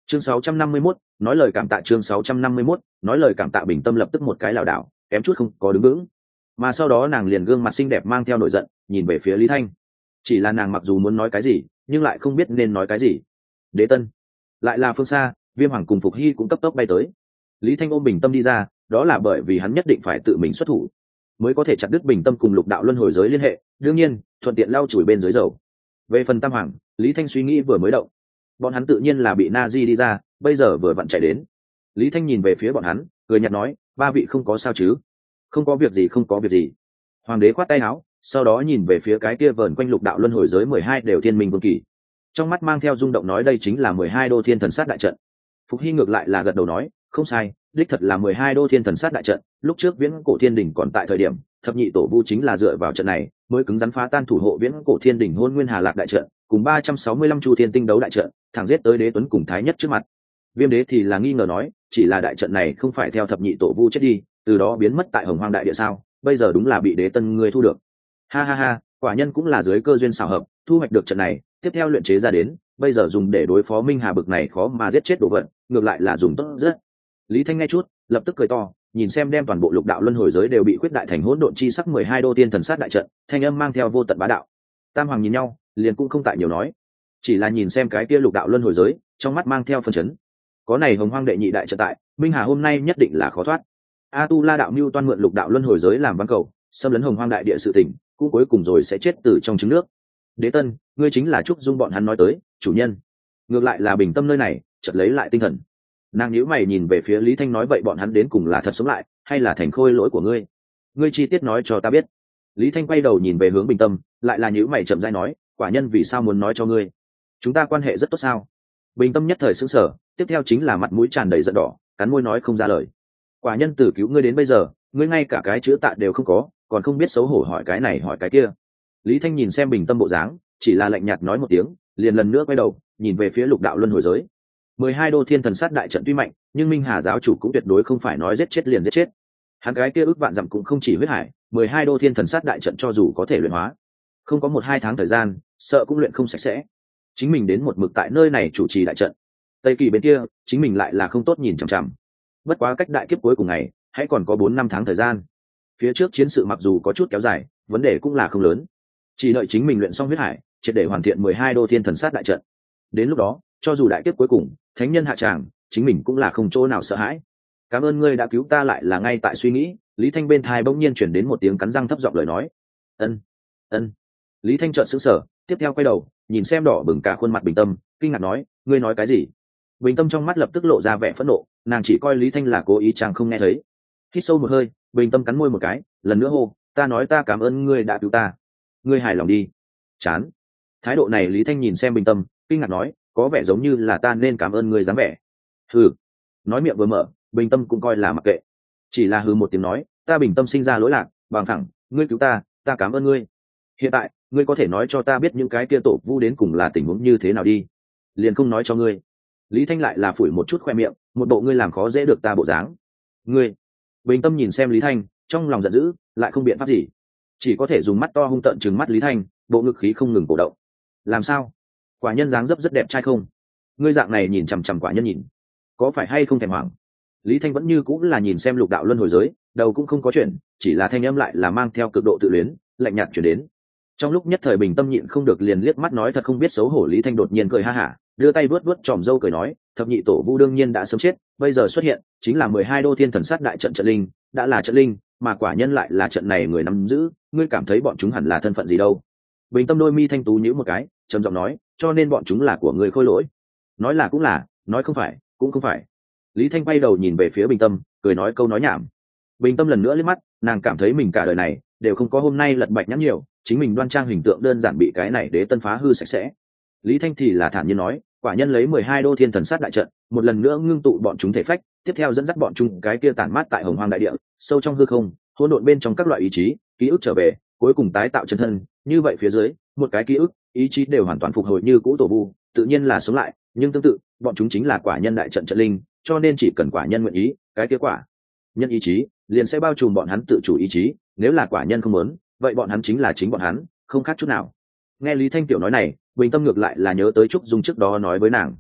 Chương 651, nói lời cảm tạ. Chương 651, nói lời cảm tạ. Bình tâm lập tức một cái lảo đảo, kém chút không có đứng vững, mà sau đó nàng liền gương mặt xinh đẹp mang theo nổi giận nhìn về phía Lý Thanh. Chỉ là nàng mặc dù muốn nói cái gì nhưng lại không biết nên nói cái gì. Đế Tân, lại là phương xa, Viêm Hoàng cùng Phục Hy cũng cấp tốc bay tới. Lý Thanh ôm Bình tâm đi ra, đó là bởi vì hắn nhất định phải tự mình xuất thủ mới có thể chặt đứt Bình tâm cùng lục đạo luân hồi giới liên hệ, đương nhiên thuận tiện lau chùi bên dưới dầu. Về phần Tam Hoàng, Lý Thanh suy nghĩ vừa mới động, bọn hắn tự nhiên là bị Na Di đi ra, bây giờ vừa vặn chạy đến. Lý Thanh nhìn về phía bọn hắn, cười nhạt nói, ba vị không có sao chứ? Không có việc gì, không có việc gì. Hoàng đế khoát tay áo, sau đó nhìn về phía cái kia vờn quanh lục đạo luân hồi giới 12 đều thiên minh vương kỳ, trong mắt mang theo rung động nói đây chính là 12 đô thiên thần sát đại trận. Phục Hy ngược lại là gật đầu nói, không sai, đích thật là 12 đô thiên thần sát đại trận. Lúc trước viễn cổ thiên đỉnh còn tại thời điểm, thập nhị tổ vu chính là dựa vào trận này mới cứng rắn phá tan thủ hộ viễn cổ thiên đỉnh hôn nguyên hà lạc đại trận, cùng 365 chu thiên tinh đấu đại trận, thẳng giết tới đế tuấn cùng thái nhất trước mặt. Viêm đế thì là nghi ngờ nói, chỉ là đại trận này không phải theo thập nhị tổ vu chết đi, từ đó biến mất tại hồng hoang đại địa sao? Bây giờ đúng là bị đế tân ngươi thu được. Ha ha ha, quả nhân cũng là dưới cơ duyên xảo hợp thu hoạch được trận này, tiếp theo luyện chế ra đến, bây giờ dùng để đối phó minh hà bực này khó mà giết chết đồ vật, ngược lại là dùng tốt rất. Lý Thanh nghe chút lập tức cười to, nhìn xem đem toàn bộ lục đạo luân hồi giới đều bị khuyết đại thành hỗn độn chi sắc 12 đô thiên thần sát đại trận, thanh âm mang theo vô tận bá đạo. Tam Hoàng nhìn nhau liền cũng không tại nhiều nói, chỉ là nhìn xem cái kia lục đạo luân hồi giới, trong mắt mang theo phân chấn. Có này hồng hoang đệ nhị đại trận tại, minh hà hôm nay nhất định là khó thoát. A Tu La đạo mưu toan mượn lục đạo luân hồi giới làm văn cầu, xâm lấn hồng hoang đại địa sự tình, cũng cuối cùng rồi sẽ chết từ trong trứng nước. Đế Tân, ngươi chính là Trúc Dung bọn hắn nói tới chủ nhân. Ngược lại là Bình tâm nơi này chợt lấy lại tinh thần, nàng nhíu mày nhìn về phía Lý Thanh nói vậy bọn hắn đến cùng là thật sống lại hay là thành khôi lỗi của ngươi? Ngươi chi tiết nói cho ta biết. Lý Thanh quay đầu nhìn về hướng Bình tâm, lại là nhíu mày chậm rãi nói, quả nhân vì sao muốn nói cho ngươi? Chúng ta quan hệ rất tốt sao? Bình tâm nhất thời sững sờ, tiếp theo chính là mặt mũi tràn đầy giận đỏ, cắn môi nói không ra lời. Quả nhân từ cứu ngươi đến bây giờ, ngươi ngay cả cái chữ tạ đều không có, còn không biết xấu hổ hỏi cái này hỏi cái kia. Lý Thanh nhìn xem Bình tâm bộ dáng, chỉ là lạnh nhạt nói một tiếng, liền lần nữa quay đầu nhìn về phía lục đạo luân hồi giới. 12 đô thiên thần sát đại trận tuy mạnh, nhưng Minh Hà giáo chủ cũng tuyệt đối không phải nói giết chết liền giết chết. Hắn cái kia ước vạn dặm cũng không chỉ huyết hải, 12 đô thiên thần sát đại trận cho dù có thể luyện hóa, không có 1-2 tháng thời gian, sợ cũng luyện không sạch sẽ. Chính mình đến một mực tại nơi này chủ trì đại trận, Tây Kỳ bên kia, chính mình lại là không tốt nhìn chằm chằm. Bất quá cách đại kiếp cuối cùng ngày, hãy còn có 4-5 tháng thời gian. Phía trước chiến sự mặc dù có chút kéo dài, vấn đề cũng là không lớn. Chỉ đợi chính mình luyện xong huyết hải, triệt để hoàn thiện 12 đô thiên thần sát đại trận. Đến lúc đó, cho dù đại kiếp cuối cùng, thánh nhân hạ tràng, chính mình cũng là không chỗ nào sợ hãi. Cảm ơn ngươi đã cứu ta. Lại là ngay tại suy nghĩ, Lý Thanh bên tai bỗng nhiên chuyển đến một tiếng cắn răng thấp giọng lời nói. Ân, ân. Lý Thanh trợn sững sờ, tiếp theo quay đầu, nhìn xem đỏ bừng cả khuôn mặt Bình tâm, kinh ngạc nói, ngươi nói cái gì? Bình tâm trong mắt lập tức lộ ra vẻ phẫn nộ, nàng chỉ coi Lý Thanh là cố ý chàng không nghe thấy. Hít sâu một hơi, Bình tâm cắn môi một cái, lần nữa hô, ta nói ta cảm ơn ngươi đã cứu ta. Ngươi hài lòng đi. Chán. Thái độ này Lý Thanh nhìn xem Bình tâm, kinh ngạc nói, có vẻ giống như là ta nên cảm ơn ngươi dáng vẻ. Hừ. Nói miệng vừa mở, Bình tâm cũng coi là mặc kệ, chỉ là hừ một tiếng nói, ta Bình tâm sinh ra lỗi lạc, bằng thẳng, ngươi cứu ta, ta cảm ơn ngươi. Hiện tại, ngươi có thể nói cho ta biết những cái kia tổ vu đến cùng là tình huống như thế nào đi. Liền không nói cho ngươi. Lý Thanh lại là phủi một chút khoe miệng, một bộ ngươi làm khó dễ được ta bộ dáng. Ngươi. Bình tâm nhìn xem Lý Thanh, trong lòng giận dữ, lại không biện pháp gì, chỉ có thể dùng mắt to hung tợn trừng mắt Lý Thanh, bộ ngực khí không ngừng cổ động. Làm sao? Quả nhân dáng dấp rất đẹp trai không? Ngươi dạng này nhìn chằm chằm quả nhân nhìn, có phải hay không thèm hoảng? Lý Thanh vẫn như cũng là nhìn xem lục đạo luân hồi giới, đầu cũng không có chuyện, chỉ là thanh âm lại là mang theo cực độ tự luyến, lạnh nhạt chuyển đến. Trong lúc nhất thời Bình tâm nhịn không được liền liếc mắt nói thật không biết xấu hổ. Lý Thanh đột nhiên cười ha hả, đưa tay vuốt vuốt tròm râu cười nói, thập nhị tổ vu đương nhiên đã sớm chết, bây giờ xuất hiện chính là 12 đô thiên thần sát đại trận trận linh, đã là trận linh, mà quả nhân lại là trận này người nắm giữ, ngươi cảm thấy bọn chúng hẳn là thân phận gì đâu? Bình tâm đôi mi thanh tú nhíu một cái, trầm giọng nói, cho nên bọn chúng là của người khôi lỗi. Nói là cũng là, nói không phải cũng không phải. Lý Thanh bay đầu nhìn về phía Bình tâm, cười nói câu nói nhảm. Bình tâm lần nữa liếc mắt, nàng cảm thấy mình cả đời này đều không có hôm nay lật bạch nhãn nhiều, chính mình đoan trang hình tượng đơn giản bị cái này đế tân phá hư sạch sẽ. Lý Thanh thì là thản nhiên nói, quả nhân lấy 12 đô thiên thần sát đại trận, một lần nữa ngưng tụ bọn chúng thể phách, tiếp theo dẫn dắt bọn chúng cái kia tản mát tại hồng hoang đại địa, sâu trong hư không, hỗn độn bên trong các loại ý chí, ký ức trở về, cuối cùng tái tạo chân thân. Như vậy phía dưới, một cái ký ức, ý chí đều hoàn toàn phục hồi như cũ tổ vu, tự nhiên là sống lại, nhưng tương tự, bọn chúng chính là quả nhân đại trận trận linh, cho nên chỉ cần quả nhân nguyện ý, cái kết quả nhân ý chí liền sẽ bao trùm bọn hắn tự chủ ý chí, nếu là quả nhân không muốn, vậy bọn hắn chính là chính bọn hắn, không khác chút nào. Nghe Lý Thanh tiểu nói này, Bình tâm ngược lại là nhớ tới Trúc Dung trước đó nói với nàng,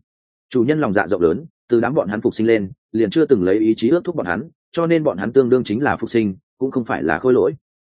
chủ nhân lòng dạ rộng lớn, từ đám bọn hắn phục sinh lên liền chưa từng lấy ý chí ước thúc bọn hắn, cho nên bọn hắn tương đương chính là phục sinh, cũng không phải là khôi lỗi.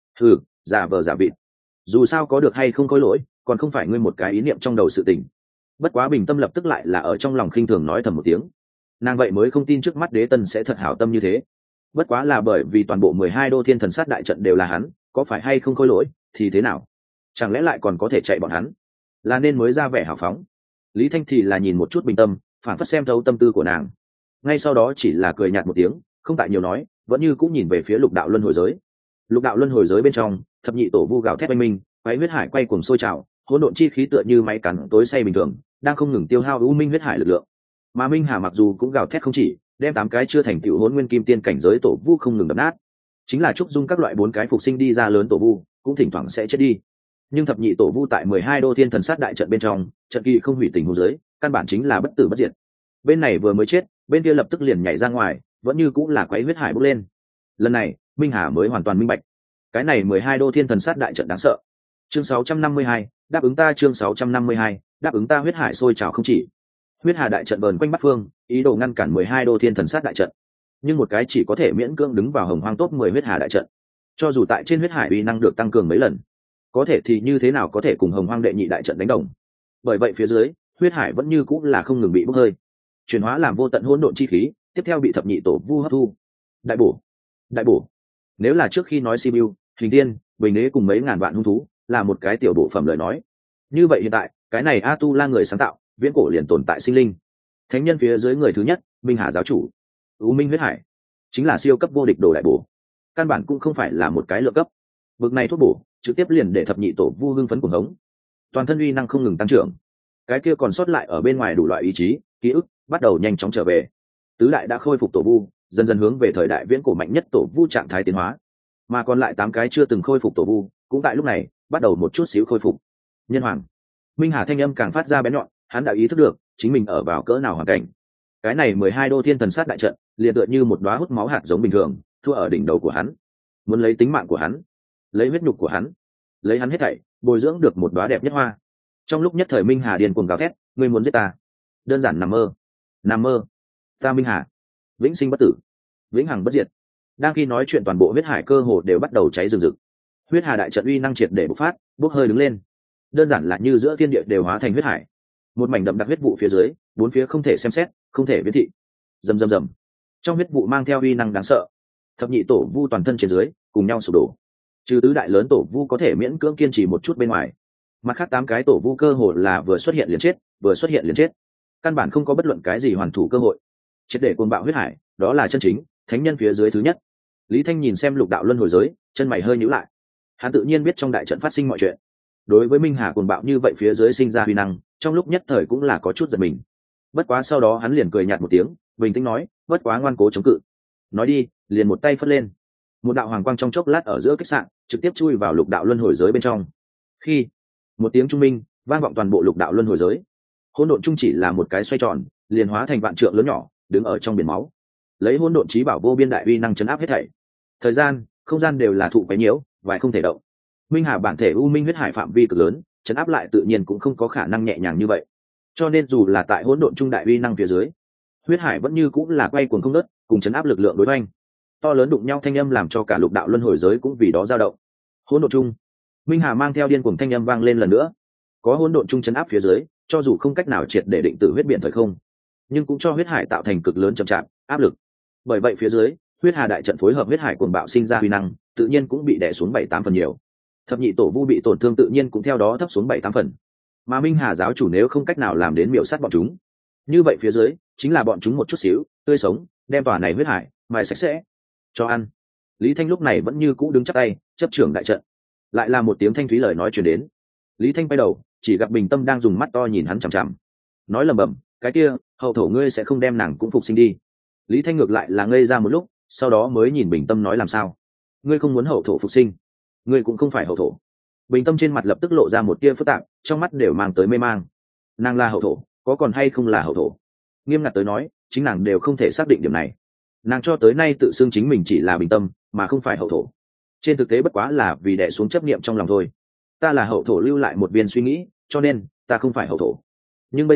Giả vờ giả vịt, dù sao có được hay không khôi lỗi còn không phải ngươi một cái ý niệm trong đầu sự tình. Bất quá bình tâm lập tức lại là ở trong lòng khinh thường nói thầm một tiếng. Nàng vậy mới không tin trước mắt đế tân sẽ thật hảo tâm như thế. Bất quá là bởi vì toàn bộ 12 đô thiên thần sát đại trận đều là hắn, có phải hay không khôi lỗi thì thế nào, chẳng lẽ lại còn có thể chạy bọn hắn, là nên mới ra vẻ hào phóng. Lý Thanh thì là nhìn một chút bình tâm, phản phất xem thấu tâm tư của nàng, ngay sau đó chỉ là cười nhạt một tiếng, không tại nhiều nói, vẫn như cũng nhìn về phía lục đạo luân hồi giới. Lục đạo luân hồi giới bên trong, thập nhị tổ vu gào thét oanh minh, quái huyết hải quay cuồng sôi trào, hỗn độn chi khí tựa như máy cắn tối say bình thường, đang không ngừng tiêu hao u minh huyết hải lực lượng. Mà Minh Hà mặc dù cũng gào thét không chỉ, đem 8 cái chưa thành tựu hỗn nguyên kim tiên cảnh giới tổ vu không ngừng đập nát. Chính là trúc dung các loại 4 cái phục sinh đi ra lớn tổ vu, cũng thỉnh thoảng sẽ chết đi. Nhưng thập nhị tổ vu tại 12 đô thiên thần sát đại trận bên trong, trận kỳ không hủy tình huống giới, căn bản chính là bất tử bất diệt. Bên này vừa mới chết, bên kia lập tức liền nhảy ra ngoài, vẫn như cũng là quái huyết hải bốc lên. Lần này, Minh Hà mới hoàn toàn minh bạch, cái này 12 đô thiên thần sát đại trận đáng sợ. Chương 652, đáp ứng ta. Chương 652, đáp ứng ta. Huyết hải sôi trào không chỉ. Huyết hà đại trận vờn quanh bát phương, ý đồ ngăn cản 12 đô thiên thần sát đại trận, nhưng một cái chỉ có thể miễn cưỡng đứng vào hồng hoang top 10 huyết hà đại trận. Cho dù tại trên huyết hải uy năng được tăng cường mấy lần, có thể thì như thế nào có thể cùng hồng hoang đệ nhị đại trận đánh đồng. Bởi vậy phía dưới, huyết hải vẫn như cũng là không ngừng bị bốc hơi, chuyển hóa làm vô tận hỗn độn chi khí, tiếp theo bị thập nhị tổ vu hấp thu. Đại bổ, đại bổ. Nếu là trước khi nói Sibiu, Hình Tiên, Bình Đế cùng mấy ngàn vạn hung thú là một cái tiểu bộ phẩm lời nói, như vậy hiện tại cái này A Tu La người sáng tạo, viễn cổ liền tồn tại sinh linh, thánh nhân phía dưới người thứ nhất, Minh Hà giáo chủ, U Minh huyết hải, chính là siêu cấp vô địch đồ đại bổ, căn bản cũng không phải là một cái lượng cấp. Bực này thuốc bổ trực tiếp liền để thập nhị tổ vu hưng phấn cuồng hống, toàn thân uy năng không ngừng tăng trưởng. Cái kia còn sót lại ở bên ngoài đủ loại ý chí, ký ức bắt đầu nhanh chóng trở về. Tứ đại đã khôi phục tổ vu, dần dần hướng về thời đại viễn cổ mạnh nhất tổ vu trạng thái tiến hóa, mà còn lại 8 cái chưa từng khôi phục tổ vu cũng tại lúc này bắt đầu một chút xíu khôi phục. Nhân hoàng, Minh Hà thanh âm càng phát ra bén nhọn, hắn đã ý thức được chính mình ở vào cỡ nào hoàn cảnh. Cái này 12 đô thiên thần sát đại trận liền tựa như một đóa hút máu hạt giống bình thường, thua ở đỉnh đầu của hắn, muốn lấy tính mạng của hắn, lấy huyết nhục của hắn, lấy hắn hết thảy, bồi dưỡng được một đóa đẹp nhất hoa. Trong lúc nhất thời Minh Hà điên cuồng gào thét, ngươi muốn giết ta, đơn giản nằm mơ, nằm mơ. Ta Minh Hà, vĩnh sinh bất tử, vĩnh hằng bất diệt. Đang khi nói chuyện toàn bộ huyết hải cơ hồ đều bắt đầu cháy rừng rực. Huyết hà đại trận uy năng triệt để bộc phát, bốc hơi đứng lên, đơn giản là như giữa thiên địa đều hóa thành huyết hải, một mảnh đậm đặc huyết vụ phía dưới, bốn phía không thể xem xét, không thể viễn thị. Rầm rầm rầm, trong huyết vụ mang theo uy năng đáng sợ, thập nhị tổ vu toàn thân trên dưới cùng nhau sụp đổ, trừ tứ đại lớn tổ vu có thể miễn cưỡng kiên trì một chút bên ngoài, mặt khác 8 cái tổ vu cơ hội là vừa xuất hiện liền chết, vừa xuất hiện liền chết, căn bản không có bất luận cái gì hoàn thủ cơ hội. Triệt để cuồng bạo huyết hải, đó là chân chính thánh nhân phía dưới thứ nhất. Lý Thanh nhìn xem lục đạo luân hồi giới, chân mày hơi nhíu lại. Hắn tự nhiên biết trong đại trận phát sinh mọi chuyện. Đối với Minh Hà cuồng bạo như vậy phía dưới sinh ra huy năng, trong lúc nhất thời cũng là có chút giật mình. Bất quá sau đó hắn liền cười nhạt một tiếng, bình tĩnh nói, bất quá ngoan cố chống cự. Nói đi, liền một tay phất lên. Một đạo hoàng quang trong chốc lát ở giữa khách sạn, trực tiếp chui vào lục đạo luân hồi giới bên trong. Khi một tiếng trung minh vang vọng toàn bộ lục đạo luân hồi giới, hỗn độn chung chỉ là một cái xoay tròn, liền hóa thành vạn trượng lớn nhỏ, đứng ở trong biển máu, lấy hỗn độn chí bảo vô biên đại uy năng chấn áp hết thảy. Thời gian, không gian đều là thụ quấy nhiễu, vài không thể động. Minh Hà bản thể u minh huyết hải phạm vi cực lớn, chấn áp lại tự nhiên cũng không có khả năng nhẹ nhàng như vậy. Cho nên dù là tại hỗn độn trung đại uy năng phía dưới, huyết hải vẫn như cũng là quay cuồng không ngớt, cùng chấn áp lực lượng đối hoành. To lớn đụng nhau thanh âm làm cho cả lục đạo luân hồi giới cũng vì đó dao động. Hỗn độn trung, Minh Hà mang theo điên cuồng thanh âm vang lên lần nữa. Có hỗn độn trung chấn áp phía dưới, cho dù không cách nào triệt để định tử huyết biển thời không, nhưng cũng cho huyết hải tạo thành cực lớn chậm chạp áp lực. Bởi vậy phía dưới, huyết hà đại trận phối hợp huyết hải cuồng bạo sinh ra huy năng, tự nhiên cũng bị đè xuống 7-8 phần nhiều. Thập nhị tổ vu bị tổn thương tự nhiên cũng theo đó thấp xuống 7-8 phần. Mà Minh Hà giáo chủ nếu không cách nào làm đến miểu sát bọn chúng, như vậy phía dưới chính là bọn chúng một chút xíu tươi sống đem tòa này huyết hải mài sạch sẽ cho ăn. Lý Thanh lúc này vẫn như cũ đứng chắp tay chấp trưởng đại trận. Lại là một tiếng thanh thúy lời nói truyền đến. Lý Thanh quay đầu, chỉ gặp Bình Tâm đang dùng mắt to nhìn hắn chằm chằm, nói lẩm bẩm, cái kia hậu thổ ngươi sẽ không đem nàng cũng phục sinh đi. Lý Thanh ngược lại là ngây ra một lúc, sau đó mới nhìn Bình Tâm nói làm sao, ngươi không muốn hậu thổ phục sinh, ngươi cũng không phải hậu thổ. Bình Tâm trên mặt lập tức lộ ra một tia phức tạp, trong mắt đều mang tới mê mang. Nàng là hậu thổ, có còn hay không là hậu thổ, nghiêm ngặt tới nói chính nàng đều không thể xác định điểm này. Nàng cho tới nay tự xưng chính mình chỉ là Bình Tâm mà không phải hậu thổ, trên thực tế bất quá là vì đè xuống chấp niệm trong lòng thôi. Ta là hậu thổ lưu lại một viên suy nghĩ, cho nên ta không phải hậu thổ. Nhưng bây giờ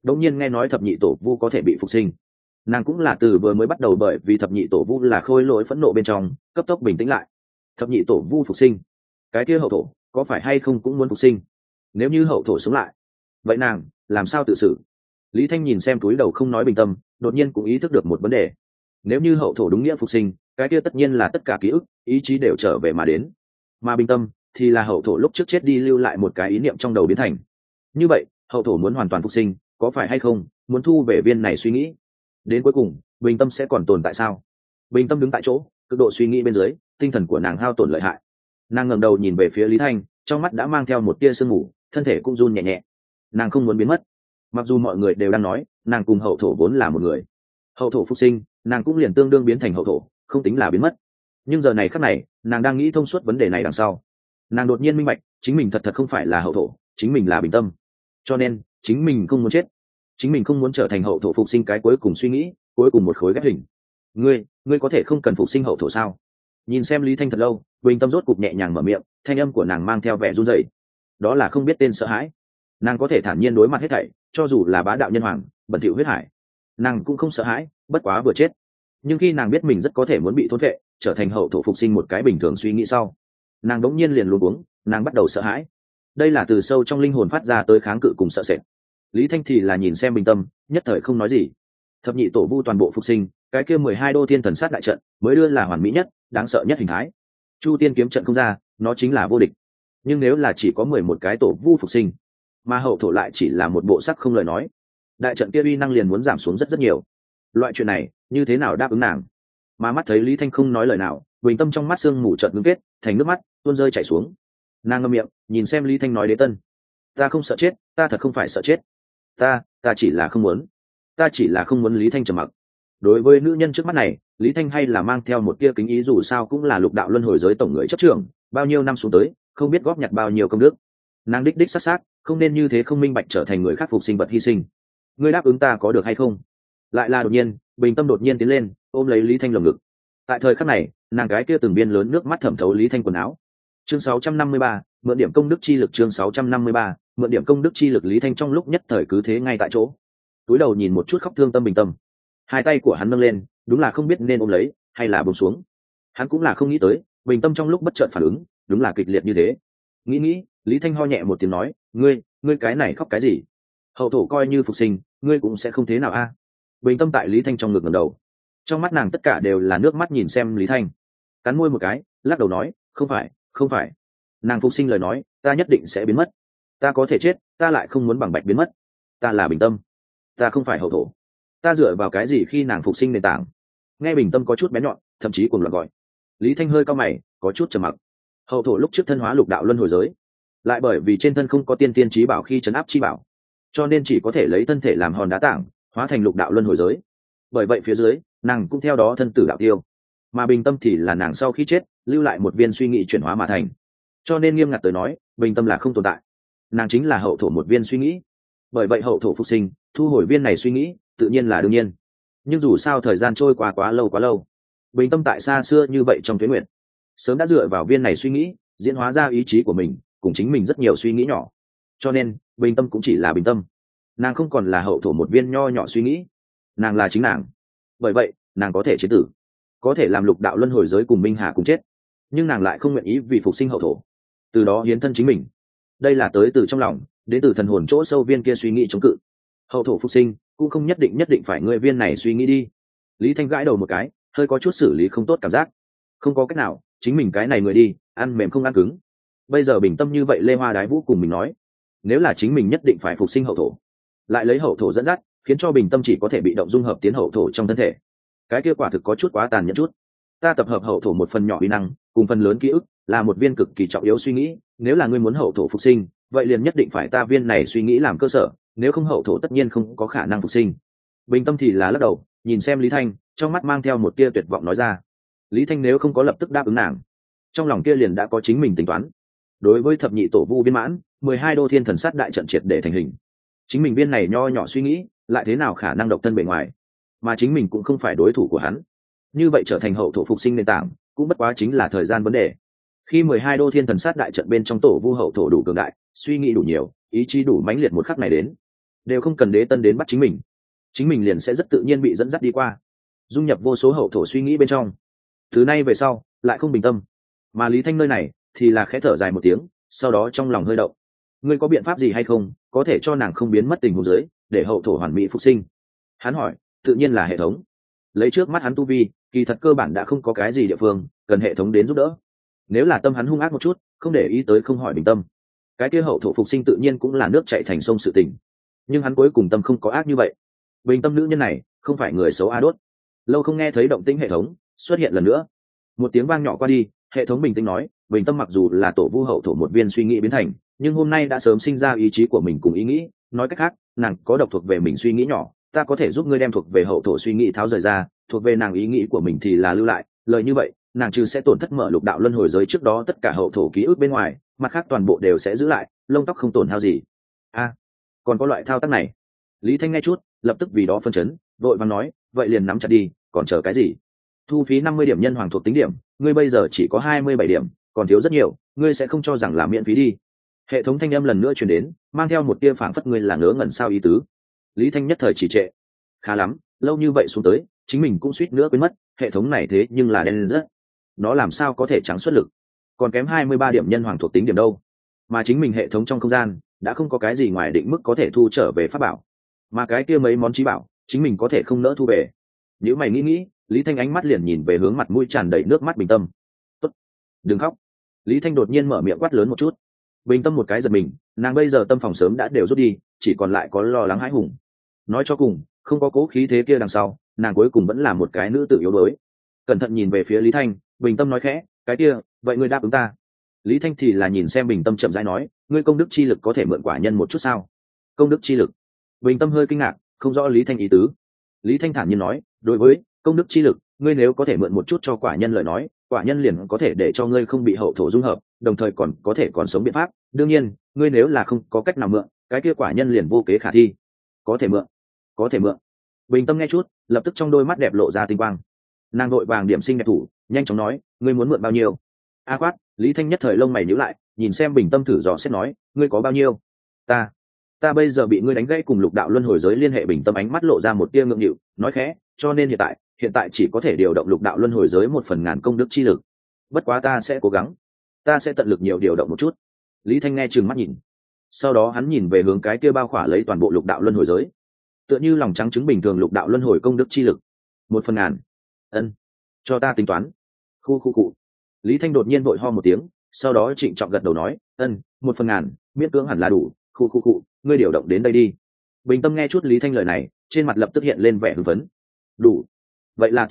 đống nhiên nghe nói thập nhị tổ vu có thể bị phục sinh, nàng cũng là từ vừa mới bắt đầu bởi vì thập nhị tổ vu là khôi lỗi phẫn nộ bên trong cấp tốc bình tĩnh lại. Thập nhị tổ vu phục sinh, cái kia hậu thổ có phải hay không cũng muốn phục sinh? Nếu như hậu thổ sống lại, vậy nàng làm sao tự xử? Lý Thanh nhìn xem túi đầu không nói bình tâm, đột nhiên cũng ý thức được một vấn đề. Nếu như hậu thổ đúng nghĩa phục sinh, cái kia tất nhiên là tất cả ký ức ý chí đều trở về mà đến, mà bình tâm thì là hậu thổ lúc trước chết đi lưu lại một cái ý niệm trong đầu biến thành. Như vậy hậu thổ muốn hoàn toàn phục sinh, có phải hay không muốn thu về viên này suy nghĩ? Đến cuối cùng bình tâm sẽ còn tồn tại sao? Bình tâm đứng tại chỗ, cực độ suy nghĩ bên dưới, tinh thần của nàng hao tổn lợi hại. Nàng ngẩng đầu nhìn về phía Lý Thanh, trong mắt đã mang theo một tia sương mù, thân thể cũng run nhẹ nhẹ. Nàng không muốn biến mất, mặc dù mọi người đều đang nói nàng cùng hậu thổ vốn là một người. Hậu thổ phục sinh, nàng cũng liền tương đương biến thành hậu thổ, không tính là biến mất. Nhưng giờ này khắc này, nàng đang nghĩ thông suốt vấn đề này đằng sau, nàng đột nhiên minh bạch chính mình thật không phải là hậu thổ, chính mình là bình tâm. Cho nên chính mình không muốn chết, chính mình không muốn trở thành hậu thổ phục sinh cái cuối cùng suy nghĩ, cuối cùng một khối ghép hình. Ngươi có thể không cần phục sinh hậu thổ sao? Nhìn xem Lý Thanh thật lâu, bình tâm rốt cục nhẹ nhàng mở miệng, thanh âm của nàng mang theo vẻ run rẩy. Đó là không biết tên sợ hãi. Nàng có thể thản nhiên đối mặt hết thảy, cho dù là bá đạo nhân hoàng, bẩn thỉu huyết hải, nàng cũng không sợ hãi, bất quá vừa chết. Nhưng khi nàng biết mình rất có thể muốn bị thôn phệ, trở thành hậu thổ phục sinh một cái bình thường suy nghĩ sau, nàng đống nhiên liền luống cuống, nàng bắt đầu sợ hãi. Đây là từ sâu trong linh hồn phát ra tới kháng cự cùng sợ sệt. Lý Thanh thì là nhìn xem bình tâm, nhất thời không nói gì. Thập nhị tổ vu toàn bộ phục sinh, cái kia 12 đô thiên thần sát đại trận mới đưa là hoàn mỹ nhất, đáng sợ nhất hình thái. Chu tiên kiếm trận không ra, nó chính là vô địch. Nhưng nếu là chỉ có 11 cái tổ vu phục sinh, mà hậu thổ lại chỉ là một bộ sắc không lời nói, đại trận kia uy năng liền muốn giảm xuống rất rất nhiều. Loại chuyện này như thế nào đáp ứng nàng? Mà mắt thấy Lý Thanh không nói lời nào, bình tâm trong mắt sương mù chợt ngưng kết thành nước mắt tuôn rơi chảy xuống. Nàng ngậm miệng nhìn xem Lý Thanh nói: đế tân, ta không sợ chết, ta thật không phải sợ chết, ta chỉ là không muốn, ta chỉ là không muốn. Lý Thanh trầm mặc. Đối với nữ nhân trước mắt này, Lý Thanh hay là mang theo một tia kính ý, dù sao cũng là lục đạo luân hồi giới tổng người chấp trưởng, bao nhiêu năm xuống tới không biết góp nhặt bao nhiêu công đức. Nàng đích xác xác không nên như thế không minh bạch trở thành người khác phục sinh vật hy sinh. Ngươi đáp ứng ta có được hay không? Lại là đột nhiên bình tâm đột nhiên tiến lên ôm lấy Lý Thanh lồng ngực. Tại thời khắc này, nàng gái kia từng viên lớn nước mắt thẩm thấu Lý Thanh quần áo. Chương 653, mượn điểm công đức chi lực. Chương 653, mượn điểm công đức chi lực. Lý Thanh trong lúc nhất thời cứ thế ngay tại chỗ, túi đầu nhìn một chút khóc thương tâm bình tâm. Hai tay của hắn nâng lên, đúng là không biết nên ôm lấy hay là buông xuống. Hắn cũng là không nghĩ tới bình tâm trong lúc bất chợt phản ứng đúng là kịch liệt như thế. Nghĩ Lý Thanh ho nhẹ một tiếng nói: ngươi cái này khóc cái gì? Hậu thổ coi như phục sinh, ngươi cũng sẽ không thế nào a? Bình tâm tại Lý Thanh trong ngực ngẩng đầu, trong mắt nàng tất cả đều là nước mắt nhìn xem Lý Thanh, cắn môi một cái lắc đầu nói: không phải. Nàng phục sinh lời nói, ta nhất định sẽ biến mất. Ta có thể chết, ta lại không muốn bằng bạch biến mất. Ta là bình tâm, ta không phải hậu thổ. Ta dựa vào cái gì khi nàng phục sinh nền tảng? Nghe bình tâm có chút bén nhọn, thậm chí cuồng loạn gọi. Lý Thanh hơi cau mày, có chút trầm mặc. Hậu thổ lúc trước thân hóa lục đạo luân hồi giới, lại bởi vì trên thân không có tiên tiên trí bảo khi trấn áp chi bảo, cho nên chỉ có thể lấy thân thể làm hòn đá tảng, hóa thành lục đạo luân hồi giới. Bởi vậy phía dưới nàng cũng theo đó thân tử đạo tiêu, mà bình tâm thì là nàng sau khi chết lưu lại một viên suy nghĩ chuyển hóa mà thành. Cho nên nghiêm ngặt tới nói, bình tâm là không tồn tại, nàng chính là hậu thổ một viên suy nghĩ. Bởi vậy hậu thổ phục sinh, thu hồi viên này suy nghĩ tự nhiên là đương nhiên. Nhưng dù sao thời gian trôi qua quá lâu, bình tâm tại xa xưa như vậy trong tuyến nguyện, sớm đã dựa vào viên này suy nghĩ diễn hóa ra ý chí của mình cùng chính mình rất nhiều suy nghĩ nhỏ. Cho nên bình tâm cũng chỉ là bình tâm, nàng không còn là hậu thổ một viên nho nhỏ suy nghĩ, nàng là chính nàng. Bởi vậy nàng có thể chế tử, có thể làm lục đạo luân hồi giới cùng minh hà cùng chết, nhưng nàng lại không nguyện ý vì phục sinh hậu thổ, từ đó hiến thân chính mình. Đây là tới từ trong lòng, đến từ thần hồn chỗ sâu viên kia suy nghĩ chống cự. Hậu thổ phục sinh cũng không nhất định phải ngươi viên này suy nghĩ đi. Lý Thanh gãi đầu một cái, hơi có chút xử lý không tốt cảm giác. Không có cách nào, chính mình cái này người đi, ăn mềm không ăn cứng. Bây giờ bình tâm như vậy lê hoa đái vũ cùng mình nói, nếu là chính mình nhất định phải phục sinh hậu thổ, lại lấy hậu thổ dẫn dắt, khiến cho bình tâm chỉ có thể bị động dung hợp tiến hậu thổ trong thân thể, cái kia quả thực có chút quá tàn nhẫn chút. Ta tập hợp hậu thổ một phần nhỏ uy năng cùng phần lớn ký ức, là một viên cực kỳ trọng yếu suy nghĩ. Nếu là ngươi muốn hậu thổ phục sinh, vậy liền nhất định phải ta viên này suy nghĩ làm cơ sở, nếu không hậu thổ tất nhiên không có khả năng phục sinh. Bình tâm thì là lắc đầu, nhìn xem Lý Thanh, trong mắt mang theo một tia tuyệt vọng nói ra. Lý Thanh nếu không có lập tức đáp ứng nàng, trong lòng kia liền đã có chính mình tính toán. Đối với thập nhị tổ vu viên mãn, 12 đô thiên thần sát đại trận triệt để thành hình, chính mình viên này nho nhỏ suy nghĩ lại thế nào khả năng độc thân bề ngoài, mà chính mình cũng không phải đối thủ của hắn. Như vậy trở thành hậu thổ phục sinh nền tảng cũng bất quá chính là thời gian vấn đề. Khi 12 đô thiên thần sát đại trận bên trong tổ vu hậu thổ đủ cường đại, suy nghĩ đủ nhiều, ý chí đủ mãnh liệt một khắc này đến, đều không cần đế tân đến bắt chính mình liền sẽ rất tự nhiên bị dẫn dắt đi qua, dung nhập vô số hậu thổ suy nghĩ bên trong. Từ nay về sau lại không bình tâm. Mà Lý Thanh nơi này thì là khẽ thở dài một tiếng, sau đó trong lòng hơi động. Ngươi có biện pháp gì hay không có thể cho nàng không biến mất tình huống dưới, để hậu thổ hoàn mỹ phục sinh? Hắn hỏi. Tự nhiên là hệ thống. Lấy trước mắt hắn tu vi, kỳ thật cơ bản đã không có cái gì địa phương cần hệ thống đến giúp đỡ. Nếu là tâm hắn hung ác một chút, không để ý tới không hỏi bình tâm, cái kia hậu thổ phục sinh tự nhiên cũng là nước chảy thành sông sự tình. Nhưng hắn cuối cùng tâm không có ác như vậy. Bình tâm nữ nhân này không phải người xấu a đốt. Lâu không nghe thấy động tĩnh hệ thống xuất hiện lần nữa. Một tiếng vang nhỏ qua đi, hệ thống bình tĩnh nói, bình tâm mặc dù là tổ vu hậu thổ một viên suy nghĩ biến thành, nhưng hôm nay đã sớm sinh ra ý chí của mình cùng ý nghĩ. Nói cách khác, nàng có độc thuộc về mình suy nghĩ nhỏ, ta có thể giúp ngươi đem thuộc về hậu thổ suy nghĩ tháo rời ra, thuộc về nàng ý nghĩ của mình thì là lưu lại. Lời như vậy, nàng trừ sẽ tổn thất mở lục đạo luân hồi giới trước đó tất cả hậu thổ ký ức bên ngoài, mặt khác toàn bộ đều sẽ giữ lại, lông tóc không tổn hao gì. Còn có loại thao tác này? Lý Thanh nghe chút, lập tức vì đó phân chấn, vội vàng nói, vậy liền nắm chặt đi, còn chờ cái gì? Thu phí 50 điểm nhân hoàng thuộc tính điểm, ngươi bây giờ chỉ có 27 điểm, còn thiếu rất nhiều, ngươi sẽ không cho rằng là miễn phí đi. Hệ thống thanh âm lần nữa truyền đến, mang theo một tia phảng phất ngươi là ngớ ngẩn sao ý tứ. Lý Thanh nhất thời chỉ trệ. Khá lắm, lâu như vậy xuống tới, chính mình cũng suýt nữa quên mất, hệ thống này thế nhưng là đen rất. Nó làm sao có thể trắng xuất lực? Còn kém 23 điểm nhân hoàng thuộc tính điểm đâu? Mà chính mình hệ thống trong không gian đã không có cái gì ngoài định mức có thể thu trở về pháp bảo, mà cái kia mấy món trí bảo chính mình có thể không nỡ thu về. Nếu mày nghĩ, Lý Thanh ánh mắt liền nhìn về hướng mặt mũi tràn đầy nước mắt bình tâm. Tốt, đừng khóc. Lý Thanh đột nhiên mở miệng quát lớn một chút. Bình tâm một cái giật mình, nàng bây giờ tâm phòng sớm đã đều rút đi, chỉ còn lại có lo lắng hãi hùng. Nói cho cùng, không có cố khí thế kia đằng sau, nàng cuối cùng vẫn là một cái nữ tử yếu đuối. Cẩn thận nhìn về phía Lý Thanh, bình tâm nói khẽ, cái kia, vậy ngươi đáp ứng ta? Lý Thanh thì là nhìn xem bình tâm chậm rãi nói, ngươi công đức chi lực có thể mượn quả nhân một chút sao? Công đức chi lực? Bình tâm hơi kinh ngạc, không rõ Lý Thanh ý tứ. Lý Thanh thản nhiên nói, đối với công đức chi lực, ngươi nếu có thể mượn một chút cho quả nhân lời nói, quả nhân liền có thể để cho ngươi không bị hậu thổ dung hợp, đồng thời còn có thể còn sống biện pháp. Đương nhiên, ngươi nếu là không có cách nào mượn, cái kia quả nhân liền vô kế khả thi. Có thể mượn, có thể mượn. Bình tâm nghe chút, lập tức trong đôi mắt đẹp lộ ra tinh quang. Nàng đội vàng điểm sinh đẹp thủ, nhanh chóng nói, ngươi muốn mượn bao nhiêu? A quát. Lý Thanh nhất thời lông mày nhíu lại, nhìn xem bình tâm thử dò xét nói, ngươi có bao nhiêu? Ta bây giờ bị ngươi đánh gãy cùng lục đạo luân hồi giới liên hệ. Bình tâm ánh mắt lộ ra một tia ngượng nghịu, nói khẽ, cho nên hiện tại chỉ có thể điều động lục đạo luân hồi giới 1/1000 công đức chi lực. Bất quá ta sẽ cố gắng, ta sẽ tận lực nhiều điều động một chút. Lý Thanh nghe trừng mắt nhìn, sau đó hắn nhìn về hướng cái kia bao khỏa lấy toàn bộ lục đạo luân hồi giới, tựa như lòng trắng trứng bình thường lục đạo luân hồi công đức chi lực. 1/1000. Ân, cho ta tính toán. Khu. Lý Thanh đột nhiên vội ho một tiếng, sau đó trịnh trọng gật đầu nói, ân, 1/1000, miễn cưỡng hẳn là đủ. Khu, ngươi điều động đến đây đi. Bình tâm nghe chút Lý Thanh lời này, trên mặt lập tức hiện lên vẻ hưng phấn. Đủ, vậy là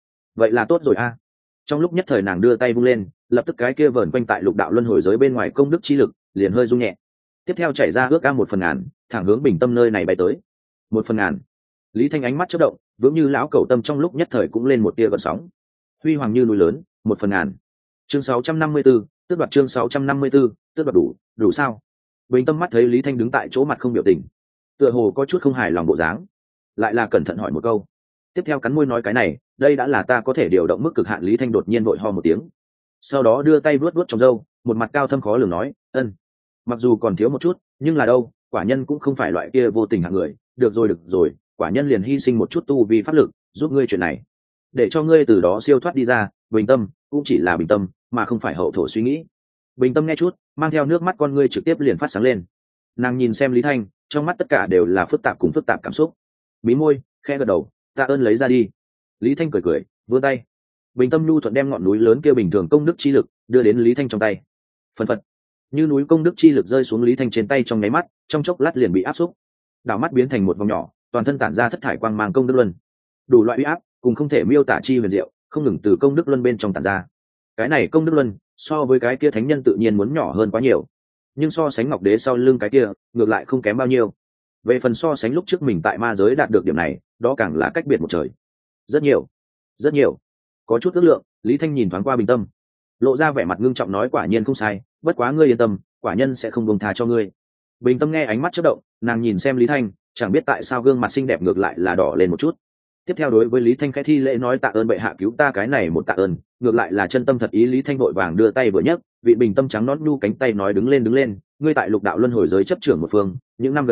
tốt rồi a. Trong lúc nhất thời nàng đưa tay vung lên, lập tức cái kia vờn quanh tại lục đạo luân hồi giới bên ngoài công đức chi lực liền hơi rung nhẹ, tiếp theo chảy ra ước am 1/1000, thẳng hướng bình tâm nơi này bay tới. 1/1000. Lý Thanh ánh mắt chớp động, vững như lão cẩu tâm trong lúc nhất thời cũng lên một tia gợn sóng. Huy hoàng như núi lớn, 1/1000. Chương 654, tước đoạt. Chương 654, tước đoạt. Đủ sao? Bình tâm mắt thấy Lý Thanh đứng tại chỗ mặt không biểu tình, tựa hồ có chút không hài lòng bộ dáng, lại là cẩn thận hỏi một câu, tiếp theo cắn môi nói, cái này đây đã là ta có thể điều động mức cực hạn. Lý Thanh đột nhiên vội ho một tiếng, sau đó đưa tay vuốt trong râu, một mặt cao thâm khó lường nói, ân, mặc dù còn thiếu một chút, nhưng là đâu, quả nhân cũng không phải loại kia vô tình hạng người. Được rồi, quả nhân liền hy sinh một chút tu vi pháp lực giúp ngươi chuyện này, để cho ngươi từ đó siêu thoát đi ra. Bình tâm cũng chỉ là bình tâm, mà không phải hậu thổ suy nghĩ. Bình tâm nghe chút, mang theo nước mắt con ngươi trực tiếp liền phát sáng lên. Nàng nhìn xem Lý Thanh, trong mắt tất cả đều là phức tạp cảm xúc. Mí môi khẽ gật đầu, tạ ơn, lấy ra đi. Lý Thanh cười vươn tay. Bình tâm nhu thuận đem ngọn núi lớn kia bình thường công đức chi lực đưa đến Lý Thanh trong tay. Phần phật, như núi công đức chi lực rơi xuống Lý Thanh trên tay trong nháy mắt, trong chốc lát liền bị áp xúc, đảo mắt biến thành một vòng nhỏ, toàn thân tản ra thất thải quang mang công đức luân, đủ loại uy áp cùng không thể miêu tả chi huyền diệu, không ngừng từ công đức luân bên trong tản ra. Cái này công đức luân so với cái kia thánh nhân tự nhiên muốn nhỏ hơn quá nhiều, nhưng so sánh ngọc đế sau lưng cái kia ngược lại không kém bao nhiêu. Về phần so sánh lúc trước mình tại ma giới đạt được điểm này, đó càng là cách biệt một trời. Rất nhiều. Có chút ước lượng, Lý Thanh nhìn thoáng qua bình tâm, lộ ra vẻ mặt ngưng trọng nói, quả nhiên không sai, bất quá ngươi yên tâm, quả nhân sẽ không buông tha cho ngươi. Bình tâm nghe ánh mắt chớp động, nàng nhìn xem Lý Thanh, chẳng biết tại sao gương mặt xinh đẹp ngược lại là đỏ lên một chút. Tiếp theo đối với Lý Thanh khẽ thi lễ nói, tạ ơn bệ hạ cứu ta. Cái này một tạ ơn ngược lại là chân tâm thật ý. Lý Thanh vội vàng đưa tay vừa nhấc, vị bình tâm trắng nõn nhu cánh tay nói, đứng lên, ngươi tại lục đạo luân hồi giới chấp trưởng một phương, những năm gần đây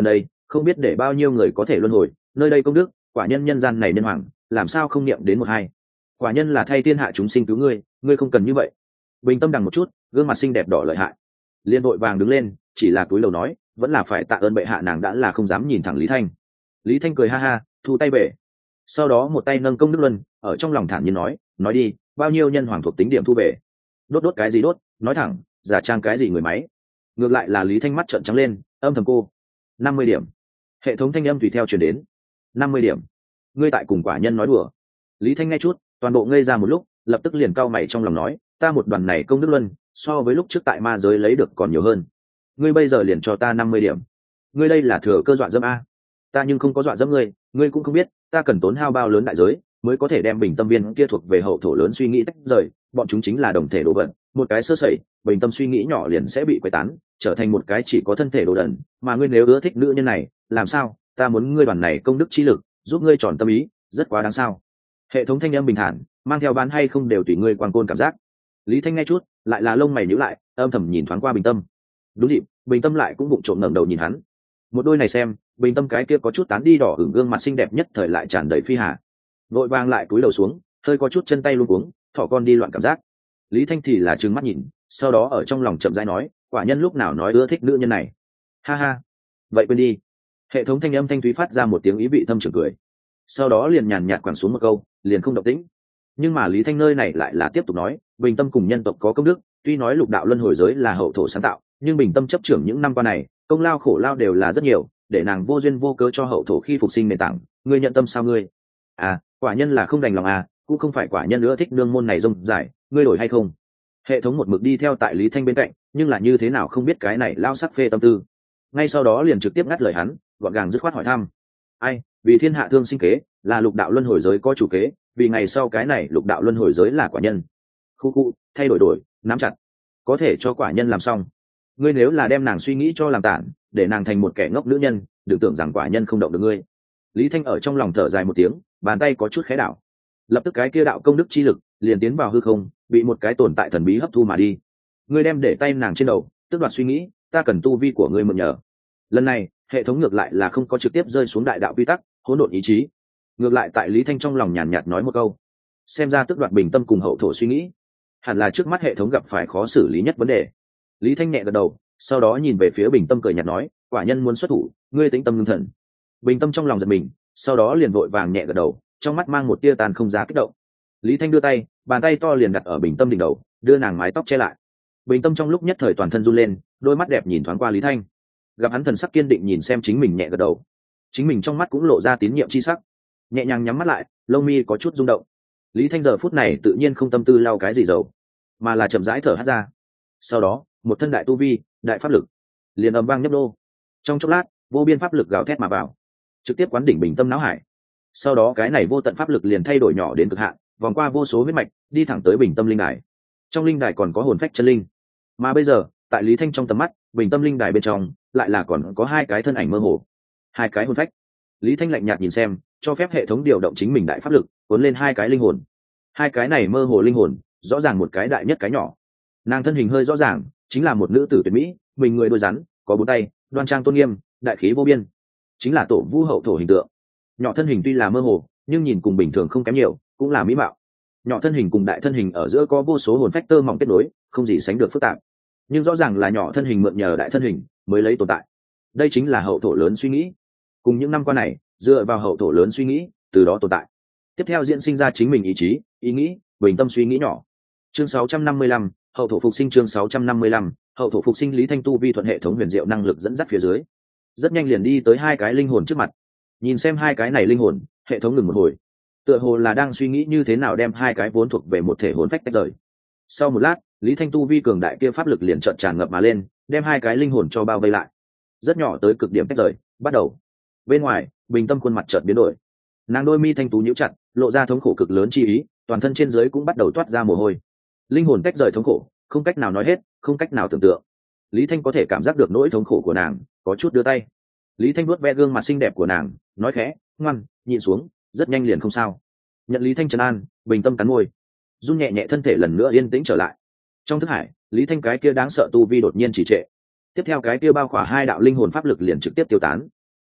không biết để bao nhiêu người có thể luân hồi, nơi đây công đức, quả nhân nhân gian này nhân hoàng, làm sao không niệm đến một hai. Quả nhân là thay thiên hạ chúng sinh cứu ngươi, ngươi không cần như vậy. Bình tâm đằng một chút, gương mặt xinh đẹp đỏ lợi hại, liên vội vàng đứng lên, chỉ là cúi đầu nói, vẫn là phải tạ ơn bệ hạ. Nàng đã là không dám nhìn thẳng Lý Thanh. Lý Thanh cười ha ha, thu tay về, sau đó một tay nâng công đức luân, ở trong lòng thản nhiên nói đi, bao nhiêu nhân hoàng thuộc tính điểm thu về. Đốt cái gì đốt, nói thẳng, giả trang cái gì người máy. Ngược lại là Lý Thanh mắt trợn trắng lên, âm thầm cô. 50 điểm. Hệ thống thanh âm tùy theo truyền đến. 50 điểm. Ngươi tại cùng quả nhân nói đùa. Lý Thanh nghe chút, toàn bộ ngây ra một lúc, lập tức liền cau mày trong lòng nói, ta một đoàn này công đức luân, so với lúc trước tại ma giới lấy được còn nhiều hơn. Ngươi bây giờ liền cho ta 50 điểm. Ngươi đây là thừa cơ dọa dẫm a. Ta nhưng không có dọa dẫm ngươi, ngươi cũng không biết, ta cần tốn hao bao lớn đại giới, mới có thể đem bình tâm viên kia thuộc về hậu thổ lớn suy nghĩ tách rời, bọn chúng chính là đồng thể đồ vật, một cái sơ sẩy, bình tâm suy nghĩ nhỏ liền sẽ bị quấy tán, trở thành một cái chỉ có thân thể đồ đần, mà ngươi nếu ưa thích nữ nhân này, làm sao? Ta muốn ngươi đoàn này công đức chi lực, giúp ngươi tròn tâm ý, rất quá đáng sao? Hệ thống thanh âm bình thản, mang theo bán hay không đều tùy ngươi quang côn cảm giác. Lý Thanh nghe chút, lại là lông mày nhíu lại, âm thầm nhìn thoáng qua bình tâm. Đúng dịp, bình tâm lại cũng bụng trộm ngẩng đầu nhìn hắn. Một đôi này xem, bình tâm cái kia có chút tán đi đỏ ửng gương mặt xinh đẹp nhất thời lại tràn đầy phi hà. Vội vàng lại cúi đầu xuống, hơi có chút chân tay luống cuống, thỏ con đi loạn cảm giác. Lý Thanh thì là trừng mắt nhìn, sau đó ở trong lòng chậm rãi nói, quả nhân lúc nào nói ưa thích nữ nhân này. Ha ha, vậy quên đi. Hệ thống thanh âm thanh thúy phát ra một tiếng ý vị thâm trường cười, sau đó liền nhàn nhạt quẳng xuống một câu, liền không động tĩnh. Nhưng mà Lý Thanh nơi này lại là tiếp tục nói, bình tâm cùng nhân tộc có công đức, tuy nói lục đạo luân hồi giới là hậu thổ sáng tạo, nhưng bình tâm chấp trưởng những năm qua này, công lao khổ lao đều là rất nhiều, để nàng vô duyên vô cớ cho hậu thổ khi phục sinh nền tảng, ngươi nhận tâm sao ngươi? À, quả nhân là không đành lòng à, cũng không phải quả nhân nữa thích nương môn này rông dài, ngươi đổi hay không? Hệ thống một mực đi theo tại Lý Thanh bên cạnh, nhưng là như thế nào không biết cái này lao sắc phê tâm tư. Ngay sau đó liền trực tiếp ngắt lời hắn, gọn gàng dứt khoát hỏi thăm. Ai, vì thiên hạ thương sinh kế, là lục đạo luân hồi giới có chủ kế, vì ngày sau cái này lục đạo luân hồi giới là quả nhân. Khu thay đổi, nắm chặt, có thể cho quả nhân làm xong. Ngươi nếu là đem nàng suy nghĩ cho làm tản, để nàng thành một kẻ ngốc nữ nhân, đừng tưởng rằng quả nhân không động được ngươi. Lý Thanh ở trong lòng thở dài một tiếng, bàn tay có chút khẽ đảo, lập tức cái kia đạo công đức chi lực liền tiến vào hư không, bị một cái tồn tại thần bí hấp thu mà đi. Ngươi đem để tay nàng trên đầu, tức đoạt suy nghĩ, ta cần tu vi của ngươi mượn nhờ. Lần này hệ thống ngược lại là không có trực tiếp rơi xuống đại đạo quy tắc, hỗn độn ý chí. Ngược lại tại Lý Thanh trong lòng nhàn nhạt nói một câu, xem ra tức đoạt bình tâm cùng hậu thổ suy nghĩ, hẳn là trước mắt hệ thống gặp phải khó xử lý nhất vấn đề. Lý Thanh nhẹ gật đầu, sau đó nhìn về phía bình tâm cười nhạt nói, quả nhân muốn xuất thủ, ngươi tĩnh tâm ngưng thần. Bình tâm trong lòng giật mình, sau đó liền vội vàng nhẹ gật đầu, trong mắt mang một tia tàn không giá kích động. Lý Thanh đưa tay, bàn tay to liền đặt ở bình tâm đỉnh đầu, đưa nàng mái tóc che lại. Bình tâm trong lúc nhất thời toàn thân run lên, đôi mắt đẹp nhìn thoáng qua Lý Thanh, gặp hắn thần sắc kiên định nhìn xem chính mình nhẹ gật đầu, chính mình trong mắt cũng lộ ra tín nhiệm chi sắc, nhẹ nhàng nhắm mắt lại, lông mi có chút rung động. Lý Thanh giờ phút này tự nhiên không tâm tư lau cái gì dầu, mà là chậm rãi thở hắt ra. Sau đó một thân đại tu vi, đại pháp lực liền ầm vang nhấp đô, trong chốc lát vô biên pháp lực gào thét mà vào, trực tiếp quán đỉnh bình tâm não hải. Sau đó cái này vô tận pháp lực liền thay đổi nhỏ đến cực hạn, vòng qua vô số huyết mạch, đi thẳng tới bình tâm linh đài. Trong linh đài còn có hồn phách chân linh, mà bây giờ tại Lý Thanh trong tầm mắt, bình tâm linh đài bên trong lại là còn có hai cái thân ảnh mơ hồ, hai cái hồn phách. Lý Thanh lạnh nhạt nhìn xem, cho phép hệ thống điều động chính mình đại pháp lực cuốn lên hai cái linh hồn. Hai cái này mơ hồ linh hồn, rõ ràng một cái đại nhất cái nhỏ. Nàng thân hình hơi rõ ràng, chính là một nữ tử tuyệt mỹ, mình người đôi rắn, có bốn tay, đoan trang tôn nghiêm, đại khí vô biên, chính là tổ vu hậu thổ hình tượng. Nhỏ thân hình tuy là mơ hồ, nhưng nhìn cùng bình thường không kém nhiều, cũng là mỹ mạo. Nhỏ thân hình cùng đại thân hình ở giữa có vô số hồn phách tơ mỏng kết nối, không gì sánh được phức tạp. Nhưng rõ ràng là nhỏ thân hình mượn nhờ đại thân hình mới lấy tồn tại. Đây chính là hậu thổ lớn suy nghĩ. Cùng những năm qua này, dựa vào hậu thổ lớn suy nghĩ, từ đó tồn tại. Tiếp theo diễn sinh ra chính mình ý chí, ý nghĩ, bình tâm suy nghĩ nhỏ. Chương 655, hậu thổ phục sinh. Chương 655, hậu thổ phục sinh. Lý Thanh tu vi thuận hệ thống huyền diệu năng lực dẫn dắt phía dưới, rất nhanh liền đi tới hai cái linh hồn trước mặt. Nhìn xem hai cái này linh hồn, hệ thống ngừng một hồi, tựa hồ là đang suy nghĩ như thế nào đem hai cái vốn thuộc về một thể hồn phách tách rời. Sau một lát, Lý Thanh tu vi cường đại kia pháp lực liền trợn tràn ngập mà lên, đem hai cái linh hồn cho bao vây lại, rất nhỏ tới cực điểm tách rời. Bắt đầu. Bên ngoài, bình tâm khuôn mặt chợt biến đổi, nàng đôi mi thanh tú nhíu chặt, lộ ra thống khổ cực lớn chi ý, toàn thân trên dưới cũng bắt đầu toát ra mồ hôi. Linh hồn tách rời thống khổ, không cách nào nói hết, không cách nào tưởng tượng. Lý Thanh có thể cảm giác được nỗi thống khổ của nàng, có chút đưa tay. Lý Thanh vuốt ve gương mặt xinh đẹp của nàng, nói khẽ, ngoan, nhịn xuống, rất nhanh liền không sao. Nhận Lý Thanh trấn an, bình tâm cắn môi, run nhẹ nhẹ thân thể lần nữa yên tĩnh trở lại. Trong thức hải, Lý Thanh cái kia đáng sợ tu vi đột nhiên trì trệ. Tiếp theo cái kia bao khỏa hai đạo linh hồn pháp lực liền trực tiếp tiêu tán.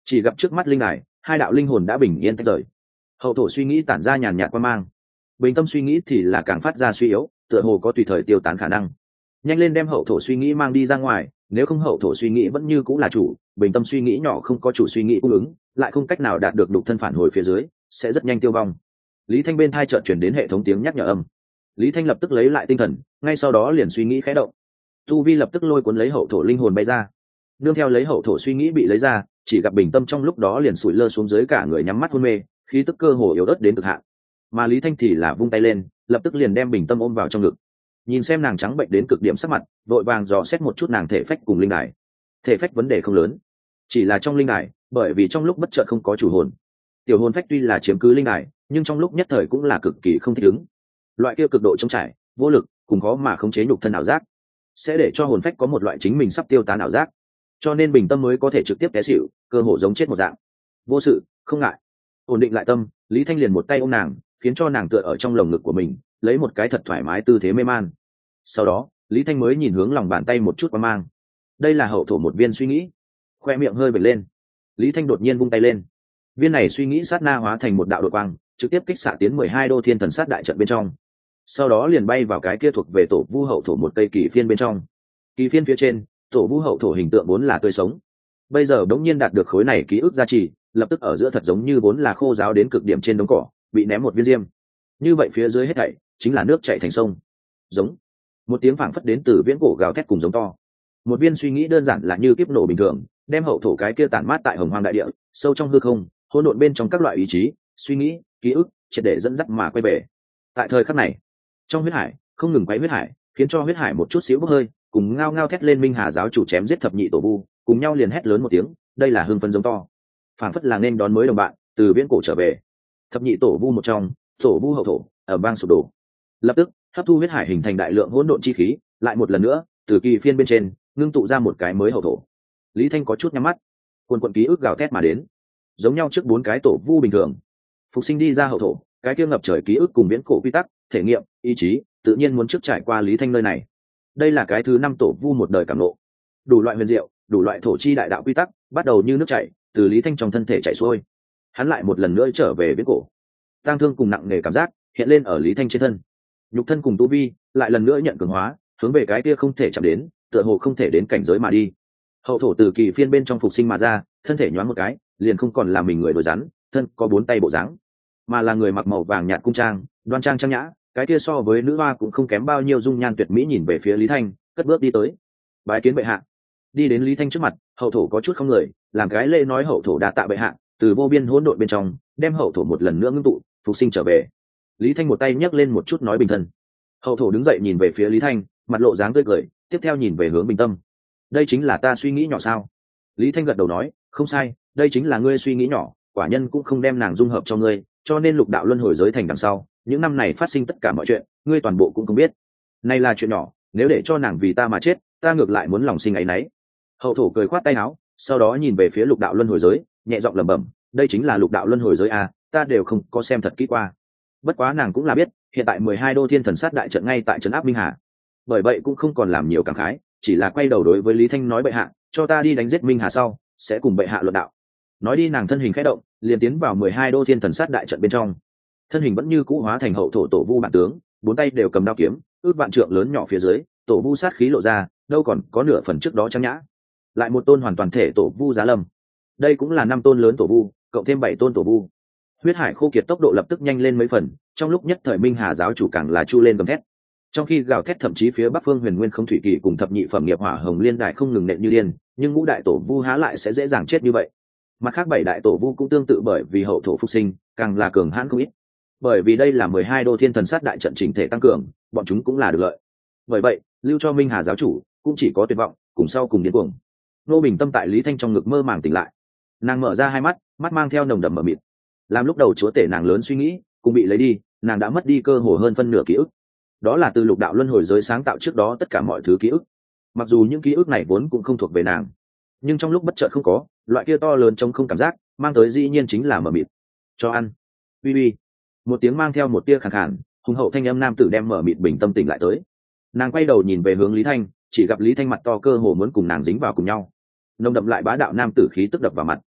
chỉ gặp trước mắt linh đài hai đạo linh hồn đã bình yên tách rời. Hậu thổ suy nghĩ tản ra nhàn nhạt quan mang, bình tâm suy nghĩ thì là càng phát ra suy yếu, tựa hồ có tùy thời tiêu tán khả năng. Nhanh lên đem hậu thổ suy nghĩ mang đi ra ngoài, nếu không hậu thổ suy nghĩ vẫn như cũng là chủ, bình tâm suy nghĩ nhỏ không có chủ suy nghĩ cung ứng, lại không cách nào đạt được đục thân phản hồi phía dưới, sẽ rất nhanh tiêu vong. Lý Thanh bên thai chợt chuyển đến hệ thống tiếng nhắc nhở âm. Lý Thanh lập tức lấy lại tinh thần, ngay sau đó liền suy nghĩ khẽ động, tu vi lập tức lôi cuốn lấy hậu thổ linh hồn bay ra. Nương theo lấy hậu thổ suy nghĩ bị lấy ra, chỉ gặp bình tâm trong lúc đó liền sủi lơ xuống dưới, cả người nhắm mắt hôn mê, khí tức cơ hồ yếu ớt đến cực hạn. Mà Lý Thanh thì là vung tay lên, lập tức liền đem bình tâm ôm vào trong ngực. Nhìn xem nàng trắng bệnh đến cực điểm sắc mặt, vội vàng dò xét một chút nàng thể phách cùng linh đài. Thể phách vấn đề không lớn, chỉ là trong linh đài, bởi vì trong lúc bất chợt không có chủ hồn, tiểu hồn phách tuy là chiếm cứ linh đài, nhưng trong lúc nhất thời cũng là cực kỳ không thích ứng. Loại kia cực độ trống trải, vô lực, cùng khó mà khống chế nhục thân ảo giác, sẽ để cho hồn phách có một loại chính mình sắp tiêu tán ảo giác, cho nên bình tâm mới có thể trực tiếp té xỉu, cơ hồ giống chết một dạng. Vô sự, không ngại. Ổn định lại tâm, Lý Thanh liền một tay ôm nàng, khiến cho nàng tựa ở trong lồng ngực của mình, lấy một cái thật thoải mái tư thế mê man. Sau đó Lý Thanh mới nhìn hướng lòng bàn tay một chút qua mang, đây là hậu thổ một viên suy nghĩ. Khoe miệng hơi bật lên, Lý Thanh đột nhiên vung tay lên, viên này suy nghĩ sát na hóa thành một đạo đội quang, trực tiếp kích xạ tiến 12 đô thiên thần sát đại trận bên trong. Sau đó liền bay vào cái kia thuộc về tổ vu hậu thổ một cây kỳ phiên bên trong. Kỳ phiên phía trên, tổ vu hậu thổ hình tượng vốn là tươi sống, bây giờ đống nhiên đạt được khối này ký ức gia trì, lập tức ở giữa thật giống như vốn là khô ráo đến cực điểm trên đống cỏ bị ném một viên diêm, như vậy phía dưới hết thảy chính là nước chảy thành sông. Giống một tiếng phảng phất đến từ viễn cổ gào thét cùng giống to. Một viên suy nghĩ đơn giản là như kiếp nổ bình thường, đem hậu thổ cái kia tản mát tại hồng hoang đại địa, sâu trong hư không, hỗn độn bên trong các loại ý chí, suy nghĩ, ký ức, triệt để dẫn dắt mà quay về. Tại thời khắc này, trong huyết hải không ngừng quay huyết hải, khiến cho huyết hải một chút xíu bốc hơi, cùng ngao ngao thét lên minh hà giáo chủ chém giết thập nhị tổ vu, cùng nhau liền hét lớn một tiếng, đây là hưng phấn giống to, phảng phất là nên đón mới đồng bạn từ viễn cổ trở về. Thập nhị tổ vu một trong, tổ vu hậu thổ ở bang sụp đổ, lập tức hấp thu huyết hải hình thành đại lượng hỗn độn chi khí, lại một lần nữa từ kỳ phiên bên trên ngưng tụ ra một cái mới hậu thổ. Lý Thanh có chút nhắm mắt, quần quần ký ức gào thét mà đến, giống nhau trước 4 cái tổ vu bình thường phục sinh đi ra hậu thổ, cái kia ngập trời ký ức cùng viễn cổ quy tắc, thể nghiệm, ý chí, tự nhiên muốn trước trải qua Lý Thanh nơi này. Đây là cái thứ 5 tổ vu một đời cảm ngộ, đủ loại huyền diệu, đủ loại thổ chi đại đạo quy tắc, bắt đầu như nước chảy từ Lý Thanh trong thân thể chảy xuôi. Hắn lại một lần nữa trở về viễn cổ, tang thương cùng nặng nề cảm giác hiện lên ở Lý Thanh trên thân, nhục thân cùng tu vi lại lần nữa nhận cường hóa, hướng về cái kia không thể chạm đến, tựa hồ không thể đến cảnh giới mà đi. Hậu thổ từ kỳ phiên bên trong phục sinh mà ra, thân thể nhoáng một cái liền không còn là mình người đồi rắn, thân có 4 tay bộ dáng, mà là người mặc màu vàng nhạt cung trang, đoan trang trang nhã, cái kia so với nữ hoa cũng không kém bao nhiêu, dung nhan tuyệt mỹ, nhìn về phía Lý Thanh, cất bước đi tới. Bái kiến bệ hạ. Đi đến Lý Thanh trước mặt, hậu thổ có chút không người, làm cái lễ nói hậu thổ đa tạ bệ hạ, từ vô biên hỗn độn bên trong đem hậu thổ một lần nữa ngưng tụ phục sinh trở về. Lý Thanh một tay nhấc lên một chút nói bình thân. Hậu thổ đứng dậy nhìn về phía Lý Thanh, mặt lộ dáng tươi cười, tiếp theo nhìn về hướng bình tâm. Đây chính là ta suy nghĩ nhỏ sao? Lý Thanh gật đầu nói, không sai, đây chính là ngươi suy nghĩ nhỏ, quả nhân cũng không đem nàng dung hợp cho ngươi, cho nên lục đạo luân hồi giới thành đằng sau những năm này phát sinh tất cả mọi chuyện ngươi toàn bộ cũng không biết. Này là chuyện nhỏ, nếu để cho nàng vì ta mà chết, ta ngược lại muốn lòng sinh áy náy. Hậu thổ cười khoát tay áo, sau đó nhìn về phía lục đạo luân hồi giới, nhẹ giọng lẩm bẩm, đây chính là lục đạo luân hồi giới à, ta đều không có xem thật kỹ qua. Bất quá nàng cũng là biết, hiện tại 12 đô thiên thần sát đại trận ngay tại trấn áp Minh Hà, bởi vậy cũng không còn làm nhiều cảm khái, chỉ là quay đầu đối với Lý Thanh nói, bệ hạ cho ta đi đánh giết Minh Hà sau sẽ cùng bệ hạ luận đạo. Nói đi nàng thân hình khẽ động, liền tiến vào 12 đô thiên thần sát đại trận bên trong. Thân hình vẫn như cũ hóa thành hậu thổ tổ vu bản tướng, 4 tay đều cầm đao kiếm, ước vạn trượng lớn nhỏ phía dưới, tổ vu sát khí lộ ra, đâu còn có nửa phần trước đó trang nhã. Lại một tôn hoàn toàn thể tổ vu giá lâm, đây cũng là 5 tôn lớn tổ vu, cộng thêm 7 tôn tổ vu. Huyết hải khô kiệt tốc độ lập tức nhanh lên mấy phần, trong lúc nhất thời Minh Hà giáo chủ càng là chu lên gầm thét. Trong khi gào thét, thậm chí phía bắc phương Huyền Nguyên Không Thủy Kỳ cùng thập nhị phẩm nghiệp hỏa hồng liên đại không ngừng nện như điên, nhưng ngũ đại tổ vu há lại sẽ dễ dàng chết như vậy. Mặt khác 7 đại tổ vu cũng tương tự, bởi vì hậu thổ phục sinh càng là cường hãn không ít, bởi vì đây là 12 đô thiên thần sát đại trận chỉnh thể tăng cường, bọn chúng cũng là được lợi. Bởi vậy lưu cho Minh Hà giáo chủ cũng chỉ có tuyệt vọng cùng sau cùng điên cuồng. Nô bình tâm tại Lý Thanh trong ngực mơ màng tỉnh lại, nàng mở ra hai mắt, mắt mang theo nồng đậm mờ mịt. Làm lúc đầu chúa tể nàng lớn suy nghĩ cũng bị lấy đi, nàng đã mất đi cơ hồ hơn phân nửa ký ức, đó là từ lục đạo luân hồi giới sáng tạo trước đó tất cả mọi thứ ký ức. Mặc dù những ký ức này vốn cũng không thuộc về nàng, nhưng trong lúc bất chợt không có loại kia to lớn trông không cảm giác mang tới dĩ nhiên chính là mờ mịt. Cho ăn. Uy uy. Một tiếng mang theo một tia khàn khàn hùng hậu thanh âm nam tử đem mờ mịt bình tâm tỉnh lại tới. Nàng quay đầu nhìn về hướng Lý Thanh, chỉ gặp Lý Thanh mặt to cơ hồ muốn cùng nàng dính vào cùng nhau, nồng đậm lại bá đạo nam tử khí tức đập vào mặt.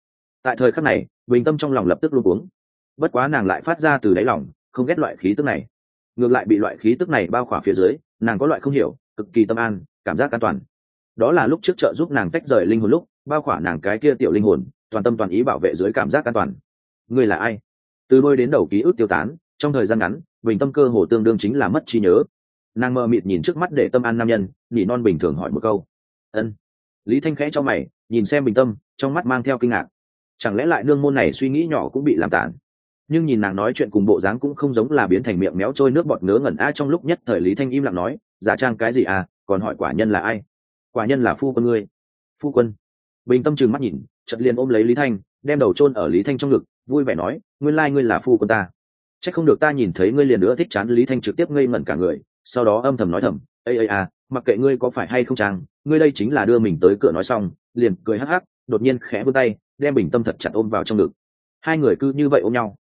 Tại thời khắc này bình tâm trong lòng lập tức luôn uống, bất quá nàng lại phát ra từ đáy lòng không ghét loại khí tức này, ngược lại bị loại khí tức này bao khỏa phía dưới, nàng có loại không hiểu cực kỳ tâm an cảm giác an toàn. Đó là lúc trước trợ giúp nàng tách rời linh hồn lúc bao khỏa nàng cái kia tiểu linh hồn, toàn tâm toàn ý bảo vệ dưới cảm giác an toàn. Ngươi là ai? Từ đôi đến đầu ký ức tiêu tán, trong thời gian ngắn bình tâm cơ hồ tương đương chính là mất trí nhớ. Nàng mơ mịt nhìn trước mắt để tâm an nam nhân, nỉ non bình thường hỏi một câu. Ân. Lý Thanh khẽ cho mày nhìn xem bình tâm, trong mắt mang theo kinh ngạc. Chẳng lẽ lại nương môn này suy nghĩ nhỏ cũng bị làm tản? Nhưng nhìn nàng nói chuyện cùng bộ dáng cũng không giống là biến thành miệng méo trôi nước bọt ngớ ngẩn. Trong lúc nhất thời Lý Thanh im lặng nói, giả trang cái gì à, còn hỏi quả nhân là ai? Quả nhân là phu quân ngươi. Phu quân? Bình tâm trừng mắt nhìn, chợt liền ôm lấy Lý Thanh, đem đầu chôn ở Lý Thanh trong ngực, vui vẻ nói, nguyên lai ngươi là phu quân ta. Chắc không được ta nhìn thấy ngươi liền nữa thích chán. Lý Thanh trực tiếp ngây ngẩn cả người, sau đó âm thầm nói thầm, ây à, mặc kệ ngươi có phải hay không trang, ngươi đây chính là đưa mình tới cửa. Nói xong liền cười hắc hắc, đột nhiên khẽ vươn tay đem bình tâm thật chặt ôm vào trong ngực. Hai người cứ như vậy ôm nhau.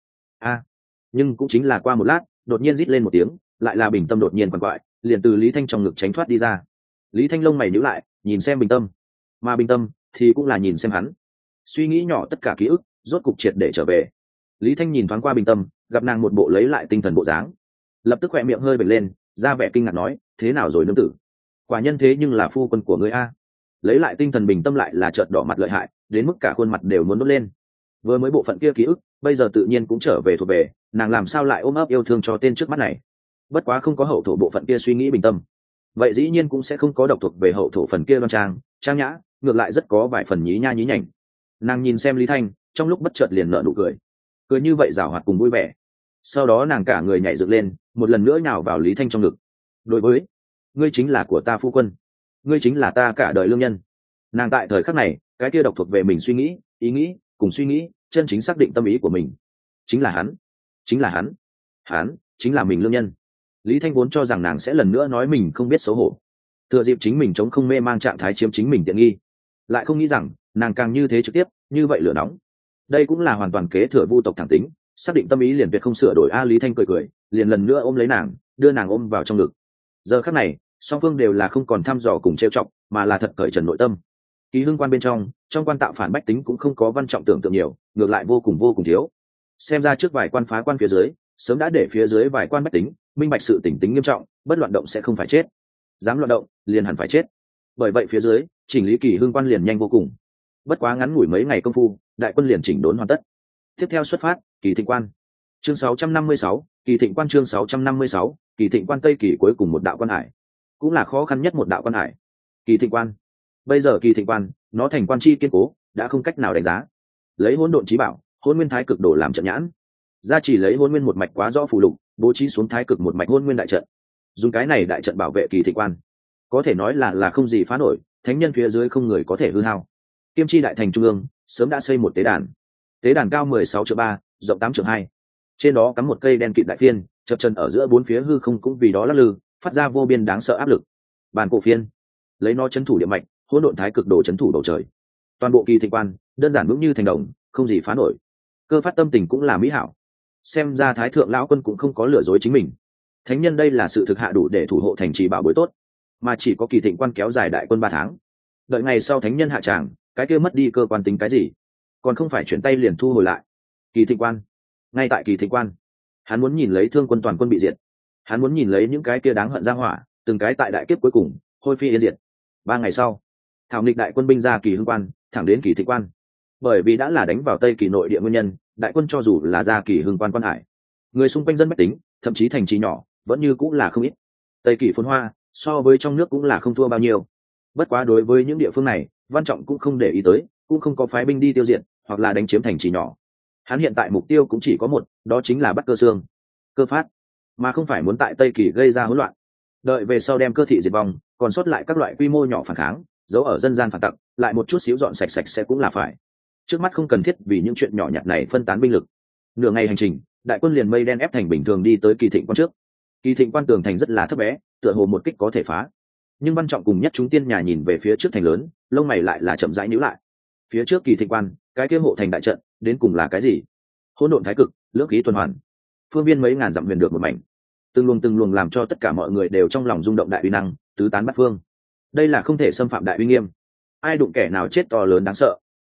Nhưng cũng chính là qua một lát, đột nhiên rít lên một tiếng, lại là bình tâm đột nhiên quằn quại, liền từ Lý Thanh trong ngực tránh thoát đi ra. Lý Thanh lông mày nhíu lại nhìn xem bình tâm, mà bình tâm thì cũng là nhìn xem hắn. Suy nghĩ nhỏ tất cả ký ức rốt cục triệt để trở về. Lý Thanh nhìn thoáng qua bình tâm, gặp nàng một bộ lấy lại tinh thần bộ dáng, lập tức khỏe miệng hơi bật lên, ra vẻ kinh ngạc nói, thế nào rồi nương tử? Quả nhân thế nhưng là phu quân của ngươi a. Lấy lại tinh thần bình tâm lại là chợt đỏ mặt lợi hại, đến mức cả khuôn mặt đều muốn đốt lên. Vừa mới bộ phận kia ký ức bây giờ tự nhiên cũng trở về thuộc về nàng, làm sao lại ôm ấp yêu thương cho tên trước mắt này? Bất quá không có hậu thổ bộ phận kia suy nghĩ bình tâm, vậy dĩ nhiên cũng sẽ không có độc thuộc về hậu thổ phần kia đoan trang trang nhã, ngược lại rất có vài phần nhí nha nhí nhảnh. Nàng nhìn xem Lý Thanh, trong lúc bất chợt liền nở nụ cười, cười như vậy giảo hoạt cùng vui vẻ. Sau đó nàng cả người nhảy dựng lên, một lần nữa nhào vào Lý Thanh trong ngực. Đối với ngươi chính là của ta phu quân, ngươi chính là ta cả đời lương nhân. Nàng tại thời khắc này cái kia độc thuộc về mình suy nghĩ, ý nghĩ cùng suy nghĩ chân chính xác định tâm ý của mình. Chính là hắn, chính là hắn, hắn chính là mình lương nhân. Lý Thanh vốn cho rằng nàng sẽ lần nữa nói mình không biết xấu hổ, thừa dịp chính mình chống không mê mang trạng thái chiếm chính mình tiện nghi, lại không nghĩ rằng nàng càng như thế trực tiếp, như vậy lửa nóng. Đây cũng là hoàn toàn kế thừa vu tộc thẳng tính, xác định tâm ý liền tuyệt không sửa đổi. Lý Thanh cười cười, liền lần nữa ôm lấy nàng, đưa nàng ôm vào trong ngực. Giờ khắc này song phương đều là không còn thăm dò cùng trêu chọc, mà là thật cởi trần nội tâm. Kỳ Hưng quan bên trong quan tạo phản bách tính cũng không có Văn Trọng tưởng tượng nhiều, ngược lại vô cùng thiếu. Xem ra trước vài quan phá quan phía dưới sớm đã để phía dưới vài quan bách tính minh bạch sự tỉnh tính nghiêm trọng, bất loạn động sẽ không phải chết, dám loạn động liền hẳn phải chết. Bởi vậy phía dưới chỉnh lý Kỳ Hưng quan liền nhanh vô cùng. Bất quá ngắn ngủi mấy ngày công phu, đại quân liền chỉnh đốn hoàn tất. Tiếp theo xuất phát, Kỳ Thịnh quan. Chương 656, Kỳ Thịnh quan. Chương 656, Kỳ Thịnh quan. Tây Kỳ cuối cùng một đạo quan hải, cũng là khó khăn nhất một đạo quan hải. Kỳ Thịnh quan. Bây giờ Kỳ Thịnh quan nó thành quan chi kiên cố, đã không cách nào đánh giá. Lấy hỗn độn chí bảo hỗn nguyên thái cực đồ làm trận nhãn, gia chỉ lấy hỗn nguyên một mạch quá rõ phù lục, bố trí xuống thái cực một mạch hỗn nguyên đại trận. Dùng cái này đại trận bảo vệ Kỳ Thịnh quan, có thể nói là không gì phá nổi, thánh nhân phía dưới không người có thể hư hao. Kiêm chi đại thành trung ương sớm đã xây một tế đàn cao 16,3 rộng 8,2, trên đó cắm một cây đen kịt đại phiên, chập chân ở giữa bốn phía hư không cũng vì đó lắc lư, phát ra vô biên đáng sợ áp lực. Bàn cổ phiên lấy nó chấn thủ địa mạch, hỗn độn thái cực đồ chấn thủ bầu trời. Toàn bộ Kỳ Thịnh quan đơn giản vững như thành đồng, không gì phá nổi. Cơ phát tâm tình cũng là mỹ hảo, xem ra thái thượng lão quân cũng không có lừa dối chính mình. Thánh nhân đây là sự thực hạ đủ để thủ hộ thành trì bảo bối tốt, mà chỉ có Kỳ Thịnh quan kéo dài đại quân 3 tháng. Đợi ngày sau thánh nhân hạ tràng, cái kia mất đi cơ quan tính cái gì, còn không phải chuyển tay liền thu hồi lại. Kỳ Thịnh quan, ngay tại Kỳ Thịnh quan, hắn muốn nhìn lấy thương quân toàn quân bị diệt, hắn muốn nhìn lấy những cái kia đáng hận ra hỏa từng cái tại đại kiếp cuối cùng hôi phi yên diệt. 3 ngày sau, thảo nghịch đại quân binh ra Kỳ Hưng quan, thẳng đến Kỳ Thịnh quan. Bởi vì đã là đánh vào Tây Kỳ nội địa nguyên nhân, đại quân cho dù là ra Kỳ Hưng quan quan hải, người xung quanh dân bách tính, thậm chí thành trì nhỏ vẫn như cũng là không ít. Tây Kỳ phồn hoa so với trong nước cũng là không thua bao nhiêu. Bất quá đối với những địa phương này, Văn Trọng cũng không để ý tới, cũng không có phái binh đi tiêu diệt hoặc là đánh chiếm thành trì nhỏ. Hắn hiện tại mục tiêu cũng chỉ có một, đó chính là bắt Cơ Xương, Cơ Phát, mà không phải muốn tại Tây Kỳ gây ra hỗn loạn. Đợi về sau đem Cơ thị diệt vong, còn sót lại các loại quy mô nhỏ phản kháng, giấu ở dân gian phản tặc, lại một chút xíu dọn sạch sẽ cũng là phải. Trước mắt không cần thiết vì những chuyện nhỏ nhặt này phân tán binh lực. Nửa ngày hành trình, đại quân liền mây đen ép thành bình thường đi tới Kỳ Thịnh quan trước. Kỳ Thịnh quan tường thành rất là thấp bé, tựa hồ một kích có thể phá. Nhưng Văn Trọng cùng Nhất Chúng Tiên Nhà nhìn về phía trước thành lớn, lông mày lại là chậm rãi nhíu lại. Phía trước Kỳ Thịnh quan, cái kia hộ thành đại trận, đến cùng là cái gì? Hỗn độn thái cực, lưỡng khí tuần hoàn, phương viên mấy ngàn dặm huyền được một mảnh, từng luồng làm cho tất cả mọi người đều trong lòng rung động đại uy năng, tứ tán bát phương. Đây là không thể xâm phạm đại uy nghiêm, ai đụng kẻ nào chết to lớn đáng sợ.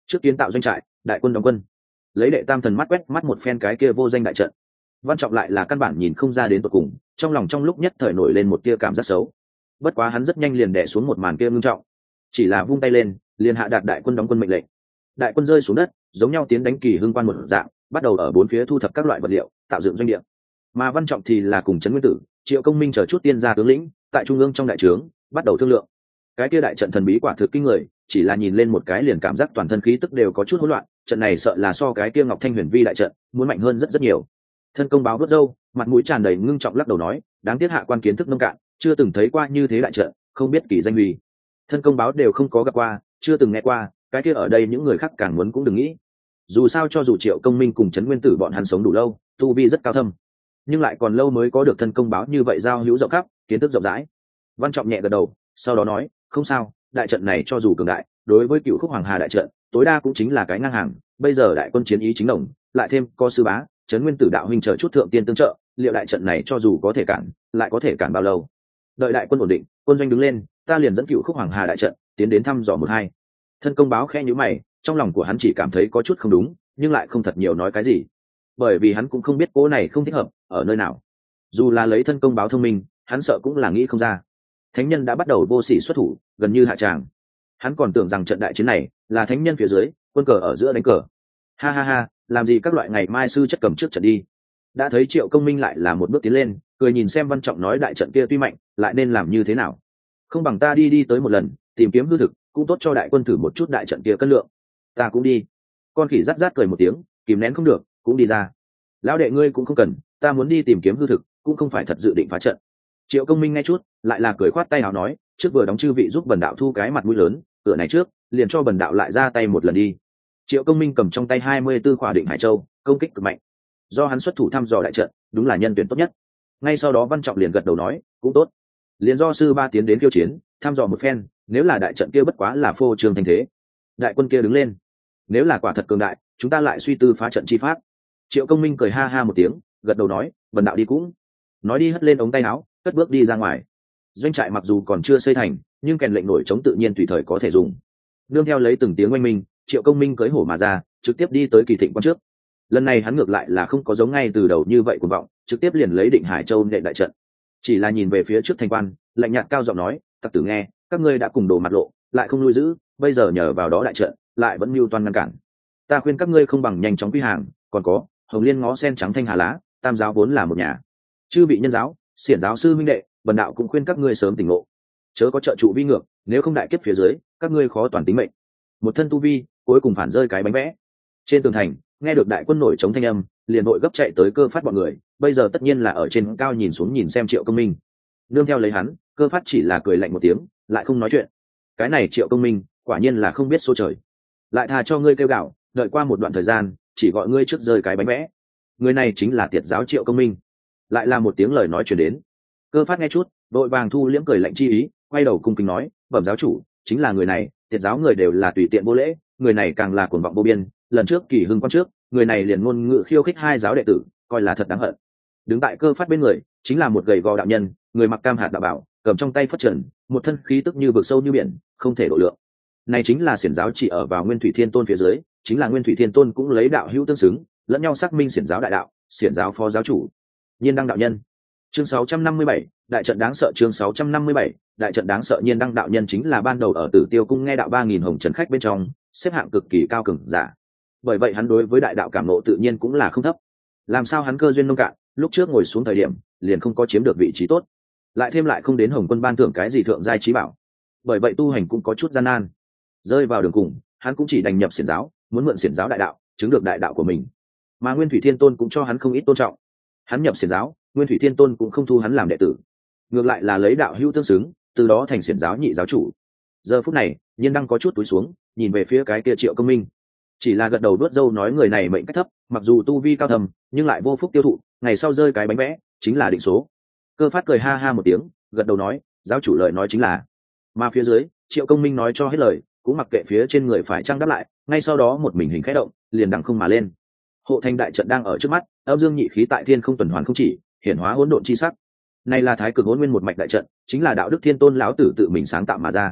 trước kiến tạo doanh trại, đại quân đóng quân. Lấy đệ tam thần mắt quét mắt một phen cái kia vô danh đại trận, Văn Trọng lại là căn bản nhìn không ra đến tận cùng, trong lòng trong lúc nhất thời nổi lên một tia cảm giác xấu. Bất quá hắn rất nhanh liền đè xuống một màn kia ngưng trọng, chỉ là vung tay lên, liền hạ đạt đại quân đóng quân mệnh lệnh. Đại quân rơi xuống đất, giống nhau tiến đánh Kỳ Hưng quan một dạng, bắt đầu ở bốn phía thu thập các loại vật liệu, tạo dựng doanh địa. Mà Văn Trọng thì là cùng Trấn Nguyên Tử, Triệu Công Minh chờ chút tiên gia tướng lĩnh, tại trung ương trong đại trướng, bắt đầu thương lượng. Cái kia đại trận thần bí quả thực kinh người, chỉ là nhìn lên một cái liền cảm giác toàn thân khí tức đều có chút hỗn loạn, trận này sợ là so cái kia Ngọc Thanh Huyền Vi đại trận muốn mạnh hơn rất rất nhiều. Thân công báo vớt râu, mặt mũi tràn đầy ngưng trọng lắc đầu nói, đáng tiếc hạ quan kiến thức nông cạn, chưa từng thấy qua như thế đại trận, không biết kỳ danh huy. Thân công báo đều không có gặp qua, chưa từng nghe qua, cái kia ở đây những người khác càng muốn cũng đừng nghĩ. Dù sao cho dù Triệu Công Minh cùng Trấn Nguyên Tử bọn hắn sống đủ lâu, tu vi rất cao thâm, nhưng lại còn lâu mới có được thân công báo như vậy giao hữu rộng khắp, kiến thức rộng rãi. Văn Trọng nhẹ gật đầu, sau đó nói, không sao, đại trận này cho dù cường đại, đối với Cựu Khúc Hoàng Hà đại trận, tối đa cũng chính là cái ngang hàng. Bây giờ đại quân chiến ý chính đồng, lại thêm có sư bá, Trấn Nguyên Tử đạo huynh chờ chút thượng tiên tương trợ, liệu đại trận này cho dù có thể cản, lại có thể cản bao lâu? Đợi đại quân ổn định, quân doanh đứng lên, ta liền dẫn Cựu Khúc Hoàng Hà đại trận tiến đến thăm dò một hai. Thân công báo khẽ nhíu mày, trong lòng của hắn chỉ cảm thấy có chút không đúng, nhưng lại không thật nhiều nói cái gì, bởi vì hắn cũng không biết cố này không thích hợp ở nơi nào. Dù là lấy thân công báo thông minh, hắn sợ cũng là nghĩ không ra. Thánh nhân đã bắt đầu vô sỉ xuất thủ, gần như hạ tràng. Hắn còn tưởng rằng trận đại chiến này là thánh nhân phía dưới, quân cờ ở giữa đánh cờ. Ha ha ha, làm gì các loại ngày mai sư chất cầm trước trận đi. Đã thấy Triệu Công Minh lại là một bước tiến lên, cười nhìn xem Văn Trọng nói đại trận kia tuy mạnh, lại nên làm như thế nào? Không bằng ta đi tới một lần, tìm kiếm hư thực, cũng tốt cho đại quân thử một chút đại trận kia cân lượng. Ta cũng đi. Con khỉ rát rát cười một tiếng, kìm nén không được, cũng đi ra. Lão đệ ngươi cũng không cần, ta muốn đi tìm kiếm hư thực, cũng không phải thật dự định phá trận. Triệu Công Minh nghe chút, lại là cười khoát tay áo nói, trước vừa đóng chư vị giúp bần đạo thu cái mặt mũi lớn, cửa này trước, liền cho bần đạo lại ra tay một lần đi. Triệu Công Minh cầm trong tay 24 khỏa định Hải Châu, công kích cực mạnh. Do hắn xuất thủ thăm dò đại trận, đúng là nhân tuyển tốt nhất. Ngay sau đó Văn Trọng liền gật đầu nói, cũng tốt. Liền do sư ba tiến đến khiêu chiến, thăm dò một phen, nếu là đại trận kia bất quá là phô trương thành thế. Đại quân kia đứng lên, nếu là quả thật cường đại, chúng ta lại suy tư phá trận chi pháp. Triệu Công Minh cười ha ha một tiếng, gật đầu nói, bần đạo đi cũng. Nói đi hất lên ống tay áo, cất bước đi ra ngoài. Doanh trại mặc dù còn chưa xây thành, nhưng kèn lệnh nổi trống tự nhiên tùy thời có thể dùng. Nương theo lấy từng tiếng oanh minh, Triệu Công Minh cưỡi hổ mà ra, trực tiếp đi tới Kỳ Thịnh quan trước. Lần này hắn ngược lại là không có giống ngay từ đầu như vậy cuồng vọng, trực tiếp liền lấy Định Hải Châu nện đại trận. Chỉ là nhìn về phía trước thành quan, lạnh nhạt cao giọng nói, tặc tử nghe, các ngươi đã cùng đồ mặt lộ, lại không nuôi giữ, bây giờ nhờ vào đó đại trận, lại vẫn mưu toan ngăn cản. Ta khuyên các ngươi không bằng nhanh chóng quy hàng, còn có Hồng Liên ngó sen trắng thanh hà lá, tam giáo vốn là một nhà. Chư vị nhân giáo, xiển giáo sư huynh đệ, bần đạo cũng khuyên các ngươi sớm tỉnh ngộ, chớ có trợ trụ vi ngược, nếu không đại kiếp phía dưới, các ngươi khó toàn tính mệnh. Một thân tu vi, cuối cùng phản rơi cái bánh vẽ. Trên tường thành, nghe được đại quân nổi chống thanh âm, liền đội gấp chạy tới Cơ Phát bọn người, bây giờ tất nhiên là ở trên cao nhìn xuống nhìn xem Triệu Công Minh. Nương theo lấy hắn, Cơ Phát chỉ là cười lạnh một tiếng, lại không nói chuyện. Cái này Triệu Công Minh, quả nhiên là không biết số trời. Lại thà cho ngươi kêu gạo, đợi qua một đoạn thời gian, chỉ gọi ngươi trước rơi cái bánh vẽ. Người này chính là Tiệt giáo Triệu Công Minh. Lại là một tiếng lời nói truyền đến. Cơ Phát nghe chút, đội vàng thu liễm cười lạnh chi ý, quay đầu cung kính nói, bẩm giáo chủ, chính là người này. Tiệt giáo người đều là tùy tiện vô lễ, người này càng là cuồng vọng vô biên. Lần trước Kỳ Hưng quan trước, người này liền ngôn ngữ khiêu khích hai giáo đệ tử, coi là thật đáng hận. Đứng tại Cơ Phát bên người, chính là một gầy gò đạo nhân, người mặc cam hạt đạo bảo, cầm trong tay phất trần, một thân khí tức như vực sâu như biển, không thể độ lượng. Này chính là xiển giáo chỉ ở vào Nguyên Thủy Thiên Tôn phía dưới, chính là Nguyên Thủy Thiên Tôn cũng lấy đạo hữu tương xứng, lẫn nhau xác minh xiển giáo đại đạo, xiển giáo phó giáo chủ. Nhiên Đăng đạo nhân. Chương 657, đại trận đáng sợ. Chương 657, đại trận đáng sợ. Nhiên Đăng đạo nhân chính là ban đầu ở Tử Tiêu cung nghe đạo 3000 hồng trần khách bên trong, xếp hạng cực kỳ cao cường giả. Bởi vậy hắn đối với đại đạo cảm ngộ tự nhiên cũng là không thấp. Làm sao hắn cơ duyên nông cạn, lúc trước ngồi xuống thời điểm, liền không có chiếm được vị trí tốt, lại thêm lại không đến Hồng Quân ban thưởng cái gì thượng giai trí bảo. Bởi vậy tu hành cũng có chút gian nan. Rơi vào đường cùng, hắn cũng chỉ đành nhập xiển giáo, muốn mượn xiển giáo đại đạo, chứng được đại đạo của mình. Mà Nguyên Thủy Thiên Tôn cũng cho hắn không ít tôn trọng. Hắn nhập xiển giáo, Nguyên Thủy Thiên Tôn cũng không thu hắn làm đệ tử, ngược lại là lấy đạo hữu tương xứng, từ đó thành xiển giáo nhị giáo chủ. Giờ phút này, Nhiên Đăng có chút túi xuống, nhìn về phía cái kia Triệu Công Minh, chỉ là gật đầu đuốt râu nói người này mệnh cách thấp, mặc dù tu vi cao thầm, nhưng lại vô phúc tiêu thụ, ngày sau rơi cái bánh vẽ, chính là định số. Cơ Phát cười ha ha một tiếng, gật đầu nói, giáo chủ lời nói chính là. Mà phía dưới, Triệu Công Minh nói cho hết lời, cũng mặc kệ phía trên người phải trang đáp lại, ngay sau đó một mình hình khẽ động, liền đằng không mà lên. Hộ thành đại trận đang ở trước mắt, âm dương nhị khí tại thiên không tuần hoàn không chỉ, hiển hóa hỗn độn chi sắc. Này là Thái Cực Hỗn Nguyên một mạch đại trận, chính là đạo đức Thiên Tôn lão tử tự mình sáng tạo mà ra.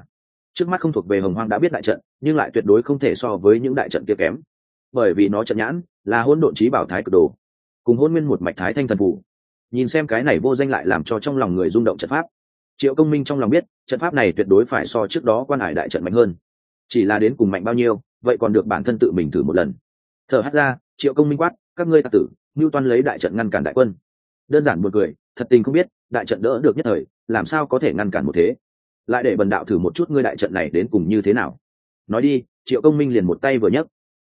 trước mắt không thuộc về hồng hoang đã biết đại trận, nhưng lại tuyệt đối không thể so với những đại trận kia kém, bởi vì nó trận nhãn là hỗn độn chí bảo thái cực đồ cùng hỗn nguyên một mạch thái thanh thần phủ. Nhìn xem cái này vô danh lại làm cho trong lòng người rung động trận pháp, Triệu Công Minh trong lòng biết trận pháp này tuyệt đối phải so trước đó quan hải đại trận mạnh hơn, chỉ là đến cùng mạnh bao nhiêu vậy còn được bản thân tự mình thử một lần. Thở hắt ra, Triệu Công Minh quát, các ngươi tặc tử, Ngưu Toan lấy đại trận ngăn cản đại quân. Đơn giản buồn cười, thật tình không biết đại trận đỡ được nhất thời làm sao có thể ngăn cản một thế, lại để bần đạo thử một chút ngươi đại trận này đến cùng như thế nào. Nói đi, Triệu Công Minh liền một tay vừa nhấc,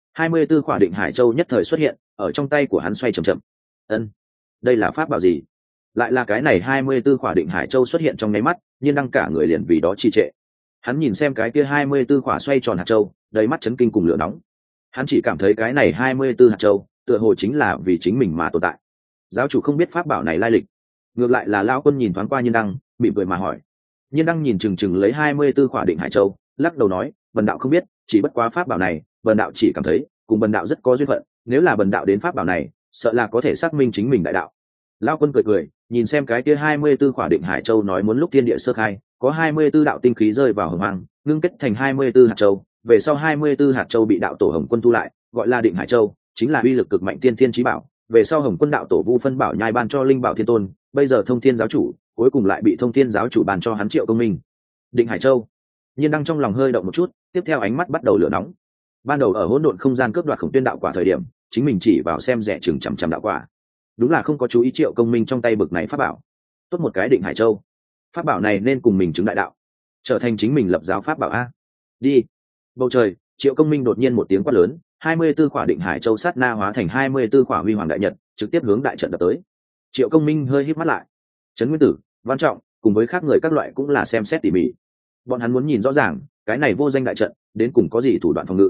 24 khỏa định hải châu nhất thời xuất hiện ở trong tay của hắn xoay chậm chậm. Ân, đây là pháp bảo gì? Lại là cái này 24 khỏa định hải châu xuất hiện trong nháy mắt, nhiên đăng cả người liền vì đó trì trệ. Hắn nhìn xem cái kia 24 khỏa xoay tròn hạt châu, đầy mắt chấn kinh cùng lửa nóng. Hắn chỉ cảm thấy cái này 24 hạt châu tựa hồ chính là vì chính mình mà tồn tại. Giáo chủ không biết pháp bảo này lai lịch, ngược lại là lão quân nhìn thoáng qua nhiên đăng, mỉm cười mà hỏi. Nhiên đăng nhìn chừng chừng lấy 24 khỏa định hải châu, lắc đầu nói, bần đạo không biết, chỉ bất quá pháp bảo này bần đạo chỉ cảm thấy cùng bần đạo rất có duyên phận, nếu là bần đạo đến pháp bảo này sợ là có thể xác minh chính mình đại đạo. Lão quân cười cười, nhìn xem cái kia 24 khỏa định hải châu nói muốn lúc thiên địa sơ khai có 24 đạo tinh khí rơi vào hồng hoang ngưng kết thành 24 hạt châu, về sau 24 hạt châu bị đạo tổ Hồng Quân thu lại gọi là định hải châu, chính là uy lực cực mạnh tiên thiên chí bảo. Về sau Hồng Quân đạo tổ Vu phân bảo nhai ban cho linh bảo thiên tôn, bây giờ thông thiên giáo chủ cuối cùng lại bị thông thiên giáo chủ ban cho hắn Triệu Công Minh. Định hải châu. Nhiên đăng trong lòng hơi động một chút, tiếp theo ánh mắt bắt đầu lửa nóng. Ban đầu ở hỗn độn không gian cướp đoạt Khổng Tuyên đạo quả thời điểm, chính mình chỉ vào xem rẻ chừng chằm đạo quả, đúng là không có chú ý Triệu Công Minh trong tay bực này pháp bảo. Tốt một cái định hải châu, pháp bảo này nên cùng mình chứng đại đạo, trở thành chính mình lập giáo pháp bảo a. Đi. Bầu trời, Triệu Công Minh đột nhiên một tiếng quát lớn, 24 khỏa định hải châu sát na hóa thành 24 khỏa huy hoàng đại nhật, trực tiếp hướng đại trận đập tới. Triệu Công Minh hơi híp mắt lại. Trấn Nguyên Tử, Văn Trọng cùng với khác người các loại cũng là xem xét tỉ mỉ. Bọn hắn muốn nhìn rõ ràng cái này vô danh đại trận đến cùng có gì thủ đoạn phòng ngự.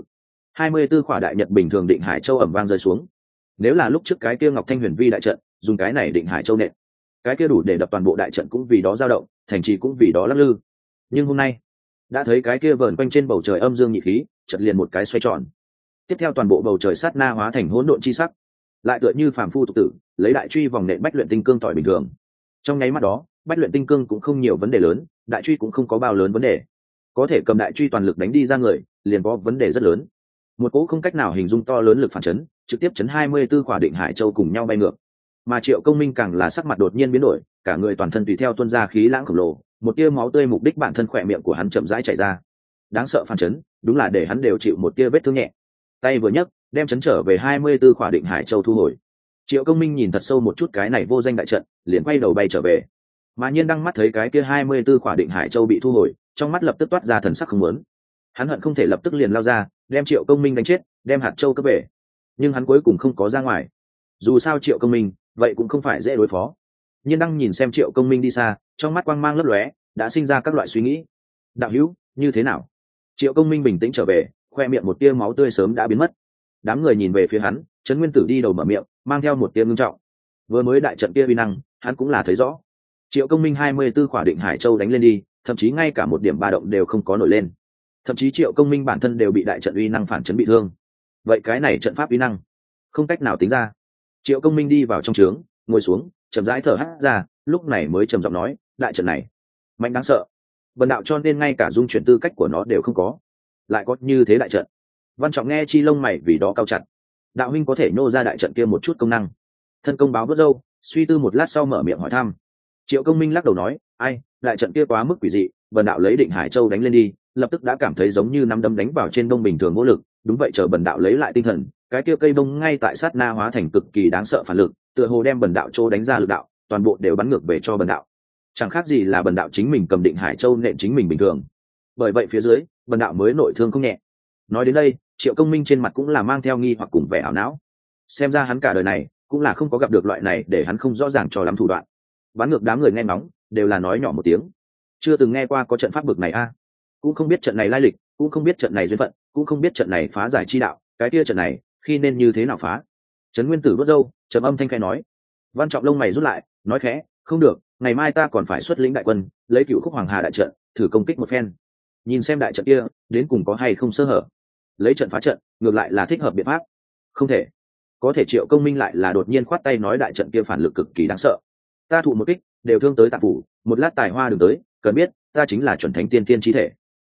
24 khỏa đại nhật bình thường định hải châu ầm vang rơi xuống. Nếu là lúc trước cái kia Ngọc Thanh Huyền Vi đại trận dùng cái này định hải châu nện, cái kia đủ để đập toàn bộ đại trận cũng vì đó dao động, thành trì cũng vì đó lắc lư. Nhưng hôm nay đã thấy cái kia vờn quanh trên bầu trời âm dương nhị khí chợt liền một cái xoay tròn, tiếp theo toàn bộ bầu trời sát na hóa thành hỗn độn chi sắc, lại tựa như phàm phu tục tử lấy đại truy vòng nện bách luyện tinh cương tỏi bình thường. Trong nháy mắt đó bách luyện tinh cương cũng không nhiều vấn đề lớn, đại truy cũng không có bao lớn vấn đề, có thể cầm đại truy toàn lực đánh đi ra người liền có vấn đề rất lớn. Một cỗ không cách nào hình dung to lớn lực phản chấn trực tiếp chấn 24 khỏa định hải châu cùng nhau bay ngược. Mà Triệu Công Minh càng là sắc mặt đột nhiên biến đổi, cả người toàn thân tùy theo tuôn ra khí lãng khổng lồ, một tia máu tươi mục đích bản thân khỏe miệng của hắn chậm rãi chảy ra. Đáng sợ phản chấn, đúng là để hắn đều chịu một tia vết thương nhẹ. Tay vừa nhấc, đem chấn trở về 24 khỏa định hải châu thu hồi. Triệu Công Minh nhìn thật sâu một chút cái này vô danh đại trận, liền quay đầu bay trở về. Mà Nhiên đăng mắt thấy cái kia 24 khỏa định hải châu bị thu hồi, trong mắt lập tức toát ra thần sắc không muốn. Hắn hận không thể lập tức liền lao ra, đem Triệu Công Minh đánh chết, đem hạt châu cướp về. Nhưng hắn cuối cùng không có ra ngoài. Dù sao Triệu Công Minh, vậy cũng không phải dễ đối phó. Nhiên đăng nhìn xem Triệu Công Minh đi xa, trong mắt quang mang lấp lóe, đã sinh ra các loại suy nghĩ. Đạo hữu, như thế nào? Triệu Công Minh bình tĩnh trở về, khoe miệng một tia máu tươi sớm đã biến mất. Đám người nhìn về phía hắn, Trấn Nguyên Tử đi đầu mở miệng, mang theo một tia ngưng trọng. Vừa mới đại trận kia uy năng, hắn cũng là thấy rõ. Triệu Công Minh 24 khỏa định hải châu đánh lên đi, thậm chí ngay cả một điểm ba động đều không có nổi lên. Thậm chí Triệu Công Minh bản thân đều bị đại trận uy năng phản chấn bị thương. Vậy cái này trận pháp uy năng, không cách nào tính ra. Triệu Công Minh đi vào trong trướng, ngồi xuống, chậm rãi thở hắt ra, lúc này mới trầm giọng nói, đại trận này mạnh đáng sợ, bần đạo cho nên ngay cả dung chuyển tư cách của nó đều không có, lại có như thế đại trận. Văn Trọng nghe chi lông mày vì đó cao chặt. Đạo huynh có thể nhô ra đại trận kia một chút công năng? Thân công báo vớt râu, suy tư một lát sau mở miệng hỏi thăm. Triệu Công Minh lắc đầu nói, ai, đại trận kia quá mức quỷ dị, bần đạo lấy định hải châu đánh lên đi, lập tức đã cảm thấy giống như nắm đấm đánh vào trên đông bình thường vô lực. Đúng vậy, chờ bần đạo lấy lại tinh thần, cái kia cây bông ngay tại sát na hóa thành cực kỳ đáng sợ phản lực, tựa hồ đem bần đạo chỗ đánh ra lực đạo toàn bộ đều bắn ngược về cho bần đạo, chẳng khác gì là bần đạo chính mình cầm định hải châu nện chính mình bình thường. Bởi vậy phía dưới bần đạo mới nội thương không nhẹ. Nói đến đây, Triệu Công Minh trên mặt cũng là mang theo nghi hoặc cùng vẻ ảo não. Xem ra hắn cả đời này cũng là không có gặp được loại này để hắn không rõ ràng cho lắm thủ đoạn. Bắn ngược đám người nghe ngóng đều là nói nhỏ một tiếng, chưa từng nghe qua có trận pháp bực này a. Cũng không biết trận này lai lịch, cũng không biết trận này duyên phận, cũng không biết trận này phá giải chi đạo, cái kia trận này khi nên như thế nào phá. Trấn Nguyên Tử vớt râu, trầm âm thanh khẽ nói. Văn Trọng lông mày rút lại, nói khẽ, không được, ngày mai ta còn phải xuất lĩnh đại quân, lấy Cửu Khúc Hoàng Hà đại trận thử công kích một phen, nhìn xem đại trận kia đến cùng có hay không sơ hở, lấy trận phá trận ngược lại là thích hợp biện pháp. Không thể. Có thể Triệu Công Minh lại là đột nhiên khoát tay nói đại trận kia phản lực cực kỳ đáng sợ, ta thụ một kích đều thương tới tạng phủ, một lát tài hoa đừng tới, cần biết ta chính là chuẩn thánh tiên tiên chi thể.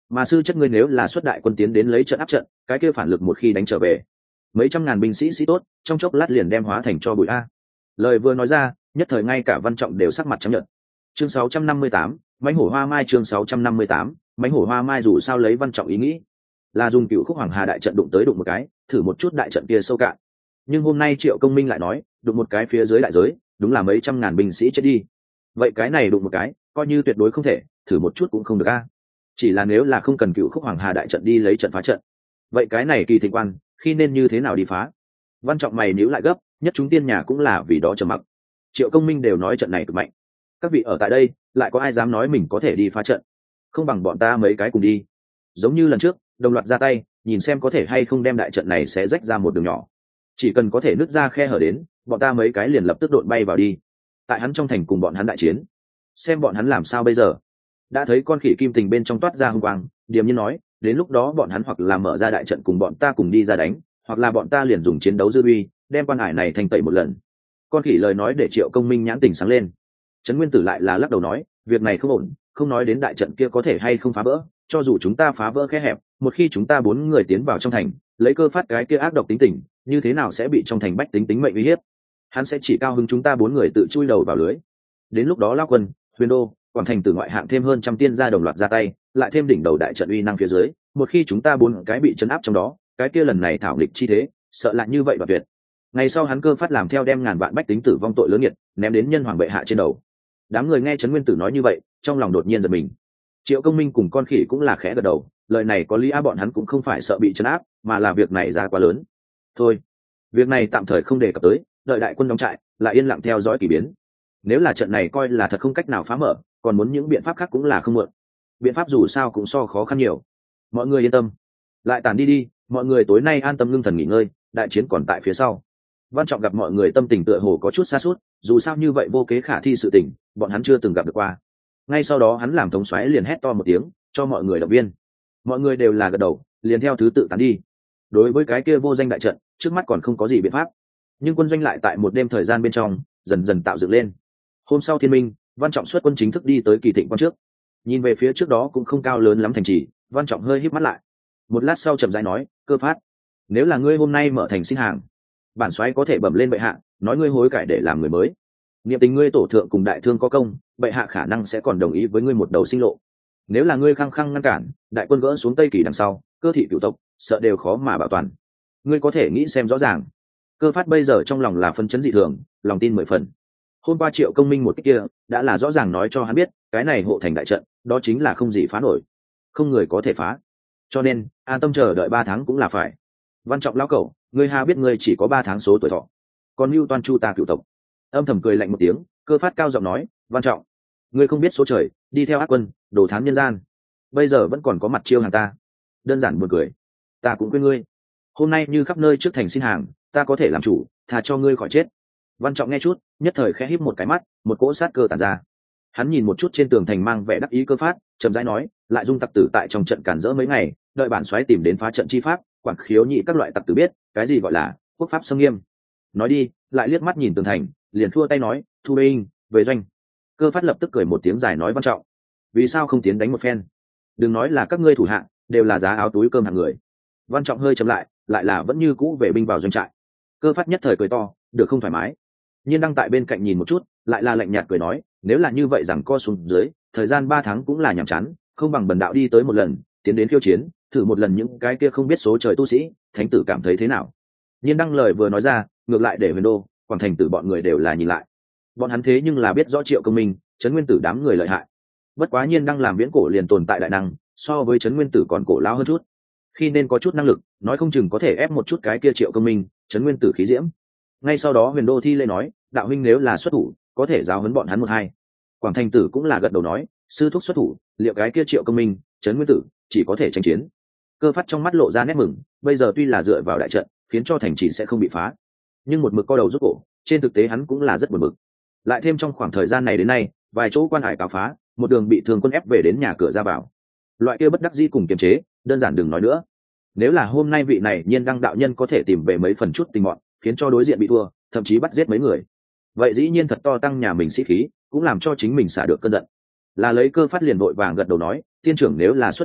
mà sư chất ngươi nếu là xuất đại quân tiến đến lấy trận áp trận, cái kia phản lực một khi đánh trở về, mấy trăm ngàn binh sĩ sĩ tốt trong chốc lát liền đem hóa thành cho bụi a. Lời vừa nói ra, nhất thời ngay cả Văn Trọng đều sắc mặt trắng nhợt. Chương 658, mãnh hổ hoa mai. Chương 658, mãnh hổ hoa mai. Dù sao lấy Văn Trọng ý nghĩ là dùng Cựu Khúc Hoàng Hà đại trận đụng tới đụng một cái, thử một chút đại trận kia sâu cạn. Nhưng hôm nay Triệu Công Minh lại nói, đụng một cái phía dưới đại giới, đúng là mấy trăm ngàn binh sĩ chết đi. Vậy cái này đụng một cái, coi như tuyệt đối không thể, thử một chút cũng không được a. Chỉ là nếu là không cần Cựu Khúc Hoàng Hà đại trận đi lấy trận phá trận, vậy cái này kỳ thịnh quan, khi nên như thế nào đi phá? Văn Trọng mày nhíu lại gấp, nhất chúng tiên nhà cũng là vì đó trầm mặc. Triệu Công Minh đều nói trận này cực mạnh, các vị ở tại đây lại có ai dám nói mình có thể đi phá trận? Không bằng bọn ta mấy cái cùng đi, giống như lần trước đồng loạt ra tay, nhìn xem có thể hay không đem đại trận này xé rách ra một đường nhỏ. Chỉ cần có thể nứt ra khe hở đến, bọn ta mấy cái liền lập tức độn bay vào đi, tại hắn trong thành cùng bọn hắn đại chiến, xem bọn hắn làm sao bây giờ. Đã thấy con khỉ kim tình bên trong toát ra hung quang, điềm nhiên nói, đến lúc đó bọn hắn hoặc là mở ra đại trận cùng bọn ta cùng đi ra đánh, hoặc là bọn ta liền dùng chiến đấu dư uy đem quan hải này thành tẩy một lần. Con khỉ lời nói để Triệu Công Minh nhãn tình sáng lên. Trấn Nguyên Tử lại là lắc đầu nói, việc này không ổn, không nói đến đại trận kia có thể hay không phá vỡ, cho dù chúng ta phá vỡ khe hẹp, một khi chúng ta 4 người tiến vào trong thành, lấy Cơ Phát cái kia ác độc tính tình, như thế nào sẽ bị trong thành bách tính tính mệnh uy hiếp? Hắn sẽ chỉ cao hứng chúng ta 4 người tự chui đầu vào lưới. Đến lúc đó Lao Quân, Huyền Đô, Quảng Thành từ ngoại hạng thêm hơn trăm tiên gia đồng loạt ra tay, lại thêm đỉnh đầu đại trận uy năng phía dưới, một khi chúng ta 4 cái bị chấn áp trong đó, cái kia lần này thảo nghịch chi thế, sợ lại như vậy và tuyệt. Ngày sau hắn Cơ Phát làm theo đem ngàn vạn bách tính tử vong tội lớn nghiệt, ném đến nhân hoàng bệ hạ trên đầu. Đám người nghe Trấn Nguyên Tử nói như vậy, trong lòng đột nhiên giật mình. Triệu Công Minh cùng con khỉ cũng là khẽ gật đầu, lời này có lý, bọn hắn cũng không phải sợ bị trấn áp, mà là việc này giá quá lớn. Thôi, việc này tạm thời không đề cập tới, đợi đại quân đóng trại, lại yên lặng theo dõi kỳ biến. Nếu là trận này coi là thật không cách nào phá mở, còn muốn những biện pháp khác cũng là không muộn. Biện pháp dù sao cũng so khó khăn nhiều. Mọi người yên tâm, lại tản đi đi, mọi người tối nay an tâm ngưng thần nghỉ ngơi, đại chiến còn tại phía sau. Văn Trọng gặp mọi người tâm tình tựa hồ có chút xa suốt, dù sao như vậy vô kế khả thi sự tình, bọn hắn chưa từng gặp được qua. Ngay sau đó hắn làm thống soái liền hét to một tiếng, cho mọi người động viên. Mọi người đều là gật đầu, liền theo thứ tự tán đi. Đối với cái kia vô danh đại trận, trước mắt còn không có gì biện pháp, nhưng quân doanh lại tại một đêm thời gian bên trong dần dần tạo dựng lên. Hôm sau thiên minh, Văn Trọng xuất quân chính thức đi tới Kỳ Thịnh quan trước. Nhìn về phía trước đó cũng không cao lớn lắm thành trì, Văn Trọng hơi híp mắt lại. Một lát sau chậm rãi nói, Cơ Phát, nếu là ngươi hôm nay mở thành xin hàng, bản soái có thể bẩm lên bệ hạ, nói ngươi hối cải để làm người mới. Niệm tình ngươi tổ thượng cùng đại thương có công, bệ hạ khả năng sẽ còn đồng ý với ngươi một đầu sinh lộ. Nếu là ngươi khăng khăng ngăn cản, đại quân gỡ xuống Tây Kỳ đằng sau, Cơ thị cửu tộc sợ đều khó mà bảo toàn. Ngươi có thể nghĩ xem rõ ràng. Cơ Phát bây giờ trong lòng là phân chấn dị thường, lòng tin 10 phần. Hôm qua Triệu Công Minh một cái kia đã là rõ ràng nói cho hắn biết, cái này hộ thành đại trận, đó chính là không gì phá nổi, không người có thể phá. Cho nên an tâm chờ đợi 3 tháng cũng là phải. Văn Trọng lão cẩu, ngươi ha biết ngươi chỉ có 3 tháng số tuổi thọ, còn mưu toan chu ta cửu tộc. Âm thầm cười lạnh một tiếng, Cơ Phát cao giọng nói, Văn Trọng, ngươi không biết số trời, đi theo ác quân, đổ thán nhân gian, bây giờ vẫn còn có mặt chiêu hàng ta, đơn giản buồn cười. Ta cũng quên ngươi, hôm nay như khắp nơi trước thành xin hàng, ta có thể làm chủ, thà cho ngươi khỏi chết. Văn Trọng nghe chút, nhất thời khẽ híp một cái mắt, một cỗ sát cơ tản ra. Hắn nhìn một chút trên tường thành mang vẻ đắc ý Cơ Phát, chậm rãi nói, lại dung tặc tử tại trong trận cản rỡ mấy ngày, đợi bản soái tìm đến phá trận chi pháp, quản khiếu nhị các loại tặc tử biết cái gì gọi là quốc pháp xâm nghiêm. Nói đi, lại liếc mắt nhìn tường thành, liền thua tay nói, thu binh về doanh. Cơ Phát lập tức cười một tiếng dài nói, Văn Trọng, vì sao không tiến đánh một phen? Đừng nói là các ngươi thủ hạ đều là giá áo túi cơm hạng người. Văn Trọng hơi chậm lại là vẫn như cũ về binh vào doanh trại. Cơ Phát nhất thời cười to, được không thoải mái. Nhiên đang tại bên cạnh nhìn một chút, lại là lạnh nhạt cười nói, nếu là như vậy rằng co xuống dưới, thời gian 3 tháng cũng là nhàm chán, không bằng bần đạo đi tới một lần, tiến đến khiêu chiến, thử một lần những cái kia không biết số trời tu sĩ, thánh tử cảm thấy thế nào? Nhiên đăng lời vừa nói ra, ngược lại để Huyền Đô, Quảng Thành Tử bọn người đều là nhìn lại. Bọn hắn thế nhưng là biết rõ Triệu Công Minh, Trấn Nguyên Tử đám người lợi hại. Bất quá Nhiên đăng làm viễn cổ liền tồn tại đại năng, so với Trấn Nguyên Tử còn cổ lão hơn chút. Khi nên có chút năng lực, nói không chừng có thể ép một chút cái kia Triệu Công Minh, Trấn Nguyên Tử khí diễm. Ngay sau đó Huyền Đô thi lễ nói, đạo huynh nếu là xuất thủ, có thể giáo huấn bọn hắn một hai. Quảng Thành Tử cũng là gật đầu nói, sư thúc xuất thủ, liệu cái kia Triệu Công Minh, Trấn Nguyên Tử chỉ có thể tranh chiến. Cơ Phát trong mắt lộ ra nét mừng, bây giờ tuy là dựa vào đại trận, khiến cho thành trì sẽ không bị phá, nhưng một mực co đầu rút cổ, trên thực tế hắn cũng là rất buồn bực. Lại thêm trong khoảng thời gian này đến nay, vài chỗ quan hải cáo phá, một đường bị thường quân ép về đến nhà cửa ra vào. Loại kia bất đắc dĩ cùng kiềm chế, đơn giản đừng nói nữa. Nếu là hôm nay vị này Nhiên đăng đạo nhân có thể tìm về mấy phần chút tình mọn, khiến cho đối diện bị thua, thậm chí bắt giết mấy người, vậy dĩ nhiên thật to tăng nhà mình sĩ khí, cũng làm cho chính mình xả được cơn giận. Là lấy Cơ Phát liền vội vàng gật đầu nói, tiên trưởng nếu là xuất thủ,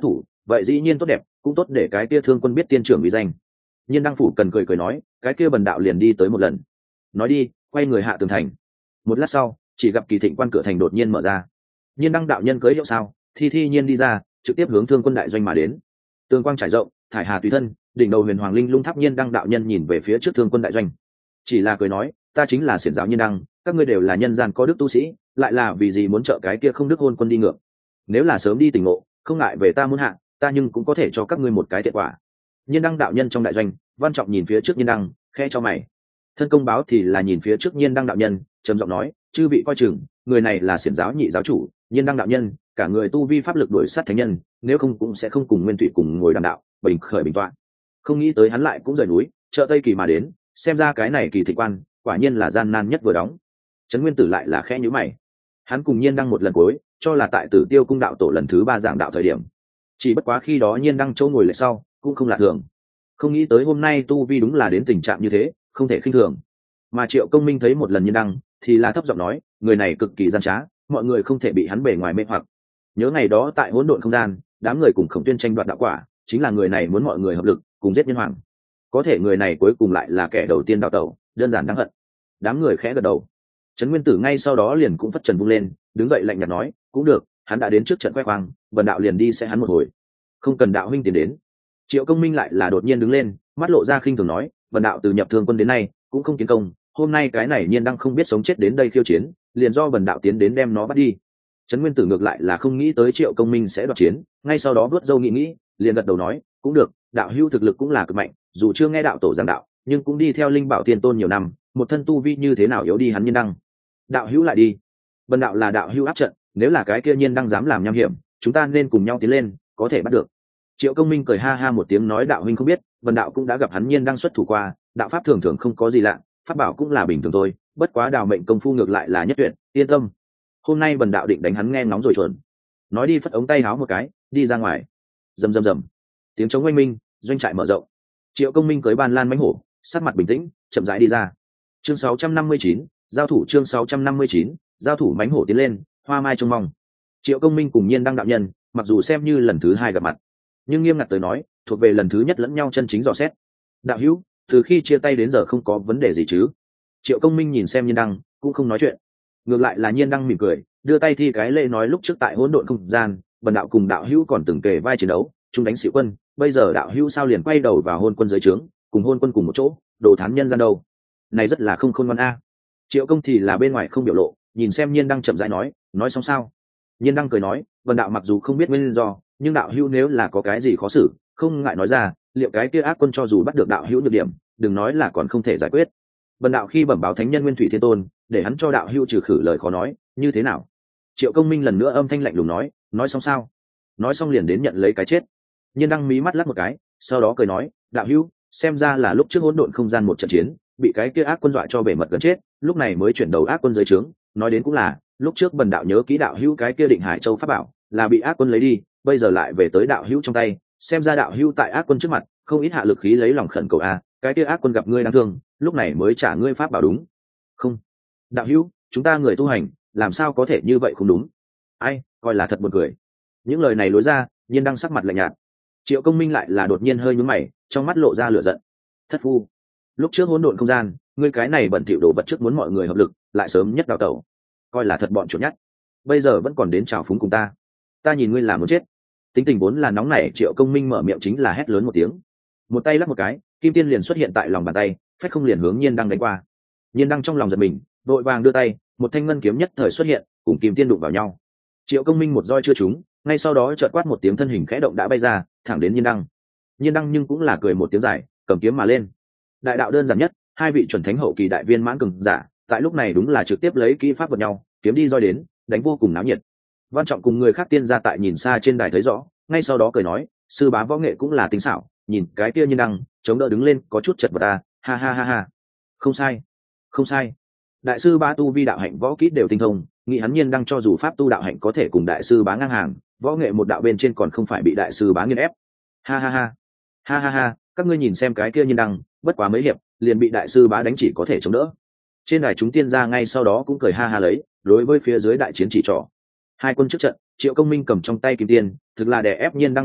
vậy dĩ nhiên tốt đẹp, cũng tốt để cái kia thương quân biết tiên trưởng uy danh. Nhiên đăng phủ cần cười cười nói, cái kia bần đạo liền đi tới một lần. Nói đi, quay người hạ tường thành. Một lát sau, chỉ gặp Kỳ Thịnh quan cửa thành đột nhiên mở ra. Nhiên đăng đạo nhân cưỡi hiệu sao, thi nhiên đi ra, trực tiếp hướng thương quân đại doanh mà đến. Tường quang trải rộng, thải hà tùy thân, đỉnh đầu huyền hoàng linh lung tháp. Nhiên đăng đạo nhân nhìn về phía trước thương quân đại doanh, chỉ là cười nói, ta chính là xiển giáo Nhiên đăng, các ngươi đều là nhân gian có đức tu sĩ, lại là vì gì muốn trợ cái kia không đức hôn quân đi ngược? Nếu là sớm đi tỉnh ngộ, không ngại về ta muốn hạ, ta nhưng cũng có thể cho các ngươi một cái thiện quả. Nhiên đăng đạo nhân trong đại doanh, Văn Trọng nhìn phía trước Nhiên đăng, khẽ cho mày. Thân công báo thì là nhìn phía trước Nhiên đăng đạo nhân, trầm giọng nói, chư vị coi chừng, người này là xiển giáo nhị giáo chủ Nhiên đăng đạo nhân, cả người tu vi pháp lực đuổi sát thánh nhân, nếu không cũng sẽ không cùng Nguyên Thụy cùng ngồi đàm đạo, bình khởi bình toạn. Không nghĩ tới hắn lại cũng rời núi, trợ Tây Kỳ mà đến, xem ra cái này Kỳ Thịnh quan, quả nhiên là gian nan nhất vừa đóng. Trấn Nguyên Tử lại là khẽ nhíu mày. Hắn cùng Nhiên đăng một lần cuối, cho là tại Tử Tiêu cung đạo tổ lần thứ 3 giảng đạo thời điểm. Chỉ bất quá khi đó Nhiên đăng chỗ ngồi lại sau, cũng không lạ thường. Không nghĩ tới hôm nay tu vi đúng là đến tình trạng như thế, không thể khinh thường. Mà Triệu Công Minh thấy một lần Nhiên đăng, thì là thấp giọng nói, người này cực kỳ gian trá, mọi người không thể bị hắn bề ngoài mê hoặc. Nhớ ngày đó tại hỗn độn không gian, đám người cùng Khổng Tuyên tranh đoạt đạo quả, chính là người này muốn mọi người hợp lực cùng giết nhân hoàng. Có thể người này cuối cùng lại là kẻ đầu tiên đào tẩu, đơn giản đáng hận. Đám người khẽ gật đầu. Trấn Nguyên Tử ngay sau đó liền cũng phất trần vung lên, đứng dậy lạnh nhạt nói, cũng được, hắn đã đến trước trận khoe khoang, bần đạo liền đi sẽ hắn một hồi, không cần đạo huynh tiến đến. Triệu Công Minh lại là đột nhiên đứng lên, mắt lộ ra khinh thường nói, bần đạo từ nhập thương quân đến nay cũng không kiến công, hôm nay cái này Nhiên đăng không biết sống chết đến đây khiêu chiến, liền do bần đạo tiến đến đem nó bắt đi. Trấn Nguyên Tử ngược lại là không nghĩ tới Triệu Công Minh sẽ đoạt chiến, ngay sau đó vuốt râu nghĩ, liền gật đầu nói, cũng được, đạo hữu thực lực cũng là cực mạnh, dù chưa nghe đạo tổ giảng đạo, nhưng cũng đi theo linh bảo tiên tôn nhiều năm, một thân tu vi như thế nào yếu đi hắn Nhiên đăng. Đạo hữu lại đi, bần đạo là đạo hữu áp trận, nếu là cái kia Nhiên đăng dám làm nham hiểm, chúng ta nên cùng nhau tiến lên, có thể bắt được. Triệu Công Minh cười ha ha một tiếng nói, đạo huynh không biết, bần đạo cũng đã gặp hắn Nhiên đăng xuất thủ qua, đạo pháp thường thường không có gì lạ, pháp bảo cũng là bình thường thôi, bất quá đào mệnh công phu ngược lại là nhất tuyệt, yên tâm. Hôm nay bần đạo định đánh hắn nghe ngóng rồi chuẩn. Nói đi phất ống tay háo một cái, đi ra ngoài. Rầm rầm rầm, tiếng trống oanh minh, doanh trại mở rộng. Triệu Công Minh cưỡi ban lan mãnh hổ, sắc mặt bình tĩnh, chậm rãi đi ra. Chương 659, giao thủ. Chương 659, giao thủ. Mãnh hổ tiến lên, hoa mai trông mong. Triệu Công Minh cùng Nhiên đăng đạo nhân, mặc dù xem như lần thứ 2 gặp mặt, nhưng nghiêm ngặt tới nói, thuộc về lần thứ nhất lẫn nhau chân chính dò xét. Đạo hữu, từ khi chia tay đến giờ không có vấn đề gì chứ? Triệu Công Minh nhìn xem Nhiên đăng, cũng không nói chuyện. Ngược lại là Nhiên đăng mỉm cười, đưa tay thi cái lễ nói, lúc trước tại hỗn độn không gian, bần đạo cùng đạo hữu còn từng kề vai chiến đấu, chung đánh Sĩ quân, bây giờ đạo hữu sao liền quay đầu vào hôn quân dưới trướng, cùng hôn quân cùng một chỗ, đồ thán nhân gian đâu? Này rất là không khôn ngoan a. Triệu Công thì là bên ngoài không biểu lộ, nhìn xem Nhiên đăng chậm rãi nói xong sao? Nhiên đăng cười nói, bần đạo mặc dù không biết nguyên do, nhưng đạo hữu nếu là có cái gì khó xử, không ngại nói ra, liệu cái kia ác quân cho dù bắt được đạo hữu nhược điểm, đừng nói là còn không thể giải quyết. Bần đạo khi bẩm báo thánh nhân Nguyên Thủy Thiên Tôn, để hắn cho đạo hữu trừ khử lời khó nói, như thế nào? Triệu Công Minh lần nữa âm thanh lạnh lùng nói xong sao? Nói xong liền đến nhận lấy cái chết. Nhiên đăng mí mắt lắc một cái, sau đó cười nói, đạo hữu, xem ra là lúc trước hỗn độn không gian một trận chiến, bị cái kia ác quân dọa cho bể mật gần chết, lúc này mới chuyển đầu ác quân dưới trướng. Nói đến cũng là, lúc trước bần đạo nhớ kỹ đạo hữu cái kia Định Hải Châu pháp bảo, là bị ác quân lấy đi, bây giờ lại về tới đạo hữu trong tay, xem ra đạo hữu tại ác quân trước mặt, không ít hạ lực khí lấy lòng khẩn cầu a, cái kia ác quân gặp ngươi đáng thương, lúc này mới trả ngươi pháp bảo đúng không? Đạo hữu, chúng ta người tu hành, làm sao có thể như vậy không đúng? Ai, coi là thật buồn cười. Những lời này lối ra, Nhiên đăng sắc mặt lạnh nhạt. Triệu Công Minh lại là đột nhiên hơi nhướng mày, trong mắt lộ ra lửa giận. Thất phu, lúc trước hỗn độn không gian, ngươi cái này bẩn thỉu đồ vật trước muốn mọi người hợp lực, lại sớm nhất đào tẩu, coi là thật bọn chuột nhắt. Bây giờ vẫn còn đến trào phúng cùng ta nhìn ngươi là muốn chết. Tính tình vốn là nóng nảy, Triệu Công Minh mở miệng chính là hét lớn một tiếng, một tay lắc một cái, kim tiên liền xuất hiện tại lòng bàn tay, phách không liền hướng Nhiên đăng đánh qua. Nhiên đăng trong lòng giật mình, vội vàng đưa tay, một thanh ngân kiếm nhất thời xuất hiện, cùng kim tiên đụng vào nhau. Triệu Công Minh một roi chưa trúng, ngay sau đó chợt quát một tiếng, thân hình khẽ động đã bay ra, thẳng đến Nhiên đăng. Nhiên đăng nhưng cũng là cười một tiếng dài, cầm kiếm mà lên. Đại đạo đơn giản nhất, hai vị chuẩn thánh hậu kỳ đại viên mãn cường giả, tại lúc này đúng là trực tiếp lấy kỹ pháp vật nhau, kiếm đi roi đến, đánh vô cùng náo nhiệt. Văn Trọng cùng người khác tiên gia tại nhìn xa trên đài thấy rõ, ngay sau đó cười nói, sư bá võ nghệ cũng là tinh xảo, nhìn cái kia Nhiên đăng chống đỡ đứng lên có chút chật vật ta, ha ha ha ha. Không sai, không sai. Đại sư bá tu vi đạo hạnh võ kỹ đều tinh thông, nghĩ hắn Nhiên đăng cho dù pháp tu đạo hạnh có thể cùng đại sư bá ngang hàng, võ nghệ một đạo bên trên còn không phải bị đại sư bá nghiền ép. Ha ha ha, ha ha ha, các ngươi nhìn xem cái kia Nhiên đăng, bất quá mấy hiệp liền bị đại sư bá đánh chỉ có thể chống đỡ. Trên đài chúng tiên gia ngay sau đó cũng cười ha ha lấy, đối với phía dưới đại chiến chỉ trỏ. Hai quân trước trận, Triệu Công Minh cầm trong tay kim tiên, thực là đè ép Nhiên đăng quất loạn,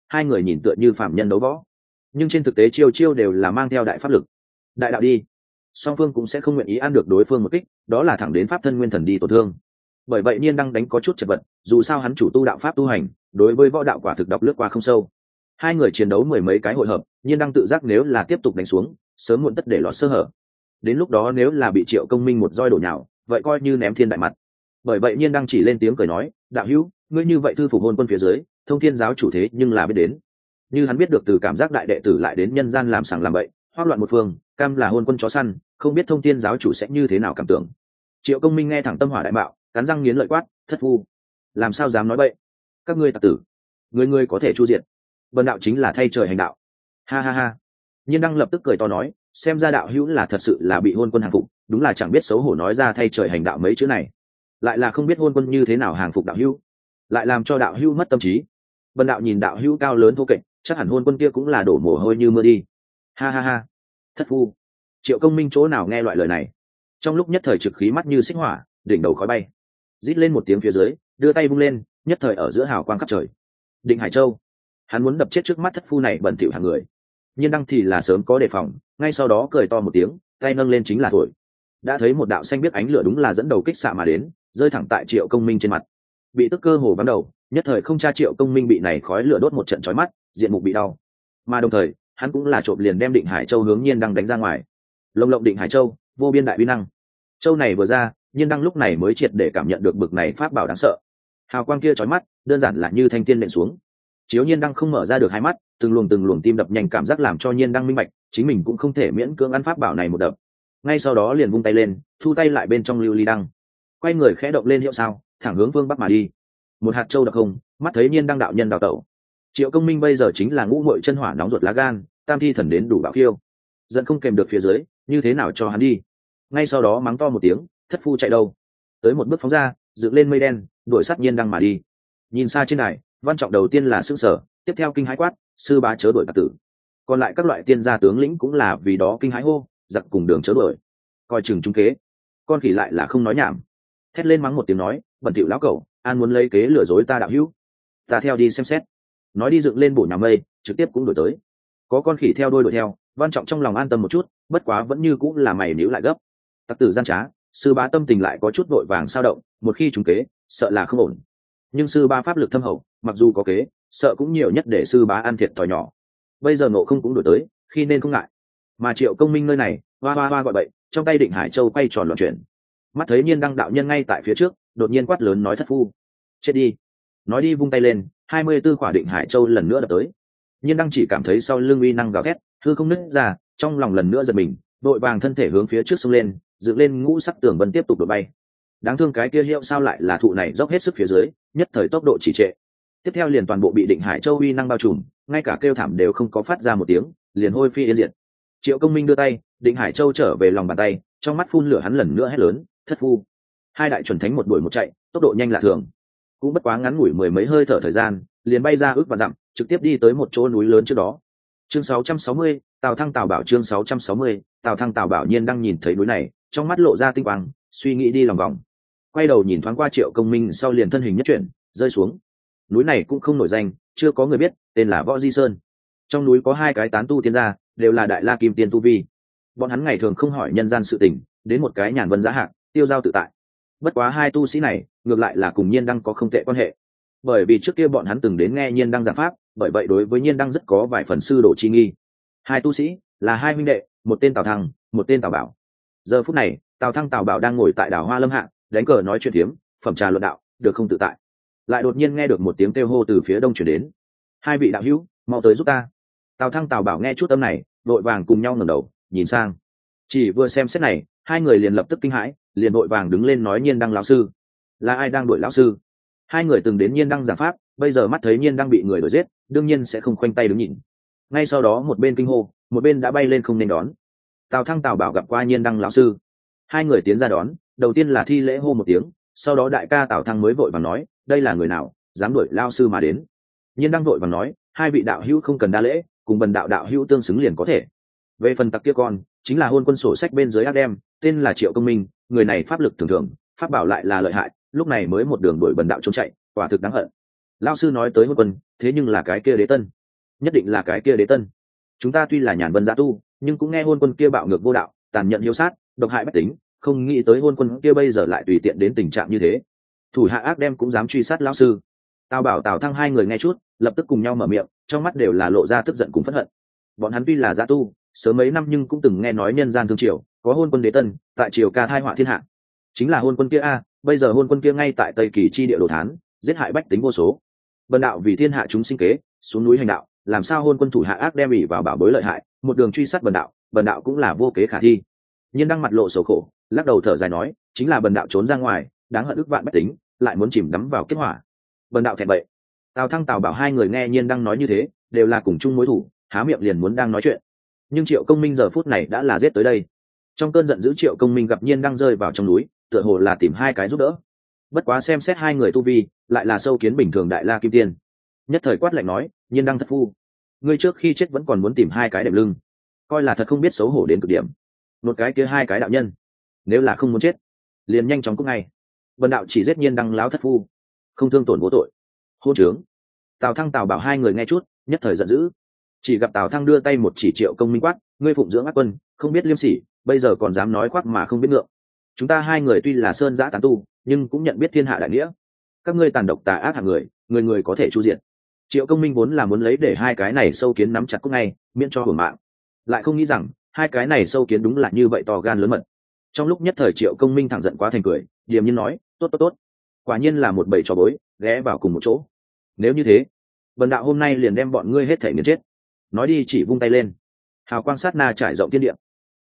hai người nhìn tựa như phạm nhân đấu võ, nhưng trên thực tế chiêu chiêu đều là mang theo đại pháp lực. Đại đạo đi, song phương cũng sẽ không nguyện ý ăn được đối phương một kích, đó là thẳng đến pháp thân nguyên thần đi tổn thương. Bởi vậy Nhiên Đăng đánh có chút chật vật, dù sao hắn chủ tu đạo pháp tu hành, đối với võ đạo quả thực đọc lướt qua không sâu. Hai người chiến đấu mười mấy cái hội hợp, Nhiên Đăng tự giác nếu là tiếp tục đánh xuống, sớm muộn tất để lọt sơ hở. Đến lúc đó nếu là bị Triệu Công Minh một roi đổ nhào, vậy coi như ném thiên đại mặt. Bởi vậy Nhiên Đăng chỉ lên tiếng cười nói, đạo hữu, ngươi như vậy thư phục hôn quân phía dưới, thông thiên giáo chủ thế nhưng là biết đến. Như hắn biết được từ cảm giác đại đệ tử lại đến nhân gian làm sằng làm bậy, hoắc loạn một phương, cam là hôn quân chó săn, không biết thông thiên giáo chủ sẽ như thế nào cảm tưởng. Triệu Công Minh nghe thẳng tâm hỏa đại bạo, cắn răng nghiến lợi quát, thất phu, làm sao dám nói bậy, các ngươi tặc tử, người có thể chu diệt, bần đạo chính là thay trời hành đạo. Ha ha ha. Nhiên Đăng lập tức cười to nói, xem ra đạo hữu là thật sự là bị hôn quân hàng phục, đúng là chẳng biết xấu hổ nói ra thay trời hành đạo mấy chữ này, lại là không biết hôn quân như thế nào hàng phục đạo hữu, lại làm cho đạo hữu mất tâm trí. Bần đạo nhìn đạo hữu cao lớn thô kệch, chắc hẳn hôn quân kia cũng là đổ mồ hôi như mưa đi. Ha ha ha. Thất phu. Triệu Công Minh chỗ nào nghe loại lời này, trong lúc nhất thời trực khí mắt như xích hỏa, đỉnh đầu khói bay, rít lên một tiếng phía dưới, đưa tay vung lên, nhất thời ở giữa hào quang khắp trời. Định Hải Châu, hắn muốn đập chết trước mắt thất phu này bẩn thỉu hàng người. Nhiên Đăng thì là sớm có đề phòng, ngay sau đó cười to một tiếng, tay nâng lên chính là thổi. Đã thấy một đạo xanh biết ánh lửa đúng là dẫn đầu kích xạ mà đến, rơi thẳng tại Triệu Công Minh trên mặt. Bị tức cơ hồ vắng đầu, nhất thời không tra Triệu Công Minh bị này khói lửa đốt một trận chói mắt, diện mục bị đau. Mà đồng thời, hắn cũng là trộm liền đem Định Hải Châu hướng Nhiên Đăng đánh ra ngoài. Lồng lộng Định Hải Châu, vô biên đại uy năng. Châu này vừa ra, Nhiên Đăng lúc này mới triệt để cảm nhận được bực này pháp bảo đáng sợ. Hào quang kia chói mắt, đơn giản là như thanh thiên nện xuống. Chiếu Nhiên Đăng không mở ra được hai mắt, từng luồng tim đập nhanh cảm giác làm cho Nhiên Đăng minh bạch, chính mình cũng không thể miễn cưỡng ăn pháp bảo này một đập. Ngay sau đó liền vung tay lên, thu tay lại bên trong lưu ly đăng, quay người khẽ động lên hiệu sao, thẳng hướng phương bắc mà đi. Một hạt châu đặc không, mắt thấy Nhiên Đăng đạo nhân đào tẩu. Triệu Công Minh bây giờ chính là ngũ muội chân hỏa nóng ruột lá gan, tam thi thần đến đủ bạo khiêu, giận không kèm được phía dưới, như thế nào cho hắn đi. Ngay sau đó mắng to một tiếng, thất phu chạy đâu. Tới một bước phóng ra, dựng lên mây đen, đuổi sát Nhiên Đăng mà đi. Nhìn xa trên này, Văn Trọng đầu tiên là sững sờ, tiếp theo kinh hãi quát, sư bá chớ đuổi tặc tử. Còn lại các loại tiên gia tướng lĩnh cũng là vì đó kinh hãi hô, giặc cùng đường chớ đuổi, coi chừng trung kế. Con khỉ lại là không nói nhảm, thét lên mắng một tiếng nói, bẩn thỉu lão cẩu, an muốn lấy kế lừa dối ta đạo hữu, ta theo đi xem xét. Nói đi dựng lên bổ nhà mây, trực tiếp cũng đuổi tới. Có con khỉ theo đuôi đuổi theo, Văn Trọng trong lòng an tâm một chút, bất quá vẫn như cũng là mày níu lại gấp. Tặc tử gian trá, sư bá tâm tình lại có chút vội vàng sao động, một khi trúng kế, sợ là không ổn. Nhưng sư bá pháp lực thâm hậu, mặc dù có kế, sợ cũng nhiều nhất để sư bá ăn thiệt thòi nhỏ. Bây giờ Ngộ Không cũng đuổi tới, khi nên không ngại. Mà Triệu Công Minh nơi này, hoa hoa hoa gọi bậy, trong tay Định Hải Châu quay tròn loạn chuyển. Mắt thấy Nhiên Đăng đạo nhân ngay tại phía trước, đột nhiên quát lớn nói, thất phu, chết đi. Nói đi vung tay lên, 24 quả Định Hải Châu lần nữa đập tới. Nhiên Đăng chỉ cảm thấy sau lưng uy năng gào thét, hư không nứt ra, trong lòng lần nữa giật mình, đội vàng thân thể hướng phía trước xông lên, dựng lên ngũ sắc tường vân tiếp tục đuổi bay. Đáng thương cái kia hiệu sao lại là thụ này dốc hết sức phía dưới, nhất thời tốc độ chỉ trệ. Tiếp theo liền toàn bộ bị Định Hải Châu uy năng bao trùm, ngay cả kêu thảm đều không có phát ra một tiếng, liền hôi phi yên diệt. Triệu Công Minh đưa tay, Định Hải Châu trở về lòng bàn tay, trong mắt phun lửa hắn lần nữa hét lớn, thất phu. Hai đại chuẩn thánh một đuổi một chạy, tốc độ nhanh lạ thường, cũng bất quá ngắn ngủi mười mấy hơi thở thời gian, liền bay ra ước và dặm, trực tiếp đi tới một chỗ núi lớn trước đó. Chương 660, Tào Thăng Tào Bảo. Chương 660, Tào Thăng Tào Bảo. Nhiên Đăng nhìn thấy núi này, trong mắt lộ ra tinh quang, suy nghĩ đi lòng vòng, quay đầu nhìn thoáng qua Triệu Công Minh sau liền thân hình nhất chuyển, rơi xuống. Núi này cũng không nổi danh, chưa có người biết, tên là Võ Di Sơn. Trong núi có hai cái tán tu tiên gia, đều là đại la kim tiên tu vi. Bọn hắn ngày thường không hỏi nhân gian sự tình, đến một cái nhàn vân giá hạng, tiêu dao tự tại. Bất quá hai tu sĩ này, ngược lại là cùng Nhiên Đăng có không tệ quan hệ. Bởi vì trước kia bọn hắn từng đến nghe Nhiên Đăng giảng pháp, bởi vậy đối với Nhiên Đăng rất có vài phần sư đồ chi nghi. Hai tu sĩ là hai huynh đệ, một tên Tào Thăng, một tên Tào Bảo. Giờ phút này, Tào Thăng Tào Bảo đang ngồi tại đảo Hoa Lâm Hạ, đánh cờ nói chuyện thiếm, phẩm trà luận đạo, được không tự tại. Lại đột nhiên nghe được một tiếng kêu hô từ phía đông chuyển đến, hai vị đạo hữu, mau tới giúp ta. Tào Thăng Tào Bảo nghe chút âm này, vội vàng cùng nhau ngẩng đầu nhìn sang. Chỉ vừa xem xét này, hai người liền lập tức kinh hãi, liền vội vàng đứng lên nói, Nhiên Đăng lão sư, là ai đang đuổi lão sư? Hai người từng đến Nhiên Đăng giảng pháp, bây giờ mắt thấy Nhiên Đăng bị người đuổi giết, đương nhiên sẽ không khoanh tay đứng nhìn. Ngay sau đó một bên kinh hô, một bên đã bay lên không nên đón. Tào Thăng Tào Bảo gặp qua Nhiên Đăng lão sư, hai người tiến ra đón, đầu tiên là thi lễ hô một tiếng, sau đó đại ca Tào Thăng mới vội vàng nói, đây là người nào dám đuổi lão sư mà đến? Nhiên Đăng vội vàng nói, hai vị đạo hữu không cần đa lễ, cùng bần đạo đạo hữu tương xứng liền có thể. Về phần tặc kia con, chính là hôn quân sổ sách bên dưới ác đem, tên là Triệu Công Minh, người này pháp lực thường thường, pháp bảo lại là lợi hại, lúc này mới một đường đuổi bần đạo trốn chạy, quả thực đáng hận. Lão sư nói tới hôn quân, thế nhưng là cái kia Đế Tân. nhất định là cái kia đế tân. Chúng ta tuy là nhàn vân giã tu, nhưng cũng nghe hôn quân kia bạo ngược vô đạo, tàn nhẫn hiếu sát, độc hại bách tính, không nghĩ tới hôn quân kia bây giờ lại tùy tiện đến tình trạng như thế. Thủ hạ ác đem cũng dám truy sát lão sư. Tào Bảo Tào Thăng hai người nghe chút, lập tức cùng nhau mở miệng, trong mắt đều là lộ ra tức giận cùng phẫn hận. Bọn hắn tuy là giã tu, sớm mấy năm nhưng cũng từng nghe nói nhân gian thương triều có hôn quân đế tân, tại triều ca thai họa thiên hạ. Chính là hôn quân kia a, bây giờ hôn quân kia ngay tại Tây Kỳ chi địa đồ thán, giết hại bách tính vô số. Bần đạo vì thiên hạ chúng sinh kế, xuống núi hành đạo, làm sao hôn quân thủ hạ ác đem ỉ vào bảo bối lợi hại, một đường truy sát bần đạo cũng là vô kế khả thi. Nhưng đang mặt lộ sầu khổ, lắc đầu thở dài nói, chính là bần đạo trốn ra ngoài, đáng hận ức vạn bách tính, lại muốn chìm đắm vào kết hỏa. Bần đạo thẹn vậy. Tào Thăng Tào Bảo hai người nghe Nhiên đang nói như thế, đều là cùng chung mối thủ, há miệng liền muốn đang nói chuyện. Nhưng Triệu Công Minh giờ phút này đã là giết tới đây. Trong cơn giận dữ Triệu Công Minh gặp Nhiên đang rơi vào trong núi, tựa hồ là tìm hai cái giúp đỡ. Bất quá xem xét hai người tu vi, lại là sâu kiến bình thường đại la kim tiên. Nhất thời quát lạnh nói, Nhiên đang thất phu, ngươi trước khi chết vẫn còn muốn tìm hai cái đệm lưng, coi là thật không biết xấu hổ đến cực điểm. Một cái kia hai cái đạo nhân, nếu là không muốn chết, liền nhanh chóng cút ngay. Bần đạo chỉ giết Nhiên đăng láo thất phu, không thương tổn vô tội. Hôn trướng. Tào Thăng Tào Bảo hai người nghe chút, nhất thời giận dữ. Chỉ gặp Tào Thăng đưa tay một chỉ Triệu Công Minh quát, ngươi phụng dưỡng ác quân, không biết liêm sỉ, bây giờ còn dám nói khoác mà không biết ngượng. Chúng ta hai người tuy là sơn giã tán tu, nhưng cũng nhận biết thiên hạ đại nghĩa. Các ngươi tàn độc tà ác hạng người, người người có thể chu diện. Triệu Công Minh vốn là muốn lấy để hai cái này sâu kiến nắm chặt cúc ngay, miễn cho hưởng mạng. Lại không nghĩ rằng hai cái này sâu kiến đúng là như vậy to gan lớn mật. Trong lúc nhất thời Triệu Công Minh thẳng giận quá thành cười, điềm nhiên nói, tốt tốt tốt, quả nhiên là một bầy trò bối, ghé vào cùng một chỗ. Nếu như thế, bần đạo hôm nay liền đem bọn ngươi hết thảy nghiền chết. Nói đi chỉ vung tay lên, hào quang sát na trải rộng thiên địa.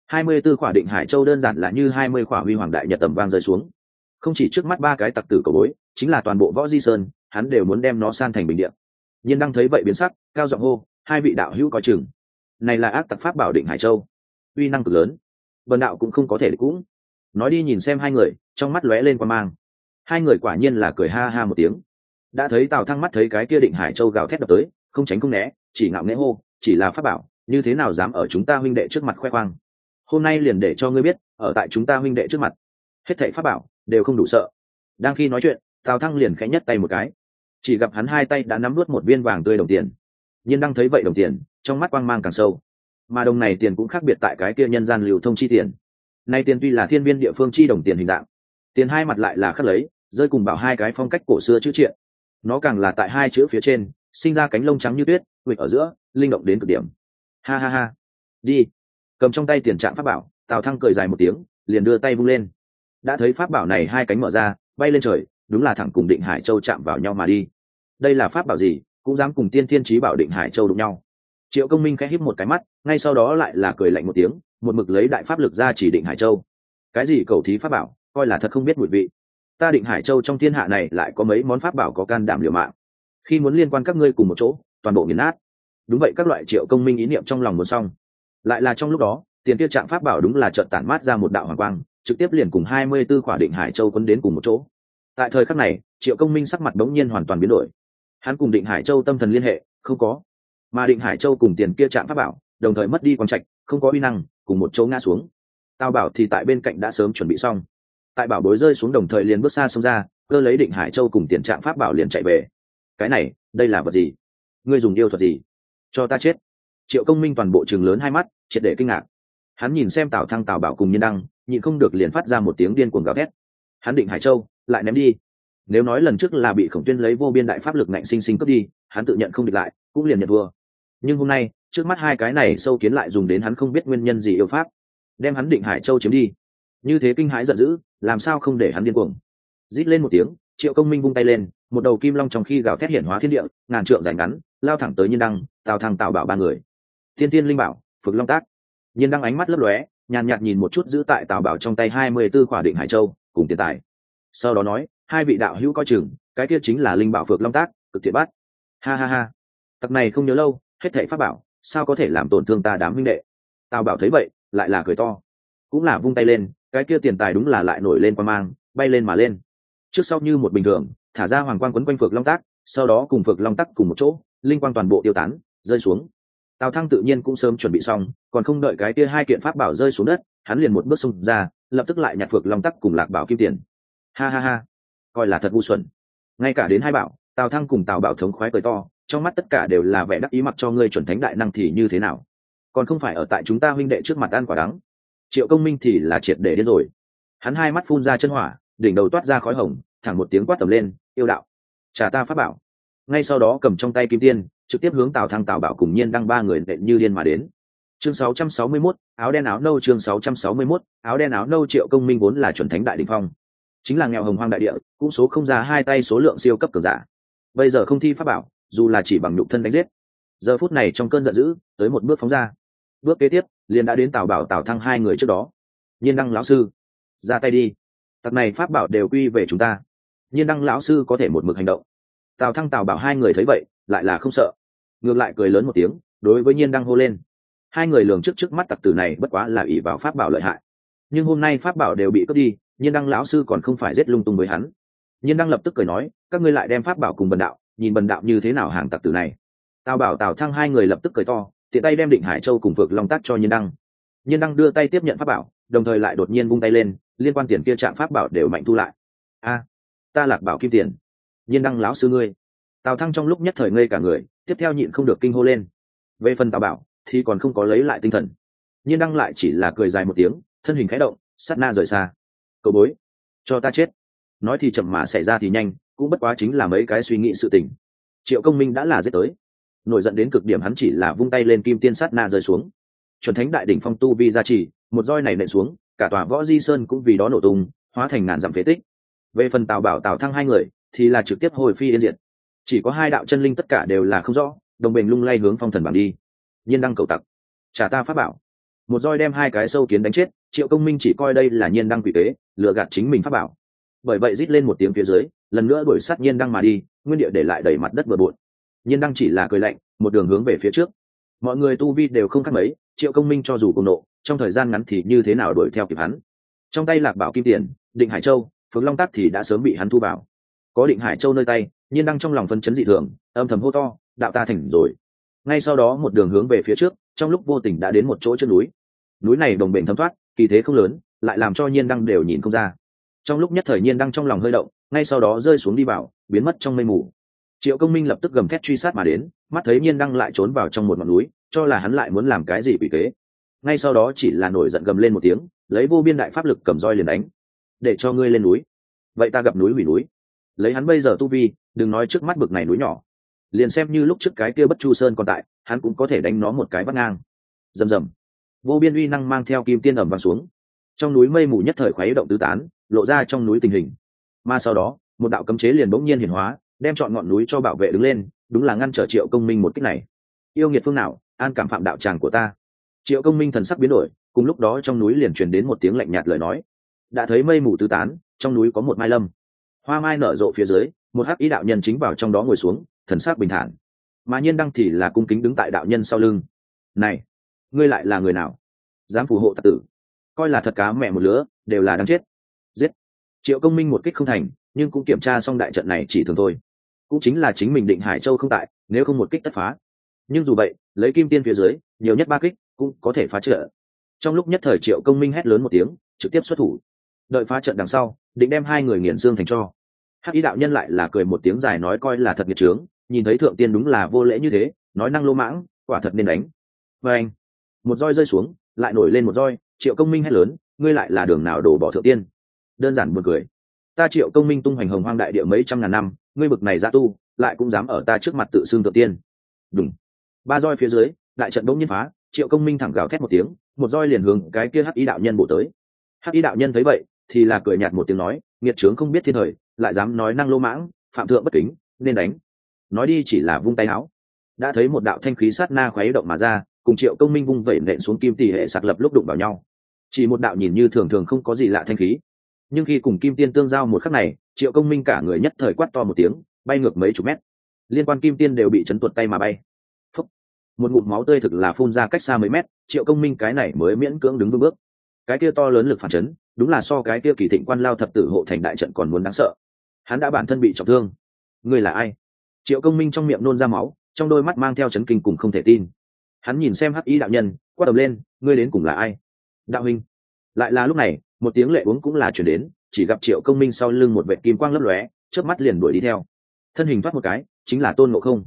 24 khỏa định hải châu đơn giản là như 20 khỏa huy hoàng đại nhật tầm vang rơi xuống. Không chỉ trước mắt ba cái tặc tử cầu bối, chính là toàn bộ võ di sơn, hắn đều muốn đem nó san thành bình địa. Nhiên đang thấy vậy biến sắc, cao giọng hô, hai vị đạo hữu coi chừng, này là ác tặc pháp bảo định hải châu, uy năng cực lớn, bần đạo cũng không có thể địch cũng. Nói đi nhìn xem hai người, trong mắt lóe lên quan mang. Hai người quả nhiên là cười ha ha một tiếng. Đã thấy Tào Thăng mắt thấy cái kia định hải châu gào thét đập tới, không tránh không né, chỉ ngạo nghễ hô, chỉ là pháp bảo, như thế nào dám ở chúng ta huynh đệ trước mặt khoe khoang. Hôm nay liền để cho ngươi biết, ở tại chúng ta huynh đệ trước mặt, hết thảy pháp bảo đều không đủ sợ. Đang khi nói chuyện, Tào Thăng liền khẽ nhất tay một cái, chỉ gặp hắn hai tay đã nắm nuốt một viên vàng tươi đồng tiền. Nhiên đang thấy vậy đồng tiền, trong mắt quang mang càng sâu. Mà đồng này tiền cũng khác biệt tại cái kia nhân gian lưu thông chi tiền. Nay tiền tuy là thiên viên địa phương chi đồng tiền hình dạng, tiền hai mặt lại là khắc lấy, rơi cùng bảo hai cái phong cách cổ xưa chữ triện. Nó càng là tại hai chữ phía trên, sinh ra cánh lông trắng như tuyết, quỵt ở giữa, linh động đến cực điểm. Ha ha ha, đi. Cầm trong tay tiền trạng pháp bảo, Tào Thăng cười dài một tiếng, liền đưa tay vung lên. Đã thấy pháp bảo này hai cánh mở ra, bay lên trời, đúng là thẳng cùng Định Hải Châu chạm vào nhau mà đi. Đây là pháp bảo gì, cũng dám cùng Tiên Thiên Chí Bảo Định Hải Châu đụng nhau. Triệu Công Minh khẽ híp một cái mắt, ngay sau đó lại là cười lạnh một tiếng, một mực lấy đại pháp lực ra chỉ Định Hải Châu. Cái gì cầu thí pháp bảo, coi là thật không biết mùi vị. Ta Định Hải Châu trong thiên hạ này lại có mấy món pháp bảo có can đảm liều mạng. Khi muốn liên quan các ngươi cùng một chỗ, toàn bộ nghiền nát. Đúng vậy, các loại Triệu Công Minh ý niệm trong lòng muốn xong. Lại là trong lúc đó, tiền kia trạng pháp bảo đúng là chợt tản mát ra một đạo hoàng quang, trực tiếp liền cùng 24 khỏa Định Hải Châu quấn đến cùng một chỗ. Tại thời khắc này, Triệu Công Minh sắc mặt bỗng nhiên hoàn toàn biến đổi. Hắn cùng Định Hải Châu tâm thần liên hệ không có, mà Định Hải Châu cùng tiền kia trạng pháp bảo đồng thời mất đi quang trạch, không có uy năng, cùng một chỗ ngã xuống. Tào Bảo thì tại bên cạnh đã sớm chuẩn bị xong, tại bảo bối rơi xuống đồng thời liền bước xa xông ra, cơ lấy Định Hải Châu cùng tiền trạng pháp bảo liền chạy về. Cái này, đây là vật gì? Ngươi dùng yêu thuật gì? Cho ta chết! Triệu Công Minh toàn bộ trừng lớn hai mắt, triệt để kinh ngạc. Hắn nhìn xem Tào Thăng Tào Bảo cùng Nhiên Đăng, nhịn không được liền phát ra một tiếng điên cuồng gào thét. Hắn Định Hải Châu lại ném đi. Nếu nói lần trước là bị Khổng Tuyên lấy vô biên đại pháp lực ngạnh sinh sinh cướp đi, hắn tự nhận không địch lại, cũng liền nhận thua. Nhưng hôm nay, trước mắt hai cái này sâu kiến lại dùng đến hắn không biết nguyên nhân gì yêu pháp, đem hắn Định Hải Châu chiếm đi. Như thế kinh hãi giận dữ, làm sao không để hắn điên cuồng. Rít lên một tiếng, Triệu Công Minh vung tay lên, một đầu kim long trong khi gào thét hiển hóa thiên địa, ngàn trượng dài ngắn, lao thẳng tới Nhiên Đăng, Tào Thăng Tào Bảo ba người. Thiên Thiên linh bảo, Phực Long Tác. Nhiên Đăng ánh mắt lấp lóe, nhàn nhạt nhìn một chút giữ tại Tào Bảo trong tay 24 khỏa Định Hải Châu cùng tiền tài. Sau đó nói, hai vị đạo hữu coi chừng, cái kia chính là linh bảo Phược Long Tác, cực thiện bát. Ha ha ha, tặc này không nhớ lâu, hết thảy pháp bảo, sao có thể làm tổn thương ta đám huynh đệ. Tào Bảo thấy vậy, lại là cười to, cũng là vung tay lên, cái kia tiền tài đúng là lại nổi lên quang mang, bay lên mà lên. Trước sau như một bình thường, thả ra hoàng quang quấn quanh Phược Long Tác, sau đó cùng Phược Long Tác cùng một chỗ, linh quang toàn bộ tiêu tán, rơi xuống. Tào Thăng tự nhiên cũng sớm chuẩn bị xong, còn không đợi cái kia hai kiện pháp bảo rơi xuống đất, hắn liền một bước xông ra, lập tức lại nhặt Phược Long Tắc cùng Lạc Bảo kim tiền. Ha ha ha, coi là thật ngu xuẩn. Ngay cả đến hai bảo, Tào Thăng cùng Tào Bảo thống khoái cười to, trong mắt tất cả đều là vẻ đắc ý, mặc cho ngươi chuẩn thánh đại năng thì như thế nào, còn không phải ở tại chúng ta huynh đệ trước mặt ăn quả đắng. Triệu Công Minh thì là triệt để điên rồi, hắn hai mắt phun ra chân hỏa, đỉnh đầu toát ra khói hồng, thẳng một tiếng quát tầm lên, yêu đạo, trả ta pháp bảo. Ngay sau đó cầm trong tay kim tiên, trực tiếp hướng Tào Thăng, Tào Bảo cùng Nhiên Đăng ba người nện như điên mà đến. Chương 661, áo đen áo nâu. Chương 661, áo đen áo nâu. Triệu Công Minh vốn là chuẩn thánh đại đỉnh phong, chính là nghèo hồng hoang đại địa, cũng số không ra hai tay số lượng siêu cấp cường giả. Bây giờ không thi pháp bảo, dù là chỉ bằng nhục thân đánh giết, giờ phút này trong cơn giận dữ tới một bước phóng ra. Bước kế tiếp liền đã đến Tào Bảo, Tào Thăng hai người trước đó. Nhiên Đăng lão sư, ra tay đi, tặc này pháp bảo đều quy về chúng ta. Nhiên Đăng lão sư có thể một mực hành động. Tào Thăng, Tào Bảo hai người thấy vậy lại là không sợ, ngược lại cười lớn một tiếng, đối với Nhiên Đăng hô lên. Hai người lường trước mắt tặc tử này bất quá là ỷ vào pháp bảo lợi hại, nhưng hôm nay pháp bảo đều bị cướp đi, Nhiên Đăng lão sư còn không phải giết lung tung với hắn. Nhiên Đăng lập tức cười nói, các ngươi lại đem pháp bảo cùng bần đạo, nhìn bần đạo như thế nào hàng tặc tử này. Tào Bảo, Tào Thăng hai người lập tức cười to, tiện tay đem Định Hải Châu cùng Phược Long tác cho Nhiên Đăng. Nhiên Đăng đưa tay tiếp nhận pháp bảo, đồng thời lại đột nhiên vung tay lên, liên quan tiền kia trạng pháp bảo đều mạnh thu lại. A, ta Lạc Bảo kim tiền. Nhiên Đăng lão sư ngươi. Tào Thăng trong lúc nhất thời ngây cả người, tiếp theo nhịn không được kinh hô lên. Về phần Tào Bảo thì còn không có lấy lại tinh thần. Nhiên Đăng lại chỉ là cười dài một tiếng, thân hình khẽ động, sát na rời xa. Cậu bối, cho ta chết. Nói thì chậm mà xảy ra thì nhanh, cũng bất quá chính là mấy cái suy nghĩ sự tình. Triệu Công Minh đã là giết tới, nổi giận đến cực điểm, hắn chỉ là vung tay lên, kim tiên sát na rơi xuống. Chuẩn thánh đại đỉnh phong tu vi gia trì, một roi này nện xuống, cả tòa Võ Di Sơn cũng vì đó nổ tung, hóa thành ngàn dặm phế tích. Về phần Tào Bảo, Tào Thăng hai người thì là trực tiếp hồi phi yên diệt. Chỉ có hai đạo chân linh tất cả đều là không rõ, đồng bình lung lay hướng phong thần bảng đi. Nhiên Đăng cầu tặc, trả ta pháp bảo. Một roi đem hai cái sâu kiến đánh chết. Triệu Công Minh chỉ coi đây là Nhiên Đăng quỷ kế, lừa gạt chính mình pháp bảo, bởi vậy rít lên một tiếng phía dưới, lần nữa đuổi sát Nhiên Đăng mà đi, nguyên địa để lại đầy mặt đất bừa bộn. Nhiên Đăng chỉ là cười lạnh, một đường hướng về phía trước. Mọi người tu vi đều không khác mấy, Triệu Công Minh cho dù cùng nộ, trong thời gian ngắn thì như thế nào đuổi theo kịp hắn. Trong tay Lạc Bảo kim tiền, Định Hải Châu, Phượng Long Tắc thì đã sớm bị hắn thu vào. Có Định Hải Châu nơi tay, Nhiên Đăng trong lòng phấn chấn dị thường, âm thầm hô to, đạo ta thành rồi. Ngay sau đó một đường hướng về phía trước, trong lúc vô tình đã đến một chỗ chân núi. Núi này đồng bền thấm thoát, kỳ thế không lớn, lại làm cho Nhiên Đăng đều nhìn không ra. Trong lúc nhất thời Nhiên Đăng trong lòng hơi động, ngay sau đó rơi xuống đi vào, biến mất trong mây mù. Triệu Công Minh lập tức gầm thét truy sát mà đến, mắt thấy Nhiên Đăng lại trốn vào trong một ngọn núi, cho là hắn lại muốn làm cái gì quỷ kế. Ngay sau đó chỉ là nổi giận gầm lên một tiếng, lấy vô biên đại pháp lực cầm roi liền đánh. Để cho ngươi lên núi, vậy ta gặp núi hủy núi. Lấy hắn bây giờ tu vi, đừng nói trước mắt bực này núi nhỏ, liền xem như lúc trước cái kia Bất Chu Sơn còn tại, hắn cũng có thể đánh nó một cái vắt ngang. Rầm rầm, vô biên uy năng mang theo kim tiên ầm vang xuống. Trong núi mây mù nhất thời khuấy động tứ tán, lộ ra trong núi tình hình. Mà sau đó, một đạo cấm chế liền bỗng nhiên hiển hóa, đem trọn ngọn núi cho bảo vệ đứng lên, đúng là ngăn trở Triệu Công Minh một kích này. Yêu nghiệt phương nào, an cảm phạm đạo tràng của ta. Triệu Công Minh thần sắc biến đổi, cùng lúc đó trong núi liền truyền đến một tiếng lạnh nhạt lời nói. Đã thấy mây mù tứ tán, trong núi có một mai lâm, hoa mai nở rộ phía dưới, một hắc ý đạo nhân chính vào trong đó ngồi xuống, thần sắc bình thản. Mà Nhiên Đăng thì là cung kính đứng tại đạo nhân sau lưng. Này, ngươi lại là người nào, dám phù hộ tặc tử? Coi là thật cá mẹ một lứa, đều là đáng chết. Giết. Triệu Công Minh một kích không thành, nhưng cũng kiểm tra xong đại trận này chỉ thường thôi, cũng chính là chính mình Định Hải Châu không tại, nếu không một kích tất phá. Nhưng dù vậy, lấy kim tiên phía dưới, nhiều nhất ba kích cũng có thể phá trận. Trong lúc nhất thời Triệu Công Minh hét lớn một tiếng, trực tiếp xuất thủ. Đợi phá trận đằng sau, định đem hai người nghiền xương thành tro. Hắc ý đạo nhân lại là cười một tiếng dài nói, coi là thật nghiệt trướng, nhìn thấy thượng tiên đúng là vô lễ như thế, nói năng lô mãng, quả thật nên đánh. Và anh, một roi rơi xuống, lại nổi lên một roi. Triệu Công Minh hét lớn, ngươi lại là đường nào đổ bỏ thượng tiên? Đơn giản buồn cười. Ta Triệu Công Minh tung hoành hồng hoang đại địa mấy trăm ngàn năm, ngươi bực này ra tu, lại cũng dám ở ta trước mặt tự xưng thượng tiên. Đúng. Ba roi phía dưới, đại trận bỗng nhiên phá. Triệu Công Minh thẳng gào thét một tiếng, một roi liền hướng cái kia hắc ý đạo nhân bổ tới. Hắc ý đạo nhân thấy vậy thì là cười nhạt một tiếng nói, nghiệt trướng không biết thiên thời, lại dám nói năng lô mãng, phạm thượng bất kính, nên đánh. Nói đi chỉ là vung tay áo, đã thấy một đạo thanh khí sát na khuấy động mà ra, cùng Triệu Công Minh vung vẩy nện xuống kim tỷ hệ sạc lập lúc đụng vào nhau. Chỉ một đạo nhìn như thường thường không có gì lạ thanh khí, nhưng khi cùng kim tiên tương giao một khắc này, Triệu Công Minh cả người nhất thời quát to một tiếng, bay ngược mấy chục mét, liên quan kim tiên đều bị chấn tuột tay mà bay. Phúc. Một ngụm máu tươi thực là phun ra cách xa mấy mét, Triệu Công Minh cái này mới miễn cưỡng đứng vững bước. Cái kia to lớn lực phản chấn, đúng là so cái kia Kỳ Thịnh Quan Lao thập tử hộ thành đại trận còn muốn đáng sợ. Hắn đã bản thân bị trọng thương. Ngươi là ai? Triệu Công Minh trong miệng nôn ra máu, trong đôi mắt mang theo chấn kinh cùng không thể tin. Hắn nhìn xem hắc ý đạo nhân, quát ầm lên, ngươi đến cùng là ai? Đạo huynh. Lại là lúc này, một tiếng lệ uống cũng là truyền đến, chỉ gặp Triệu Công Minh sau lưng một vệt kim quang lấp lóe, chớp mắt liền đuổi đi theo. Thân hình thoát một cái, chính là Tôn Ngộ Không.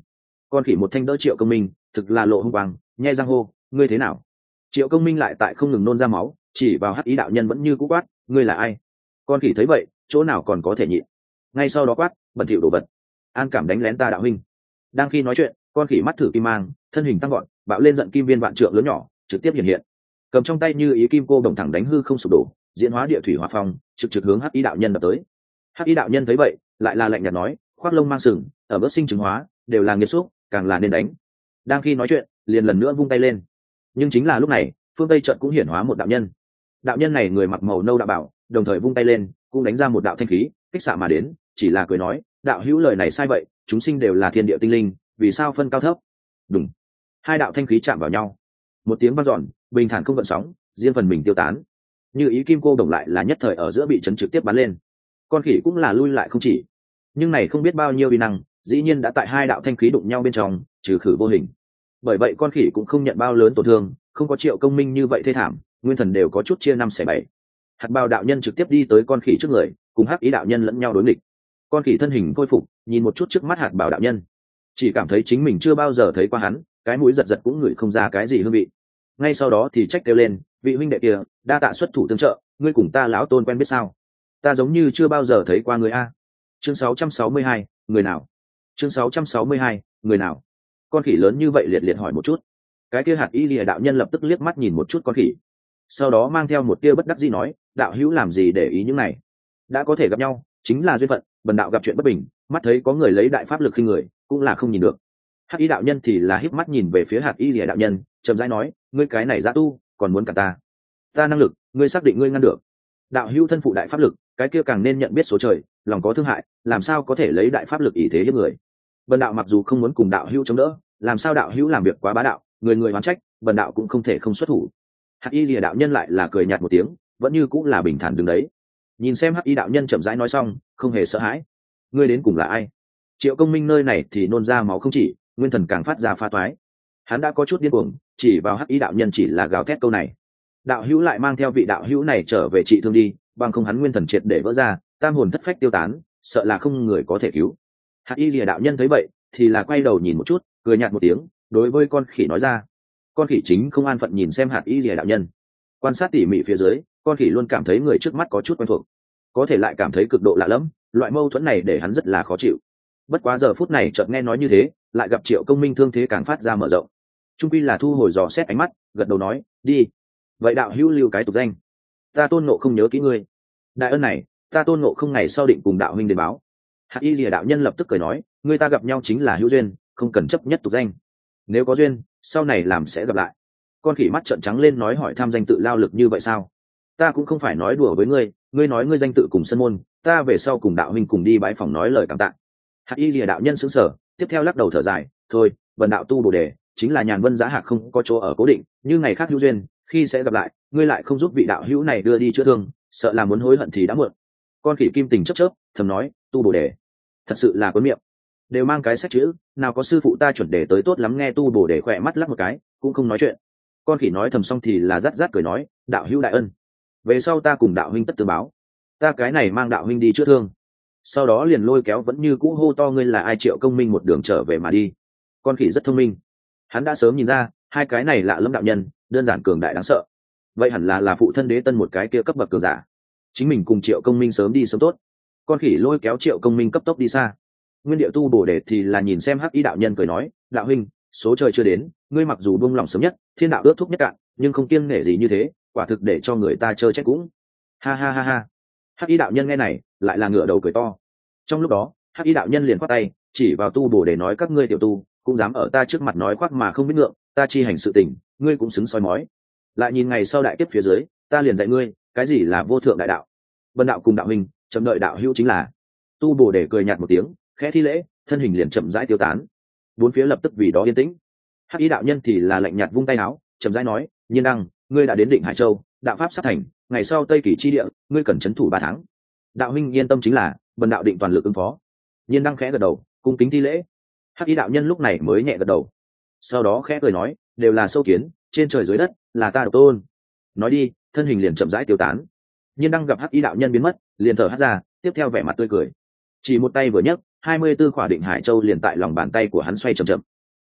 Con khỉ một thanh đỡ Triệu Công Minh, thực là lộ hung quang, nhe răng hô, ngươi thế nào? Triệu Công Minh lại tại không ngừng nôn ra máu, chỉ vào Hắc Ý đạo nhân vẫn như cũ quát, ngươi là ai? Con khỉ thấy vậy, chỗ nào còn có thể nhịn, ngay sau đó quát, bẩn thỉu đồ vật, an cảm đánh lén ta đạo huynh. Đang khi nói chuyện, con khỉ mắt thử kim mang, thân hình tăng gọn, bạo lên giận kim viên vạn trượng lớn nhỏ, trực tiếp hiện hiện, cầm trong tay như ý kim cô đồng thẳng đánh hư không sụp đổ, diễn hóa địa thủy hỏa phong, trực trực hướng Hắc Ý đạo nhân đập tới. Hắc Ý đạo nhân thấy vậy, lại là lạnh nhạt nói, khoác lông mang sừng, ở bước sinh chứng hóa, đều là nghiệt xúc, càng là nên đánh. Đang khi nói chuyện, liền lần nữa vung tay lên. Nhưng chính là lúc này, phương tây trận cũng hiển hóa một đạo nhân. Đạo nhân này người mặc màu nâu đạo bảo, đồng thời vung tay lên, cũng đánh ra một đạo thanh khí, kích xạ mà đến, chỉ là cười nói, đạo hữu lời này sai vậy, chúng sinh đều là thiên địa tinh linh, vì sao phân cao thấp? Đúng. Hai đạo thanh khí chạm vào nhau, một tiếng vang dọn, bình thản không gợn sóng, riêng phần mình tiêu tán. Như ý kim cô đồng lại là nhất thời ở giữa bị chấn trực tiếp bắn lên. Con khỉ cũng là lui lại không chỉ, nhưng này không biết bao nhiêu uy năng, dĩ nhiên đã tại hai đạo thanh khí đụng nhau bên trong, trừ khử vô hình. Bởi vậy con khỉ cũng không nhận bao lớn tổn thương, không có Triệu Công Minh như vậy thê thảm, nguyên thần đều có chút chia năm xẻ bảy. Hạt Bào đạo nhân trực tiếp đi tới con khỉ trước người, cùng Hắc Ý đạo nhân lẫn nhau đối nghịch. Con khỉ thân hình khôi phục, nhìn một chút trước mắt Hạt Bào đạo nhân, chỉ cảm thấy chính mình chưa bao giờ thấy qua hắn, cái mũi giật giật cũng ngửi không ra cái gì hương vị. Ngay sau đó thì trách kêu lên, vị huynh đệ kia, đa tạ xuất thủ tương trợ, ngươi cùng ta lão tôn quen biết sao? Ta giống như chưa bao giờ thấy qua người a. Chương 662, người nào? Chương 662, người nào? Con khỉ lớn như vậy liệt liệt hỏi một chút. Cái kia Hạt Y Lìa đạo nhân lập tức liếc mắt nhìn một chút con khỉ, sau đó mang theo một tia bất đắc dĩ nói, đạo hữu làm gì để ý những này? Đã có thể gặp nhau, chính là duyên phận, bần đạo gặp chuyện bất bình, mắt thấy có người lấy đại pháp lực khinh người, cũng là không nhìn được. Hắc Y đạo nhân thì là híp mắt nhìn về phía Hạt Y Lìa đạo nhân, chậm rãi nói, ngươi cái này dã tu, còn muốn cả ta? Ta năng lực, ngươi xác định ngươi ngăn được? Đạo hữu thân phụ đại pháp lực, cái kia càng nên nhận biết số trời, lòng có thương hại, làm sao có thể lấy đại pháp lực ý thế hiếp người? Bần đạo mặc dù không muốn cùng đạo hữu chống đỡ, làm sao đạo hữu làm việc quá bá đạo, người người oán trách, bần đạo cũng không thể không xuất thủ. Hắc Y Lìa đạo nhân lại là cười nhạt một tiếng, vẫn như cũng là bình thản đứng đấy. Nhìn xem Hắc Y đạo nhân chậm rãi nói xong, không hề sợ hãi. Ngươi đến cùng là ai? Triệu Công Minh nơi này thì nôn ra máu không chỉ, nguyên thần càng phát ra pha toái. Hắn đã có chút điên cuồng, chỉ vào Hắc Y đạo nhân chỉ là gào thét câu này. Đạo hữu lại mang theo vị đạo hữu này trở về trị thương đi, bằng không hắn nguyên thần triệt để vỡ ra, tam hồn thất phách tiêu tán, sợ là không người có thể cứu. Hắc Y Lìa đạo nhân thấy vậy, thì là quay đầu nhìn một chút, cười nhạt một tiếng, đối với con khỉ nói ra. Con khỉ chính không an phận nhìn xem Hạt Y Lìa đạo nhân, quan sát tỉ mỉ phía dưới, con khỉ luôn cảm thấy người trước mắt có chút quen thuộc, có thể lại cảm thấy cực độ lạ lẫm, loại mâu thuẫn này để hắn rất là khó chịu. Bất quá giờ phút này chợt nghe nói như thế, lại gặp Triệu Công Minh thương thế càng phát ra mở rộng, trung quy là thu hồi dò xét ánh mắt, gật đầu nói, đi. Vậy đạo hữu lưu cái tục danh, ta Tôn Ngộ không nhớ kỹ ngươi. Đại ân này, ta Tôn Ngộ không ngày sau định cùng đạo huynh đến báo. Hạt Y Lìa đạo nhân lập tức cười nói, người ta gặp nhau chính là hữu duyên, không cần chấp nhất tục danh. Nếu có duyên, sau này làm sẽ gặp lại. Con khỉ mắt trợn trắng lên nói, hỏi tham danh tự lao lực như vậy sao? Ta cũng không phải nói đùa với ngươi, ngươi nói ngươi danh tự cùng sân môn, ta về sau cùng đạo huynh cùng đi bái phòng nói lời cảm tạ. Hạt Y Lìa đạo nhân sững sờ, tiếp theo lắc đầu thở dài, thôi, vần đạo tu bồ đề, chính là nhàn vân giá hạc, không có chỗ ở cố định, như ngày khác hữu duyên, khi sẽ gặp lại, ngươi lại không giúp vị đạo hữu này đưa đi chữa thương, sợ là muốn hối hận thì đã muộn. Con khỉ kim tình chớp chớp, thầm nói, tu bồ đề, thật sự là cuốn miệng, đều mang cái sách chữ, nào có sư phụ ta chuẩn đề tới tốt lắm. Nghe tu bồ đề khỏe mắt lắc một cái, cũng không nói chuyện. Con khỉ nói thầm xong thì là rát rát cười nói, đạo hữu đại ân, về sau ta cùng đạo huynh tất tương báo, ta cái này mang đạo huynh đi chữa thương. Sau đó liền lôi kéo vẫn như cũ hô to, ngươi là ai? Triệu Công Minh một đường trở về mà đi. Con khỉ rất thông minh, hắn đã sớm nhìn ra hai cái này lạ lẫm đạo nhân đơn giản cường đại đáng sợ, vậy hẳn là phụ thân đế tân một cái kia cấp bậc cường giả. Chính mình cùng Triệu Công Minh sớm đi sớm tốt. Con khỉ lôi kéo Triệu Công Minh cấp tốc đi xa. Nguyên địa tu bồ đề thì là nhìn xem Hắc Y đạo nhân cười nói, đạo huynh, số trời chưa đến, ngươi mặc dù buông lòng sớm nhất, thiên đạo ước thúc nhất cạn, nhưng không kiêng nể gì như thế, quả thực để cho người ta trơ trách cũng. Ha ha ha ha. Hắc Y đạo nhân nghe này lại là ngửa đầu cười to. Trong lúc đó Hắc Y đạo nhân liền khoát tay chỉ vào tu bồ đề nói, các ngươi tiểu tu cũng dám ở ta trước mặt nói khoác mà không biết ngượng, ta chi hành sự tình, ngươi cũng xứng soi mói. Lại nhìn ngày sau đại kiếp phía dưới, ta liền dạy ngươi cái gì là vô thượng đại đạo. Vân đạo cùng đạo huynh chậm đợi đạo hữu chính là. Tu bồ đề cười nhạt một tiếng, khẽ thi lễ, thân hình liền chậm rãi tiêu tán. Bốn phía lập tức vì đó yên tĩnh. Hắc Y đạo nhân thì là lạnh nhạt vung tay áo, chậm rãi nói, Nhiên Đăng, ngươi đã đến Định Hải Châu, đạo pháp sắp thành, ngày sau Tây Kỳ chi địa, ngươi cần trấn thủ 3 tháng. Đạo huynh yên tâm chính là, bần đạo định toàn lực ứng phó. Nhiên Đăng khẽ gật đầu, cung kính thi lễ. Hắc Y đạo nhân lúc này mới nhẹ gật đầu, sau đó khẽ cười nói, đều là sâu kiến, trên trời dưới đất, là ta độc tôn. Nói đi, thân hình liền chậm rãi tiêu tán. Nhiên Đăng gặp Hắc Y đạo nhân biến mất, liền thở hắt ra, tiếp theo vẻ mặt tươi cười, chỉ một tay vừa nhấc, 24 khỏa Định Hải Châu liền tại lòng bàn tay của hắn xoay chậm chậm.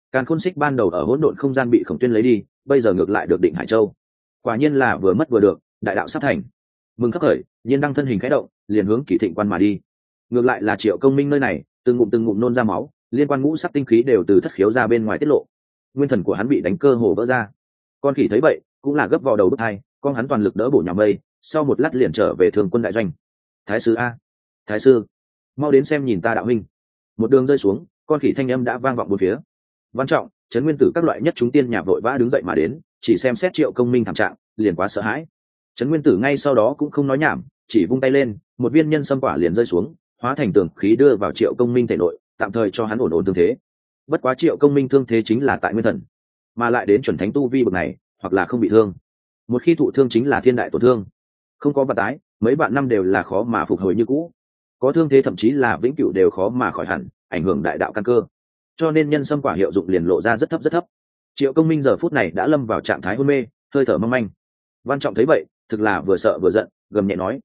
Càn khôn xích ban đầu ở hỗn độn không gian bị Khổng Tuyên lấy đi, bây giờ ngược lại được Định Hải Châu. Quả nhiên là vừa mất vừa được, đại đạo sắp thành. Mừng khắc khởi, nhiên đăng thân hình khẽ động, liền hướng Kỳ Thịnh Quan mà đi. Ngược lại là Triệu Công Minh nơi này, từng ngụm nôn ra máu, liên quan ngũ sắc tinh khí đều từ thất khiếu ra bên ngoài tiết lộ. Nguyên thần của hắn bị đánh cơ hồ vỡ ra. Con Khỉ thấy vậy, cũng là gấp vào đầu bứt hai, con hắn toàn lực đỡ bổ nhào mây, sau một lát liền trở về Thường Quân đại doanh. Thái sư a, thái sư, mau đến xem nhìn ta đạo huynh. Một đường rơi xuống, con khỉ thanh âm đã vang vọng bốn phía. Văn Trọng, Trấn Nguyên Tử các loại nhất chúng tiên nhà vội vã đứng dậy mà đến, chỉ xem xét Triệu Công Minh thảm trạng, liền quá sợ hãi. Trấn Nguyên Tử ngay sau đó cũng không nói nhảm, chỉ vung tay lên, một viên nhân sâm quả liền rơi xuống, hóa thành tường khí đưa vào Triệu Công Minh thể nội, tạm thời cho hắn ổn thương thế. Bất quá Triệu Công Minh thương thế chính là tại nguyên thần, mà lại đến chuẩn thánh tu vi bậc này, hoặc là không bị thương. Một khi thụ thương chính là thiên đại tổn thương, không có vật tái, mấy vạn năm đều là khó mà phục hồi như cũ. Có thương thế thậm chí là vĩnh cửu đều khó mà khỏi hẳn, ảnh hưởng đại đạo căn cơ. Cho nên nhân sâm quả hiệu dụng liền lộ ra rất thấp. Triệu Công Minh giờ phút này đã lâm vào trạng thái hôn mê, hơi thở mong manh. Văn Trọng thấy vậy, thực là vừa sợ vừa giận, gầm nhẹ nói: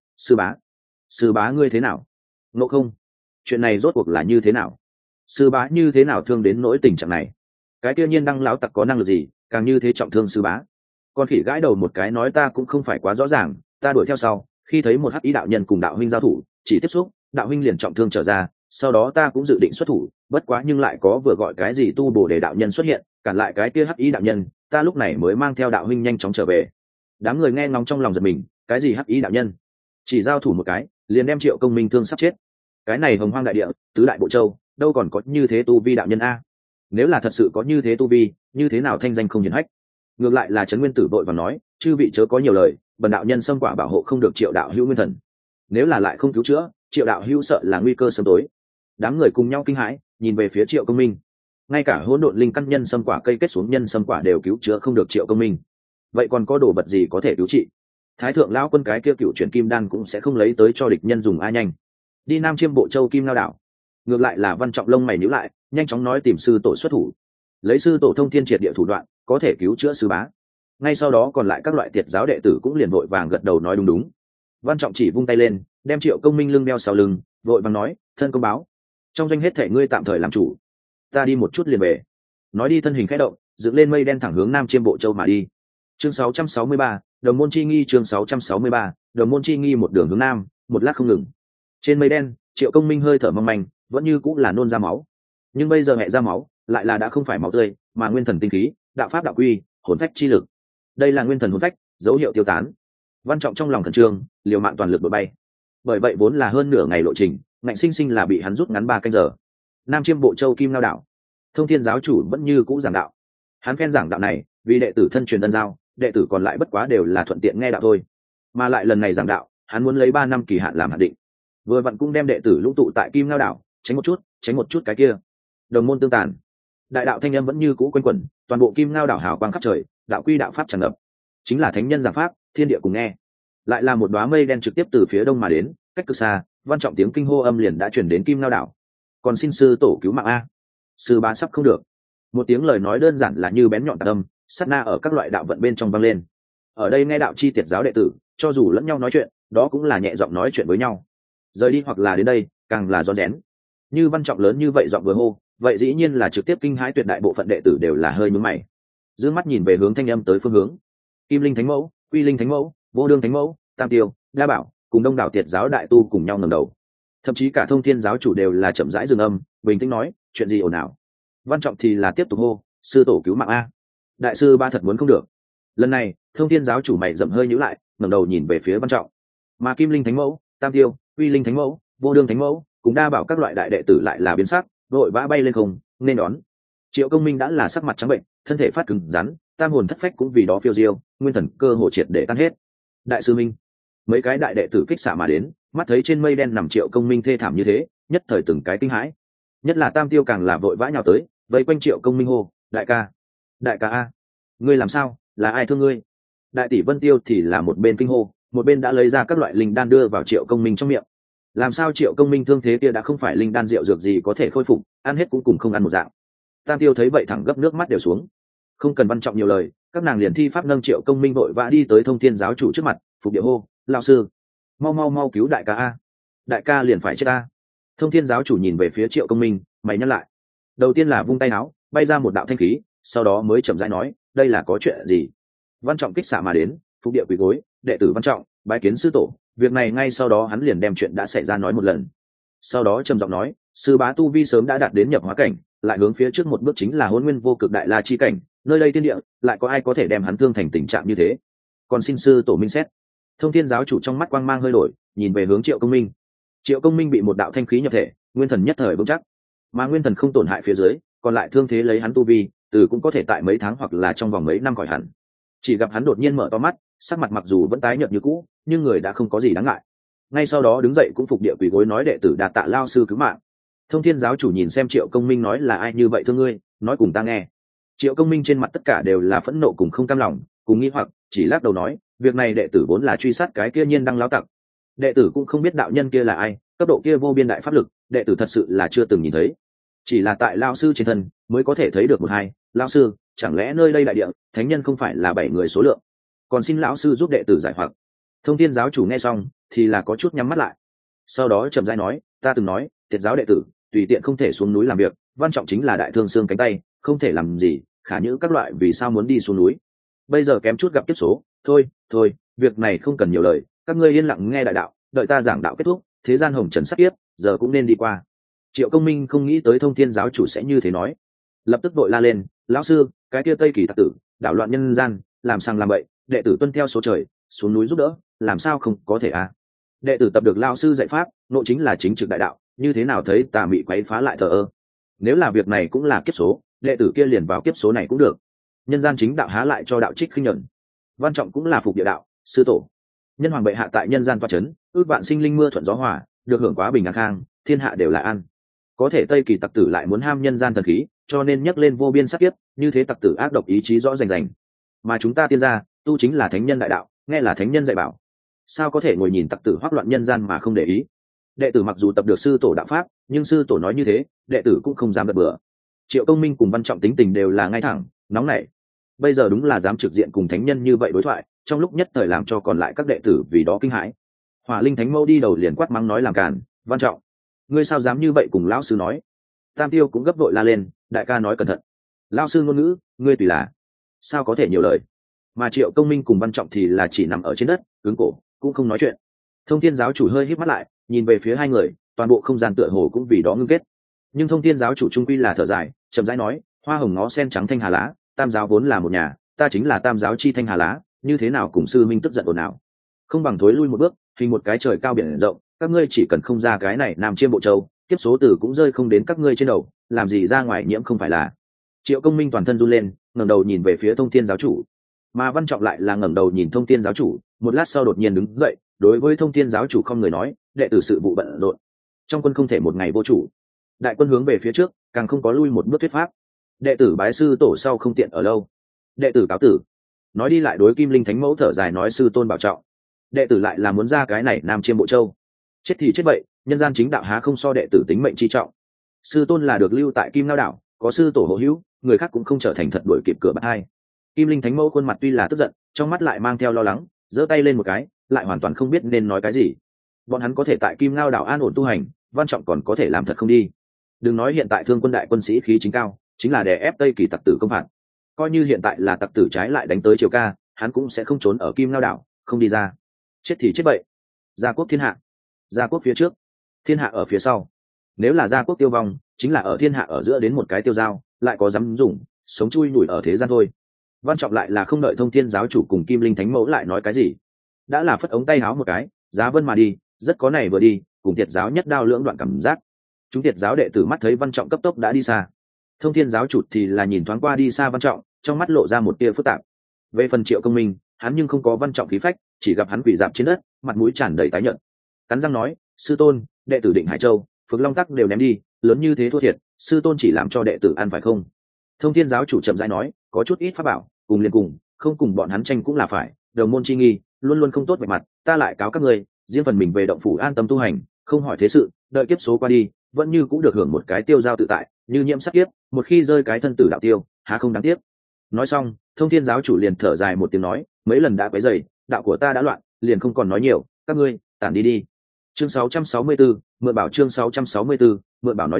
sư bá ngươi thế nào? Ngộ không, chuyện này rốt cuộc là như thế nào? Sư bá như thế nào thương đến nỗi tình trạng này? Cái kia Nhiên đăng lão tặc có năng lực gì, càng như thế trọng thương sư bá? Con khỉ gãi đầu một cái nói: ta cũng không phải quá rõ ràng, ta đuổi theo sau, khi thấy một hắc ý đạo nhân cùng đạo huynh giao thủ, chỉ tiếp xúc, đạo huynh liền trọng thương trở ra, sau đó ta cũng dự định xuất thủ, bất quá nhưng lại có vừa gọi cái gì tu bổ để đạo nhân xuất hiện, cản lại cái kia hắc ý đạo nhân, ta lúc này mới mang theo đạo huynh nhanh chóng trở về. Đám người nghe ngóng trong lòng giật mình, cái gì hắc ý đạo nhân? Chỉ giao thủ một cái, liền đem Triệu Công Minh thương sắp chết. Cái này hồng hoang đại địa, tứ đại bộ châu, đâu còn có như thế tu vi đạo nhân a? Nếu là thật sự có như thế tu vi, như thế nào thanh danh không hiển hách? Ngược lại là Trấn Nguyên Tử vội và nói: chư vị chớ có nhiều lời, bần đạo nhân xâm quả bảo hộ không được Triệu đạo hữu nguyên thần, nếu là lại không cứu chữa, Triệu đạo hữu sợ là nguy cơ sớm tối. Đám người cùng nhau kinh hãi, nhìn về phía Triệu Công Minh. Ngay cả hỗn độn linh căn nhân xâm quả cây kết xuống nhân xâm quả đều cứu chữa không được Triệu Công Minh, vậy còn có đồ vật gì có thể cứu trị? Thái thượng lão quân cái kia cựu chuyển kim đan cũng sẽ không lấy tới cho địch nhân dùng a. Nhanh đi Nam Chiêm Bộ Châu Kim Ngao đảo. Ngược lại là Văn Trọng lông mày nhíu lại, nhanh chóng nói tìm sư tổ xuất thủ, lấy sư tổ thông thiên triệt địa thủ đoạn có thể cứu chữa sư bá. Ngay sau đó còn lại các loại tiệt giáo đệ tử cũng liền vội vàng gật đầu nói đúng. Văn Trọng chỉ vung tay lên, đem Triệu Công Minh lưng đeo sau lưng, vội vàng nói: thân công báo, trong doanh hết thể ngươi tạm thời làm chủ, ta đi một chút liền về. Nói đi thân hình khẽ động, dựng lên mây đen thẳng hướng Nam Chiêm Bộ Châu mà đi. Chương 663, Đồng môn chi nghi. Chương 663, Đồng môn chi nghi. Một đường hướng nam, một lát không ngừng. Trên mây đen, Triệu Công Minh hơi thở mong manh, vẫn như cũng là nôn ra máu, nhưng bây giờ hẹ ra máu lại là đã không phải máu tươi, mà nguyên thần tinh khí, đạo pháp đạo quy, hồn phách chi lực. Đây là nguyên thần hồn phách, dấu hiệu tiêu tán. Văn Trọng trong lòng khẩn trương, liều mạng toàn lực đội bay. Bởi vậy vốn là hơn nửa ngày lộ trình, ngạnh sinh sinh là bị hắn rút ngắn 3 canh giờ. Nam Chiêm Bộ Châu Kim Ngao đảo, Thông Thiên giáo chủ vẫn như cũ giảng đạo. Hắn phen giảng đạo này, vì đệ tử thân truyền ân giao, đệ tử còn lại bất quá đều là thuận tiện nghe đạo thôi. Mà lại lần này giảng đạo, hắn muốn lấy 3 năm kỳ hạn làm hạn định. Vừa vặn cũng đem đệ tử lũng tụ tại Kim Ngao đảo, tránh một chút cái kia. Đồng môn tương tàn. Đại đạo thanh âm vẫn như cũ quanh quẩn, toàn bộ Kim Ngao đảo hào quang khắp trời, đạo quy đạo pháp tràn ngập. Chính là thánh nhân giảng pháp, thiên địa cùng nghe. Lại là một đóa mây đen trực tiếp từ phía đông mà đến, cách cực xa, Văn Trọng tiếng kinh hô âm liền đã truyền đến Kim Ngao đảo. Còn xin sư tổ cứu mạng a, sư bá sắp không được. Một tiếng lời nói đơn giản là như bén nhọn tạc âm, sát na ở các loại đạo vận bên trong vang lên. Ở đây nghe đạo chi tiệt giáo đệ tử, cho dù lẫn nhau nói chuyện, đó cũng là nhẹ giọng nói chuyện với nhau. Rời đi hoặc là đến đây, càng là rón rén. Như Văn Trọng lớn như vậy giọng vừa hô, vậy dĩ nhiên là trực tiếp kinh hãi tuyệt đại bộ phận đệ tử đều là hơi nhướng mày. Dương mắt nhìn về hướng thanh âm tới phương hướng. Kim Linh Thánh Mẫu, Quy Linh Thánh Mẫu, Vô Đương Thánh Mẫu, Tam Tiêu, Đa Bảo, cùng đông đảo tiệt giáo đại tu cùng nhau ngẩng đầu. Thậm chí cả Thông Thiên giáo chủ đều là chậm rãi dừng âm, bình tĩnh nói: chuyện gì ồn ào? Văn Trọng thì là tiếp tục hô: sư tổ cứu mạng a, đại sư ba thật muốn không được. Lần này Thông Thiên giáo chủ mày rậm hơi nhíu lại, ngẩng đầu nhìn về phía Văn Trọng. Mà Kim Linh Thánh Mẫu, Tam Tiêu, Quy Linh Thánh Mẫu, Vô Đương Thánh Mẫu, cùng Đa Bảo các loại đại đệ tử lại là biến sắc, vội vã bay lên không nên đón. Triệu Công Minh đã là sắc mặt trắng bệnh, thân thể phát cứng rắn, tam hồn thất phách cũng vì đó phiêu diêu, nguyên thần cơ hồ triệt để tan hết. Đại sư Minh, mấy cái đại đệ tử kích xạ mà đến, mắt thấy trên mây đen nằm Triệu Công Minh thê thảm như thế, nhất thời từng cái kinh hãi. Nhất là Tam Tiêu càng là vội vã nhào tới, vây quanh Triệu Công Minh hô: đại ca a, ngươi làm sao, là ai thương ngươi? Đại tỷ Vân Tiêu thì là một bên kinh hô, một bên đã lấy ra các loại linh đan đưa vào Triệu Công Minh trong miệng. Làm sao Triệu Công Minh thương thế kia đã không phải linh đan rượu dược gì có thể khôi phục, ăn hết cũng cùng không ăn một dạng. Tam Tiêu thấy vậy thẳng gấp nước mắt đều xuống. Không cần Văn Trọng nhiều lời, các nàng liền thi pháp nâng Triệu Công Minh vội vã đi tới Thông Thiên giáo chủ trước mặt, phục địa hô: lão sư, mau cứu đại ca a, đại ca liền phải chết a. Thông Thiên giáo chủ nhìn về phía Triệu Công Minh, mày nhắc lại. Đầu tiên là vung tay áo, bay ra một đạo thanh khí, sau đó mới chậm rãi nói, đây là có chuyện gì? Văn Trọng kích xạ mà đến, phục địa quỳ gối, đệ tử Văn Trọng bái kiến sư tổ. Việc này ngay sau đó hắn liền đem chuyện đã xảy ra nói một lần, sau đó trầm giọng nói, sư bá tu vi sớm đã đạt đến nhập hóa cảnh, lại hướng phía trước một bước chính là hôn nguyên vô cực đại la chi cảnh, nơi đây tiên địa lại có ai có thể đem hắn thương thành tình trạng như thế? Còn xin sư tổ minh xét. Thông Thiên giáo chủ trong mắt quang mang hơi đổi, nhìn về hướng Triệu Công Minh. Triệu Công Minh bị một đạo thanh khí nhập thể, nguyên thần nhất thời vững chắc, mà nguyên thần không tổn hại phía dưới, còn lại thương thế lấy hắn tu vi, từ cũng có thể tại mấy tháng hoặc là trong vòng mấy năm khỏi hẳn. Chỉ gặp hắn đột nhiên mở to mắt, sắc mặt mặc dù vẫn tái nhợt như cũ, nhưng người đã không có gì đáng ngại. Ngay sau đó đứng dậy cũng phục địa quỳ gối nói, đệ tử đa tạ lao sư cứu mạng. Thông Thiên giáo chủ nhìn xem Triệu Công Minh nói, là ai như vậy thương ngươi, nói cùng ta nghe. Triệu Công Minh trên mặt tất cả đều là phẫn nộ cùng không cam lòng, cùng nghi hoặc, chỉ lắc đầu nói, việc này đệ tử vốn là truy sát cái kia Nhiên Đăng lão tặc, đệ tử cũng không biết đạo nhân kia là ai, cấp độ kia vô biên đại pháp lực, đệ tử thật sự là chưa từng nhìn thấy, chỉ là tại lao sư trên thân mới có thể thấy được một hai. Lao sư, chẳng lẽ nơi đây đại địa thánh nhân không phải là 7 người số lượng? Còn xin lão sư giúp đệ tử giải hoặc. Thông Thiên giáo chủ nghe xong thì là có chút nhắm mắt lại, sau đó chậm rãi nói, ta từng nói Tiệt giáo đệ tử tùy tiện không thể xuống núi làm việc, Văn Trọng chính là đại thương xương cánh tay, không thể làm gì, khả nhữ các loại vì sao muốn đi xuống núi, bây giờ kém chút gặp kiếp số. Thôi, việc này không cần nhiều lời, các ngươi yên lặng nghe đại đạo, đợi ta giảng đạo kết thúc, thế gian hồng trần sắc tiếp giờ cũng nên đi qua. Triệu Công Minh không nghĩ tới Thông Thiên giáo chủ sẽ như thế nói, lập tức đội la lên, lão sư, cái kia Tây Kỳ tặc tử đảo loạn nhân gian, làm sang làm bậy, đệ tử tuân theo số trời xuống núi giúp đỡ, làm sao không có thể à? Đệ tử tập được lão sư dạy pháp, nội chính là chính trực đại đạo, như thế nào thấy tà mị quấy phá lại thờ ơ? Nếu là việc này cũng là kiếp số, đệ tử kia liền vào kiếp số này cũng được. Nhân gian chính đạo há lại cho đạo trích khinh nhẫn. Văn Trọng cũng là phục địa đạo, sư tổ. Nhân hoàng bệ hạ tại nhân gian toa chấn, ước vạn sinh linh mưa thuận gió hòa, được hưởng quá bình an khang, thiên hạ đều là an. Có thể Tây Kỳ tặc tử lại muốn ham nhân gian thần khí, cho nên nhắc lên vô biên sát kiếp, như thế tặc tử ác độc ý chí rõ rành rành. Mà chúng ta tiên gia tu chính là thánh nhân đại đạo, nghe là thánh nhân dạy bảo, sao có thể ngồi nhìn tặc tử hoắc loạn nhân gian mà không để ý? Đệ tử mặc dù tập được sư tổ đạo pháp, nhưng sư tổ nói như thế, đệ tử cũng không dám gật bừa. Triệu Công Minh cùng Văn Trọng tính tình đều là ngay thẳng, nóng nảy. Bây giờ đúng là dám trực diện cùng thánh nhân như vậy đối thoại, trong lúc nhất thời làm cho còn lại các đệ tử vì đó kinh hãi. Hỏa Linh Thánh Mẫu đi đầu liền quát mắng nói làm cản, Văn Trọng, ngươi sao dám như vậy cùng lão sư nói? Tam Tiêu cũng gấp vội la lên, đại ca nói cẩn thận. Lão sư ngôn ngữ, ngươi tùy là, sao có thể nhiều lời? Mà Triệu Công Minh cùng Văn Trọng thì là chỉ nằm ở trên đất, cứng cổ, cũng không nói chuyện. Thông Thiên giáo chủ hơi híp mắt lại, nhìn về phía hai người, toàn bộ không gian tựa hồ cũng vì đó ngưng kết. Nhưng Thông Thiên giáo chủ trung quy là thở dài, chậm rãi nói, hoa hồng ngó sen trắng thanh hà lá, tam giáo vốn là một nhà, ta chính là tam giáo chi thanh hà lá, như thế nào cùng sư minh tức giận ồn ào? Không bằng thối lui một bước, hình một cái trời cao biển rộng, các ngươi chỉ cần không ra cái này Nam Chiêm Bộ Châu, kiếp số tử cũng rơi không đến các ngươi trên đầu, làm gì ra ngoài nhiễm không phải là? Triệu Công Minh toàn thân run lên, ngẩng đầu nhìn về phía Thông Thiên giáo chủ, mà Văn Trọng lại là ngẩng đầu nhìn Thông Thiên giáo chủ, một lát sau đột nhiên đứng dậy, đối với Thông Thiên giáo chủ không người nói, đệ tử sự vụ bận rộn, trong quân không thể một ngày vô chủ. Đại quân hướng về phía trước, càng không có lui một bước thuyết pháp. Đệ tử bái sư tổ sau không tiện ở lâu, đệ tử cáo tử. Nói đi lại đối Kim Linh Thánh Mẫu thở dài nói, sư tôn bảo trọng. Đệ tử lại là muốn ra cái này Nam Chiêm Bộ Châu, chết thì chết vậy, nhân gian chính đạo há không so đệ tử tính mệnh chi trọng. Sư tôn là được lưu tại Kim Lao đảo, có sư tổ hộ hữu, người khác cũng không trở thành thật đuổi kịp cửa bắt hai. Kim Linh Thánh Mẫu khuôn mặt tuy là tức giận, trong mắt lại mang theo lo lắng, giơ tay lên một cái, lại hoàn toàn không biết nên nói cái gì. Bọn hắn có thể tại Kim Lao đảo an ổn tu hành, Văn Trọng còn có thể làm thật không đi. Đừng nói hiện tại Thương Quân đại quân sĩ khí chính cao, chính là đè ép Tây Kỳ tặc tử công phạt. Coi như hiện tại là tặc tử trái lại đánh tới Triều Ca, hắn cũng sẽ không trốn ở Kim Lao đảo, không đi ra. Chết thì chết vậy. Gia quốc thiên hạ, gia quốc phía trước, thiên hạ ở phía sau. Nếu là gia quốc tiêu vong, chính là ở thiên hạ ở giữa đến một cái tiêu dao, lại có dám dùng, sống chui lủi ở thế gian thôi. Văn Trọng lại là không đợi Thông Thiên giáo chủ cùng Kim Linh Thánh Mẫu lại nói cái gì, đã là phất ống tay háo một cái, giá vân mà đi, rất có này vừa đi, cùng Tiệt giáo nhất đao lưỡng đoạn cảm giác. Chúng Tiệt giáo đệ tử mắt thấy Văn Trọng cấp tốc đã đi xa, Thông Thiên giáo chủ thì là nhìn thoáng qua đi xa Văn Trọng, trong mắt lộ ra một tia phức tạp. Về phần Triệu Công Minh, hắn nhưng không có Văn Trọng khí phách, chỉ gặp hắn quỳ rạp trên đất, mặt mũi tràn đầy tái nhợt, cắn răng nói, sư tôn, đệ tử Định Hải Châu, Phước Long Tắc đều ném đi, lớn như thế thua thiệt, sư tôn chỉ làm cho đệ tử ăn phải không? Thông Thiên giáo chủ chậm rãi nói, có chút ít pháp bảo, cùng liền cùng, không cùng bọn hắn tranh cũng là phải, đồng môn chi nghi, luôn luôn không tốt vẻ mặt, ta lại cáo các ngươi, riêng phần mình về động phủ an tâm tu hành, không hỏi thế sự, đợi kiếp số qua đi, vẫn như cũng được hưởng một cái tiêu giao tự tại, như nhiễm sát kiếp, một khi rơi cái thân tử đạo tiêu, há không đáng tiếc. Nói xong, Thông Thiên giáo chủ liền thở dài một tiếng nói, mấy lần đã quấy rầy, đạo của ta đã loạn, liền không còn nói nhiều, các ngươi tản đi đi. Chương 664, mượn bảo chương 664, mượn bảo nói đi,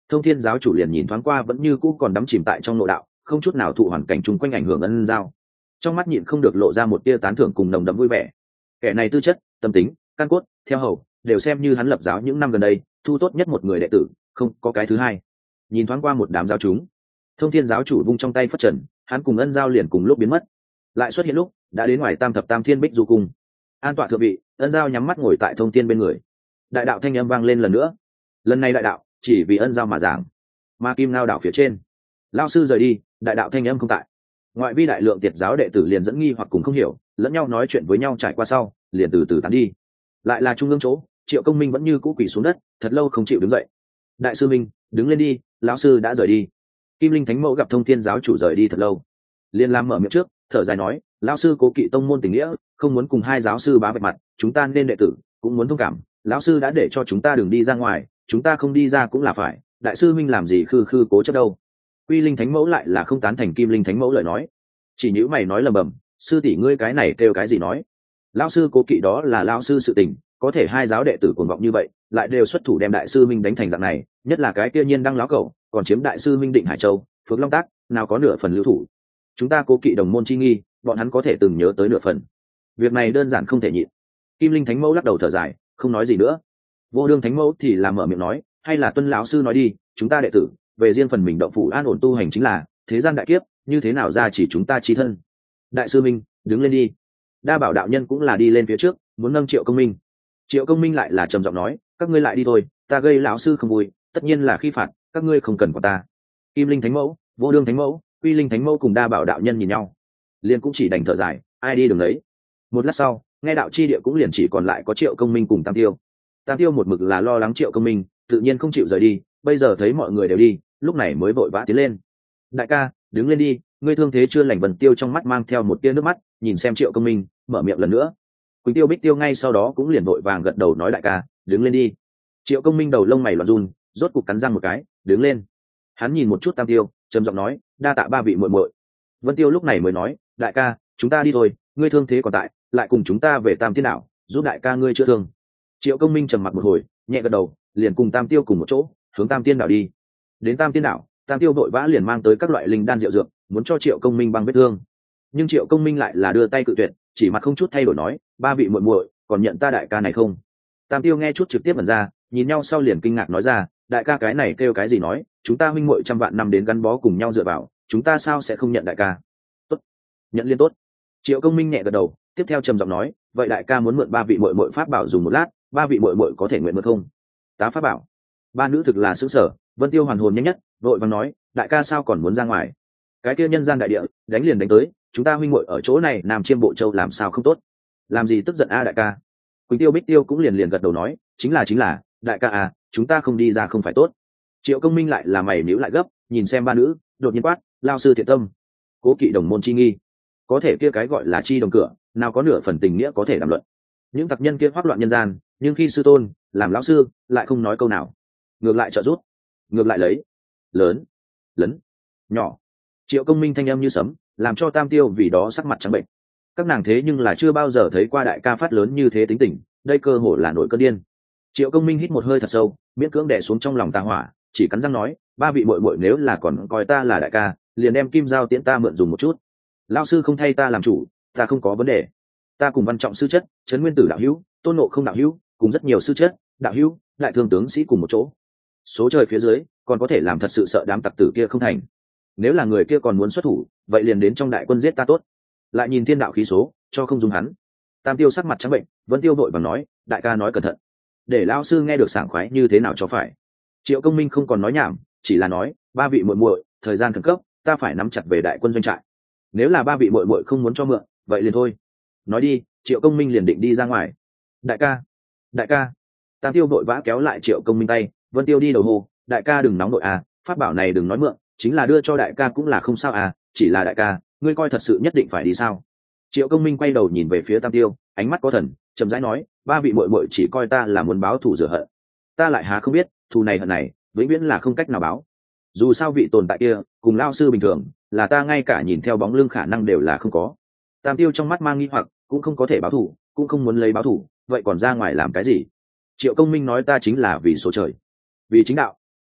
Thông Thiên giáo chủ liền nhìn thoáng qua vẫn như cũ còn đắm chìm tại trong nội đạo, không chút nào thụ hoàn cảnh chung quanh ảnh hưởng Ân Giao, trong mắt nhịn không được lộ ra một tia tán thưởng cùng nồng đậm vui vẻ. Kẻ này tư chất, tâm tính, căn cốt, theo hầu đều xem như hắn lập giáo những năm gần đây thu tốt nhất một người đệ tử, không có cái thứ hai. Nhìn thoáng qua một đám giáo chúng, Thông Thiên giáo chủ vung trong tay phất trần, hắn cùng Ân Giao liền cùng lúc biến mất, lại xuất hiện lúc đã đến ngoài Tam Thập Tam Thiên Bích Du cung. An tọa thượng vị, Ân Giao nhắm mắt ngồi tại Thông Thiên bên người. Đại đạo thanh âm vang lên lần nữa. Lần này đại đạo chỉ vì Ân Giao mà giảng. Ma Kim Ngao đảo phía trên, lão sư rời đi, đại đạo thanh âm không tại. Ngoại vi đại lượng tiệt giáo đệ tử liền dẫn nghi hoặc cùng không hiểu, lẫn nhau nói chuyện với nhau trải qua sau, liền từ từ tán đi. Lại là trung ương chỗ, Triệu Công Minh vẫn như cũ quỳ xuống đất, thật lâu không chịu đứng dậy. Đại sư Minh, đứng lên đi, lão sư đã rời đi. Kim Linh Thánh Mẫu gặp Thông Thiên giáo chủ rời đi thật lâu, liền làm mở miệng trước, thở dài nói, lão sư cố kỵ tông môn tình nghĩa, không muốn cùng hai giáo sư bá vạch mặt, chúng ta nên đệ tử cũng muốn thông cảm, lão sư đã để cho chúng ta đừng đi ra ngoài, chúng ta không đi ra cũng là phải, đại sư Minh làm gì khư khư cố chấp đâu. Quy Linh Thánh Mẫu lại là không tán thành Kim Linh Thánh Mẫu lời nói, chỉ nhữ mày nói lầm bầm, sư tỷ ngươi cái này kêu cái gì nói, lão sư cố kỵ đó là lão sư sự tình, có thể hai giáo đệ tử cuồng vọng như vậy lại đều xuất thủ đem đại sư Minh đánh thành dạng này, nhất là cái kia Nhiên Đăng lão cẩu còn chiếm đại sư Minh Định Hải Châu, Phước Long Tác, nào có nửa phần lưu thủ. Chúng ta cố kỵ đồng môn chi nghi, bọn hắn có thể từng nhớ tới nửa phần, việc này đơn giản không thể nhịn. Kim Linh Thánh Mẫu lắc đầu thở dài, không nói gì nữa. Vô Đương Thánh Mẫu thì làm mở miệng nói, hay là tuân lão sư nói đi, chúng ta đệ tử về riêng phần mình động phủ an ổn tu hành chính là, thế gian đại kiếp như thế nào ra chỉ chúng ta chi thân. Đại sư Minh, đứng lên đi. Đa Bảo đạo nhân cũng là đi lên phía trước, muốn nâng Triệu Công Minh. Triệu Công Minh lại là trầm giọng nói, các ngươi lại đi thôi, ta gây lão sư không vui, tất nhiên là khi phạt, các ngươi không cần quản ta. Kim Linh Thánh Mẫu, Vô Đương Thánh Mẫu, Quy Linh Thánh Mẫu cùng Đa Bảo đạo nhân nhìn nhau, liền cũng chỉ đành thở dài, ai đi đường đấy. Một lát sau, nghe đạo chi địa cũng liền chỉ còn lại có Triệu Công Minh cùng Tam Tiêu. Tam Tiêu một mực là lo lắng Triệu Công Minh, tự nhiên không chịu rời đi, bây giờ thấy mọi người đều đi, lúc này mới vội vã tiến lên. Đại ca, đứng lên đi, ngươi thương thế chưa lành. Vân Tiêu trong mắt mang theo một tia nước mắt, nhìn xem Triệu Công Minh, mở miệng lần nữa. Quỳnh Tiêu, Bích Tiêu ngay sau đó cũng liền vội vàng gật đầu nói đại ca, đứng lên đi. Triệu Công Minh đầu lông mày loạn run, rốt cục cắn răng một cái, đứng lên. Hắn nhìn một chút Tam Tiêu, trầm giọng nói, đa tạ ba vị muội muội. Vân Tiêu lúc này mới nói, đại ca, chúng ta đi thôi, ngươi thương thế còn tại, lại cùng chúng ta về Tam Thiên Đảo, giúp đại ca ngươi chữa thương. Triệu Công Minh trầm mặc một hồi, nhẹ gật đầu, liền cùng Tam Tiêu cùng một chỗ hướng Tam Thiên Đảo đi. Đến Tam Thiên Đảo, Tam Tiêu vội vã liền mang tới các loại linh đan diệu dược, muốn cho Triệu Công Minh băng vết thương. Nhưng Triệu Công Minh lại là đưa tay cự tuyệt, chỉ mặt không chút thay đổi nói, ba vị muội muội, còn nhận ta đại ca này không? Tam Tiêu nghe chút trực tiếp bật ra, nhìn nhau sau liền kinh ngạc nói ra, đại ca cái này kêu cái gì nói, chúng ta huynh muội trăm vạn năm đến gắn bó cùng nhau dựa vào, chúng ta sao sẽ không nhận đại ca? Tốt, nhận liên tốt. Triệu Công Minh nhẹ gật đầu, tiếp theo trầm giọng nói, vậy đại ca muốn mượn ba vị muội muội pháp bảo dùng một lát, ba vị muội muội có thể nguyện mượn không? Tá pháp bảo. Ba nữ thực là sững sở, Vân Tiêu hoàn hồn nhanh nhất, vội vàng nói, đại ca sao còn muốn ra ngoài? Cái kia nhân gian đại địa, đánh liền đánh tới, chúng ta huynh muội ở chỗ này Nam Chiêm Bộ Châu làm sao không tốt? Làm gì tức giận a đại ca? Quỳnh Tiêu, Bích Tiêu cũng liền gật đầu nói, chính là, đại ca à, chúng ta không đi ra không phải tốt. Triệu Công Minh lại là mày nhíu lại gấp, nhìn xem ba nữ, đột nhiên quát, lao sư thiện tâm, cố kỵ đồng môn chi nghi, có thể kia cái gọi là chi đồng cửa, nào có nửa phần tình nghĩa có thể đàm luận. Những tặc nhân kia hoắc loạn nhân gian, nhưng khi sư tôn làm lão sư lại không nói câu nào, ngược lại trợ giúp, ngược lại lấy lớn lấn nhỏ. Triệu Công Minh thanh âm như sấm, làm cho Tam Tiêu vì đó sắc mặt trắng bệnh. Các nàng thế nhưng là chưa bao giờ thấy qua đại ca phát lớn như thế tính tình, đây cơ hồ là nổi cơn điên. Triệu Công Minh hít một hơi thật sâu, miễn cưỡng đè xuống trong lòng tà hỏa, chỉ cắn răng nói, ba vị muội muội nếu là còn coi ta là đại ca, liền đem kim giao tiễn ta mượn dùng một chút. Lão sư không thay ta làm chủ, ta không có vấn đề. Ta cùng Văn Trọng sư chất, Trấn Nguyên Tử đạo hữu, Tôn Ngộ Không đạo hữu, cùng rất nhiều sư chất, đạo hữu, đại thương tướng sĩ cùng một chỗ. Số trời phía dưới, còn có thể làm thật sự sợ đám tặc tử kia không thành. Nếu là người kia còn muốn xuất thủ, vậy liền đến trong đại quân giết ta tốt. Lại nhìn thiên đạo khí số, cho không dùng hắn. Tam Tiêu sắc mặt trắng bệnh, Vân Tiêu vội vàng nói, đại ca nói cẩn thận, để lão sư nghe được sảng khoái như thế nào cho phải. Triệu Công Minh không còn nói nhảm, chỉ là nói, ba vị muội muội, thời gian khẩn cấp, ta phải nắm chặt về đại quân doanh trại. Nếu là ba vị muội muội không muốn cho mượn, vậy liền thôi. Nói đi, Triệu Công Minh liền định đi ra ngoài. Đại ca, đại ca. Tam Tiêu vội vã kéo lại Triệu Công Minh tay, Vân Tiêu đi đầu hồ, đại ca đừng nóng nội à, pháp bảo này đừng nói mượn, chính là đưa cho đại ca cũng là không sao à, chỉ là đại ca, ngươi coi thật sự nhất định phải đi sao? Triệu Công Minh quay đầu nhìn về phía Tam Tiêu, ánh mắt có thần, chậm rãi nói, ba vị muội muội chỉ coi ta là muốn báo thù rửa hận, ta lại há không biết, thù này hận này, vĩnh viễn là không cách nào báo. Dù sao vị tồn tại kia, cùng lao sư bình thường, là ta ngay cả nhìn theo bóng lưng khả năng đều là không có. Tam Tiêu trong mắt mang nghi hoặc, cũng không có thể báo thù, cũng không muốn lấy báo thù, vậy còn ra ngoài làm cái gì? Triệu Công Minh nói, ta chính là vì số trời, vì chính đạo.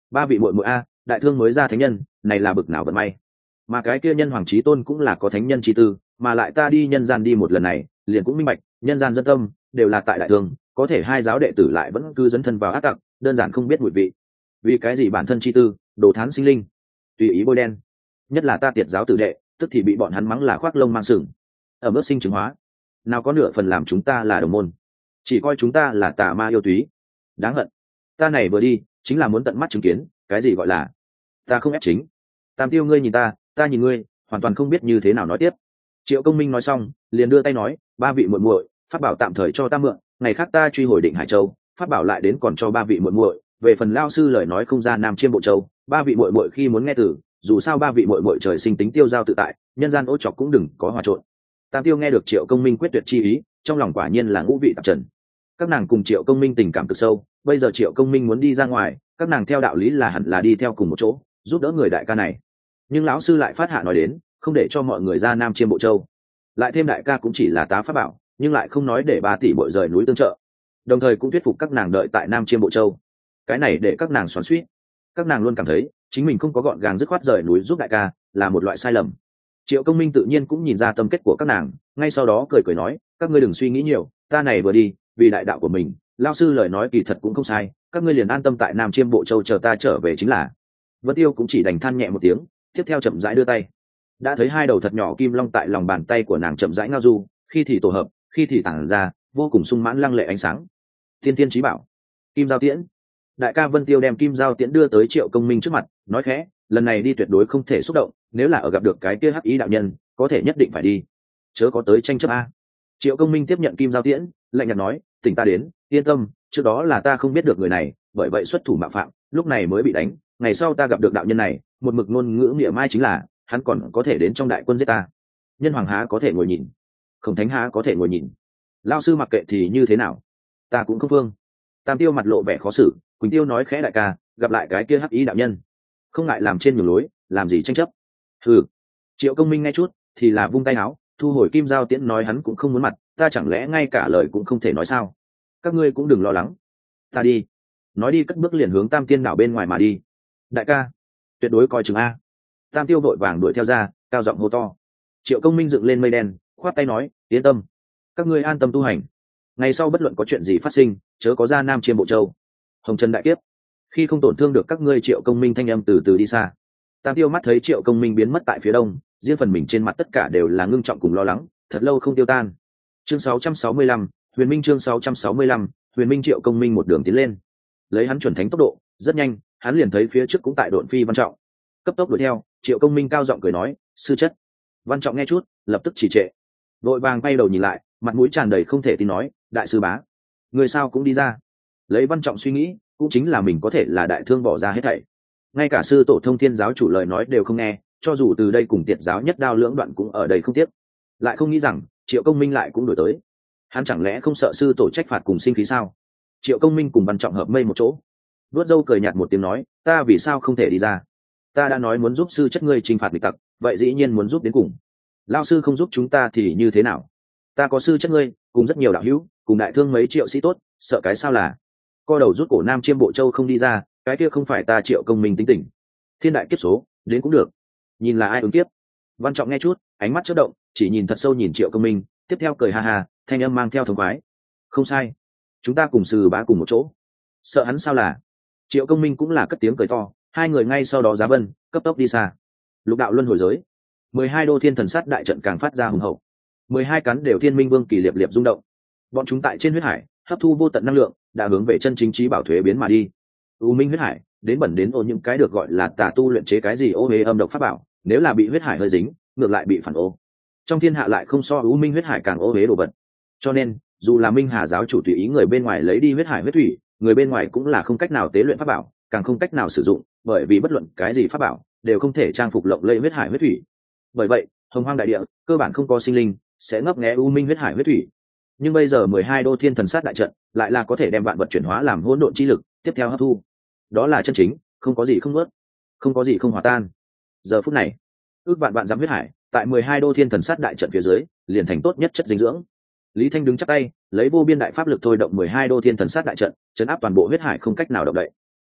ba vị muội muội a, đại thương mới ra thánh nhân, này là bực nào vận may. Mà cái kia nhân hoàng chí tôn cũng là có thánh nhân chi tư, mà lại ta đi nhân gian đi một lần này, liền cũng minh bạch, nhân gian dân tâm đều là tại đại thương, có thể hai giáo đệ tử lại vẫn cứ dấn thân vào ác tặc, đơn giản không biết mùi vị. Vì cái gì bản thân chi tư, đồ thán sinh linh, tùy ý bôi đen. Nhất là ta tiệt giáo tử đệ, tức thì bị bọn hắn mắng là khoác lông mang sừng, ở mức sinh chứng hóa, nào có nửa phần làm chúng ta là đồng môn, chỉ coi chúng ta là tà ma yêu túy. Đáng hận, ta này vừa đi chính là muốn tận mắt chứng kiến cái gì gọi là ta không ép chính. Tam Tiêu ngươi nhìn ta nhìn ngươi, hoàn toàn không biết như thế nào nói tiếp. Triệu Công Minh nói xong liền đưa tay nói, ba vị muội muội, pháp bảo tạm thời cho ta mượn, ngày khác ta truy hồi Định Hải Châu, pháp bảo lại đến còn cho ba vị muội muội. Về phần lao sư lời nói không ra Nam Chiêm Bộ Châu, ba vị muội muội khi muốn nghe từ, dù sao ba vị muội muội trời sinh tính tiêu giao tự tại, nhân gian ô chọc cũng đừng có hòa trộn. Tam Tiêu nghe được Triệu Công Minh quyết tuyệt chi ý, trong lòng quả nhiên là ngũ vị tạp trần. Các nàng cùng Triệu Công Minh tình cảm cực sâu, bây giờ Triệu Công Minh muốn đi ra ngoài, các nàng theo đạo lý là hẳn là đi theo cùng một chỗ, giúp đỡ người đại ca này. Nhưng lão sư lại phát hạ nói đến, không để cho mọi người ra Nam Chiêm Bộ Châu, lại thêm đại ca cũng chỉ là tá pháp bảo, nhưng lại không nói để 3 tỷ bội rời núi tương trợ, đồng thời cũng thuyết phục các nàng đợi tại Nam Chiêm Bộ Châu. Cái này để các nàng xoắn xuýt, các nàng luôn cảm thấy chính mình không có gọn gàng dứt khoát rời núi giúp đại ca là một loại sai lầm. Triệu Công Minh tự nhiên cũng nhìn ra tâm kết của các nàng, ngay sau đó cười cười nói, các ngươi đừng suy nghĩ nhiều, ta này vừa đi vì đại đạo của mình, lao sư lời nói kỳ thật cũng không sai, các ngươi liền an tâm tại Nam Chiêm Bộ Châu chờ ta trở về chính là. Vân Tiêu cũng chỉ đành than nhẹ một tiếng, tiếp theo chậm rãi đưa tay, đã thấy hai đầu thật nhỏ kim long tại lòng bàn tay của nàng chậm rãi ngao du, khi thì tổ hợp, khi thì tản ra, vô cùng sung mãn lăng lệ ánh sáng. Tiên tiên chí bảo, Kim Giao Tiễn. Đại ca Vân Tiêu đem Kim Giao Tiễn đưa tới Triệu Công Minh trước mặt, nói khẽ, lần này đi tuyệt đối không thể xúc động, nếu là ở gặp được cái kia hắc ý đạo nhân, có thể nhất định phải đi, chớ có tới tranh chấp a. Triệu Công Minh tiếp nhận Kim Giao Tiễn, lạnh nhạt nói, tỉnh ta đến, yên tâm, trước đó là ta không biết được người này, bởi vậy xuất thủ mạo phạm, lúc này mới bị đánh, ngày sau ta gặp được đạo nhân này, một mực ngôn ngữ mỉa mai chính là, hắn còn có thể đến trong đại quân giết ta. Nhân hoàng há có thể ngồi nhìn, Khổng Thánh há có thể ngồi nhìn, lao sư mặc kệ thì như thế nào, ta cũng không phương. Tam Tiêu mặt lộ vẻ khó xử, Quỳnh Tiêu nói khẽ, đại ca, gặp lại cái kia hắc ý đạo nhân, không ngại làm trên đường lối, làm gì tranh chấp. Ừ. Triệu Công Minh nghe chút thì là vung tay áo, thu hồi Kim Giao Tiễn, nói hắn cũng không muốn mặt, ta chẳng lẽ ngay cả lời cũng không thể nói sao? Các ngươi cũng đừng lo lắng, ta đi. Nói đi cất bước liền hướng Tam Tiên đảo bên ngoài mà đi. Đại ca, tuyệt đối coi chừng a. Tam Tiêu vội vàng đuổi theo ra, cao giọng hô to. Triệu Công Minh dựng lên mây đen, khoát tay nói, yên tâm, các ngươi an tâm tu hành, ngày sau bất luận có chuyện gì phát sinh, chớ có ra Nam Chiêm Bộ Châu. Hồng Trần đại kiếp, khi không tổn thương được các ngươi. Triệu Công Minh thanh âm từ từ đi xa. Tam Tiêu mắt thấy Triệu Công Minh biến mất tại phía đông, riêng phần mình trên mặt tất cả đều là ngưng trọng cùng lo lắng, thật lâu không tiêu tan. Chương 665, Huyền Minh. Chương 665, Huyền Minh. Triệu Công Minh một đường tiến lên, lấy hắn chuẩn thánh tốc độ, rất nhanh, hắn liền thấy phía trước cũng tại độn phi Văn Trọng, cấp tốc đuổi theo. Triệu Công Minh cao giọng cười nói, sư chất. Văn Trọng nghe chút, lập tức trì trệ, vội vàng quay đầu nhìn lại, mặt mũi tràn đầy không thể tin nói, đại sư bá, người sao cũng đi ra. Lấy Văn Trọng suy nghĩ, cũng chính là mình có thể là đại thương bỏ ra hết thảy, ngay cả sư tổ Thông Thiên giáo chủ lời nói đều không nghe, cho dù từ đây cùng Tiệt giáo nhất đao lưỡng đoạn cũng ở đây không tiếc. Lại không nghĩ rằng Triệu Công Minh lại cũng đổi tới, hắn chẳng lẽ không sợ sư tổ trách phạt cùng sinh khí sao? Triệu Công Minh cùng Văn Trọng hợp mây một chỗ, vuốt râu cười nhạt một tiếng nói, ta vì sao không thể đi ra? Ta đã nói muốn giúp sư chất ngươi trừng phạt địch tặc, vậy dĩ nhiên muốn giúp đến cùng. Lao sư không giúp chúng ta thì như thế nào? Ta có sư chất ngươi, cùng rất nhiều đạo hữu, cùng đại thương mấy triệu sĩ tốt, sợ cái sao là? Co đầu rút cổ Nam Chiêm Bộ Châu không đi ra, cái kia không phải ta Triệu Công Minh tính tình. Thiên đại kiếp số, đến cũng được. Nhìn là ai ứng kiếp. Văn Trọng nghe chút, ánh mắt chớp động, chỉ nhìn thật sâu nhìn Triệu Công Minh, tiếp theo cười ha ha, thanh âm mang theo thống khoái. Không sai, chúng ta cùng sư bá cùng một chỗ. Sợ hắn sao là? Triệu Công Minh cũng là cất tiếng cười to, hai người ngay sau đó giá vân, cấp tốc đi xa. Lục đạo luân hồi giới, 12 đô thiên thần sát đại trận càng phát ra hùng hậu. 12 cắn đều thiên minh vương kỳ liệp liệp rung động. Bọn chúng tại trên huyết hải, hấp thu vô tận năng lượng, đã hướng về chân chính trí bảo thuế biến mà đi. U minh huyết hải, đến bẩn đến ô những cái được gọi là tà tu luyện chế cái gì ô hế âm độc pháp bảo, nếu là bị huyết hải hơi dính, ngược lại bị phản ô. Trong thiên hạ lại không so U minh huyết hải càng ô hế đồ vật. Cho nên, dù là Minh Hà giáo chủ tùy ý người bên ngoài lấy đi huyết hải huyết thủy, người bên ngoài cũng là không cách nào tế luyện pháp bảo, càng không cách nào sử dụng, bởi vì bất luận cái gì pháp bảo đều không thể trang phục lộng lẫy huyết hải huyết thủy. Bởi vậy, hồng hoang đại địa cơ bản không có sinh linh sẽ ngấp nghé U minh huyết hải huyết thủy. Nhưng bây giờ 12 đô thiên thần sát đại trận lại là có thể đem vạn vật chuyển hóa làm hỗn độn chi lực, tiếp theo hấp thu. Đó là chân chính, không có gì không nuốt, không có gì không hòa tan. Giờ phút này, ước vạn vạn dặm huyết hải, tại 12 đô thiên thần sát đại trận phía dưới, liền thành tốt nhất chất dinh dưỡng. Lý Thanh đứng chắp tay, lấy vô biên đại pháp lực thôi động 12 đô thiên thần sát đại trận, trấn áp toàn bộ huyết hải không cách nào động đậy.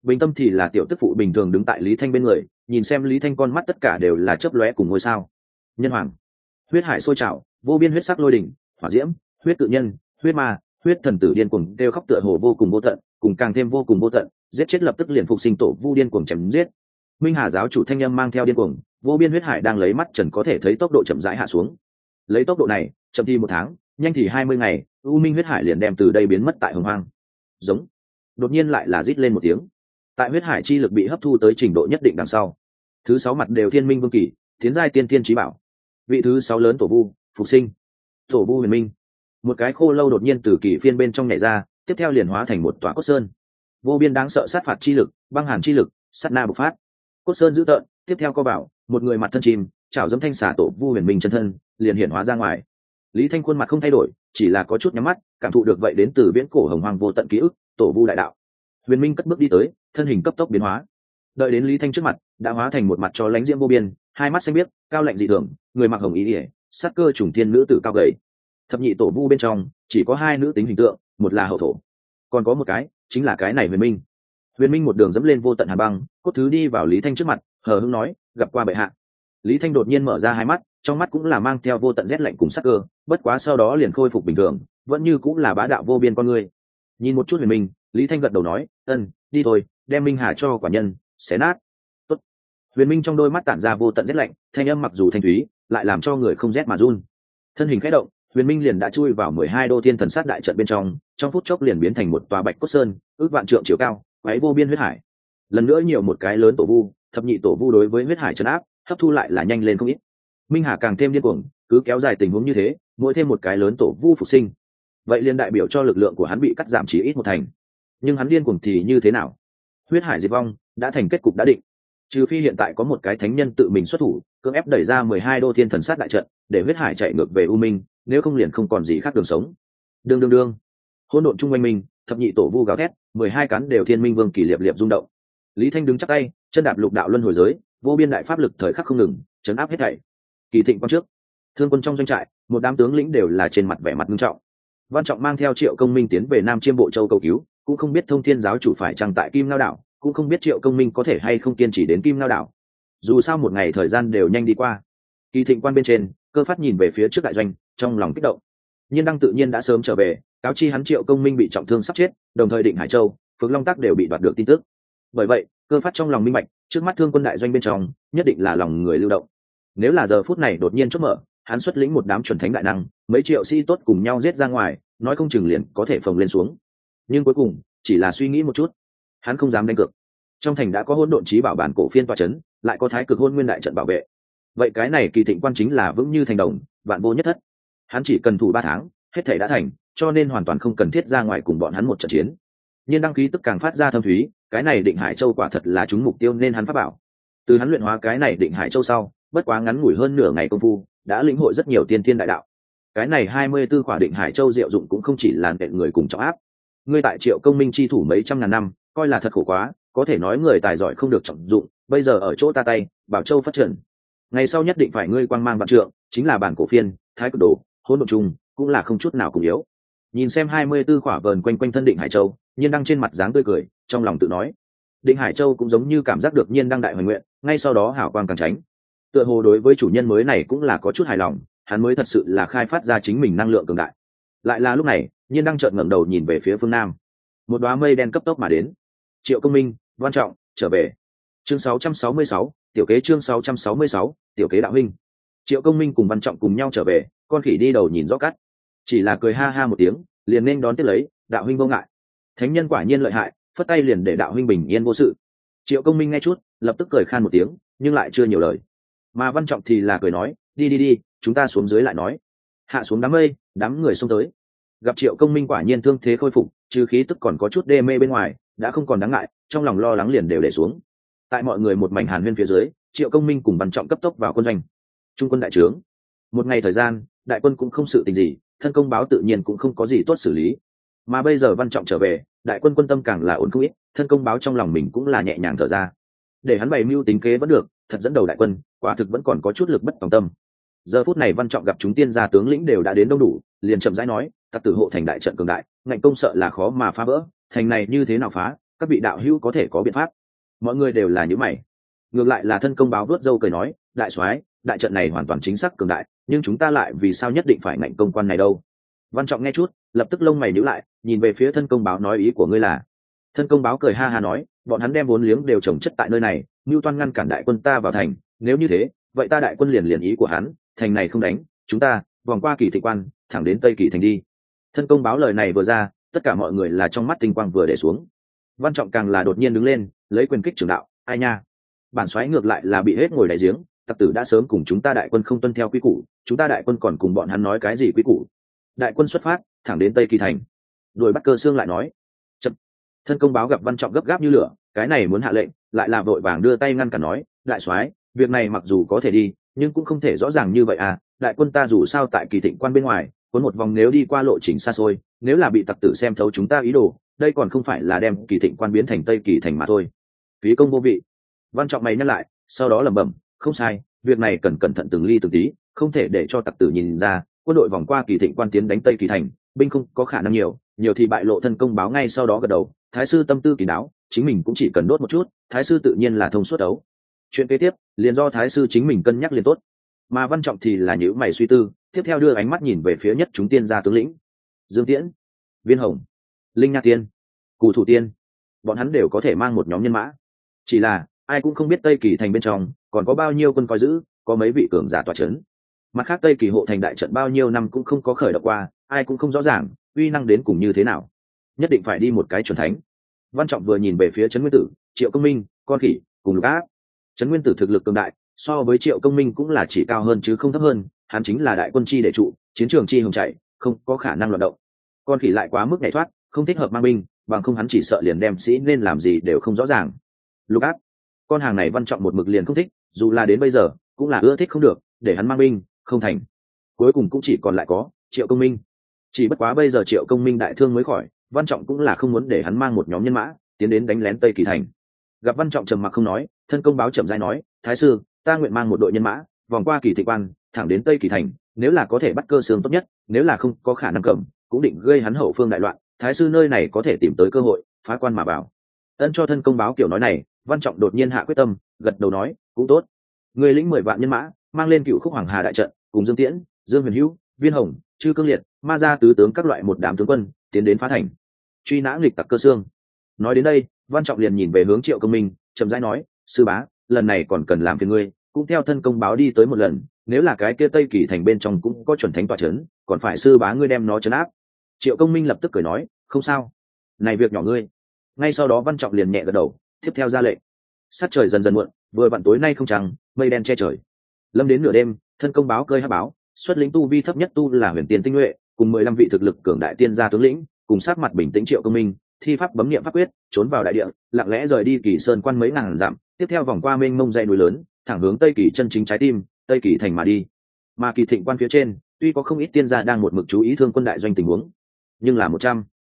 Bình Tâm thì là tiểu tức phụ bình thường đứng tại Lý Thanh bên người, nhìn xem Lý Thanh con mắt tất cả đều là chớp lóe cùng ngôi sao. Nhân hoàng, huyết hải sôi trào, vô biên huyết sắc lôi đỉnh, hỏa diễm, huyết tự nhân, huyết ma, huyết thần tử điên cuồng kêu khóc tựa hồ vô cùng vô tận, cùng càng thêm vô cùng vô tận, giết chết lập tức liền phục sinh tổ vu điên cuồng chém giết. Minh Hà giáo chủ thanh âm mang theo điên cuồng, vô biên huyết hải đang lấy mắt trần có thể thấy tốc độ chậm rãi hạ xuống. Lấy tốc độ này, chậm thì 1 tháng, nhanh thì 20 ngày, u minh huyết hải liền đem từ đây biến mất tại hồng hoang. Giống. Đột nhiên lại là rít lên một tiếng. Tại huyết hải chi lực bị hấp thu tới trình độ nhất định đằng sau, thứ 6 mặt đều thiên minh vương kỳ, tiến giai tiên tiên chí bảo. Vị thứ 6 lớn tổ vu, phục sinh. Tổ vu huyền minh. Một cái khô lâu đột nhiên từ kỳ phiên bên trong nhảy ra, tiếp theo liền hóa thành một tòa cốt sơn. Vô biên đáng sợ sát phạt chi lực, băng hàn chi lực, sát na bộc phát. Cốt sơn dữ tợn, tiếp theo co bảo, một người mặt thân chim, chảo dẫm thanh xà tổ vu huyền minh chân thân, liền hiện hóa ra ngoài. Lý Thanh khuôn mặt không thay đổi, chỉ là có chút nhắm mắt, cảm thụ được vậy đến từ viễn cổ hồng hoang vô tận ký ức, tổ vu đại đạo. Huyền minh cất bước đi tới, thân hình cấp tốc biến hóa. Đợi đến Lý Thanh trước mặt, đã hóa thành một mặt cho lánh diễm vô biên, hai mắt xanh biếc, cao lạnh dị thường, người mặc hồng y liễu, sát cơ trùng thiên nữ tử cao gầy. Thập nhị tổ vu bên trong chỉ có 2 nữ tính hình tượng, một là hậu thổ, còn có một cái chính là cái này huyền minh. Huyền minh một đường dẫm lên vô tận hàn băng, cốt thứ đi vào Lý Thanh trước mặt, hờ hững nói, gặp qua bệ hạ. Lý Thanh đột nhiên mở ra hai mắt, trong mắt cũng là mang theo vô tận rét lạnh cùng sắc cơ, bất quá sau đó liền khôi phục bình thường, vẫn như cũng là bá đạo vô biên con người. Nhìn một chút huyền minh, Lý Thanh gật đầu nói, ân, đi thôi, đem minh hà cho quả nhân xé nát. Tốt. Huyền minh trong đôi mắt tản ra vô tận rét lạnh, thanh âm mặc dù thanh thúy, lại làm cho người không rét mà run. Thân hình khẽ động, huyền minh liền đã chui vào 12 đô thiên thần sát đại trận bên trong phút chốc liền biến thành một tòa bạch cốt sơn, ước vạn trượng chiều cao, quấy vô biên huyết hải. Lần nữa nhiều một cái lớn tổ vu, thập nhị tổ vu đối với huyết hải trấn áp, hấp thu lại là nhanh lên không ít. Minh hà càng thêm điên cuồng, cứ kéo dài tình huống như thế, mỗi thêm một cái lớn tổ vu phục sinh, vậy liền đại biểu cho lực lượng của hắn bị cắt giảm chỉ ít 1 thành. Nhưng hắn điên cuồng thì như thế nào? Huyết hải diệt vong đã thành kết cục đã định, trừ phi hiện tại có một cái thánh nhân tự mình xuất thủ, cưỡng ép đẩy ra 12 đô thiên thần sát đại trận, để huyết hải chạy ngược về u minh, nếu không liền không còn gì khác đường sống. Đương hỗn độn trung oanh minh, thập nhị tổ vu gào thét, 12 cắn đều thiên minh vương kỳ liệp liệp rung động. Lý Thanh đứng chắc tay, chân đạp lục đạo luân hồi giới, vô biên đại pháp lực thời khắc không ngừng, chấn áp hết thảy. Kỳ thịnh quan trước, thương quân trong doanh trại, một đám tướng lĩnh đều là trên mặt vẻ mặt nghiêm trọng. Văn Trọng mang theo Triệu Công Minh tiến về Nam Chiêm Bộ Châu cầu cứu, cũng không biết Thông Thiên giáo chủ phải chăng tại Kim Ngao đảo, cũng không biết Triệu Công Minh có thể hay không kiên trì đến Kim Ngao đảo. Dù sao một ngày thời gian đều nhanh đi qua. Kỳ thịnh quan bên trên, Cơ Phát nhìn về phía trước đại doanh, trong lòng kích động. Nhiên Đăng tự nhiên đã sớm trở về, cáo chi hắn Triệu Công Minh bị trọng thương sắp chết, đồng thời Định Hải Châu, Phượng Long Tác đều bị đoạt được tin tức. Bởi vậy, Cơ Phát trong lòng minh bạch, trước mắt thương quân đại doanh bên trong, nhất định là lòng người lưu động. Nếu là giờ phút này đột nhiên chốt mở, hắn xuất lĩnh một đám chuẩn thánh đại năng, mấy triệu sĩ tốt cùng nhau giết ra ngoài, nói không chừng liền có thể phồng lên xuống. Nhưng cuối cùng, chỉ là suy nghĩ một chút, hắn không dám đánh cược. Trong thành đã có hỗn độn chí bảo bản cổ phiên tọa chấn, lại có thái cực hôn nguyên đại trận bảo vệ. Vậy cái này kỳ thịnh quan chính là vững như thành đồng, vạn vô nhất thất. Hắn chỉ cần thủ 3 tháng, hết thảy đã thành, cho nên hoàn toàn không cần thiết ra ngoài cùng bọn hắn một trận chiến. Nhưng đăng ký tức càng phát ra thâm thúy, cái này Định Hải Châu quả thật là trúng mục tiêu nên hắn pháp bảo. Từ hắn luyện hóa cái này Định Hải Châu sau, bất quá ngắn ngủi hơn nửa ngày công phu, đã lĩnh hội rất nhiều tiên thiên đại đạo. Cái này 24 khỏa Định Hải Châu diệu dụng cũng không chỉ là nện người cùng trọng áp. Ngươi tại Triệu Công Minh chi thủ mấy trăm ngàn năm, coi là thật khổ quá, có thể nói người tài giỏi không được trọng dụng, bây giờ ở chỗ ta tay, Bảo Châu phát triển. Ngày sau nhất định phải ngươi quang mang vạn trượng, chính là bản cổ phiên, thái cực đồ, hỗn độn trùng, cũng là không chút nào cùng yếu. Nhìn xem 24 khỏa vờn quanh quanh thân Định Hải Châu, Nhiên Đăng trên mặt dáng tươi cười, trong lòng tự nói. Định Hải Châu cũng giống như cảm giác được Nhiên Đăng đại hoài nguyện, ngay sau đó hảo quang càng tránh. Tựa hồ đối với chủ nhân mới này cũng là có chút hài lòng, hắn mới thật sự là khai phát ra chính mình năng lượng cường đại. Lại là lúc này, Nhiên Đăng chợt ngẩng đầu nhìn về phía phương nam. Một đóa mây đen cấp tốc mà đến. Triệu Công Minh, Văn Trọng, trở về. Chương 666, tiểu kế chương 666, tiểu kế đạo huynh. Triệu Công Minh cùng Văn Trọng cùng nhau trở về, con khỉ đi đầu nhìn rõ cắt. Chỉ là cười ha ha một tiếng, liền nên đón tiếp lấy, đạo huynh vô ngại. Thánh nhân quả nhiên lợi hại, phất tay liền để đạo huynh bình yên vô sự. Triệu Công Minh nghe chút, lập tức cười khan một tiếng, nhưng lại chưa nhiều lời. Mà Văn Trọng thì là cười nói, đi, chúng ta xuống dưới lại nói. Hạ xuống đám mây, đám người xông tới. Gặp Triệu Công Minh quả nhiên thương thế khôi phục, trừ khí tức còn có chút đê mê bên ngoài, đã không còn đáng ngại, trong lòng lo lắng liền đều để xuống. Tại mọi người một mảnh hàn huyên phía dưới, Triệu Công Minh cùng Văn Trọng cấp tốc vào quân doanh. Trung quân đại trướng. Một ngày thời gian, đại quân cũng không sự tình gì, thân công báo tự nhiên cũng không có gì tốt xử lý. Mà bây giờ Văn Trọng trở về, đại quân quân tâm càng là ổn không ít, thân công báo trong lòng mình cũng là nhẹ nhàng thở ra. Để hắn bày mưu tính kế vẫn được, thật dẫn đầu đại quân, quả thực vẫn còn có chút lực bất tòng tâm. Giờ phút này Văn Trọng gặp chúng tiên gia tướng lĩnh đều đã đến đông đủ, liền chậm rãi nói, tặc tử hộ thành đại trận cường đại, ngạnh công sợ là khó mà phá vỡ, thành này như thế nào phá, các vị đạo hữu có thể có biện pháp. Mọi người đều là những mày. Ngược lại là thân công báo vuốt râu cười nói, đại soái, đại trận này hoàn toàn chính xác cường đại, nhưng chúng ta lại vì sao nhất định phải ngạnh công quan này đâu? Văn Trọng nghe chút, lập tức lông mày nhíu lại, nhìn về phía thân công báo nói, ý của ngươi là? Thân công báo cười ha ha nói, bọn hắn đem vốn liếng đều trồng chất tại nơi này, mưu toan ngăn cản đại quân ta vào thành, nếu như thế, vậy ta đại quân liền ý của hắn, thành này không đánh, chúng ta vòng qua Kỳ Thị quan, thẳng đến Tây Kỳ thành đi. Thân công báo lời này vừa ra, tất cả mọi người là trong mắt tinh quang vừa để xuống. Văn Trọng càng là đột nhiên đứng lên, lấy quyền kích trưởng đạo, ai nha, bản soái ngược lại là bị hết ngồi đáy giếng, tặc tử đã sớm cùng chúng ta đại quân không tuân theo quy củ, chúng ta đại quân còn cùng bọn hắn nói cái gì quy củ? Đại quân xuất phát thẳng đến Tây Kỳ thành. Đuổi bắt Cơ Xương lại nói, chậm. Thân công báo gặp Văn Trọng gấp gáp như lửa, cái này muốn hạ lệnh, lại là vội vàng đưa tay ngăn cản nói, đại soái, việc này mặc dù có thể đi, nhưng cũng không thể rõ ràng như vậy à, đại quân ta dù sao tại Kỳ Thịnh quan bên ngoài, cuốn một vòng nếu đi qua lộ trình xa xôi, nếu là bị tặc tử xem thấu chúng ta ý đồ, đây còn không phải là đem Kỳ Thịnh quan biến thành Tây Kỳ thành mà thôi. Phí công vô vị. Văn Trọng mày nhắc lại, sau đó lẩm bẩm, không sai, việc này cần cẩn thận từng ly từng tí, không thể để cho tặc tử nhìn ra quân đội vòng qua Kỳ Thịnh quan tiến đánh Tây Kỳ thành, binh không có khả năng nhiều thì bại lộ. Thân công báo ngay sau đó gật đầu, thái sư tâm tư kín đáo, chính mình cũng chỉ cần đốt một chút, thái sư tự nhiên là thông suốt đấu. Chuyện kế tiếp liền do thái sư chính mình cân nhắc liền tốt. Mà Văn Trọng thì là nhíu mày suy tư, tiếp theo đưa ánh mắt nhìn về phía nhất chúng tiên gia tướng lĩnh, Dương Tiễn, Viên Hồng, Linh Nha Tiên, Cù Thủ Tiên, bọn hắn đều có thể mang một nhóm nhân mã, chỉ là ai cũng không biết Tây Kỳ thành bên trong còn có bao nhiêu quân coi giữ, có mấy vị cường giả tọa chấn. Mặt khác Tây Kỳ hộ thành đại trận bao nhiêu năm cũng không có khởi động qua, ai cũng không rõ ràng uy năng đến cùng như thế nào, nhất định phải đi một cái chuẩn thánh. Văn Trọng vừa nhìn về phía Trấn Nguyên Tử, Triệu Công Minh, Con Khỉ cùng Lục Áp. Trấn Nguyên Tử thực lực cường đại, so với Triệu Công Minh cũng là chỉ cao hơn chứ không thấp hơn, hắn chính là đại quân chi đệ trụ, chiến trường chi hùng chạy, không có khả năng loạn động. Con Khỉ lại quá mức nhảy thoát, không thích hợp mang binh, bằng không hắn chỉ sợ liền đem sĩ nên làm gì đều không rõ ràng. Lục Áp, con hàng này Văn Trọng một mực liền không thích, dù là đến bây giờ cũng là ưa thích không được, để hắn mang binh không thành. Cuối cùng cũng chỉ còn lại có Triệu Công Minh. Chỉ bất quá bây giờ Triệu Công Minh đại thương mới khỏi, Văn Trọng cũng là không muốn để hắn mang một nhóm nhân mã tiến đến đánh lén Tây Kỳ thành. Gặp Văn Trọng trầm mặc không nói, thân công báo chậm rãi nói, thái sư, ta nguyện mang một đội nhân mã vòng qua Kỳ Thị quan, thẳng đến Tây Kỳ thành, nếu là có thể bắt Cơ Xương tốt nhất, nếu là không có khả năng cầm, cũng định gây hắn hậu phương đại loạn, thái sư nơi này có thể tìm tới cơ hội phá quan mà vào. Ân cho thân công báo kiểu nói này, Văn Trọng đột nhiên hạ quyết tâm, gật đầu nói, cũng tốt. Người lĩnh 10 vạn nhân mã, mang lên Cựu Khúc Hoàng Hà đại trận, cùng Dương Tiễn, Dương Huyền Hữu, Viên Hồng, Chư Cương Liệt, Ma Gia tứ tướng các loại một đám tướng quân tiến đến phá thành, truy nã nghịch tặc Cơ Xương. Nói đến đây, Văn Trọng liền nhìn về hướng Triệu Công Minh, chậm rãi nói, sư bá, lần này còn cần làm phiền ngươi, cũng theo thân công báo đi tới một lần, nếu là cái kia Tây Kỳ thành bên trong cũng có chuẩn thánh tọa chấn, còn phải sư bá ngươi đem nó trấn áp. Triệu Công Minh lập tức cười nói, không sao, này việc nhỏ ngươi. Ngay sau đó Văn Trọng liền nhẹ gật đầu, tiếp theo ra lệnh. Sát trời dần dần muộn, vừa vặn tối nay không trăng, mây đen che trời. Lâm đến nửa đêm, thân công báo cơi hắc báo, xuất lĩnh tu vi thấp nhất tu là Huyền Tiên tinh nhuệ, cùng 15 vị thực lực cường đại tiên gia tướng lĩnh, cùng sát mặt bình tĩnh Triệu Công Minh, thi pháp bấm niệm pháp quyết, trốn vào đại địa, lặng lẽ rời đi Kỳ Sơn quan mấy ngàn dặm, tiếp theo vòng qua mênh mông dãy núi lớn, thẳng hướng Tây Kỳ chân chính trái tim, Tây Kỳ thành mà đi. Mà Kỳ Thịnh quan phía trên, tuy có không ít tiên gia đang một mực chú ý thương quân đại doanh tình huống, nhưng là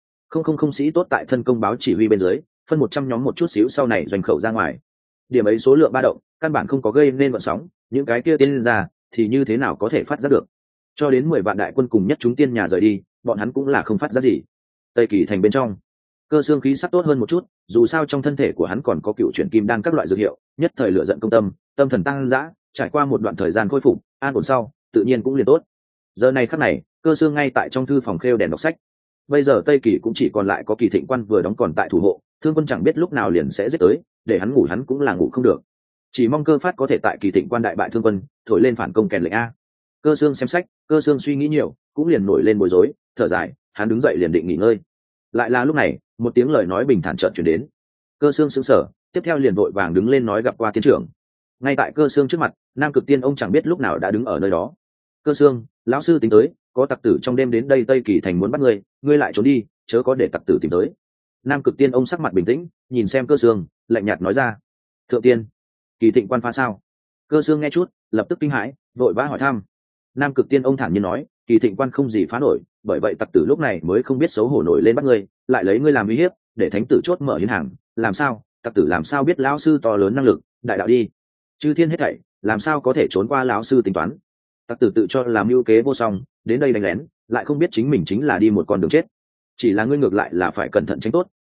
100 sĩ tốt tại thân công báo chỉ huy bên dưới, phân 100 nhóm một chút xíu sau này doanh khẩu ra ngoài. Điểm ấy số lượng ba động, căn bản không có gây nên vận sóng, những cái kia tiên gia thì như thế nào có thể phát giác được? Cho đến 10 vạn đại quân cùng nhất chúng tiên nhà rời đi, bọn hắn cũng là không phát giác gì. Tây Kỳ thành bên trong, Cơ Xương khí sắc tốt hơn một chút, dù sao trong thân thể của hắn còn có cựu chuyển kim đan các loại dược hiệu, nhất thời lửa giận công tâm, tâm thần tăng dã, trải qua một đoạn thời gian khôi phục, an ổn sau, tự nhiên cũng liền tốt. Giờ này khắc này, Cơ Xương ngay tại trong thư phòng khêu đèn đọc sách. Bây giờ Tây Kỳ cũng chỉ còn lại có Kỳ Thịnh quan vừa đóng còn tại thủ hộ, thương quân chẳng biết lúc nào liền sẽ giết tới, để hắn ngủ hắn cũng là ngủ không được. Chỉ mong Cơ Phát có thể tại Kỳ Thịnh quan đại bại thương quân, thổi lên phản công kèn lệnh a. Cơ Xương xem sách, Cơ Xương suy nghĩ nhiều, cũng liền nổi lên bối rối, thở dài, hắn đứng dậy liền định nghỉ ngơi. Lại là lúc này, một tiếng lời nói bình thản chợt truyền đến. Cơ Xương sững sờ, tiếp theo liền vội vàng đứng lên nói gặp qua tiên trưởng. Ngay tại Cơ Xương trước mặt, Nam Cực Tiên ông chẳng biết lúc nào đã đứng ở nơi đó. Cơ Xương, lão sư tính tới, có tặc tử trong đêm đến đây Tây Kỳ thành muốn bắt ngươi, ngươi lại trốn đi, chớ có để tặc tử tìm tới. Nam Cực Tiên ông sắc mặt bình tĩnh, nhìn xem Cơ Xương, lạnh nhạt nói ra. Thượng tiên, Kỳ Thịnh quan phá sao? Cơ Xương nghe chút, lập tức kinh hãi, vội vã hỏi thăm. Nam Cực Tiên ông thản nhiên nói, Kỳ Thịnh quan không gì phá nổi, bởi vậy tặc tử lúc này mới không biết xấu hổ nổi lên bắt ngươi, lại lấy ngươi làm uy hiếp, để thánh tử chốt mở hiến hàng, làm sao? Tặc tử làm sao biết lão sư to lớn năng lực, đại đạo đi, chư thiên hết thảy, làm sao có thể trốn qua lão sư tính toán? Tặc tử tự cho làm mưu kế vô song, đến đây đánh lén, lại không biết chính mình chính là đi một con đường chết. Chỉ là ngươi ngược lại là phải cẩn thận tránh tốt,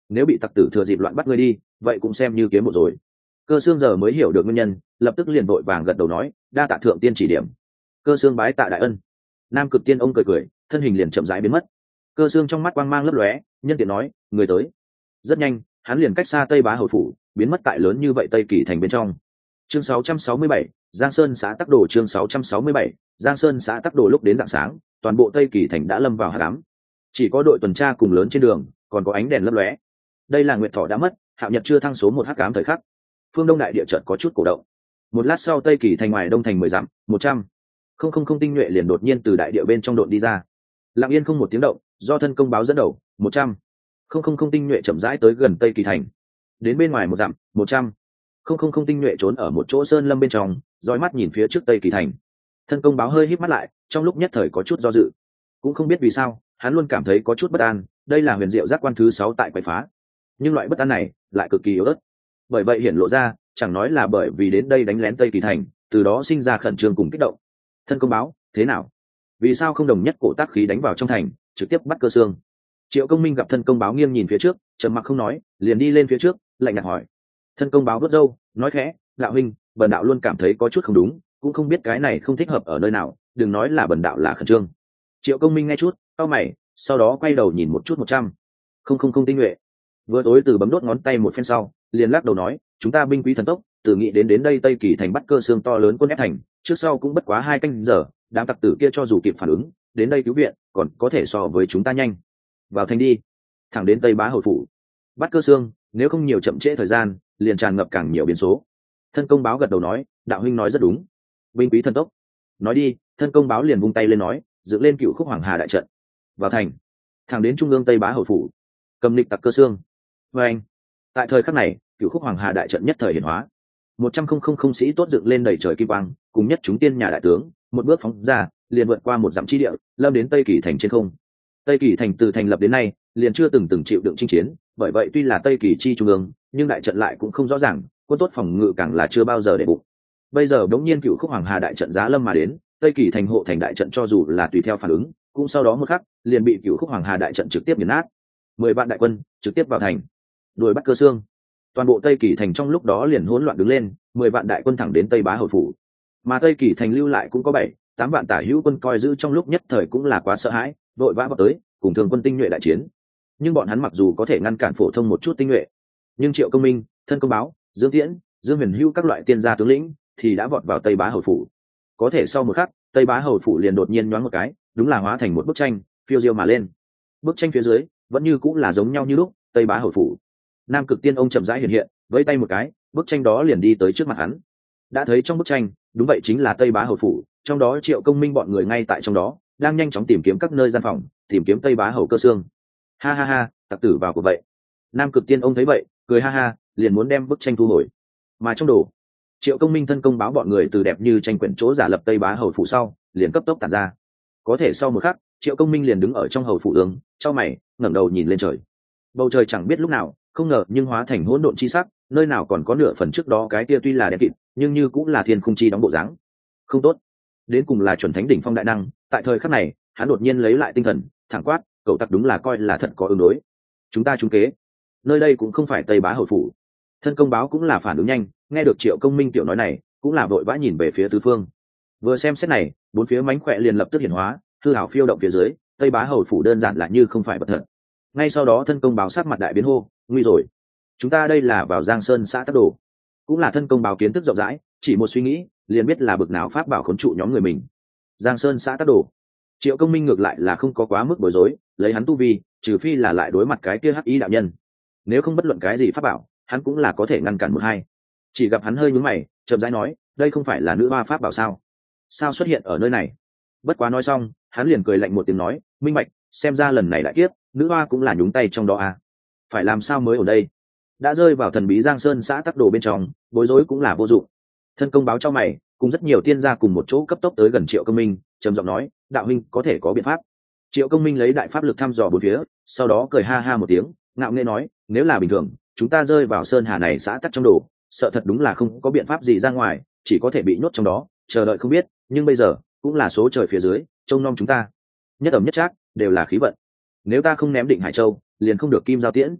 nếu bị tặc tử thừa dịp loạn bắt ngươi đi vậy cũng xem như kiếm một rồi. Cơ xương giờ mới hiểu được nguyên nhân, lập tức liền vội vàng gật đầu nói đa tạ thượng tiên chỉ điểm. Cơ xương bái tạ đại ân. Nam Cực Tiên ông cười cười, thân hình liền chậm rãi biến mất. Cơ xương trong mắt quang mang lấp lóe, nhân tiện nói người tới. Rất nhanh hắn liền cách xa Tây Bá Hầu phủ, biến mất tại lớn như vậy Tây Kỳ thành bên trong. Chương 667, Giang Sơn xã Tắc Đồ. Chương 667, Giang Sơn xã Tắc Đồ. Lúc đến rạng sáng, toàn bộ Tây Kỳ thành đã lâm vào hắc ám. Chỉ có đội tuần tra cùng lớn trên đường còn có ánh đèn lấp lóe. Đây là Nguyệt Thỏ đã mất, Hạo Nhật chưa thăng số một hắc ám thời khắc. Phương Đông đại địa chợt có chút cổ động. Một lát sau, Tây Kỳ thành ngoài đông thành 10 dặm, 100 không tinh nhuệ liền đột nhiên từ đại địa bên trong độn đi ra. Lặng yên không một tiếng động, do thân công báo dẫn đầu, 100 không tinh nhuệ chậm rãi tới gần Tây Kỳ thành. Đến bên ngoài 1 dặm, 100 không tinh nhuệ trốn ở một chỗ sơn lâm bên trong, dõi mắt nhìn phía trước Tây Kỳ thành. Thân công báo hơi híp mắt lại, trong lúc nhất thời có chút do dự, cũng không biết vì sao hắn luôn cảm thấy có chút bất an. Đây là huyền diệu giác quan thứ 6 tại quậy phá, nhưng loại bất an này lại cực kỳ yếu ớt, bởi vậy hiển lộ ra chẳng nói là bởi vì đến đây đánh lén Tây Kỳ thành, từ đó sinh ra khẩn trương cùng kích động. Thân công báo, thế nào? Vì sao không đồng nhất cổ tác khí đánh vào trong thành, trực tiếp bắt Cơ xương? Triệu Công Minh gặp thân công báo nghiêng nhìn phía trước, trầm mặc không nói, liền đi lên phía trước, lạnh nhạt hỏi. Thân công báo vớt râu, nói khẽ, đạo huynh, bần đạo luôn cảm thấy có chút không đúng, cũng không biết cái này không thích hợp ở nơi nào, đừng nói là bần đạo là khẩn trương. Triệu Công Minh nghe chút, cau mày, sau đó quay đầu nhìn một chút 100 không tinh nhuệ, vừa tối từ bấm đốt ngón tay một phen sau, liền lắc đầu nói, chúng ta binh quý thần tốc, từ nghĩ đến đây Tây Kỳ thành bắt Cơ xương to lớn quân ép thành, trước sau cũng bất quá 2 canh giờ, đám tặc tử kia cho dù kịp phản ứng, đến đây cứu viện, còn có thể so với chúng ta nhanh. Vào thành đi, thẳng đến Tây Bá Hầu phủ, bắt Cơ xương, nếu không nhiều chậm trễ thời gian, liền tràn ngập càng nhiều biến số. Thân công báo gật đầu nói, đạo huynh nói rất đúng, binh quý thần tốc. Nói đi, thân công báo liền vung tay lên nói, dựng lên Cựu Khúc Hoàng Hà đại trận. Vào thành, thẳng đến trung ương Tây Bá Hầu phủ, cầm địch tặc Cơ xương. Và anh, tại thời khắc này, Cựu Khúc Hoàng Hà đại trận nhất thời hiển hóa, 100 không sĩ tốt dựng lên đầy trời kim quang, cùng nhất chúng tiên nhà đại tướng, một bước phóng ra, liền vượt qua 1 dặm chi địa, lâm đến Tây Kỳ thành trên không. Tây Kỳ thành từ thành lập đến nay, liền chưa từng chịu đựng chinh chiến, bởi vậy tuy là Tây Kỳ chi trung ương, nhưng đại trận lại cũng không rõ ràng, quân tốt phòng ngự càng là chưa bao giờ để bụng. Bây giờ đống nhiên Cựu Khúc Hoàng Hà đại trận giá lâm mà đến, Tây Kỳ thành hộ thành đại trận cho dù là tùy theo phản ứng, cũng sau đó một khắc, liền bị Cựu Khúc Hoàng Hà đại trận trực tiếp nghiền nát. 10 vạn đại quân trực tiếp vào thành, đuổi bắt Cơ xương. Toàn bộ Tây Kỳ thành trong lúc đó liền hỗn loạn đứng lên, 10 vạn đại quân thẳng đến Tây Bá Hầu phủ, mà Tây Kỳ thành lưu lại cũng có 7-8 vạn tả hữu quân coi giữ, trong lúc nhất thời cũng là quá sợ hãi, vội vã vào tới cùng thường quân tinh nhuệ đại chiến. Nhưng bọn hắn mặc dù có thể ngăn cản phổ thông một chút tinh nhuệ, nhưng Triệu Công Minh, thân công báo, Dương Tiễn, Dương Huyền Hưu các loại tiên gia tướng lĩnh thì đã vọt vào Tây Bá Hầu phủ. Có thể sau một khắc, Tây Bá Hầu phủ liền đột nhiên nhoáng một cái, đúng là hóa thành một bức tranh phiêu diêu mà lên. Bức tranh phía dưới vẫn như cũng là giống nhau như lúc, Tây Bá Hầu phủ. Nam Cực Tiên ông chậm rãi hiện hiện, vẫy tay một cái, bức tranh đó liền đi tới trước mặt hắn. Đã thấy trong bức tranh, đúng vậy chính là Tây Bá Hầu phủ, trong đó Triệu Công Minh bọn người ngay tại trong đó, đang nhanh chóng tìm kiếm các nơi gian phòng, tìm kiếm Tây Bá Hầu Cơ xương. Ha ha ha, tặc tử vào của vậy. Nam Cực Tiên ông thấy vậy, cười ha ha, liền muốn đem bức tranh thu hồi. Mà trong đồ, Triệu Công Minh thân công báo bọn người từ đẹp như tranh quyển chỗ giả lập Tây Bá Hầu phủ sau, liền cấp tốc tản ra. Có thể sau một khắc, Triệu Công Minh liền đứng ở trong hầu phủ tướng, chau mày, ngẩng đầu nhìn lên trời. Bầu trời chẳng biết lúc nào, không ngờ nhưng hóa thành hỗn độn chi sắc, nơi nào còn có nửa phần trước đó cái kia tuy là đen kịt, nhưng như cũng là thiên khung chi đóng bộ dáng. Không tốt, đến cùng là chuẩn thánh đỉnh phong đại năng. Tại thời khắc này, hắn đột nhiên lấy lại tinh thần, thẳng quát, cậu tặc đúng là coi là thật có ứng đối. Chúng ta trúng kế. Nơi đây cũng không phải Tây Bá Hầu phủ. Thân công báo cũng là phản ứng nhanh, nghe được Triệu Công Minh tiểu nói này, cũng là vội vã nhìn về phía tứ phương. Vừa xem xét này, bốn phía mánh khỏe liền lập tức hiển hóa, hư hảo phiêu động phía dưới, Tây Bá Hầu phủ đơn giản là như không phải vật thật. Ngay sau đó thân công báo sát mặt đại biến hô, nguy rồi, chúng ta đây là vào Giang Sơn xã Tắc Đồ. Cũng là thân công báo kiến thức rộng rãi, chỉ một suy nghĩ liền biết là bực nào pháp bảo khốn trụ nhóm người mình. Giang Sơn xã Tắc Đồ. Triệu Công Minh ngược lại là không có quá mức bối rối, lấy hắn tu vi, trừ phi là lại đối mặt cái kia hắc ý đạo nhân, nếu không bất luận cái gì pháp bảo, hắn cũng là có thể ngăn cản một hai. Chỉ gặp hắn hơi nhướng mày, chậm rãi nói, đây không phải là nữ hoa pháp bảo sao? Sao xuất hiện ở nơi này? Bất quá nói xong, hắn liền cười lạnh một tiếng nói, minh bạch, xem ra lần này đại kiếp, nữ hoa cũng là nhúng tay trong đó à? Phải làm sao mới ở đây? Đã rơi vào thần bí Giang Sơn xã Tắc Đồ bên trong, bối rối cũng là vô dụng. Thân công báo cho mày, cùng rất nhiều tiên gia cùng một chỗ cấp tốc tới gần Triệu Công Minh, trầm giọng nói, đạo huynh có thể có biện pháp. Triệu Công Minh lấy đại pháp lực thăm dò bốn phía, sau đó cười ha ha một tiếng, ngạo nghễ nói, nếu là bình thường, chúng ta rơi vào sơn hà này xã Tắc trong đồ, sợ thật đúng là không có biện pháp gì ra ngoài, chỉ có thể bị nhốt trong đó, chờ đợi không biết. Nhưng bây giờ cũng là số trời phía dưới, trông nom chúng ta, nhất ẩm nhất trác đều là khí vận. Nếu ta không ném Định Hải Châu, liền không được kim giao tiễn.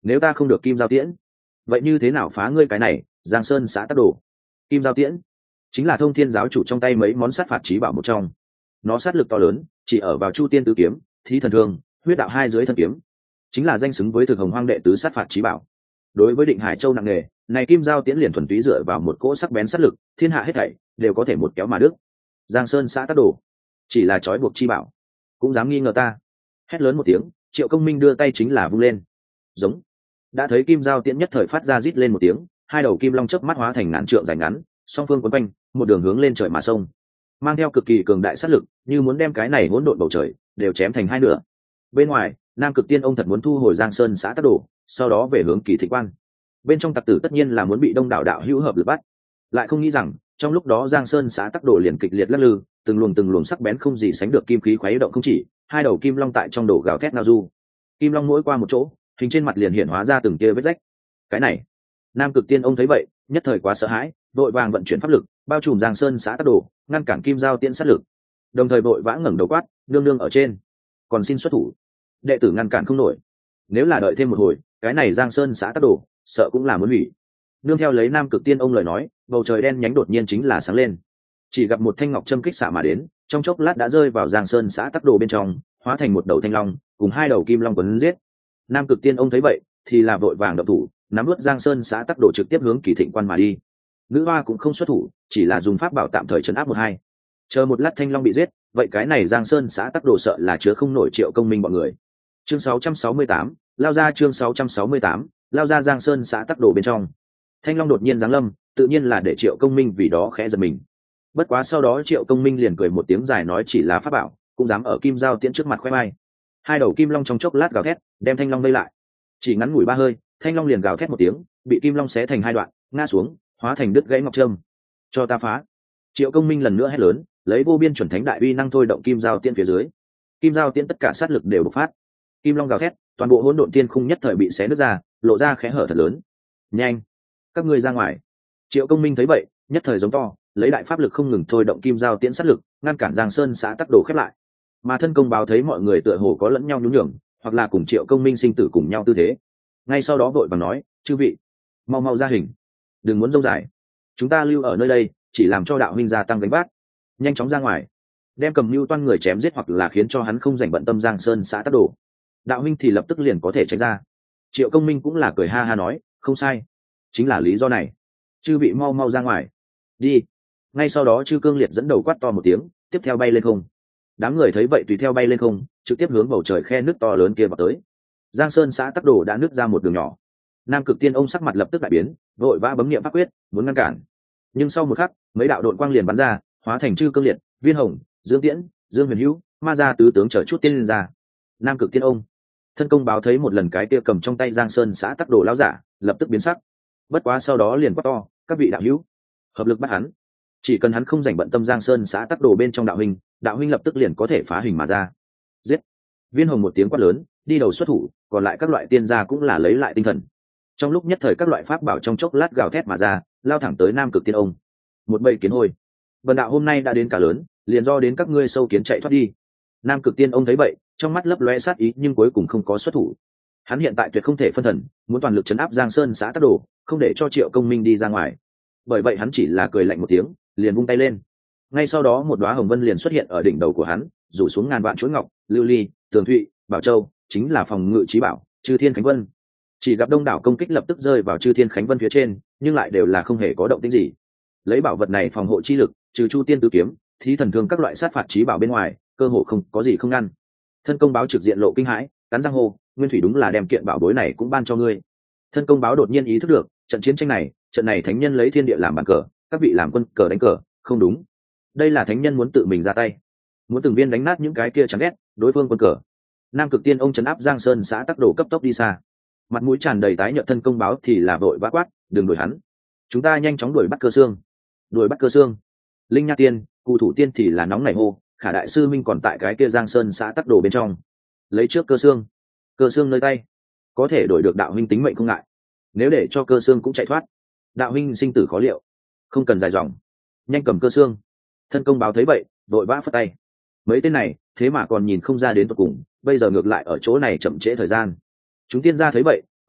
nếu ta không được kim giao tiễn, vậy như thế nào phá ngươi cái này Giang Sơn xã tắc đồ? Kim giao tiễn chính là Thông Thiên giáo chủ trong tay mấy món sát phạt chí bảo một trong, nó sát lực to lớn, chỉ ở vào Chu Tiên Tứ Kiếm, Thí Thần Thương, Huyết Đạo hai dưới thân kiếm, chính là danh xứng với Thực Hồng Hoang đệ tứ sát phạt chí bảo. Đối với Định Hải Châu nặng nghề, này kim giao tiễn liền thuần túy dựa vào một cỗ sắc bén sát lực, thiên hạ hết thảy đều có thể một kéo mà đứt. Giang Sơn xã tắc đồ chỉ là trói buộc chi bảo, cũng dám nghi ngờ ta? Hét lớn một tiếng, Triệu Công Minh đưa tay chính là vung lên, giống. Đã thấy kim giao tiễn nhất thời phát ra rít lên một tiếng, hai đầu kim long chớp mắt hóa thành ngàn trượng dài ngắn, song phương quấn quanh, một đường hướng lên trời mà sông, mang theo cực kỳ cường đại sát lực, như muốn đem cái này hỗn độn bầu trời đều chém thành hai nửa. Bên ngoài, Nam Cực Tiên ông thật muốn thu hồi Giang Sơn xã tắc đồ, sau đó về hướng Kỳ Thịnh Quan. Bên trong tặc tử tất nhiên là muốn bị đông đảo đạo hữu hợp lực bắt, lại không nghĩ rằng trong lúc đó Giang Sơn xã tắc đồ liền kịch liệt lắc lư, từng luồng sắc bén không gì sánh được kim khí khuấy động không chỉ, hai đầu kim long tại trong đồ gào thét ngao du. Kim long mỗi qua một chỗ, hình trên mặt liền hiện hóa ra từng tia vết rách. Cái này, Nam Cực Tiên ông thấy vậy, nhất thời quá sợ hãi, vội vàng vận chuyển pháp lực, bao trùm Giang Sơn xã tắc đồ, ngăn cản kim giao tiễn sát lực. Đồng thời vội vã ngẩng đầu quát, nương nương ở trên, còn xin xuất thủ. Đệ tử ngăn cản không nổi. Nếu là đợi thêm một hồi, cái này Giang Sơn xã tắc đồ, sợ cũng là muốn hủy. Nương theo lấy Nam Cực Tiên ông lời nói, bầu trời đen nhánh đột nhiên chính là sáng lên. Chỉ gặp một thanh ngọc châm kích xạ mà đến, trong chốc lát đã rơi vào Giang Sơn xã tắc đồ bên trong, hóa thành một đầu thanh long, cùng hai đầu kim long quấn giết. Nam Cực Tiên ông thấy vậy, thì là vội vàng động thủ, nắm vớt Giang Sơn xã tắc đồ trực tiếp hướng Kỳ Thịnh Quan mà đi. Nữ hoa cũng không xuất thủ, chỉ là dùng pháp bảo tạm thời trấn áp một hai. Chờ một lát thanh long bị giết, vậy cái này Giang Sơn xã tắc đồ sợ là chứa không nổi Triệu Công Minh bọn người. Chương 668, lao ra chương 668, lao ra Giang Sơn xã tắc đồ bên trong. Thanh long đột nhiên giáng lâm, tự nhiên là để Triệu Công Minh vì đó khẽ giật mình. Bất quá sau đó Triệu Công Minh liền cười một tiếng dài nói chỉ là pháp bảo, cũng dám ở kim giao tiễn trước mặt khoe mai. Hai đầu kim long trong chốc lát gào thét, đem thanh long vây lại. Chỉ ngắn ngủi ba hơi, thanh long liền gào thét một tiếng, bị kim long xé thành hai đoạn, ngã xuống, hóa thành đứt gãy ngọc trâm. Cho ta phá! Triệu Công Minh lần nữa hét lớn, lấy vô biên chuẩn thánh đại uy năng thôi động kim giao tiễn phía dưới. Kim giao tiễn tất cả sát lực đều bộc phát. Kim long gào thét, toàn bộ hỗn độn tiên khung nhất thời bị xé nứt ra, lộ ra khẽ hở thật lớn. Nhanh, các ngươi ra ngoài! Triệu Công Minh thấy vậy, nhất thời giống to, lấy đại pháp lực không ngừng thôi động kim giao tiễn sát lực, ngăn cản Giang Sơn xã tắc đồ khép lại. Mà thân công báo thấy mọi người tựa hồ có lẫn nhau nhún nhường, hoặc là cùng Triệu Công Minh sinh tử cùng nhau tư thế, ngay sau đó vội vàng nói, chư vị, mau mau ra hình, đừng muốn dông dài, chúng ta lưu ở nơi đây chỉ làm cho đạo huynh gia tăng gánh vác, nhanh chóng ra ngoài, đem cầm mưu toan người chém giết hoặc là khiến cho hắn không dành bận tâm Giang Sơn xã tắc đồ, đạo huynh thì lập tức liền có thể tránh ra. Triệu Công Minh cũng là cười ha ha nói, không sai, chính là lý do này, chư vị mau mau ra ngoài, đi. Ngay sau đó Chư Cương Liệt dẫn đầu quát to một tiếng, tiếp theo bay lên không. Đám người thấy vậy tùy theo bay lên không, trực tiếp hướng bầu trời khe nước to lớn kia vào tới. Giang Sơn xã tắc đồ đã nứt ra một đường nhỏ. Nam Cực Tiên ông sắc mặt lập tức đại biến, vội vã bấm niệm pháp quyết muốn ngăn cản. Nhưng sau một khắc, mấy đạo độn quang liền bắn ra, hóa thành Chư Cương Liệt, Viên Hồng, Dương Tiễn, Dương Huyền Hữu, Ma Gia tứ tướng chở chút tiên lên ra. Nam Cực Tiên ông thân công báo thấy một lần cái kia cầm trong tay Giang Sơn xã tắc đồ lão giả, lập tức biến sắc. Bất quá sau đó liền quát to, các vị đạo hữu, hợp lực bắt hắn. Chỉ cần hắn không dành bận tâm Giang Sơn xã tắc đồ bên trong đạo huynh lập tức liền có thể phá hình mà ra. Giết! Viên Hồng một tiếng quát lớn, đi đầu xuất thủ, còn lại các loại tiên gia cũng là lấy lại tinh thần. Trong lúc nhất thời các loại pháp bảo trong chốc lát gào thét mà ra, lao thẳng tới Nam Cực Tiên ông. Một bầy kiến hôi, bần đạo hôm nay đã đến cả lớn, liền do đến các ngươi sâu kiến chạy thoát đi. Nam Cực Tiên ông thấy vậy, trong mắt lấp lóe sát ý nhưng cuối cùng không có xuất thủ. Hắn hiện tại tuyệt không thể phân thần, muốn toàn lực chấn áp Giang Sơn xã tắc đồ, không để cho Triệu Công Minh đi ra ngoài. Bởi vậy hắn chỉ là cười lạnh một tiếng, liền vung tay lên. Ngay sau đó một đóa hồng vân liền xuất hiện ở đỉnh đầu của hắn, rủ xuống ngàn vạn chuỗi ngọc, lưu ly, tường thụy, bảo châu, chính là phòng ngự trí bảo Chư Thiên Khánh Vân. Chỉ gặp đông đảo công kích lập tức rơi vào Chư Thiên Khánh Vân phía trên, nhưng lại đều là không hề có động tĩnh gì. Lấy bảo vật này phòng hộ chi lực, trừ Chu Tiên Tứ Kiếm, Thí Thần Thương các loại sát phạt trí bảo bên ngoài, cơ hồ không có gì không ngăn. Thân công báo trực diện lộ kinh hãi, cắn răng hô, nguyên thủy đúng là đem kiện bảo bối này cũng ban cho ngươi. Thân công báo đột nhiên ý thức được, trận chiến tranh này, trận này thánh nhân lấy thiên địa làm bàn cờ, các vị làm quân cờ đánh cờ, không đúng. Đây là thánh nhân muốn tự mình ra tay, muốn từng viên đánh nát những cái kia chán ghét đối phương quân cờ. Nam Cực Tiên ông trấn áp Giang Sơn xã tắc đồ cấp tốc đi xa, mặt mũi tràn đầy tái nhợt. Thân công báo thì là vội vã quát, đừng đuổi hắn, chúng ta nhanh chóng đuổi bắt Cơ Xương. Đuổi bắt Cơ Xương. Linh Nha Tiên, Cù Thủ Tiên thì là nóng nảy hô, Khả đại sư minh còn tại cái kia Giang Sơn xã tắc đồ bên trong, lấy trước Cơ Xương. Cơ Xương nơi tay, có thể đổi được đạo huynh tính mệnh không ngại, nếu để cho Cơ Xương cũng chạy thoát, đạo huynh sinh tử khó liệu, không cần dài dòng, nhanh cầm Cơ Xương. Thân công báo thấy vậy, vội vã phất tay. Mấy tên này thế mà còn nhìn không ra đến tận cùng, bây giờ ngược lại ở chỗ này chậm trễ thời gian. Chúng tiên gia thấy vậy,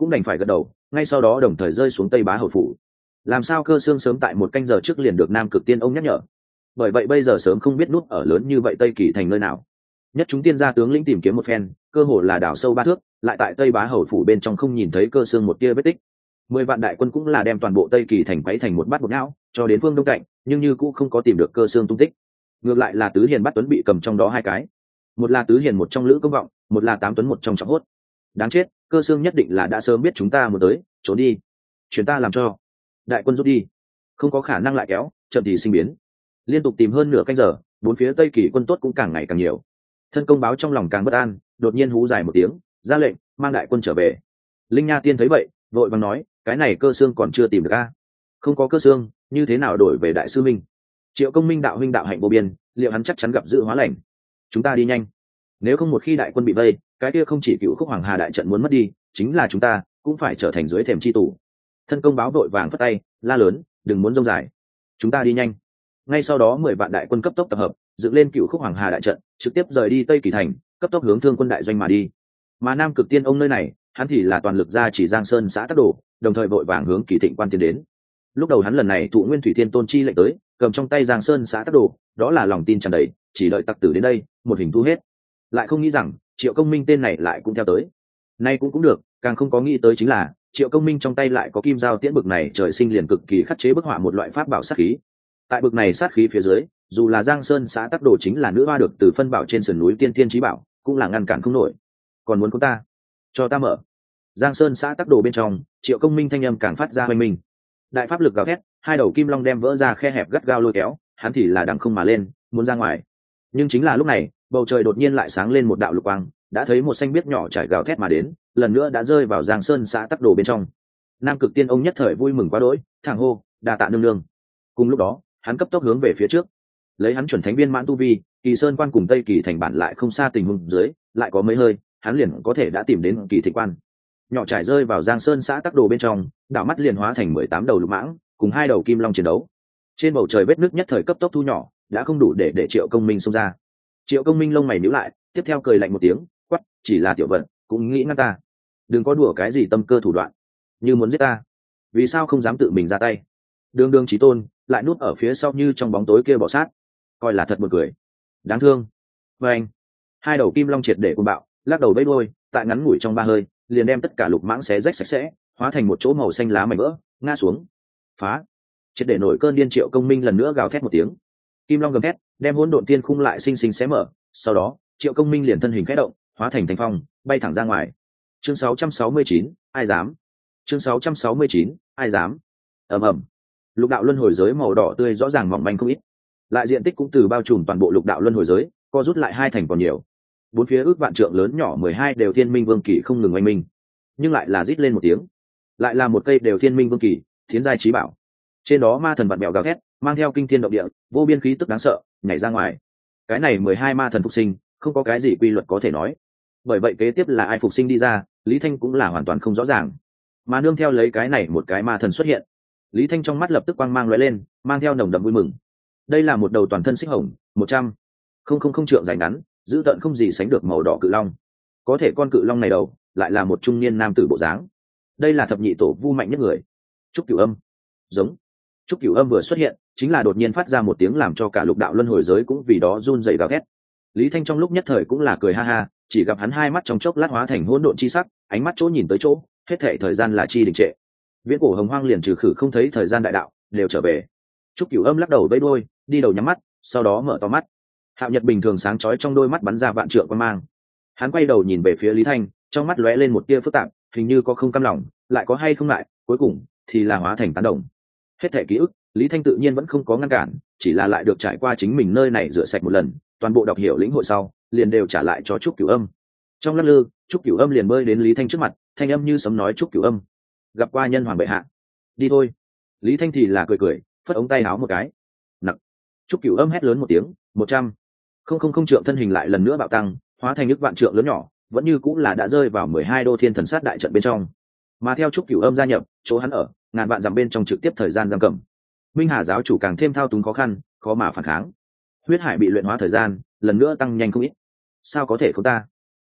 cũng đành phải gật đầu, ngay sau đó đồng thời rơi xuống Tây Bá Hầu phủ. Làm sao Cơ Xương sớm tại 1 canh giờ trước liền được Nam Cực Tiên ông nhắc nhở. Bởi vậy bây giờ sớm không biết nút ở lớn như vậy Tây Kỳ thành nơi nào. Nhất chúng tiên gia tướng lĩnh tìm kiếm một phen, cơ hồ là đào sâu 3 thước, lại tại Tây Bá Hầu phủ bên trong không nhìn thấy Cơ Xương một tia vết tích. 10 vạn đại quân cũng là đem toàn bộ Tây Kỳ thành quấy thành một bát bột não, cho đến phương đông cạnh, nhưng như cũng không có tìm được Cơ Xương tung tích. Ngược lại là Tứ Hiền Bát Tuấn bị cầm trong đó 2 cái, một là Tứ Hiền một trong Lữ Công Vọng, một là Tám Tuấn một trong Trọng Hốt. Đáng chết, Cơ Xương nhất định là đã sớm biết chúng ta muốn tới, trốn đi. Chuyển ta làm cho. Đại quân rút đi, không có khả năng lại kéo, chậm thì sinh biến. Liên tục tìm hơn nửa canh giờ, bốn phía Tây Kỳ quân tốt cũng càng ngày càng nhiều. Thân Công Báo trong lòng càng bất an, đột nhiên hú dài một tiếng, ra lệnh mang đại quân trở về. Linh Nha Tiên thấy vậy, vội vàng nói, cái này Cơ Xương còn chưa tìm được a? Không có Cơ Xương, như thế nào đổi về đại sư minh? Triệu Công Minh đạo huynh đạo hạnh vô biên, liệu hắn chắc chắn gặp dự hóa lành? Chúng ta đi nhanh, nếu không một khi đại quân bị vây, cái kia không chỉ Cựu Khúc Hoàng Hà đại trận muốn mất đi, chính là chúng ta cũng phải trở thành dưới thềm chi tù. Thân Công Báo vội vàng phất tay, la lớn, đừng muốn rông dài, chúng ta đi nhanh. Ngay sau đó 10 vạn đại quân cấp tốc tập hợp, dựng lên Cựu Khúc Hoàng Hà đại trận, trực tiếp rời đi Tây Kỳ thành, cấp tốc hướng Thương Quân đại doanh mà đi. Mà Nam Cực Tiên ông nơi này, hắn thì là toàn lực ra chỉ Giang Sơn xã Tắc Đồ, đồng thời vội vàng hướng Kỳ Thịnh quan tiến đến. Lúc đầu hắn lần này thụ Nguyên Thủy Thiên Tôn chi lệnh tới, cầm trong tay Giang Sơn xã Tắc Đồ, đó là lòng tin tràn đầy, chỉ đợi tặc tử đến đây, một hình thu hết. Lại không nghĩ rằng Triệu Công Minh tên này lại cũng theo tới. Nay cũng được, càng không có nghĩ tới chính là Triệu Công Minh trong tay lại có kim giao tiễn bực này trời sinh liền cực kỳ khắc chế bức họa một loại pháp bảo sát khí. Tại bực này sát khí phía dưới, dù là Giang Sơn xã Tắc Đồ chính là nữ hoa được từ phân bảo trên sườn núi tiên thiên chí bảo, cũng là ngăn cản không nổi. Còn muốn của ta, cho ta mở. Giang Sơn xã Tắc Đồ bên trong, Triệu Công Minh thanh âm càng phát ra hoành minh. Đại pháp lực gào thét, 2 đầu kim long đem vỡ ra khe hẹp gắt gao lôi kéo, hắn thì là đằng không mà lên, muốn ra ngoài. Nhưng chính là lúc này, bầu trời đột nhiên lại sáng lên một đạo lục quang, đã thấy một xanh biếc nhỏ trải gào thét mà đến, lần nữa đã rơi vào Giang Sơn xã Tắc Đồ bên trong. Nam Cực Tiên ông nhất thời vui mừng quá đỗi, thẳng hô, đa tạ nương nương. Cùng lúc đó, hắn cấp tốc hướng về phía trước, lấy hắn chuẩn thánh viên mãn tu vi, Kỳ Sơn quan cùng Tây Kỳ thành bản lại không xa tình huống dưới, lại có mấy hơi, hắn liền có thể đã tìm đến Kỳ Thịnh quan. Nhỏ trải rơi vào Giang Sơn xã Tắc Đồ bên trong, đảo mắt liền hóa thành 18 đầu lục mãng, cùng 2 đầu kim long chiến đấu. Trên bầu trời vết nước nhất thời cấp tốc thu nhỏ, đã không đủ để Triệu Công Minh xông ra. Triệu Công Minh lông mày nhíu lại, tiếp theo cười lạnh một tiếng, quát, chỉ là tiểu vật, cũng nghĩ ngăn ta. Đừng có đùa cái gì tâm cơ thủ đoạn, như muốn giết ta, vì sao không dám tự mình ra tay? Đường Đường chí tôn, lại núp ở phía sau như trong bóng tối kia bỏ sát, coi là thật buồn cười. Đáng thương. Và anh, 2 đầu kim long triệt để cuồng bạo, lắc đầu vẫy đuôi, tại ngắn ngủi trong 3 hơi, liền đem tất cả lục mãng xé rách sạch sẽ, hóa thành một chỗ màu xanh lá mảnh vỡ, ngã xuống. Phá! Triệt để nổi cơn điên Triệu Công Minh lần nữa gào thét một tiếng. Kim long gầm thét, đem hỗn độn tiên khung lại sinh sinh xé mở, sau đó, Triệu Công Minh liền thân hình khẽ động, hóa thành thanh phong, bay thẳng ra ngoài. Chương 669, ai dám? Chương 669, ai dám? Ầm ầm. Lục đạo luân hồi giới màu đỏ tươi rõ ràng mỏng manh không ít, lại diện tích cũng từ bao trùm toàn bộ lục đạo luân hồi giới, co rút lại 2 thành còn nhiều. Bốn phía ước vạn trượng lớn nhỏ 12 đều thiên minh vương kỳ không ngừng oanh minh, nhưng lại là rít lên một tiếng, lại là một cây đều thiên minh vương kỳ, thiên giai chí bảo. Trên đó ma thần vặn bẹo gào thét, mang theo kinh thiên động địa, vô biên khí tức đáng sợ, nhảy ra ngoài. Cái này 12 ma thần phục sinh, không có cái gì quy luật có thể nói. Bởi vậy kế tiếp là ai phục sinh đi ra, Lý Thanh cũng là hoàn toàn không rõ ràng. Mà nương theo lấy cái này một cái ma thần xuất hiện, Lý Thanh trong mắt lập tức quang mang lóe lên, mang theo nồng đậm vui mừng. Đây là một đầu toàn thân xích hồng, 100 không trượng dài ngắn, dữ tợn không gì sánh được màu đỏ cự long. Có thể con cự long này đầu lại là một trung niên nam tử bộ dáng. Đây là thập nhị tổ vu mạnh nhất người, Trúc Cửu Âm. Giống. Trúc Cửu Âm vừa xuất hiện, chính là đột nhiên phát ra một tiếng làm cho cả lục đạo luân hồi giới cũng vì đó run rẩy gào thét. Lý Thanh trong lúc nhất thời cũng là cười ha ha, chỉ gặp hắn 2 mắt trong chốc lát hóa thành hỗn độn chi sắc, ánh mắt chỗ nhìn tới chỗ, hết thảy thời gian là chi đình trệ. Viễn cổ hồng hoang liền trừ khử không thấy thời gian đại đạo, đều trở về. Trúc Cửu Âm lắc đầu vẫy đuôi, đi đầu nhắm mắt, sau đó mở to mắt. Hạo nhật bình thường sáng chói trong đôi mắt bắn ra vạn trượng quang mang. Hắn quay đầu nhìn về phía Lý Thanh, trong mắt lóe lên một tia phức tạp, hình như có không cam lòng, lại có hay không lại, cuối cùng thì là hóa thành tán đồng. Hết thảy ký ức, Lý Thanh tự nhiên vẫn không có ngăn cản, chỉ là lại được trải qua chính mình nơi này rửa sạch một lần, toàn bộ đọc hiểu lĩnh hội sau, liền đều trả lại cho Trúc Cửu Âm. Trong lắc lư, Trúc Cửu Âm liền bơi đến Lý Thanh trước mặt, thanh âm như sấm nói, Trúc Cửu Âm, gặp qua nhân hoàng bệ hạ, đi thôi. Lý Thanh thì là cười cười, phất ống tay áo một cái. Nặc. Trúc Cửu Âm hét lớn một tiếng, 100 không trượng thân hình lại lần nữa bạo tăng, hóa thành nước vạn trượng lớn nhỏ, vẫn như cũng là đã rơi vào 12 đô thiên thần sát đại trận bên trong. Mà theo Trúc Cửu Âm gia nhập, chỗ hắn ở, ngàn vạn dặm bên trong trực tiếp thời gian giam cầm. Minh Hà giáo chủ càng thêm thao túng khó khăn, khó mà phản kháng. Huyết hải bị luyện hóa thời gian lần nữa tăng nhanh không ít. Sao có thể không ta?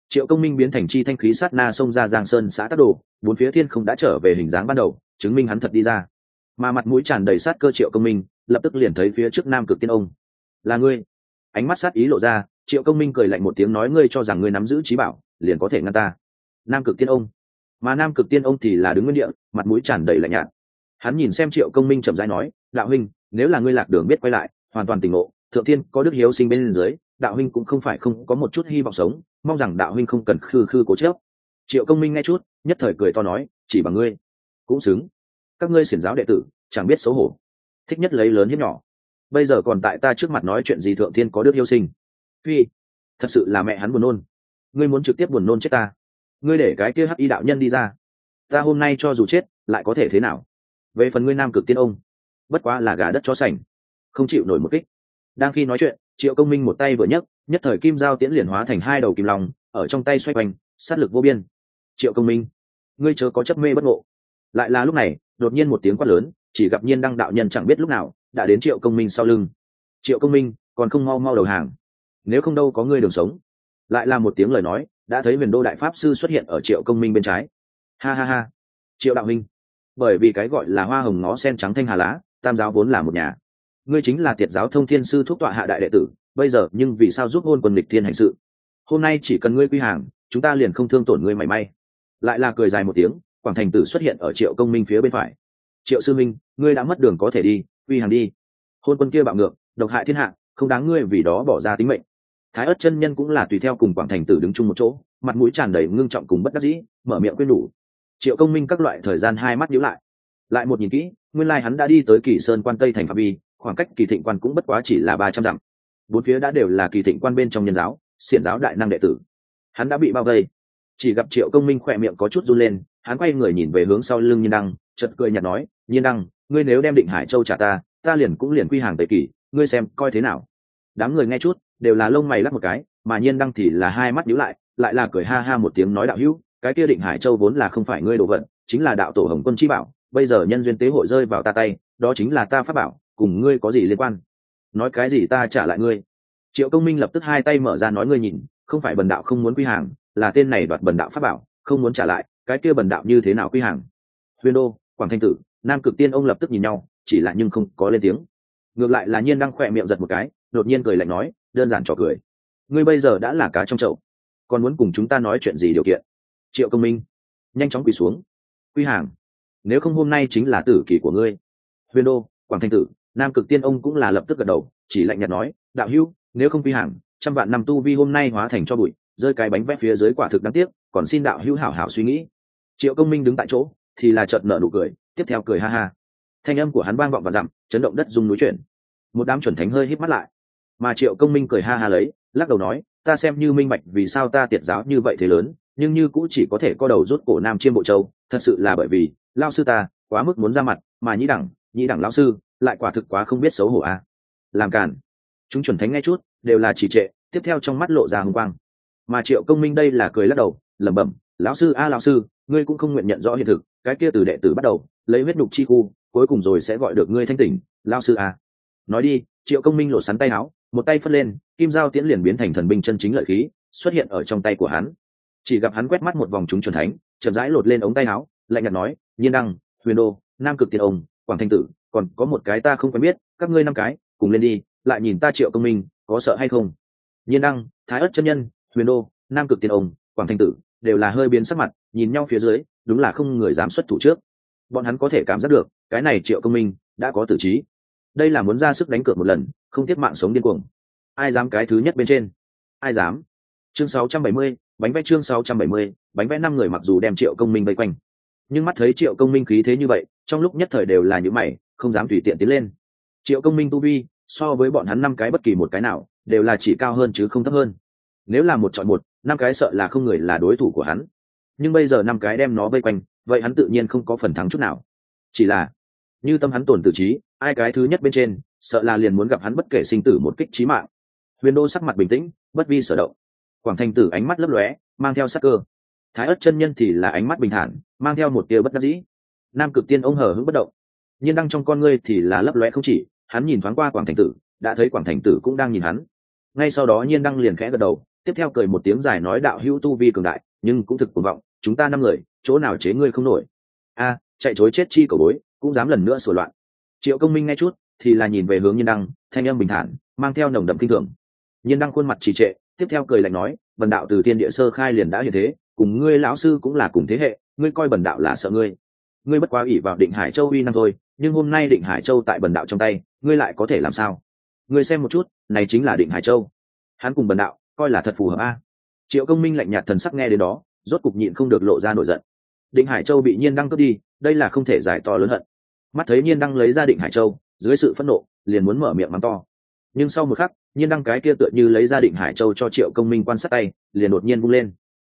Triệu Công Minh biến thành chi thanh khí sát na xông ra Giang Sơn xã Tắc Đồ, bốn phía thiên không đã trở về hình dáng ban đầu, chứng minh hắn thật đi ra. Mà mặt mũi tràn đầy sát cơ Triệu Công Minh, lập tức liền thấy phía trước Nam Cực Tiên Ông. Là ngươi? Ánh mắt sát ý lộ ra, Triệu Công Minh cười lạnh một tiếng nói ngươi cho rằng ngươi nắm giữ trí bảo, liền có thể ngăn ta? Nam Cực Tiên Ông. Mà Nam Cực Tiên Ông thì là đứng nguyên địa, mặt mũi tràn đầy lạnh nhạt. Hắn nhìn xem Triệu Công Minh chậm rãi nói, đạo huynh, nếu là ngươi lạc đường biết quay lại, hoàn toàn tỉnh ngộ, thượng thiên có đức hiếu sinh bên dưới, đạo huynh cũng không phải không có một chút hy vọng sống, mong rằng đạo huynh không cần khư khư cố chấp. Triệu Công Minh nghe chút, nhất thời cười to nói, chỉ bằng ngươi cũng xứng. Các ngươi xiển giáo đệ tử chẳng biết xấu hổ, thích nhất lấy lớn hiếp nhỏ, bây giờ còn tại ta trước mặt nói chuyện gì thượng thiên có đức hiếu sinh. Phi, thật sự là mẹ hắn buồn nôn. Ngươi muốn trực tiếp buồn nôn chết ta? Ngươi để cái kia hắc y đạo nhân đi ra, ta hôm nay cho dù chết lại có thể thế nào? Về phần ngươi Nam Cực Tiên Ông, bất quá là gà đất chó sành, không chịu nổi một kích. Đang khi nói chuyện, Triệu Công Minh một tay vừa nhấc, nhất thời kim dao tiễn liền hóa thành hai đầu kim long, ở trong tay xoay quanh, sát lực vô biên. Triệu Công Minh, ngươi chớ có chấp mê bất ngộ. Lại là lúc này, đột nhiên một tiếng quát lớn, chỉ gặp Nhiên Đăng đạo nhân chẳng biết lúc nào đã đến Triệu Công Minh sau lưng. Triệu Công Minh, còn không mau mau đầu hàng, nếu không đâu có ngươi đường sống. Lại là một tiếng lời nói, đã thấy Huyền Đô đại pháp sư xuất hiện ở Triệu Công Minh bên trái. Ha ha ha, Triệu đạo minh, bởi vì cái gọi là hoa hồng ngó sen trắng thanh hà lá, tam giáo vốn là một nhà. Ngươi chính là Tiệt giáo Thông Thiên sư thúc tọa hạ đại đệ tử, bây giờ nhưng vì sao giúp hôn quân nghịch thiên hành sự? Hôm nay chỉ cần ngươi quy hàng, chúng ta liền không thương tổn ngươi mảy may. Lại là cười dài một tiếng, Quảng Thành Tử xuất hiện ở Triệu Công Minh phía bên phải. Triệu sư minh, ngươi đã mất đường có thể đi, quy hàng đi. Hôn quân kia bạo ngược, độc hại thiên hạ, không đáng ngươi vì đó bỏ ra tính mệnh. Thái Ức chân nhân cũng là tùy theo cùng Quảng Thành Tử đứng chung một chỗ, mặt mũi tràn đầy ngưng trọng cùng bất đắc dĩ, mở miệng khuyên nhủ. Triệu Công Minh các loại thời gian hai mắt nhíu lại một nhìn kỹ, nguyên lai hắn đã đi tới Kỳ Sơn quan Tây thành phạm vi, khoảng cách Kỳ Thịnh quan cũng bất quá chỉ là 300 dặm. Bốn phía đã đều là Kỳ Thịnh quan bên trong nhân giáo, xiển giáo đại năng đệ tử. Hắn đã bị bao vây. Chỉ gặp Triệu Công Minh khỏe miệng có chút run lên, hắn quay người nhìn về hướng sau lưng Nhiên Đăng, chợt cười nhạt nói, Nhiên Đăng, ngươi nếu đem Định Hải Châu trả ta liền cũng liền quy hàng Tây Kỳ, ngươi xem coi thế nào? Đám người nghe chút, đều là lông mày lắc một cái, mà Nhiên Đăng thì là hai mắt nhíu lại là cười ha ha một tiếng nói đạo hữu, cái kia Định Hải Châu vốn là không phải ngươi đồ vật, chính là đạo tổ Hồng Quân chi bảo, bây giờ nhân duyên tế hội rơi vào ta tay, đó chính là ta pháp bảo, cùng ngươi có gì liên quan? Nói cái gì ta trả lại ngươi? Triệu Công Minh lập tức hai tay mở ra nói ngươi nhìn, không phải bần đạo không muốn quy hàng, là tên này đoạt bần đạo pháp bảo, không muốn trả lại, cái kia bần đạo như thế nào quy hàng? Huyền Đô, Quảng Thanh Tử, Nam Cực Tiên Ông lập tức nhìn nhau, chỉ là nhưng không có lên tiếng. Ngược lại là Nhiên đang khỏe miệng giật một cái, đột nhiên cười lạnh nói, đơn giản trò cười. Ngươi bây giờ đã là cá trong chậu, còn muốn cùng chúng ta nói chuyện gì điều kiện? Triệu Công Minh, nhanh chóng quỳ xuống, quy hàng, nếu không hôm nay chính là tử kỷ của ngươi. Huyền Đô, Quảng Thanh Tử, Nam Cực Tiên Ông cũng là lập tức gật đầu, chỉ lạnh nhạt nói, đạo hữu, nếu không quy hàng, trăm vạn năm tu vi hôm nay hóa thành cho bụi, rơi cái bánh vẽ phía dưới quả thực đáng tiếc, còn xin đạo hữu hảo hảo suy nghĩ. Triệu Công Minh đứng tại chỗ, thì là chợt nở nụ cười, tiếp theo cười ha ha. Thanh âm của hắn vang vọng và dặm, chấn động đất rung núi chuyển. Một đám chuẩn thánh hơi híp mắt lại, mà Triệu Công Minh cười ha ha lấy, lắc đầu nói, ta xem như minh bạch vì sao ta Tiệt giáo như vậy thế lớn, nhưng như cũng chỉ có thể co đầu rút cổ Nam Chiêm Bộ Châu, thật sự là bởi vì lao sư ta quá mức muốn ra mặt, mà nhĩ đẳng lão sư lại quả thực quá không biết xấu hổ a. Làm cản. Chúng chuẩn thánh nghe chút, đều là trì trệ, tiếp theo trong mắt lộ ra hung quang. Mà Triệu Công Minh đây là cười lắc đầu, lẩm bẩm, lão sư a lão sư, ngươi cũng không nguyện nhận rõ hiện thực, cái kia từ đệ tử bắt đầu, lấy huyết nhục chi khu, cuối cùng rồi sẽ gọi được ngươi thanh tỉnh, lão sư a. Nói đi, Triệu Công Minh lộ sắn tay áo, một tay phất lên, kim dao tiễn liền biến thành thần binh chân chính lợi khí, xuất hiện ở trong tay của hắn. Chỉ gặp hắn quét mắt một vòng chúng chuẩn thánh, chậm rãi lột lên ống tay áo, lạnh nhạt nói, Nhiên Đăng, Huyền Đô, Nam Cực Tiên Ông, Quảng Thanh Tử, còn có một cái ta không quen biết, các ngươi năm cái cùng lên đi, lại nhìn ta Triệu Công Minh có sợ hay không? Nhiên Đăng, Thái Ức chân nhân, Huyền Đô, Nam Cực Tiên Ông, Quảng Thanh Tử đều là hơi biến sắc mặt, nhìn nhau phía dưới, đúng là không người dám xuất thủ trước. Bọn hắn có thể cảm giác được, cái này Triệu Công Minh đã có tử trí, đây là muốn ra sức đánh cược một lần, không tiếc mạng sống điên cuồng. Ai dám cái thứ nhất bên trên? Ai dám? Chương 670, bánh vẽ chương 670, bánh vẽ năm người mặc dù đem Triệu Công Minh vây quanh, nhưng mắt thấy Triệu Công Minh khí thế như vậy, trong lúc nhất thời đều là những mày, không dám tùy tiện tiến lên. Triệu Công Minh tu vi so với bọn hắn năm cái bất kỳ một cái nào đều là chỉ cao hơn chứ không thấp hơn. Nếu là một chọn một, năm cái sợ là không người là đối thủ của hắn. Nhưng bây giờ năm cái đem nó vây quanh, vậy hắn tự nhiên không có phần thắng chút nào. Chỉ là như tâm hắn tổn tử trí, ai cái thứ nhất bên trên, sợ là liền muốn gặp hắn bất kể sinh tử một kích chí mạng. Huyền Đô sắc mặt bình tĩnh, bất vi sở động. Quảng Thanh Tử ánh mắt lấp lóe, mang theo sắc cơ. Thái Ức chân nhân thì là ánh mắt bình thản, mang theo một tia bất đắc dĩ. Nam Cực Tiên Ông hờ hững bất động. Nhiên Đăng trong con ngươi thì là lấp lóe không chỉ, hắn nhìn thoáng qua Quảng Thanh Tử, đã thấy Quảng Thanh Tử cũng đang nhìn hắn. Ngay sau đó Nhiên Đăng liền khẽ gật đầu, tiếp theo cười một tiếng dài nói đạo hữu tu vi cường đại nhưng cũng thực cuồng vọng, chúng ta 5 người chỗ nào chế ngươi không nổi. A, chạy chối chết chi cầu bối cũng dám lần nữa sửa loạn. Triệu Công Minh nghe chút thì là nhìn về hướng Nhiên Đăng, thanh âm bình thản mang theo nồng đậm kinh thường. Nhiên Đăng khuôn mặt trì trệ, tiếp theo cười lạnh nói, bần đạo từ thiên địa sơ khai liền đã hiện thế, cùng ngươi lão sư cũng là cùng thế hệ, ngươi coi bần đạo là sợ ngươi? Ngươi bất quá ỷ vào Định Hải Châu uy năng thôi, nhưng hôm nay Định Hải Châu tại bần đạo trong tay, ngươi lại có thể làm sao? Ngươi xem một chút, này chính là Định Hải Châu. Hắn cùng bần đạo coi là thật phù hợp a. Triệu Công Minh lạnh nhạt thần sắc nghe đến đó, rốt cục nhịn không được lộ ra nổi giận. Định Hải Châu bị Nhiên Đăng cướp đi, đây là không thể giải to lớn hận. Mắt thấy Nhiên Đăng lấy ra Định Hải Châu, dưới sự phẫn nộ, liền muốn mở miệng mắng to. Nhưng sau một khắc, Nhiên Đăng cái kia tựa như lấy ra Định Hải Châu cho Triệu Công Minh quan sát tay, liền đột nhiên vung lên.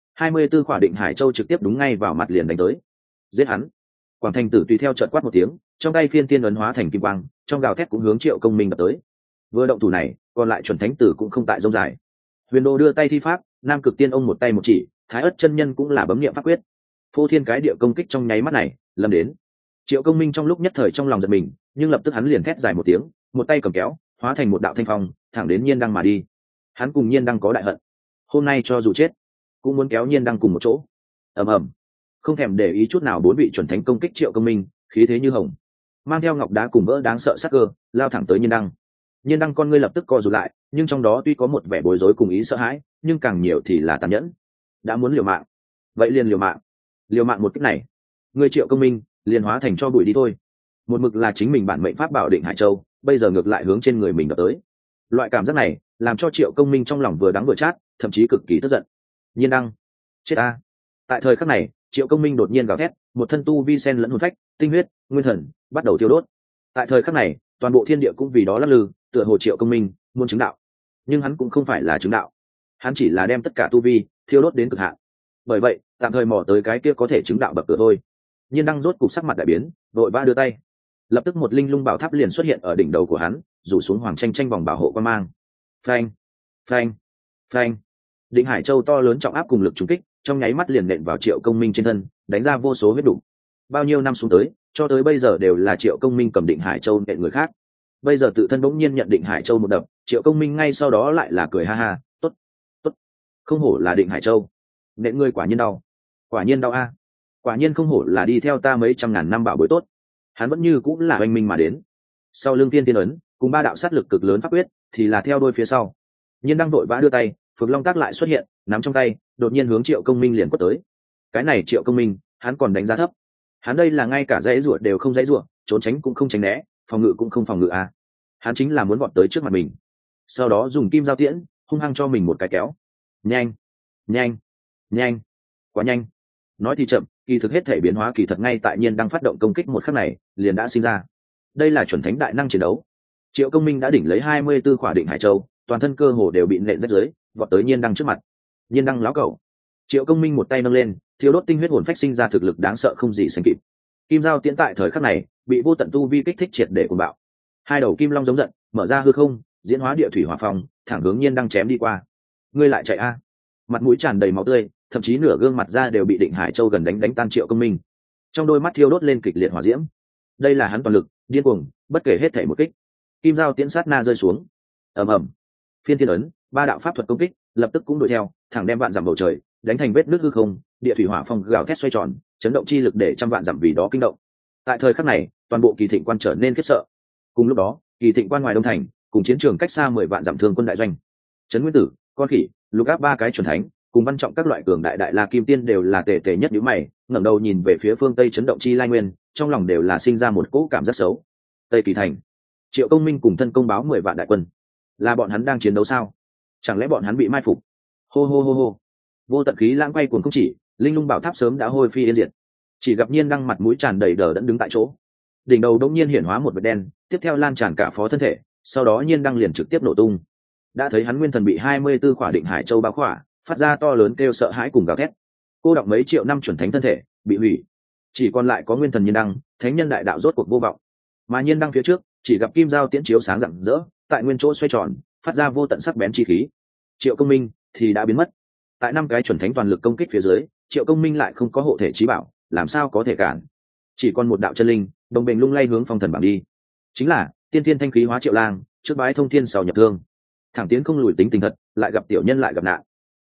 24 quả Định Hải Châu trực tiếp đúng ngay vào mặt liền đánh tới. Giết hắn! Quảng Thành Tử tùy theo chợt quát một tiếng, trong tay phiên tiên ấn hóa thành kim quang, trong gào thét cũng hướng Triệu Công Minh đập tới. Vừa động thủ này, còn lại chuẩn thánh tử cũng không tại rông dài. Huyền Đô đưa tay thi pháp, Nam Cực Tiên ông một tay một chỉ, Thái Ức chân nhân cũng là bấm niệm pháp quyết. Phô thiên cái địa công kích trong nháy mắt này, lâm đến. Triệu Công Minh trong lúc nhất thời trong lòng giật mình, nhưng lập tức hắn liền thét dài một tiếng, một tay cầm kéo, hóa thành một đạo thanh phong, thẳng đến Nhiên Đăng mà đi. Hắn cùng Nhiên Đăng có đại hận, hôm nay cho dù chết, cũng muốn kéo Nhiên Đăng cùng một chỗ. Ầm ầm, không thèm để ý chút nào 4 vị chuẩn thánh công kích Triệu Công Minh, khí thế như hồng, mang theo ngọc đá cùng vỡ đáng sợ sắc cơ, lao thẳng tới Nhiên Đăng. Nhiên Đăng con ngươi lập tức co rụt lại, nhưng trong đó tuy có một vẻ bối rối cùng ý sợ hãi, nhưng càng nhiều thì là tàn nhẫn. Đã muốn liều mạng, vậy liền liều mạng một cách này. Ngươi Triệu Công Minh liền hóa thành cho bụi đi thôi. Một mực là chính mình bản mệnh pháp bảo Định Hải Châu, bây giờ ngược lại hướng trên người mình đập tới. Loại cảm giác này làm cho Triệu Công Minh trong lòng vừa đắng vừa chát, thậm chí cực kỳ tức giận. Nhiên Đăng, chết a! Tại thời khắc này, Triệu Công Minh đột nhiên gào thét, một thân tu vi sen lẫn hồn phách, tinh huyết, nguyên thần bắt đầu thiêu đốt. Tại thời khắc này, toàn bộ thiên địa cũng vì đó lắc lư, tựa hồ Triệu Công Minh muốn chứng đạo, nhưng hắn cũng không phải là chứng đạo, hắn chỉ là đem tất cả tu vi thiêu đốt đến cực hạn. Bởi vậy, tạm thời mò tới cái kia có thể chứng đạo bậc cửa thôi. Nhiên Đăng rốt cục sắc mặt đại biến, vội vã đưa tay, lập tức một linh lung bảo tháp liền xuất hiện ở đỉnh đầu của hắn, rủ xuống hoàng tranh tranh vòng bảo hộ quan mang. Phanh, phanh, phanh. Định Hải Châu to lớn trọng áp cùng lực trùng kích, trong nháy mắt liền nện vào Triệu Công Minh trên thân, đánh ra vô số huyết đủ. Bao nhiêu năm xuống tới, cho tới bây giờ đều là Triệu Công Minh cầm Định Hải Châu nện người khác. Bây giờ tự thân bỗng nhiên nhận Định Hải Châu một đập, Triệu Công Minh ngay sau đó lại là cười ha ha, tốt, tốt, không hổ là Định Hải Châu, nện ngươi quả nhiên đau, quả nhiên đau a, quả nhiên không hổ là đi theo ta mấy trăm ngàn năm bảo bối tốt. Hắn vẫn như cũng là oanh minh mà đến. Sau lưng tiên tiên ấn cùng 3 đạo sát lực cực lớn pháp quyết thì là theo đôi phía sau. Nhiên Đăng vội vã đưa tay, Phượng Long Tác lại xuất hiện, nắm trong tay, đột nhiên hướng Triệu Công Minh liền quất tới. Cái này Triệu Công Minh, hắn còn đánh giá thấp. Hắn đây là ngay cả dãy rủa đều không dãy rủa, trốn tránh cũng không tránh né, phòng ngự cũng không phòng ngự a. Hắn chính là muốn vọt tới trước mặt mình. Sau đó dùng kim giao tiễn, hung hăng cho mình một cái kéo. Nhanh, nhanh, nhanh, quá nhanh. Nói thì chậm, kỳ thực hết thể biến hóa kỳ thật ngay tại Nhiên Đăng phát động công kích một khắc này, liền đã sinh ra. Đây là chuẩn thánh đại năng chiến đấu. Triệu Công Minh đã đỉnh lấy 24 khỏa Định Hải Châu, toàn thân cơ hồ đều bị nện rách dưới, vọt tới Nhiên Đăng trước mặt. Nhiên Đăng láo cẩu. Triệu Công Minh một tay nâng lên, thiếu đốt tinh huyết hồn phách sinh ra thực lực đáng sợ không gì sánh kịp. Kim giao tiễn tại thời khắc này, bị vô tận tu vi kích thích triệt để cuồng bạo. 2 đầu kim long giống giận, mở ra hư không, diễn hóa địa thủy hỏa phong, thẳng hướng Nhiên Đăng chém đi qua. Ngươi lại chạy a? Mặt mũi tràn đầy máu tươi, thậm chí nửa gương mặt da đều bị Định Hải Châu gần đánh tan Triệu Công Minh. Trong đôi mắt thiêu đốt lên kịch liệt hỏa diễm. Đây là hắn toàn lực, điên cuồng, bất kể hết thảy một kích. Kim giao tiễn sát na rơi xuống. Ầm ầm. Phiên thiên ấn, 3 đạo pháp thuật công kích, lập tức cũng đuổi theo, thẳng đem vạn dặm bầu trời đánh thành vết nứt hư không, địa thủy hỏa phong gào thét xoay tròn, chấn động chi lực để trăm vạn dặm vì đó kinh động. Tại thời khắc này, toàn bộ Kỳ Thịnh quan trở nên khiếp sợ. Cùng lúc đó, Kỳ Thịnh quan ngoài Đông thành, cùng chiến trường cách xa 10 vạn dặm thương quân đại doanh. Trấn Nguyên Tử, Con Khỉ, Lục Áp 3 cái chuẩn thánh, cùng Văn Trọng các loại cường đại đại la kim tiên đều là tề tề nhất nhíu mày, ngẩng đầu nhìn về phía phương Tây chấn động chi lai nguyên, trong lòng đều là sinh ra một cỗ cảm giác xấu. Tây Kỳ thành, Triệu Công Minh cùng thân công báo 10 vạn đại quân, là bọn hắn đang chiến đấu sao? Chẳng lẽ bọn hắn bị mai phục? Hô hô hô hô. Vô tận khí lãng quay cuồng không chỉ, linh lung bảo tháp sớm đã hôi phi yên diệt. Chỉ gặp Nhiên Đăng mặt mũi tràn đầy đờ đẫn đứng tại chỗ. Đỉnh đầu đột nhiên hiển hóa một vệt đen, tiếp theo lan tràn cả phó thân thể, sau đó Nhiên Đăng liền trực tiếp nổ tung. Đã thấy hắn nguyên thần bị 24 khỏa Định Hải Châu bao khỏa, phát ra to lớn kêu sợ hãi cùng gào thét. Cô đọng mấy triệu năm chuẩn thánh thân thể bị hủy, chỉ còn lại có nguyên thần Nhiên Đăng, thánh nhân đại đạo rốt cuộc vô vọng. Mà Nhiên Đăng phía trước, chỉ gặp kim giao tiễn chiếu sáng rạng rỡ, tại nguyên chỗ xoay tròn, phát ra vô tận sắc bén chi khí. Triệu Công Minh thì đã biến mất. Tại 5 cái chuẩn thánh toàn lực công kích phía dưới, Triệu Công Minh lại không có hộ thể chí bảo, làm sao có thể cản? Chỉ còn một đạo chân linh, đồng bền lung lay hướng phong thần bảng đi. Chính là tiên thiên thanh khí hóa Triệu Lang, trước bái thông thiên sau nhập thương. Thẳng tiến không lùi tính tình thật, lại gặp tiểu nhân lại gặp nạn.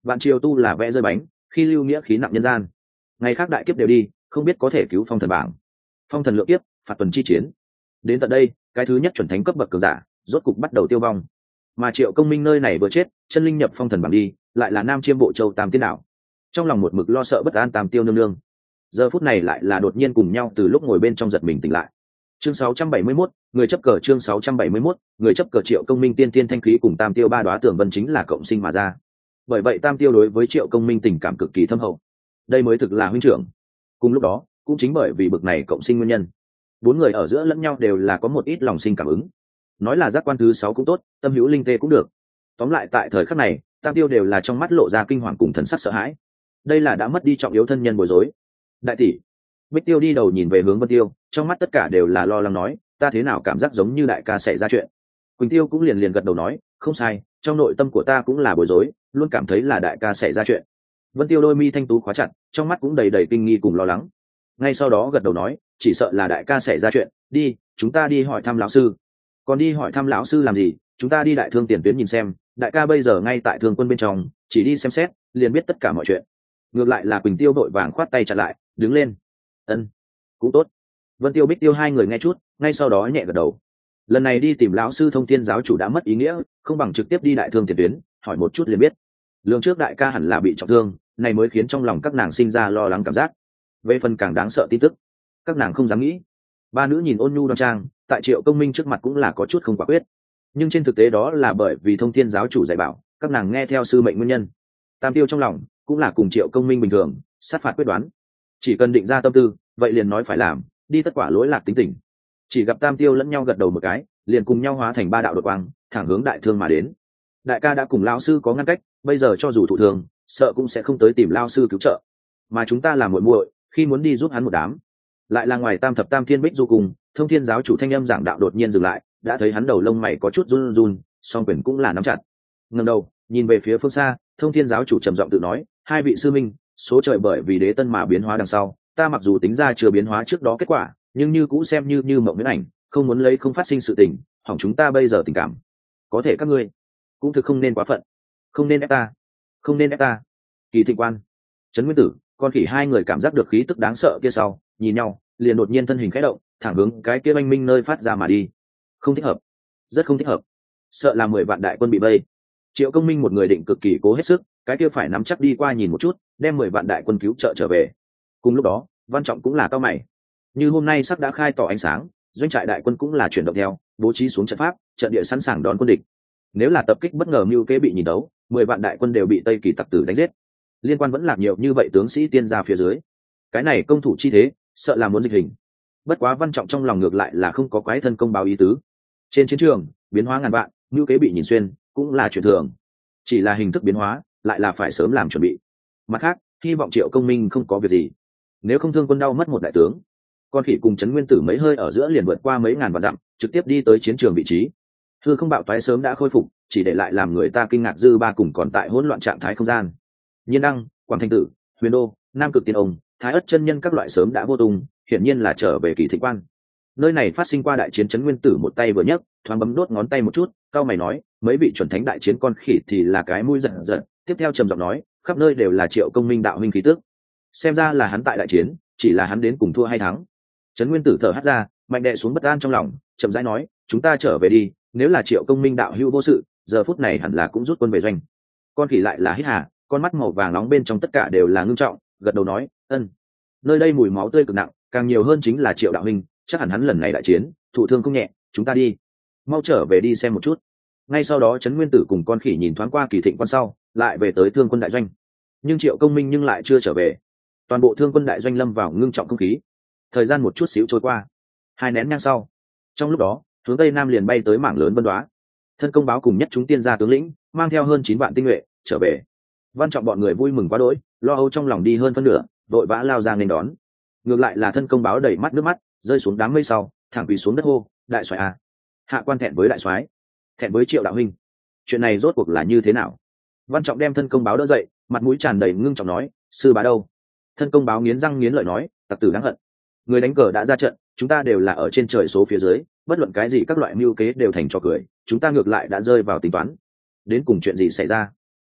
Vạn triều tu là vẽ rơi bánh, khi lưu nghĩa khí nặng nhân gian. Ngày khác đại kiếp đều đi, không biết có thể cứu phong thần bảng. Phong thần lượng kiếp, phạt tuần chi chiến. Đến tận đây, cái thứ nhất chuẩn thánh cấp bậc cường giả rốt cục bắt đầu tiêu vong. Mà Triệu Công Minh nơi này vừa chết, chân linh nhập phong thần bảng đi, lại là Nam Chiêm Bộ Châu Tam Tiên Đảo. Trong lòng một mực lo sợ bất an Tam Tiêu nương nương, giờ phút này lại là đột nhiên cùng nhau từ lúc ngồi bên trong giật mình tỉnh lại. Chương 671, người chấp cờ. Chương 671, người chấp cờ. Triệu Công Minh tiên tiên thanh khí cùng Tam Tiêu ba đóa tường vân chính là cộng sinh mà ra. Bởi vậy Tam Tiêu đối với Triệu Công Minh tình cảm cực kỳ thâm hậu, đây mới thực là huynh trưởng. Cùng lúc đó, cũng chính bởi vì bực này cộng sinh nguyên nhân, bốn người ở giữa lẫn nhau đều là có một ít lòng sinh cảm ứng. Nói là giác quan thứ 6 cũng tốt, tâm hữu linh tê cũng được. Tóm lại tại thời khắc này, Tam Tiêu đều là trong mắt lộ ra kinh hoàng cùng thần sắc sợ hãi. Đây là đã mất đi trọng yếu thân nhân bối rối. Đại tỷ. Bích Tiêu đi đầu nhìn về hướng Vân Tiêu, trong mắt tất cả đều là lo lắng nói, ta thế nào cảm giác giống như đại ca xảy ra chuyện. Quỳnh Tiêu cũng liền gật đầu nói, không sai, trong nội tâm của ta cũng là bối rối, luôn cảm thấy là đại ca xảy ra chuyện. Vân Tiêu đôi mi thanh tú khóa chặt, trong mắt cũng đầy đầy kinh nghi cùng lo lắng. Ngay sau đó gật đầu nói, chỉ sợ là đại ca xảy ra chuyện, đi, chúng ta đi hỏi thăm lão sư. Còn đi hỏi thăm lão sư làm gì, chúng ta đi đại thương tiền tuyến nhìn xem, đại ca bây giờ ngay tại thương quân bên trong, chỉ đi xem xét, liền biết tất cả mọi chuyện. Ngược lại là Quỳnh Tiêu vội vàng khoát tay chặn lại, đứng lên. Ân, cũng tốt. Vân Tiêu Bích Tiêu hai người nghe chút, ngay sau đó nhẹ gật đầu. Lần này đi tìm lão sư Thông Thiên giáo chủ đã mất ý nghĩa, không bằng trực tiếp đi đại thương tiền tuyến, hỏi một chút liền biết. Lương trước đại ca hẳn là bị trọng thương, này mới khiến trong lòng các nàng sinh ra lo lắng cảm giác. Về phần càng đáng sợ tin tức, các nàng không dám nghĩ. Ba nữ nhìn ôn nhu đoan trang, tại Triệu Công Minh trước mặt cũng là có chút không quả quyết, nhưng trên thực tế đó là bởi vì Thông Thiên giáo chủ dạy bảo, các nàng nghe theo sư mệnh nguyên nhân. Tam Tiêu trong lòng cũng là cùng Triệu Công Minh bình thường, sát phạt quyết đoán, chỉ cần định ra tâm tư, vậy liền nói phải làm, đi tất quả lỗi lạc tính tình. Chỉ gặp Tam Tiêu lẫn nhau gật đầu một cái, liền cùng nhau hóa thành ba đạo đột quang, thẳng hướng đại thương mà đến. Đại ca đã cùng lão sư có ngăn cách, bây giờ cho dù thụ thương, sợ cũng sẽ không tới tìm lão sư cứu trợ, mà chúng ta là muội muội, khi muốn đi giúp hắn một đám. Lại là ngoài Tam Thập Tam Thiên Bích du cùng, Thông Thiên giáo chủ thanh âm giảng đạo đột nhiên dừng lại, đã thấy hắn đầu lông mày có chút run run, song quyền cũng là nắm chặt. Ngẩng đầu nhìn về phía phương xa, Thông Thiên giáo chủ trầm giọng tự nói, hai vị sư minh, số trời bởi vì đế tân mà biến hóa đằng sau, ta mặc dù tính ra chưa biến hóa trước đó kết quả, nhưng như cũ xem như mộng miễn ảnh, không muốn lấy không phát sinh sự tình, hỏng chúng ta bây giờ tình cảm. Có thể các ngươi cũng thực không nên quá phận, không nên ép ta, không nên ép ta. Kỳ Thịnh Quan, Trấn Nguyên Tử, Con Khỉ hai người cảm giác được khí tức đáng sợ kia sau, nhìn nhau, liền đột nhiên thân hình khẽ động, thẳng hướng cái kia oanh minh nơi phát ra mà đi. Không thích hợp, rất không thích hợp, sợ là 10 vạn đại quân bị vây. Triệu Công Minh một người định cực kỳ cố hết sức, cái kia phải nắm chắc đi qua nhìn một chút, đem 10 vạn đại quân cứu trợ trở về. Cùng lúc đó, Văn Trọng cũng là cao mày. Như hôm nay sắp đã khai tỏ ánh sáng, doanh trại đại quân cũng là chuyển động theo, bố trí xuống trận pháp, trận địa sẵn sàng đón quân địch. Nếu là tập kích bất ngờ mưu kế bị nhìn đấu, 10 vạn đại quân đều bị Tây Kỳ tặc tử đánh giết. Liên quan vẫn lạc nhiều như vậy tướng sĩ tiên ra phía dưới. Cái này công thủ chi thế, sợ là muốn dịch hình. Bất quá Văn Trọng trong lòng ngược lại là không có quái thân công báo ý tứ. Trên chiến trường, biến hóa ngàn vạn, mưu kế bị nhìn xuyên, cũng là chuyện thường. Chỉ là hình thức biến hóa, lại là phải sớm làm chuẩn bị. Mặt khác, hy vọng Triệu Công Minh không có việc gì. Nếu không thương quân đau mất một đại tướng, Con Khỉ cùng Trấn Nguyên Tử mấy hơi ở giữa liền vượt qua mấy ngàn vạn dặm, trực tiếp đi tới chiến trường vị trí. Hư không bạo toái sớm đã khôi phục, chỉ để lại làm người ta kinh ngạc dư ba cùng còn tại hỗn loạn trạng thái không gian. Nhiên Đăng, Quảng Thanh Tử, Huyền Đô, Nam Cực Tiên Ông, Thái Ất chân nhân các loại sớm đã vô tung, hiển nhiên là trở về Kỳ Thịnh Quan. Nơi này phát sinh qua đại chiến, Trấn Nguyên Tử một tay vừa nhấc, thoáng bấm đốt ngón tay một chút, cao mày nói, mấy vị chuẩn thánh đại chiến Con Khỉ thì là cái mũi giận giận, tiếp theo trầm giọng nói, khắp nơi đều là Triệu Công Minh đạo huynh khí tức. Xem ra là hắn tại đại chiến, chỉ là hắn đến cùng thua hay thắng. Trấn Nguyên Tử thở hắt ra, mạnh đè xuống bất an trong lòng, chậm rãi nói, chúng ta trở về đi, nếu là Triệu Công Minh đạo hữu vô sự, giờ phút này hẳn là cũng rút quân về doanh. Con Khỉ lại là hít hà, con mắt màu vàng nóng bên trong tất cả đều là ngưng trọng, gật đầu nói, ân. Nơi đây mùi máu tươi cực nặng, càng nhiều hơn chính là Triệu đạo huynh, chắc hẳn hắn lần này đại chiến, thụ thương không nhẹ, chúng ta đi, mau trở về đi xem một chút. Ngay sau đó Trấn Nguyên Tử cùng Con Khỉ nhìn thoáng qua Kỳ Thịnh Quan sau, lại về tới Thương quân đại doanh. Nhưng Triệu Công Minh nhưng lại chưa trở về. Toàn bộ Thương quân đại doanh lâm vào ngưng trọng không khí. Thời gian một chút xíu trôi qua, 2 nén nhang sau, trong lúc đó hướng tây nam liền bay tới mảng lớn vân đoá. Thân công báo cùng nhất chúng tiên gia tướng lĩnh mang theo hơn 9 vạn tinh nhuệ trở về. Văn Trọng bọn người vui mừng quá đỗi, lo âu trong lòng đi hơn phân nửa, vội vã lao ra nên đón. Ngược lại là thân công báo đầy mắt nước mắt, rơi xuống đám mây sau, thẳng quỳ xuống đất hô, đại soái à, hạ quan thẹn với đại soái, thẹn với Triệu đạo huynh. Chuyện này rốt cuộc là như thế nào? Văn Trọng đem thân công báo đỡ dậy, mặt mũi tràn đầy ngưng trọng nói, sư bá đâu? Thân công báo nghiến răng nghiến lợi nói, tặc tử đáng hận, người đánh cờ đã ra trận, chúng ta đều là ở trên trời số phía dưới, bất luận cái gì các loại mưu kế đều thành trò cười, chúng ta ngược lại đã rơi vào tính toán. Đến cùng chuyện gì xảy ra?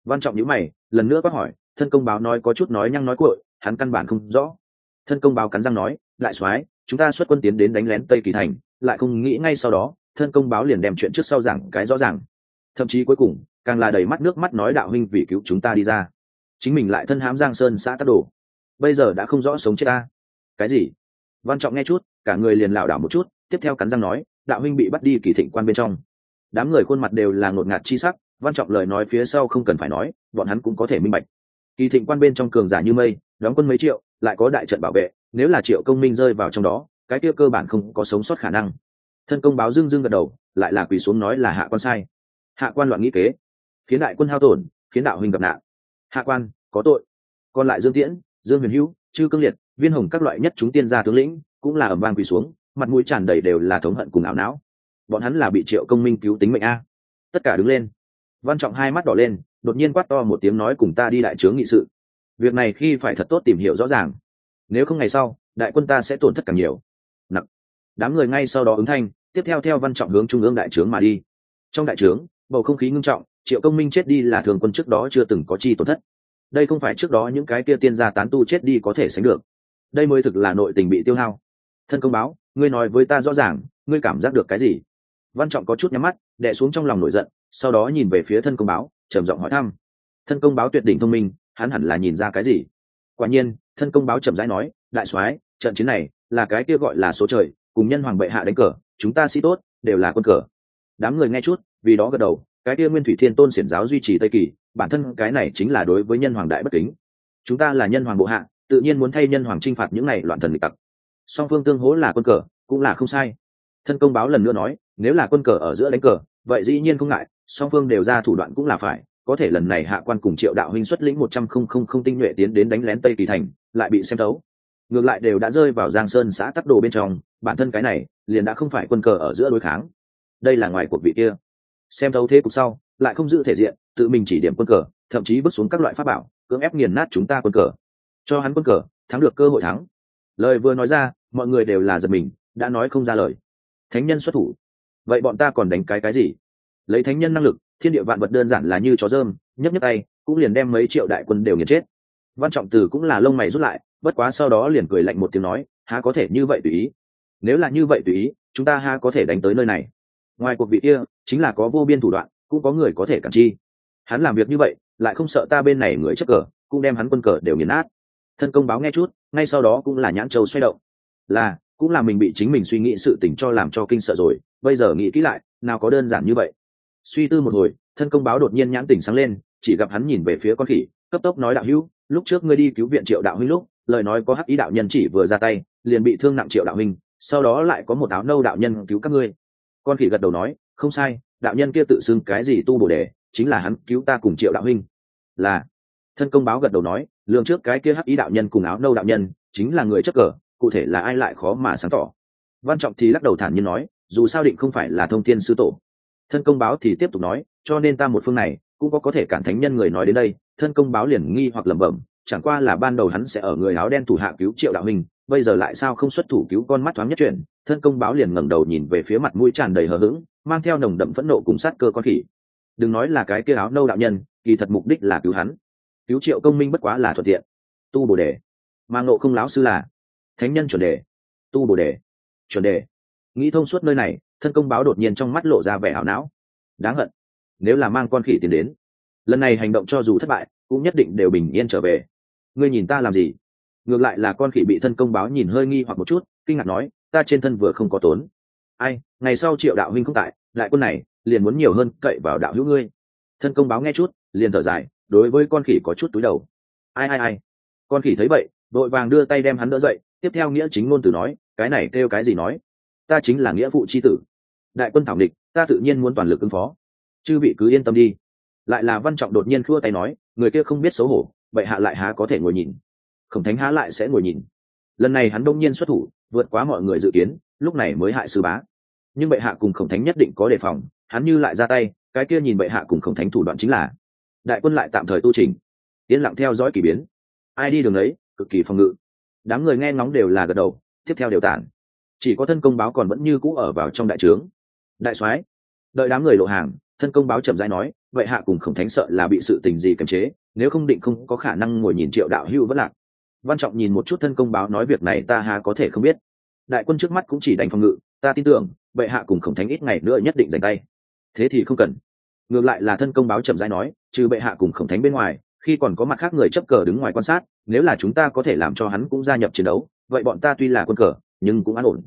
Văn Trọng nhíu mày lần nữa quát hỏi, thân công báo nói có chút nói nhăng nói cuội, hắn căn bản không rõ. Thân công báo cắn răng nói, đại soái, chúng ta xuất quân tiến đến đánh lén Tây Kỳ thành, lại không nghĩ ngay sau đó thân công báo liền đem chuyện trước sau giảng cái rõ ràng, thậm chí cuối cùng càng là đầy mắt nước mắt nói đạo huynh vì cứu chúng ta đi ra, chính mình lại thân hãm Giang Sơn xã Tắc Đồ, bây giờ đã không rõ sống chết ta. Cái gì? Văn Trọng nghe chút cả người liền lảo đảo một chút, tiếp theo cắn răng nói, đạo huynh bị bắt đi Kỳ Thịnh quan bên trong. Đám người khuôn mặt đều là ngột ngạt chi sắc. Văn Trọng lời nói phía sau không cần phải nói, bọn hắn cũng có thể minh bạch. Kỳ Thịnh quan bên trong cường giả như mây, đóng quân mấy triệu, lại có đại trận bảo vệ, nếu là Triệu Công Minh rơi vào trong đó, cái kia cơ bản không có sống sót khả năng. Thân công báo dưng dưng gật đầu, lại là quỳ xuống nói là hạ quan sai. Hạ quan loạn nghĩ kế, khiến đại quân hao tổn, khiến đạo huynh gặp nạn. Hạ quan có tội. Còn lại Dương Tiễn, Dương Huyền Hữu, Chư Cương Liệt, Viên Hồng các loại nhất chúng tiên gia tướng lĩnh cũng là ầm vang quỳ xuống, mặt mũi tràn đầy đều là thống hận cùng ảo não. Bọn hắn là bị Triệu Công Minh cứu tính mệnh a. Tất cả đứng lên. Văn Trọng hai mắt đỏ lên, đột nhiên quát to một tiếng nói cùng ta đi đại trướng nghị sự. Việc này khi phải thật tốt tìm hiểu rõ ràng, nếu không ngày sau đại quân ta sẽ tổn thất càng nhiều. Nặng. Đám người ngay sau đó ứng thanh, tiếp theo theo Văn Trọng hướng trung ương đại trướng mà đi. Trong đại trướng bầu không khí ngưng trọng, Triệu Công Minh chết đi là thường quân trước đó chưa từng có chi tổn thất. Đây không phải trước đó những cái kia tiên gia tán tu chết đi có thể sánh được, đây mới thực là nội tình bị tiêu hao. Thân công báo, ngươi nói với ta rõ ràng, ngươi cảm giác được cái gì? Văn Trọng có chút nhắm mắt, đè xuống trong lòng nổi giận, sau đó nhìn về phía thân công báo, trầm giọng hỏi thăm. Thân công báo tuyệt đỉnh thông minh, hắn hẳn là nhìn ra cái gì. Quả nhiên, thân công báo chậm rãi nói, đại soái, trận chiến này là cái kia gọi là số trời, cùng nhân hoàng bệ hạ đánh cờ, chúng ta sĩ tốt đều là quân cờ. Đám người nghe chút, vì đó gật đầu, cái kia Nguyên Thủy Thiên Tôn xiển giáo duy trì Tây Kỳ, bản thân cái này chính là đối với nhân hoàng đại bất kính. Chúng ta là nhân hoàng bộ hạ, tự nhiên muốn thay nhân hoàng chinh phạt những này loạn thần nghịch tặc. Song phương tương hỗ là quân cờ, cũng là không sai. Thân công báo lần nữa nói, nếu là quân cờ ở giữa đánh cờ, vậy dĩ nhiên không ngại, song phương đều ra thủ đoạn cũng là phải. Có thể lần này hạ quan cùng Triệu đạo huynh xuất lĩnh 100,000 tinh nhuệ tiến đến đánh lén Tây Kỳ thành, lại bị xem thấu. Ngược lại đều đã rơi vào Giang Sơn xã Tắc Đồ bên trong, bản thân cái này liền đã không phải quân cờ ở giữa đối kháng. Đây là ngoài cuộc vị kia xem thấu thế cục sau, lại không giữ thể diện, tự mình chỉ điểm quân cờ, thậm chí vứt xuống các loại pháp bảo, cưỡng ép nghiền nát chúng ta quân cờ, cho hắn quân cờ thắng được cơ hội thắng. Lời vừa nói ra, mọi người đều là giật mình, đã nói không ra lời. Thánh nhân xuất thủ, vậy bọn ta còn đánh cái gì? Lấy thánh nhân năng lực, thiên địa vạn vật đơn giản là như chó dơm, nhấc nhấc tay cũng liền đem mấy triệu đại quân đều nghiền chết. Văn Trọng Từ cũng là lông mày rút lại, bất quá sau đó liền cười lạnh một tiếng nói, há có thể như vậy tùy ý? Nếu là như vậy tùy ý, chúng ta há có thể đánh tới nơi này? Ngoài cuộc vị kia chính là có vô biên thủ đoạn, cũng có người có thể cản chi. Hắn làm việc như vậy, lại không sợ ta bên này người chấp cờ, cũng đem hắn quân cờ đều nghiền nát. Thân công báo nghe chút, ngay sau đó cũng là nhãn châu xoay động, cũng là mình bị chính mình suy nghĩ sự tình cho làm cho kinh sợ rồi, bây giờ nghĩ kỹ lại, nào có đơn giản như vậy. Suy tư một hồi, thân công báo đột nhiên nhãn tỉnh sáng lên, chỉ gặp hắn nhìn về phía con khỉ, cấp tốc nói đạo hữu, lúc trước ngươi đi cứu viện Triệu đạo huynh lúc, lời nói có hắc ý đạo nhân chỉ vừa ra tay, liền bị thương nặng Triệu đạo huynh, sau đó lại có một áo nâu đạo nhân cứu các ngươi. Con khỉ gật đầu nói, không sai, đạo nhân kia tự xưng cái gì tu bổ đề, chính là hắn cứu ta cùng Triệu đạo huynh. Thân công báo gật đầu nói, lường trước cái kia hắc ý đạo nhân cùng áo nâu đạo nhân chính là người chấp cờ, cụ thể là ai lại khó mà sáng tỏ. Văn Trọng thì lắc đầu thản nhiên nói, dù sao định không phải là thông thiên sư tổ. Thân công báo thì tiếp tục nói, cho nên ta một phương này cũng có thể cản thánh nhân người nói đến đây. Thân công báo liền nghi hoặc lẩm bẩm, chẳng qua là ban đầu hắn sẽ ở người áo đen thủ hạ cứu Triệu đạo huynh, bây giờ lại sao không xuất thủ cứu? Con mắt thoáng nhất chuyển, thân công báo liền ngẩng đầu nhìn về phía mặt mũi tràn đầy hờ hững, mang theo nồng đậm phẫn nộ cùng sát cơ con khỉ. Đừng nói là cái kia áo nâu đạo nhân, kỳ thật mục đích là cứu hắn, cứu Triệu Công Minh bất quá là thuận tiện. Tu bổ đề, mang nộ không láo sư là thánh nhân chuẩn đề, tu bổ đề, chuẩn đề. Nghĩ thông suốt nơi này, thân công báo đột nhiên trong mắt lộ ra vẻ ảo não. Đáng hận, nếu là mang con khỉ tiến đến, lần này hành động cho dù thất bại cũng nhất định đều bình yên trở về. Ngươi nhìn ta làm gì? Ngược lại là con khỉ bị thân công báo nhìn hơi nghi hoặc một chút, kinh ngạc nói, ta trên thân vừa không có tốn. Ai, ngày sau Triệu đạo huynh không tại, đại quân này liền muốn nhiều hơn cậy vào đạo hữu ngươi. Thân công báo nghe chút, liền thở dài, đối với con khỉ có chút túi đầu. Ai. Con khỉ thấy vậy, đội vàng đưa tay đem hắn đỡ dậy, tiếp theo nghĩa chính ngôn từ nói, cái này kêu cái gì nói? Ta chính là nghĩa phụ chi tử, đại quân thảo địch, ta tự nhiên muốn toàn lực ứng phó. Chư vị cứ yên tâm đi. Lại là Văn Trọng đột nhiên khua tay nói, người kia không biết xấu hổ, vậy hạ lại há có thể ngồi nhìn? Khổng Thánh há lại sẽ ngồi nhìn? Lần này hắn đông nhiên xuất thủ, vượt quá mọi người dự kiến, lúc này mới hại sư bá. Nhưng bệ hạ cùng Khổng Thánh nhất định có đề phòng, hắn như lại ra tay, cái kia nhìn bệ hạ cùng Khổng Thánh thủ đoạn chính là đại quân lại tạm thời tu trình, yên lặng theo dõi kỳ biến, ai đi đường ấy cực kỳ phòng ngự. Đám người nghe ngóng đều là gật đầu, tiếp theo đều tản. Chỉ có thân công báo còn vẫn như cũ ở vào trong đại trướng. Đại soái, đợi đám người lộ hàng, thân công báo chậm rãi nói, vậy hạ cùng Khổng Thánh sợ là bị sự tình gì kiềm chế, nếu không định không có khả năng ngồi nhìn Triệu đạo hữu vẫn lạc. Văn Trọng nhìn một chút thân công báo nói, việc này ta há có thể không biết. Đại quân trước mắt cũng chỉ đánh phòng ngự, ta tin tưởng vậy hạ cùng Khổng Thánh ít ngày nữa nhất định giành tay. Thế thì không cần. Ngược lại là thân công báo chậm rãi nói, trừ bệ hạ cùng Khổng Thánh bên ngoài, khi còn có mặt khác người chấp cờ đứng ngoài quan sát, nếu là chúng ta có thể làm cho hắn cũng gia nhập chiến đấu, vậy bọn ta tuy là quân cờ nhưng cũng an ổn.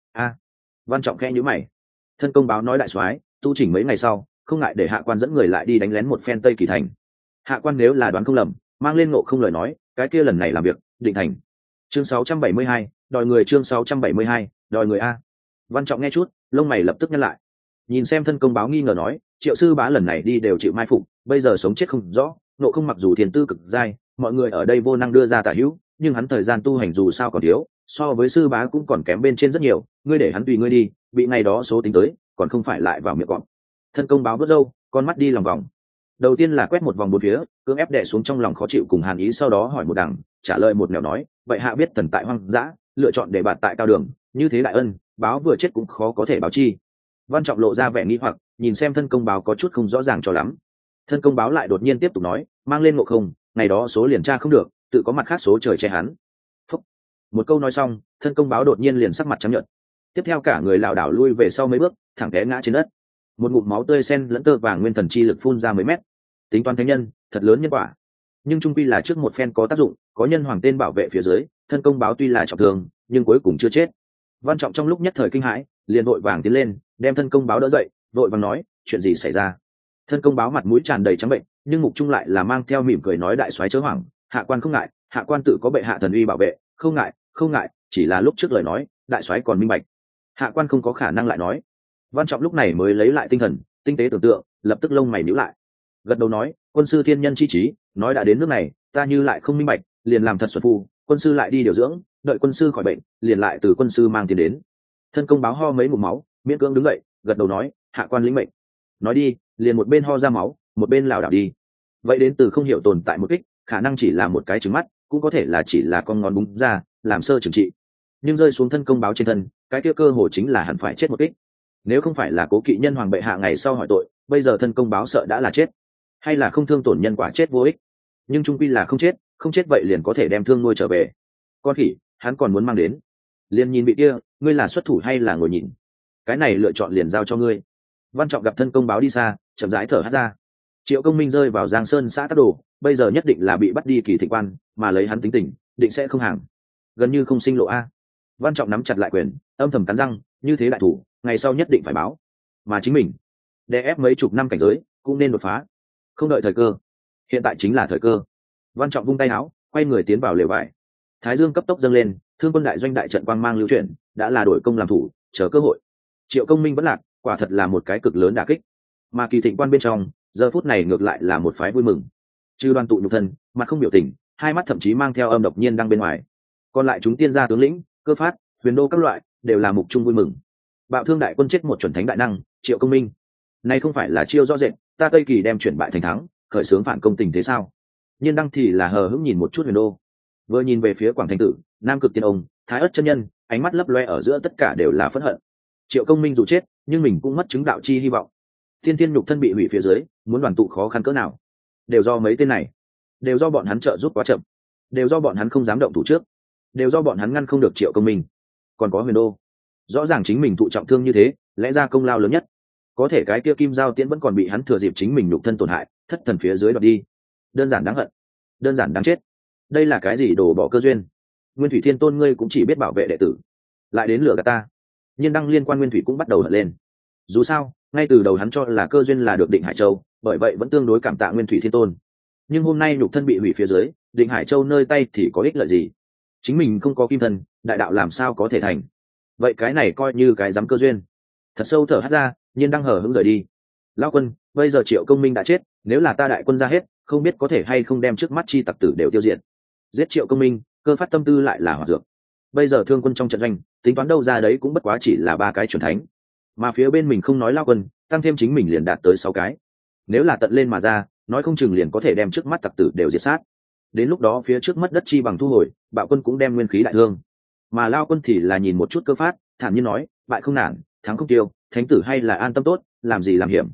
Văn Trọng khẽ nhíu mày. Thân công báo nói, đại soái, tu chỉnh mấy ngày sau, không ngại để hạ quan dẫn người lại đi đánh lén một phen Tây Kỳ thành. Hạ quan nếu là đoán không lầm, mang lên Ngộ Không lời nói, cái kia lần này làm việc định thành. Chương 672, đòi người. Chương 672, đòi người a. Văn Trọng nghe chút, lông mày lập tức nhăn lại. Nhìn xem thân công báo nghi ngờ nói, Triệu sư bá lần này đi đều chịu mai phục, bây giờ sống chết không rõ. Ngộ Không mặc dù thiền tư cực dai, mọi người ở đây vô năng đưa ra tả hữu, nhưng hắn thời gian tu hành dù sao còn thiếu, so với sư bá cũng còn kém bên trên rất nhiều. Ngươi để hắn tùy ngươi đi, bị ngày đó số tính tới, còn không phải lại vào miệng cọp. Thân công báo vớt râu, con mắt đi lòng vòng. Đầu tiên là quét một vòng bốn phía, cưỡng ép đè xuống trong lòng khó chịu cùng hàn ý, sau đó hỏi một đằng, trả lời một nẻo nói, vậy hạ biết thần tại hoang dã, lựa chọn để bạt tại cao đường, như thế đại ân, báo vừa chết cũng khó có thể báo chi. Văn Trọng lộ ra vẻ nghi hoặc, nhìn xem thân công báo có chút không rõ ràng cho lắm. Thân công báo lại đột nhiên tiếp tục nói, mang lên Ngộ Không, ngày đó số liền tra không được, tự có mặt khác số trời che hắn. Phúc. Một câu nói xong, thân công báo đột nhiên liền sắc mặt trắng nhợt. Tiếp theo cả người lảo đảo lui về sau mấy bước, thẳng té ngã trên đất. Một ngụm máu tươi xen lẫn tơ vàng nguyên thần chi lực phun ra mấy mét. Tính toán thánh nhân, thật lớn nhân quả. Nhưng trung quy là trước một phen có tác dụng, có nhân hoàng tên bảo vệ phía dưới, thân công báo tuy là trọng thương, nhưng cuối cùng chưa chết. Văn Trọng trong lúc nhất thời kinh hãi, liền vội vàng tiến lên, đem thân công báo đỡ dậy, vội vàng nói, chuyện gì xảy ra? Thân công báo mặt mũi tràn đầy trắng bệnh, nhưng mục trung lại là mang theo mỉm cười nói, đại soái chớ hoảng, hạ quan không ngại, hạ quan tự có bệ hạ thần uy bảo vệ, không ngại, không ngại, chỉ là lúc trước lời nói, đại soái còn minh bạch, hạ quan không có khả năng lại nói. Văn Trọng lúc này mới lấy lại tinh thần, tinh tế tưởng tượng, lập tức lông mày nhíu lại, gật đầu nói, quân sư thiên nhân chi trí, nói đã đến nước này, ta như lại không minh bạch, liền làm thật xuân phu, quân sư lại đi điều dưỡng, đợi quân sư khỏi bệnh, liền lại từ quân sư mang tiền đến. Thân công báo ho mấy ngụm máu, miễn cưỡng đứng dậy, gật đầu nói, hạ quan lĩnh mệnh. Nói đi, liền một bên ho ra máu, một bên lảo đảo đi. Vậy đến từ không hiểu tồn tại một kích, khả năng chỉ là một cái trứng mắt, cũng có thể là chỉ là con ngón búng ra, làm sơ trừng trị. Nhưng rơi xuống thân công báo trên thân, cái kia cơ hồ chính là hẳn phải chết một kích. Nếu không phải là cố kỵ nhân hoàng bệ hạ ngày sau hỏi tội, bây giờ thân công báo sợ đã là chết, hay là không thương tổn nhân quả chết vô ích. Nhưng trung quy là không chết, không chết vậy liền có thể đem thương nuôi trở về. Con khỉ, hắn còn muốn mang đến. Liền nhìn bị kia, ngươi là xuất thủ hay là ngồi nhìn? Cái này lựa chọn liền giao cho ngươi. Văn Trọng gặp thân công báo đi xa, chậm rãi thở hắt ra. Triệu Công Minh rơi vào Giang Sơn xã Tắc Đồ, bây giờ nhất định là bị bắt đi Kỳ Thịnh Quan, mà lấy hắn tính tình, định sẽ không hàng, gần như không sinh lộ a. Văn Trọng nắm chặt lại quyền, âm thầm cắn răng, như thế đại thủ, ngày sau nhất định phải báo. Mà chính mình, đè ép mấy chục năm cảnh giới, cũng nên đột phá. Không đợi thời cơ, hiện tại chính là thời cơ. Văn Trọng vung tay áo, quay người tiến vào lều vải. Thái dương cấp tốc dâng lên, thương quân đại doanh đại trận quang mang lưu chuyển, đã là đổi công làm thủ, chờ cơ hội. Triệu Công Minh vẫn lạc, quả thật là một cái cực lớn đả kích. Mà Kỳ Thịnh Quan bên trong, giờ phút này ngược lại là một phái vui mừng. Chư Đoan tụ nhục thân, mặt không biểu tình, hai mắt thậm chí mang theo âm độc nhiên đang bên ngoài. Còn lại chúng tiên gia tướng lĩnh, Cơ Phát, Huyền Đô các loại, đều là mục trung vui mừng. Bạo Thương đại quân chết một chuẩn thánh đại năng, Triệu Công Minh. Này không phải là chiêu rõ rệt, ta Tây Kỳ đem chuyển bại thành thắng, khởi xướng phản công tình thế sao? Nhiên Đăng thì là hờ hững nhìn một chút Huyền Đô, vừa nhìn về phía Quảng Thành Tử, Nam Cực Tiên ông, Thái Ất chân nhân, ánh mắt lấp loe ở giữa tất cả đều là phẫn hận. Triệu Công Minh dù chết, nhưng mình cũng mất chứng đạo chi hy vọng. Thiên Thiên nhục thân bị hủy phía dưới, muốn đoàn tụ khó khăn cỡ nào, đều do mấy tên này, đều do bọn hắn trợ giúp quá chậm, đều do bọn hắn không dám động thủ trước, đều do bọn hắn ngăn không được Triệu Công Minh. Còn có Huyền Đô, rõ ràng chính mình thụ trọng thương như thế, lẽ ra công lao lớn nhất, có thể cái kia Kim Giao Tiễn vẫn còn bị hắn thừa dịp chính mình nhục thân tổn hại, thất thần phía dưới đoạt đi. Đơn giản đáng hận, đơn giản đáng chết. Đây là cái gì đổ bỏ cơ duyên? Nguyên Thủy Thiên Tôn ngươi cũng chỉ biết bảo vệ đệ tử, lại đến lừa gạt ta. Nhiên Đăng liên quan Nguyên Thủy cũng bắt đầu hận lên. Dù sao, ngay từ đầu hắn cho là cơ duyên là được Định Hải Châu, bởi vậy vẫn tương đối cảm tạ Nguyên Thủy Thiên Tôn. Nhưng hôm nay nhục thân bị hủy phía dưới, Định Hải Châu nơi tay thì có ích lợi gì? Chính mình không có kim thân, đại đạo làm sao có thể thành? Vậy cái này coi như cái dám cơ duyên. Thật sâu thở hắt ra, Nhiên Đăng hở hững rời đi. Lão quân, bây giờ Triệu Công Minh đã chết, nếu là ta đại quân ra hết, không biết có thể hay không đem trước mắt chi tặc tử đều tiêu diệt. Giết Triệu Công Minh, Cơ Phát tâm tư lại là hoạt dược. Bây giờ thương quân trong trận doanh, tính toán đâu ra đấy cũng bất quá chỉ là 3 cái chuẩn thánh, mà phía bên mình không nói Lão quân, tăng thêm chính mình liền đạt tới 6 cái. Nếu là tận lên mà ra, nói không chừng liền có thể đem trước mắt tặc tử đều diệt sát. Đến lúc đó phía trước mất đất chi bằng thu hồi, Bạo quân cũng đem nguyên khí đại thương. Mà Lão quân thì là nhìn một chút Cơ Phát, thản nhiên nói, bại không nản, thắng không tiêu, thánh tử hay là an tâm tốt, làm gì làm hiểm.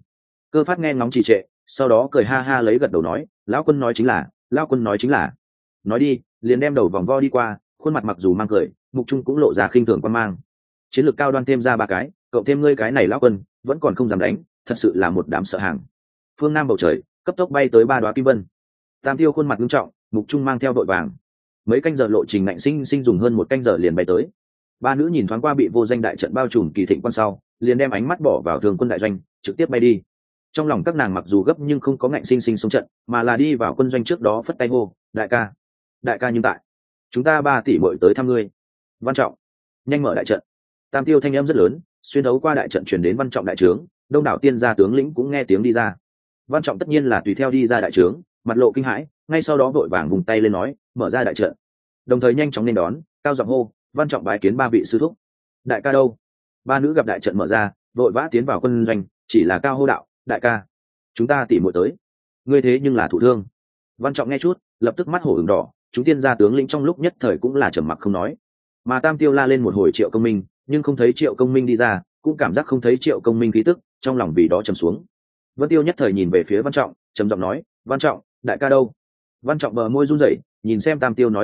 Cơ phát nghe ngóng trì trệ, sau đó cười ha ha lấy gật đầu nói, lão quân nói chính là, lão quân nói chính là. Nói đi, liền đem đầu vòng vo đi qua, khuôn mặt mặc dù mang cười, mục trung cũng lộ ra khinh thường quan mang. Chiến lược cao đoan thêm ra 3 cái, cộng thêm ngươi cái này lão quân, vẫn còn không dám đánh, thật sự là một đám sợ hàng. Phương Nam bầu trời, cấp tốc bay tới 3 đóa kim vân. Tam Tiêu khuôn mặt nghiêm trọng, mục trung mang theo đội vàng. Mấy canh giờ lộ trình ngạnh sinh sinh dùng hơn 1 canh giờ liền bay tới. 3 nữ nhìn thoáng qua bị vô danh đại trận bao trùm kỳ thịnh quan sau, liền đem ánh mắt bỏ vào thường quân đại doanh, trực tiếp bay đi. Trong lòng các nàng mặc dù gấp nhưng không có ngạnh sinh sinh xuống trận, mà là đi vào quân doanh trước đó phất tay hô, đại ca nhưng tại, chúng ta 3 tỷ muội tới thăm ngươi. Văn Trọng, nhanh mở đại trận. Tam Tiêu thanh âm rất lớn, xuyên thấu qua đại trận truyền đến Văn Trọng đại trướng, đông đảo tiên gia tướng lĩnh cũng nghe tiếng đi ra. Văn Trọng tất nhiên là tùy theo đi ra đại trướng, mặt lộ kinh hãi, ngay sau đó vội vàng vùng tay lên nói, mở ra đại trận. Đồng thời nhanh chóng nên đón, cao giọng hô, Văn Trọng bái kiến 3 vị sư thúc. Đại ca đâu? 3 nữ gặp đại trận mở ra, vội vã tiến vào quân doanh, chỉ là cao hô đạo, đại ca, chúng ta tỉ muội tới. Ngươi thế nhưng là thụ thương. Văn Trọng nghe chút, lập tức mắt hổ ửng đỏ, chúng tiên gia tướng lĩnh trong lúc nhất thời cũng là trầm mặc không nói. Mà Tam Tiêu la lên một hồi Triệu Công Minh, nhưng không thấy Triệu Công Minh đi ra, cũng cảm giác không thấy Triệu Công Minh khí tức, trong lòng vì đó trầm xuống. Vân Tiêu nhất thời nhìn về phía Văn Trọng, trầm giọng nói, Văn Trọng, đại ca đâu? Văn Trọng bờ môi run rẩy, nhìn xem Tam Tiêu nói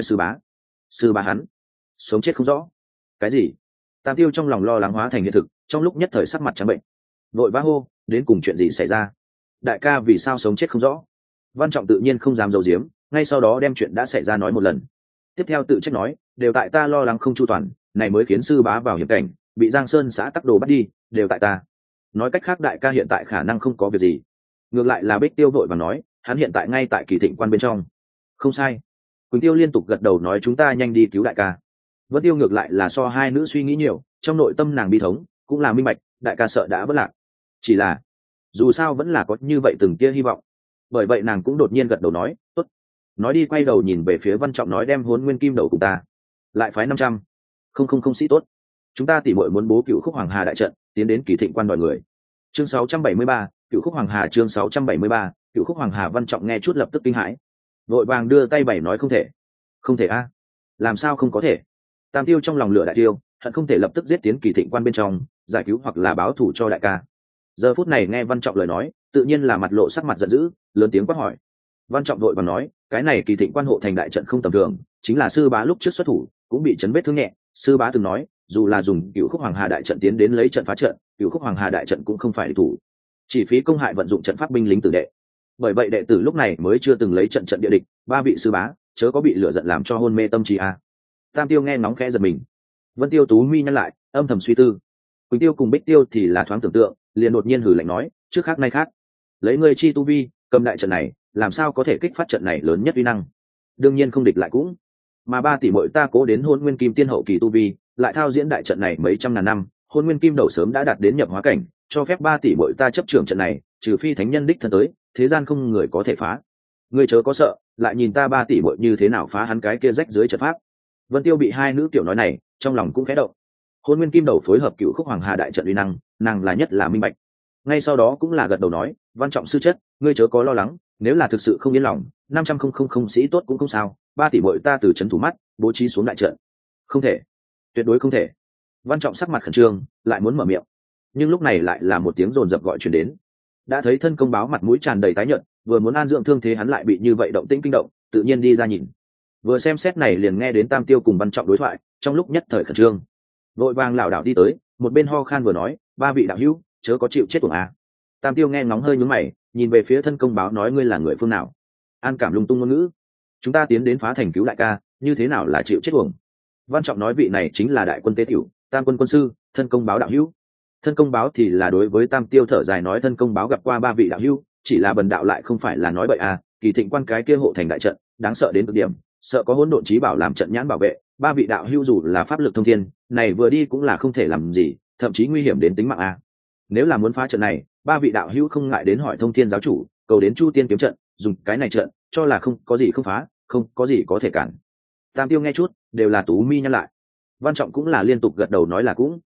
sư bá hắn sống chết không rõ. Cái gì? Tam Tiêu trong lòng lo lắng hóa thành hiện thực, trong lúc nhất thời sắc mặt trắng bệnh, vội vã hô, đến cùng chuyện gì xảy ra? Đại ca vì sao sống chết không rõ? Văn Trọng tự nhiên không dám giấu giếm, ngay sau đó đem chuyện đã xảy ra nói một lần. Tiếp theo tự trách nói, đều tại ta lo lắng không chu toàn, này mới khiến sư bá vào hiểm cảnh, bị Giang Sơn xã tắc đồ bắt đi, đều tại ta. Nói cách khác đại ca hiện tại khả năng không có việc gì. Ngược lại là Bích Tiêu vội và nói, hắn hiện tại ngay tại kỳ thịnh quan bên trong. Không sai. Quỳnh Tiêu liên tục gật đầu nói chúng ta nhanh đi cứu đại ca. Vân Tiêu ngược lại là so 2 nữ suy nghĩ nhiều, trong nội tâm nàng bi thống, cũng là minh bạch, đại ca sợ đã vất lạc. Chỉ là, dù sao vẫn là có như vậy từng tia hy vọng. Bởi vậy nàng cũng đột nhiên gật đầu nói, tốt. Nói đi quay đầu nhìn về phía Văn Trọng nói đem Hỗn Nguyên Kim đầu cùng ta. Lại phái 500. Không sĩ tốt. Chúng ta tỉ muội muốn bố Cựu Khúc Hoàng Hà đại trận, tiến đến kỳ thịnh quan đòi người. Chương 673, Cựu Khúc Hoàng Hà chương 673, Cựu Khúc Hoàng Hà. Văn Trọng nghe chút lập tức kinh hãi, vội vàng đưa tay bày nói không thể a. Làm sao không có thể? Tam Tiêu trong lòng lửa đại tiêu, hận không thể lập tức giết tiến kỳ thịnh quan bên trong, giải cứu hoặc là báo thù cho đại ca. Giờ phút này nghe Văn Trọng lời nói, tự nhiên là mặt lộ sắc mặt giận dữ, lớn tiếng quát hỏi. Văn Trọng vội vàng nói, cái này kỳ thịnh quan hộ thành đại trận không tầm thường, chính là sư bá lúc trước xuất thủ cũng bị chấn vết thương nhẹ. Sư bá từng nói, dù là dùng Cựu Khúc Hoàng Hà đại trận tiến đến lấy trận phá trận, Cựu Khúc Hoàng Hà đại trận cũng không phải địch thủ, chỉ phí công hại vận dụng trận pháp binh lính tử đệ. Bởi vậy đệ tử lúc này mới chưa từng lấy trận địa địch. 3 vị sư bá chớ có bị lửa giận làm cho hôn mê tâm trí a. Tam Tiêu nghe nóng khẽ giật mình. Vân Tiêu tú mi nhăn lại, âm thầm suy tư. Quỳnh Tiêu cùng Bích Tiêu thì là thoáng tưởng tượng, liền đột nhiên hừ lạnh nói, trước khác nay khác, lấy ngươi chi tu vi cầm đại trận này, làm sao có thể kích phát trận này lớn nhất uy năng? Đương nhiên không địch lại cũng. Mà 3 tỷ muội ta cố đến Hôn Nguyên Kim tiên hậu kỳ tu vi, lại thao diễn đại trận này mấy trăm ngàn năm, Hôn Nguyên Kim đầu sớm đã đạt đến nhập hóa cảnh, cho phép 3 tỷ muội ta chấp trưởng trận này, trừ phi thánh nhân đích thân tới, thế gian không người có thể phá. Ngươi chớ có sợ, lại nhìn ta 3 tỷ muội như thế nào phá hắn cái kia rách dưới trận pháp. Vân Tiêu bị 2 nữ tiểu nói này, trong lòng cũng khẽ động. Hôn Nguyên Kim đầu phối hợp Cựu Khúc Hoàng Hà đại trận uy năng, nàng là nhất là minh bạch. Ngay sau đó cũng là gật đầu nói, Văn Trọng sư chất, ngươi chớ có lo lắng, nếu là thực sự không yên lòng, 500 không sĩ tốt cũng không sao, 3 tỷ muội ta từ trấn thủ mắt, bố trí xuống đại trận. Không thể, tuyệt đối không thể. Văn Trọng sắc mặt khẩn trương, lại muốn mở miệng, nhưng lúc này lại là một tiếng rồn rập gọi truyền đến. Đã thấy thân công báo mặt mũi tràn đầy tái nhợt, vừa muốn an dưỡng thương thế hắn lại bị như vậy động tĩnh kinh động, tự nhiên đi ra nhìn. Vừa xem xét này liền nghe đến Tam Tiêu cùng Văn Trọng đối thoại, trong lúc nhất thời khẩn trương, vội vàng lảo đảo đi tới, một bên ho khan vừa nói, 3 vị đạo hữu chớ có chịu chết tuồng à. Tam Tiêu nghe ngóng hơi nhướng mày, nhìn về phía thân công báo nói ngươi là người phương nào? An cảm lung tung ngôn ngữ. Chúng ta tiến đến phá thành cứu đại ca, như thế nào là chịu chết tuồng? Văn Trọng nói vị này chính là đại quân tế tiểu, Tam quân quân sư, thân công báo đạo hữu. Thân công báo thì là đối với Tam Tiêu thở dài nói thân công báo gặp qua 3 vị đạo hữu, chỉ là bần đạo lại không phải là nói bậy à, kỳ thịnh quan cái kia hộ thành đại trận, đáng sợ đến cực điểm, sợ có hỗn độn chí bảo làm trận nhãn bảo vệ, 3 vị đạo hữu dù là pháp lực thông thiên, này vừa đi cũng là không thể làm gì, thậm chí nguy hiểm đến tính mạng à. Nếu là muốn phá trận này, 3 vị đạo hữu không ngại đến hỏi Thông Thiên giáo chủ, cầu đến Chu Tiên kiếm trận, dùng cái này trận, cho là không có gì không phá, không có gì có thể cản. Tam Tiêu nghe chút, đều là tú mi nhăn lại. Văn Trọng cũng là liên tục gật đầu nói là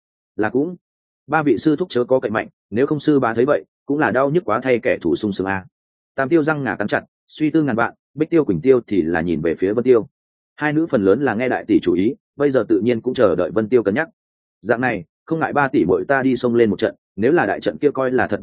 cũng. 3 vị sư thúc chớ có cậy mạnh, nếu không sư bá thấy vậy, cũng là đau nhức quá thay kẻ thủ sung sướng a. Tam Tiêu răng ngà cắn chặt, suy tư ngàn vạn, Bích Tiêu Quỳnh Tiêu thì là nhìn về phía Vân Tiêu. 2 nữ phần lớn là nghe đại tỷ chủ ý, bây giờ tự nhiên cũng chờ đợi Vân Tiêu cân nhắc. Dạng này, không ngại 3 tỷ muội ta đi xông lên một trận, nếu là đại trận kia coi là thật đáng sợ,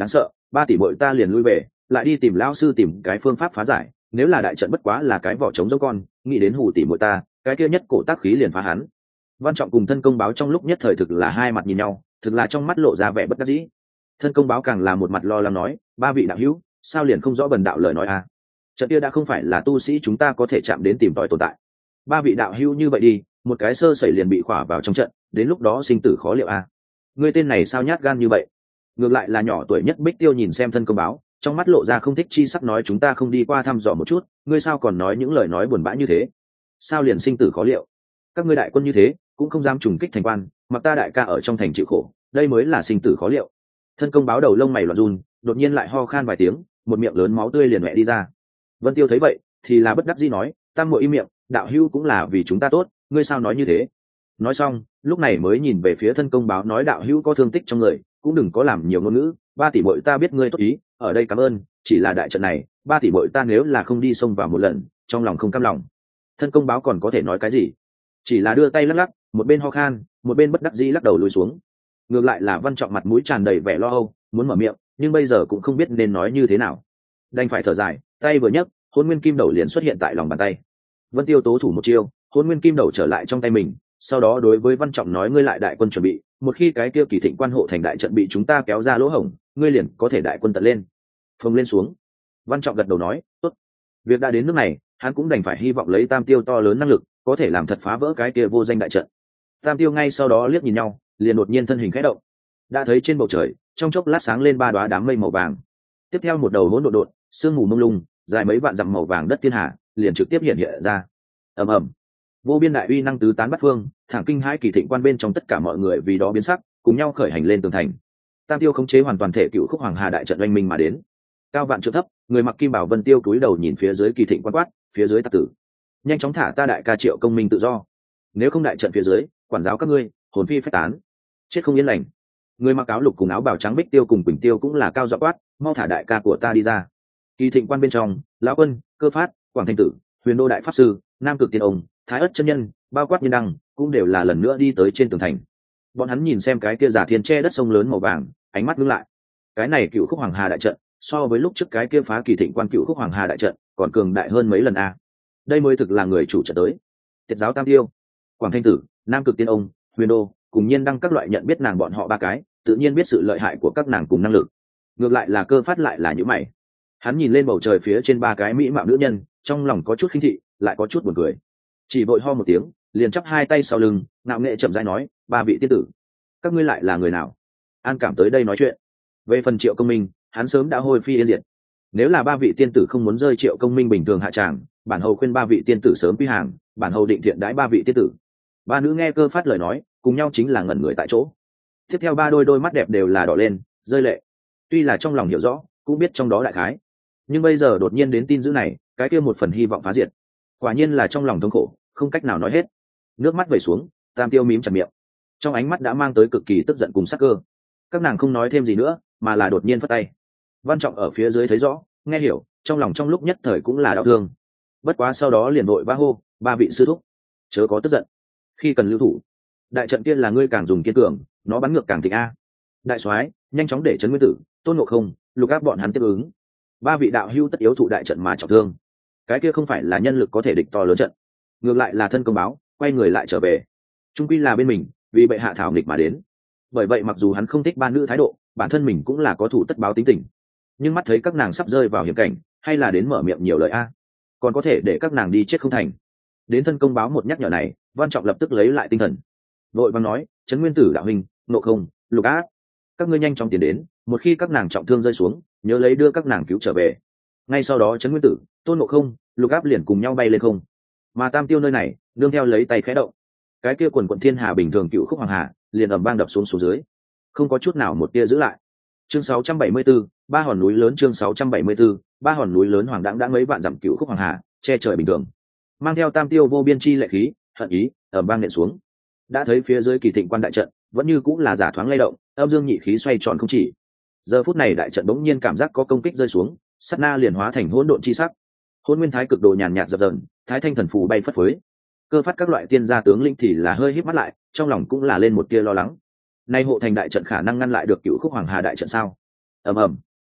ba tỷ bội ta liền lui về, lại đi tìm lão sư tìm cái phương pháp phá giải. Nếu là đại trận bất quá là cái vỏ trống giống con, nghĩ đến hù tỷ bội ta, cái kia nhất cổ tác khí liền phá hắn. Văn Trọng cùng thân công báo trong lúc nhất thời thực là hai mặt nhìn nhau, thực là trong mắt lộ ra vẻ bất đắc dĩ. Thân công báo càng là một mặt lo lắng nói, ba vị đạo hữu, sao liền không rõ bần đạo lời nói à? Trận kia đã không phải là tu sĩ chúng ta có thể chạm đến tìm tòi tồn tại. Ba vị đạo hữu như vậy đi, một cái sơ sẩy liền bị khỏa vào trong trận, đến lúc đó sinh tử khó liệu à? Ngươi tên này sao nhát gan như vậy? Ngược lại là nhỏ tuổi nhất Bích Tiêu nhìn xem thân công báo, trong mắt lộ ra không thích chi sắc nói chúng ta không đi qua thăm dò một chút, ngươi sao còn nói những lời nói buồn bã như thế? Sao liền sinh tử khó liệu? Các ngươi đại quân như thế, cũng không dám trùng kích thành quan, mặc ta đại ca ở trong thành chịu khổ, đây mới là sinh tử khó liệu. Thân công báo đầu lông mày loạn run, đột nhiên lại ho khan vài tiếng, một miệng lớn máu tươi liền mẹ đi ra. Vân Tiêu thấy vậy thì là bất đắc dĩ nói, tam muội im miệng, đạo hữu cũng là vì chúng ta tốt, ngươi sao nói như thế? Nói xong lúc này mới nhìn về phía thân công báo nói đạo hữu có thương tích trong người, cũng đừng có làm nhiều ngôn ngữ, ba tỷ muội ta biết ngươi tốt ý, ở đây cảm ơn, chỉ là đại trận này ba tỷ muội ta nếu là không đi xông vào một lần, trong lòng không cam lòng. Thân công báo còn có thể nói cái gì, chỉ là đưa tay lắc lắc, một bên ho khan một bên bất đắc dĩ lắc đầu lùi xuống. Ngược lại là Văn Trọng mặt mũi tràn đầy vẻ lo âu, muốn mở miệng nhưng bây giờ cũng không biết nên nói như thế nào, đành phải thở dài, tay vừa nhấc hôn nguyên kim đầu liền xuất hiện tại lòng bàn tay. Vân Tiêu tố thủ một chiêu, hôn nguyên kim đầu trở lại trong tay mình, sau đó đối với Văn Trọng nói ngươi lại đại quân chuẩn bị, một khi cái kia Kỳ Thịnh quan hộ thành đại trận bị chúng ta kéo ra lỗ hổng, ngươi liền có thể đại quân tận lên. Phồng lên xuống. Văn Trọng gật đầu nói tốt. Việc đã đến nước này, hắn cũng đành phải hy vọng lấy Tam Tiêu to lớn năng lực có thể làm thật phá vỡ cái kia vô danh đại trận. Tam Tiêu ngay sau đó liếc nhìn nhau, liền đột nhiên thân hình khẽ động, đã thấy trên bầu trời trong chốc lát sáng lên ba đoá đám mây màu vàng, tiếp theo một đầu hỗn độn độn sương mù mông lung dài mấy vạn dặm màu vàng đất thiên hà liền trực tiếp hiện ra. ầm ầm, vô biên đại uy năng tứ tán bát phương, thẳng kinh hãi Kỳ Thịnh quan bên trong tất cả mọi người vì đó biến sắc, cùng nhau khởi hành lên tường thành. Tam Tiêu khống chế hoàn toàn thể cựu khúc hoàng hà đại trận oanh minh mà đến. Cao vạn trượng thấp, người mặc kim bảo Vân Tiêu cúi đầu nhìn phía dưới Kỳ Thịnh quan quát, phía dưới tặc tử, nhanh chóng thả ta đại ca Triệu Công Minh tự do, nếu không đại trận phía dưới quản giáo các ngươi hồn phi phách tán, chết không yên lành. Người mặc áo lục cùng áo bào trắng Bích Tiêu cùng Quỳnh Tiêu cũng là cao giọng quát, mau thả đại ca của ta đi ra. Kỳ Thịnh quan bên trong, lão quân, Cơ Phát, Quảng Thanh Tử, Huyền Đô đại pháp sư, Nam Cực Tiên ông, Thái Ất chân nhân, bao quát nhân đăng cũng đều là lần nữa đi tới trên tường thành. Bọn hắn nhìn xem cái kia giả thiên che đất sông lớn màu vàng, ánh mắt ngưng lại. Cái này cựu khúc hoàng hà đại trận so với lúc trước cái kia phá Kỳ Thịnh quan cựu khúc hoàng hà đại trận còn cường đại hơn mấy lần a. Đây mới thực là người chủ trận tới. Tiệt giáo Tam Tiêu, Quảng Thanh Tử, Nam Cực Tiên ông, Huyền Đô cùng nhiên đăng các loại nhận biết nàng bọn họ ba cái, tự nhiên biết sự lợi hại của các nàng cùng năng lực. Ngược lại là Cơ Phát lại là những mày, hắn nhìn lên bầu trời phía trên ba cái mỹ mạo nữ nhân, trong lòng có chút khinh thị lại có chút buồn cười, chỉ vội ho một tiếng liền chắp hai tay sau lưng ngạo nghệ chậm rãi nói, ba vị tiên tử, các ngươi lại là người nào, an cảm tới đây nói chuyện. Về phần Triệu Công Minh, hắn sớm đã hôi phi yên diệt. Nếu là ba vị tiên tử không muốn rơi Triệu Công Minh bình thường hạ tràng, bản hầu khuyên ba vị tiên tử sớm quy hàng, bản hầu định thiện đãi ba vị tiên tử. Ba nữ nghe Cơ Phát lời nói cùng nhau chính là ngẩn người tại chỗ. Tiếp theo ba đôi mắt đẹp đều là đỏ lên rơi lệ, tuy là trong lòng hiểu rõ cũng biết trong đó đại khái, nhưng bây giờ đột nhiên đến tin dữ này, cái kia một phần hy vọng phá diệt, quả nhiên là trong lòng thống khổ không cách nào nói hết. Nước mắt vẩy xuống, Tam Tiêu mím chặt miệng, trong ánh mắt đã mang tới cực kỳ tức giận cùng sắc cơ. Các nàng không nói thêm gì nữa mà là đột nhiên phất tay. Văn Trọng ở phía dưới thấy rõ nghe hiểu, trong lòng trong lúc nhất thời cũng là đau thương, bất quá sau đó liền vội vã hô, ba vị sư thúc chớ có tức giận, khi cần lưu thủ, đại trận kia là ngươi càng dùng kiên cường nó bắn ngược càng thịnh a. Đại soái nhanh chóng để Trấn Nguyên Tử, Tôn Ngộ Không, Lục Áp bọn hắn tiếp ứng. Ba vị đạo hữu tất yếu thụ đại trận mà trọng thương, cái kia không phải là nhân lực có thể địch to lớn trận. Ngược lại là thân công báo quay người lại trở về, trung quy là bên mình vì bệ hạ thảo nghịch mà đến. Bởi vậy mặc dù hắn không thích ba nữ thái độ, bản thân mình cũng là có thủ tất báo tính tình, nhưng mắt thấy các nàng sắp rơi vào hiểm cảnh, hay là đến mở miệng nhiều lời a, còn có thể để các nàng đi chết không thành. Đến thân công báo một nhắc nhở này, Văn Trọng lập tức lấy lại tinh thần, vội vàng nói, Trấn Nguyên Tử đạo huynh, Ngộ Không, Lục Áp, các ngươi nhanh chóng tiến đến, một khi các nàng trọng thương rơi xuống, nhớ lấy đưa các nàng cứu trở về. Ngay sau đó Trấn Nguyên Tử, Tôn Ngộ Không, Lục Áp liền cùng nhau bay lên không, mà Tam Tiêu nơi này đương theo lấy tay khẽ động, cái kia quần quận thiên hà bình thường cựu khúc hoàng hà liền ầm vang đập xuống dưới, không có chút nào một tia giữ lại. Chương 674, ba hòn núi lớn. Chương 674, ba hòn núi lớn hoàng đãng đã mấy vạn dặm cựu khúc hoàng hà che trời bình thường, mang theo Tam Tiêu vô biên chi lệ khí hận ý ầm vang nện xuống. Đã thấy phía dưới Kỳ Thịnh quan đại trận vẫn như cũng là giả thoáng lay động, âm dương nhị khí xoay tròn không chỉ. Giờ phút này đại trận bỗng nhiên cảm giác có công kích rơi xuống, sát na liền hóa thành hỗn độn chi sắc. Hỗn nguyên thái cực đồ nhàn nhạt dập dờn, thái thanh thần phù bay phất phới. Cơ Phát các loại tiên gia tướng lĩnh thì là hơi híp mắt lại, trong lòng cũng là lên một tia lo lắng. Nay hộ thành đại trận khả năng ngăn lại được cựu khúc hoàng hà đại trận sao? Ầm ầm.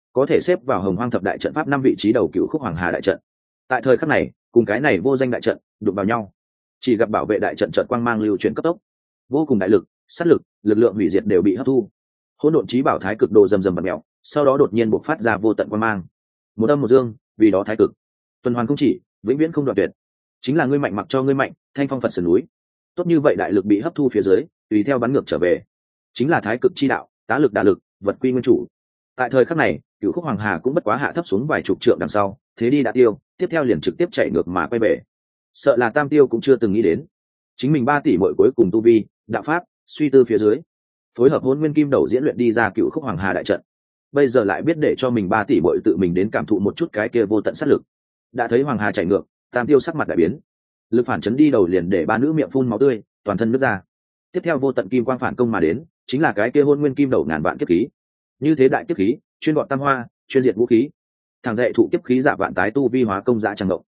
có thể xếp vào hồng hoang thập đại trận pháp 5 vị trí đầu Cựu Khúc Hoàng Hà đại trận. Tại thời khắc này cùng cái này vô danh đại trận đụng vào nhau, chỉ gặp bảo vệ đại trận trận quang mang lưu chuyển cấp tốc, vô cùng đại lực, sát lực, lực lượng hủy diệt đều bị hấp thu. Hỗn độn chí bảo thái cực đồ rầm rầm bật mèo, sau đó đột nhiên bộc phát ra vô tận quang mang, một âm một dương, vì đó thái cực tuần hoàn không chỉ, vĩnh viễn không đoạn tuyệt. Chính là ngươi mạnh mặc cho ngươi mạnh, thanh phong Phật sườn núi. Tốt như vậy đại lực bị hấp thu phía dưới, tùy theo bắn ngược trở về. Chính là thái cực chi đạo, tá lực đả lực, vật quy nguyên chủ. Tại thời khắc này, Cựu Khúc Hoàng Hà cũng bất quá hạ thấp xuống vài chục trượng đằng sau, thế đi đã tiêu, tiếp theo liền trực tiếp chạy ngược mà quay về. Sợ là Tam Tiêu cũng chưa từng nghĩ đến, chính mình 3 tỷ muội cuối cùng tu vi, đạo pháp, suy tư phía dưới, phối hợp Hỗn Nguyên Kim Đầu diễn luyện đi ra Cựu Khúc Hoàng Hà đại trận. Bây giờ lại biết để cho mình 3 tỷ muội tự mình đến cảm thụ một chút cái kia vô tận sát lực. Đã thấy Hoàng Hà chạy ngược, Tam Tiêu sắc mặt đại biến, lực phản chấn đi đầu liền để ba nữ miệng phun máu tươi, toàn thân nứt ra. Tiếp theo vô tận kim quang phản công mà đến, chính là cái kia Hỗn Nguyên Kim Đầu ngàn vạn kiếp khí. Như thế đại kiếp khí, chuyên gọn tam hoa, chuyên diệt vũ khí. Thằng dạy thụ kiếp khí giả vạn tái tu vi hóa công dã chẳng động.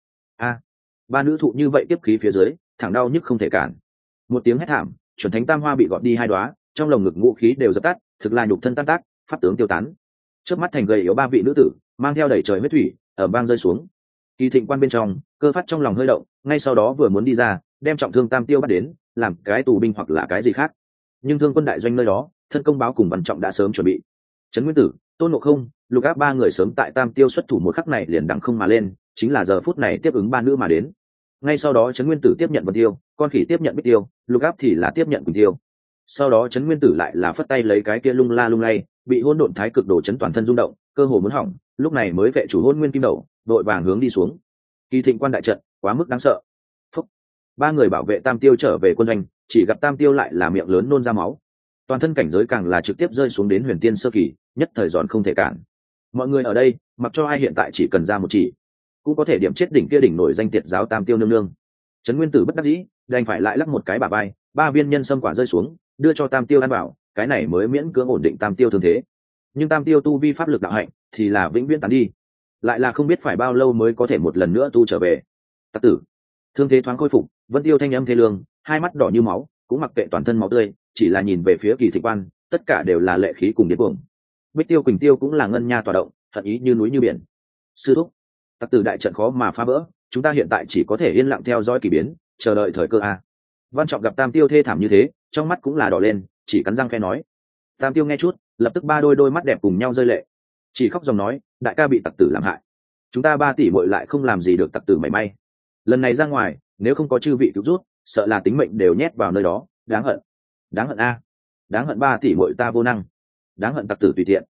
Ba nữ thụ như vậy kiếp khí phía dưới, thẳng đau nhức không thể cản. Một tiếng hét thảm, chuẩn thánh tam hoa bị gọt đi 2 đóa, trong lồng ngực vũ khí đều dập tắt, thực là nhục thân tan tác, pháp tướng tiêu tán. Trước mắt thành gầy yếu 3 vị nữ tử, mang theo đầy trời huyết thủy, ở bang rơi xuống. Kỳ Thịnh Quan bên trong, Cơ Phát trong lòng hơi động, ngay sau đó vừa muốn đi ra, đem trọng thương Tam Tiêu bắt đến, làm cái tù binh hoặc là cái gì khác. Nhưng Thương Quân đại doanh nơi đó, thân công báo cùng Văn Trọng đã sớm chuẩn bị. Trấn Nguyên Tử, Tôn Ngộ Không, Lục Áp 3 người sớm tại Tam Tiêu xuất thủ một khắc này liền đằng không mà lên, chính là giờ phút này tiếp ứng 3 nữ mà đến. Ngay sau đó Trấn Nguyên Tử tiếp nhận Vân Tiêu, Con Khỉ tiếp nhận Bích Tiêu, Lục Áp thì là tiếp nhận Quỳnh Tiêu. Sau đó Trấn Nguyên Tử lại là phất tay lấy cái kia lung la lung lay, bị hỗn độn thái cực đồ chấn toàn thân rung động, cơ hồ muốn hỏng, lúc này mới vệ chủ Hỗn Nguyên Kim Đầu, đội vàng hướng đi xuống. Kỳ Thịnh Quan đại trận, quá mức đáng sợ. Phúc. 3 người bảo vệ Tam Tiêu trở về quân doanh, chỉ gặp Tam Tiêu lại là miệng lớn nôn ra máu. Toàn thân cảnh giới càng là trực tiếp rơi xuống đến huyền tiên sơ kỳ, nhất thời giòn không thể cản. Mọi người ở đây, mặc cho ai hiện tại chỉ cần ra một chỉ, cũng có thể điểm chết đỉnh kia đỉnh nổi danh tiệt giáo Tam Tiêu nương nương. Trấn Nguyên Tử bất đắc dĩ, đành phải lại lắc một cái bả vai, 3 viên nhân sâm quả rơi xuống, đưa cho Tam Tiêu ăn vào, cái này mới miễn cưỡng ổn định Tam Tiêu thương thế. Nhưng Tam Tiêu tu vi pháp lực đạo hạnh thì là vĩnh viễn tán đi, lại là không biết phải bao lâu mới có thể một lần nữa tu trở về. Tặc tử, thương thế thoáng khôi phục, Vân Tiêu thanh âm thê lương, hai mắt đỏ như máu, cũng mặc kệ toàn thân máu tươi, chỉ là nhìn về phía Kỳ Thịnh Quan, tất cả đều là lệ khí cùng điên cuồng. Bích Tiêu Quỳnh Tiêu cũng là ngân nha tỏa động, hận ý như núi như biển. Sư thúc, tặc tử đại trận khó mà phá vỡ, chúng ta hiện tại chỉ có thể yên lặng theo dõi kỳ biến, chờ đợi thời cơ a. Văn Trọng gặp Tam Tiêu thê thảm như thế, trong mắt cũng là đỏ lên, chỉ cắn răng khẽ nói. Tam Tiêu nghe chút, lập tức 3 đôi mắt đẹp cùng nhau rơi lệ, chỉ khóc dòng nói, đại ca bị tặc tử làm hại, chúng ta 3 tỷ muội lại không làm gì được tặc tử mảy may. Lần này ra ngoài, nếu không có chư vị cứu rút, sợ là tính mệnh đều nhét vào nơi đó, đáng hận. Đáng hận a, đáng hận 3 tỷ muội ta vô năng, đáng hận tặc tử tùy tiện.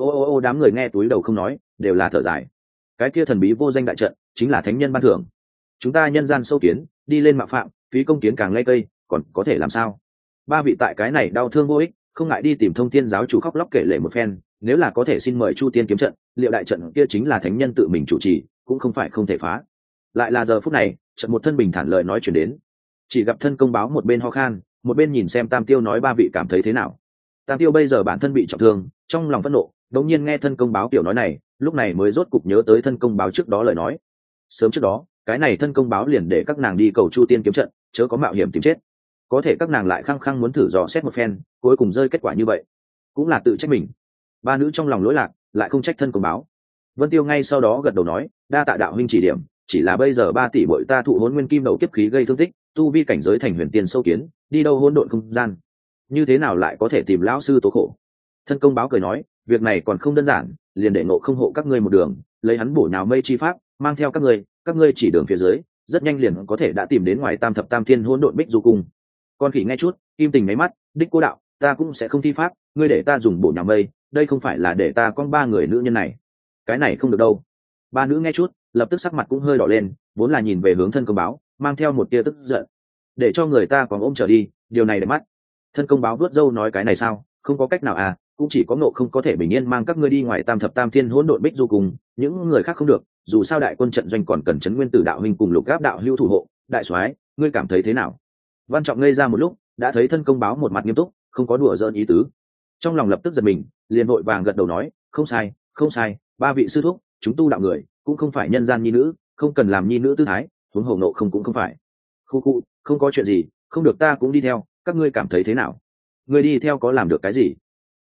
Ô đám người nghe túi đầu không nói, đều là thở dài. Cái kia thần bí vô danh đại trận, chính là thánh nhân ban thưởng. Chúng ta nhân gian sâu kiến, đi lên mạo phạm, phí công kiến càng lây cây, còn có thể làm sao? 3 vị tại cái này đau thương vô ích, không ngại đi tìm Thông Thiên giáo chủ khóc lóc kể lể một phen, nếu là có thể xin mời Chu Tiên kiếm trận, liệu đại trận kia chính là thánh nhân tự mình chủ trì, cũng không phải không thể phá. Lại là giờ phút này, trận một thân bình thản lời nói chuyển đến, chỉ gặp thân công báo một bên ho khan, một bên nhìn xem Tam Tiêu nói 3 vị cảm thấy thế nào. Tam Tiêu bây giờ bản thân bị trọng thương, trong lòng phẫn nộ, đột nhiên nghe thân công báo kiểu nói này, lúc này mới rốt cục nhớ tới thân công báo trước đó lời nói. Sớm trước đó, cái này thân công báo liền để các nàng đi cầu Chu Tiên kiếm trận, chớ có mạo hiểm tìm chết. Có thể các nàng lại khăng khăng muốn thử dò xét một phen, cuối cùng rơi kết quả như vậy, cũng là tự trách mình. 3 nữ trong lòng lỗi lạc, lại không trách thân công báo. Vân Tiêu ngay sau đó gật đầu nói, đa tạ đạo huynh chỉ điểm, chỉ là bây giờ 3 tỷ muội ta thụ Hỗn Nguyên Kim Đầu kiếp khí gây thương tích, tu vi cảnh giới thành huyền tiên sâu kiến, đi đâu hỗn độn không gian, như thế nào lại có thể tìm lão sư tố khổ. Thân công báo cười nói, việc này còn không đơn giản, liền để Ngộ Không hộ các ngươi một đường, lấy hắn bổ nhào mây chi pháp, mang theo các ngươi chỉ đường phía dưới, rất nhanh liền có thể đã tìm đến ngoài Tam Thập Tam Thiên hỗn độn bích du cung. Con khỉ nghe chút, kim tình mấy mắt, đích cô đạo, ta cũng sẽ không thi pháp, ngươi để ta dùng bổ nhào mây, đây không phải là để ta con 3 người nữ nhân này, cái này không được đâu. 3 nữ nghe chút, lập tức sắc mặt cũng hơi đỏ lên, vốn là nhìn về hướng thân công báo, mang theo một tia tức giận, để cho người ta còn ôm trở đi, điều này để mắt. Thân công báo vuốt râu nói, cái này sao, không có cách nào à, cũng chỉ có Ngộ Không có thể bình yên mang các ngươi đi ngoài Tam Thập Tam Thiên hỗn độn bích du cùng, những người khác không được, dù sao đại quân trận doanh còn cần Trấn Nguyên Tử đạo huynh cùng Lục Áp đạo hữu thủ hộ. Đại soái, ngươi cảm thấy thế nào? Văn Trọng ngây ra một lúc, đã thấy thân công báo một mặt nghiêm túc, không có đùa giỡn ý tứ, trong lòng lập tức giật mình, liền vội vàng gật đầu nói, không sai, không sai, 3 vị sư thúc, chúng tu đạo người cũng không phải nhân gian nhi nữ, không cần làm nhi nữ tư thái, huống hồ Ngộ Không cũng không phải. Khu, không có chuyện gì, không được ta cũng đi theo, các ngươi cảm thấy thế nào? Ngươi đi theo có làm được cái gì?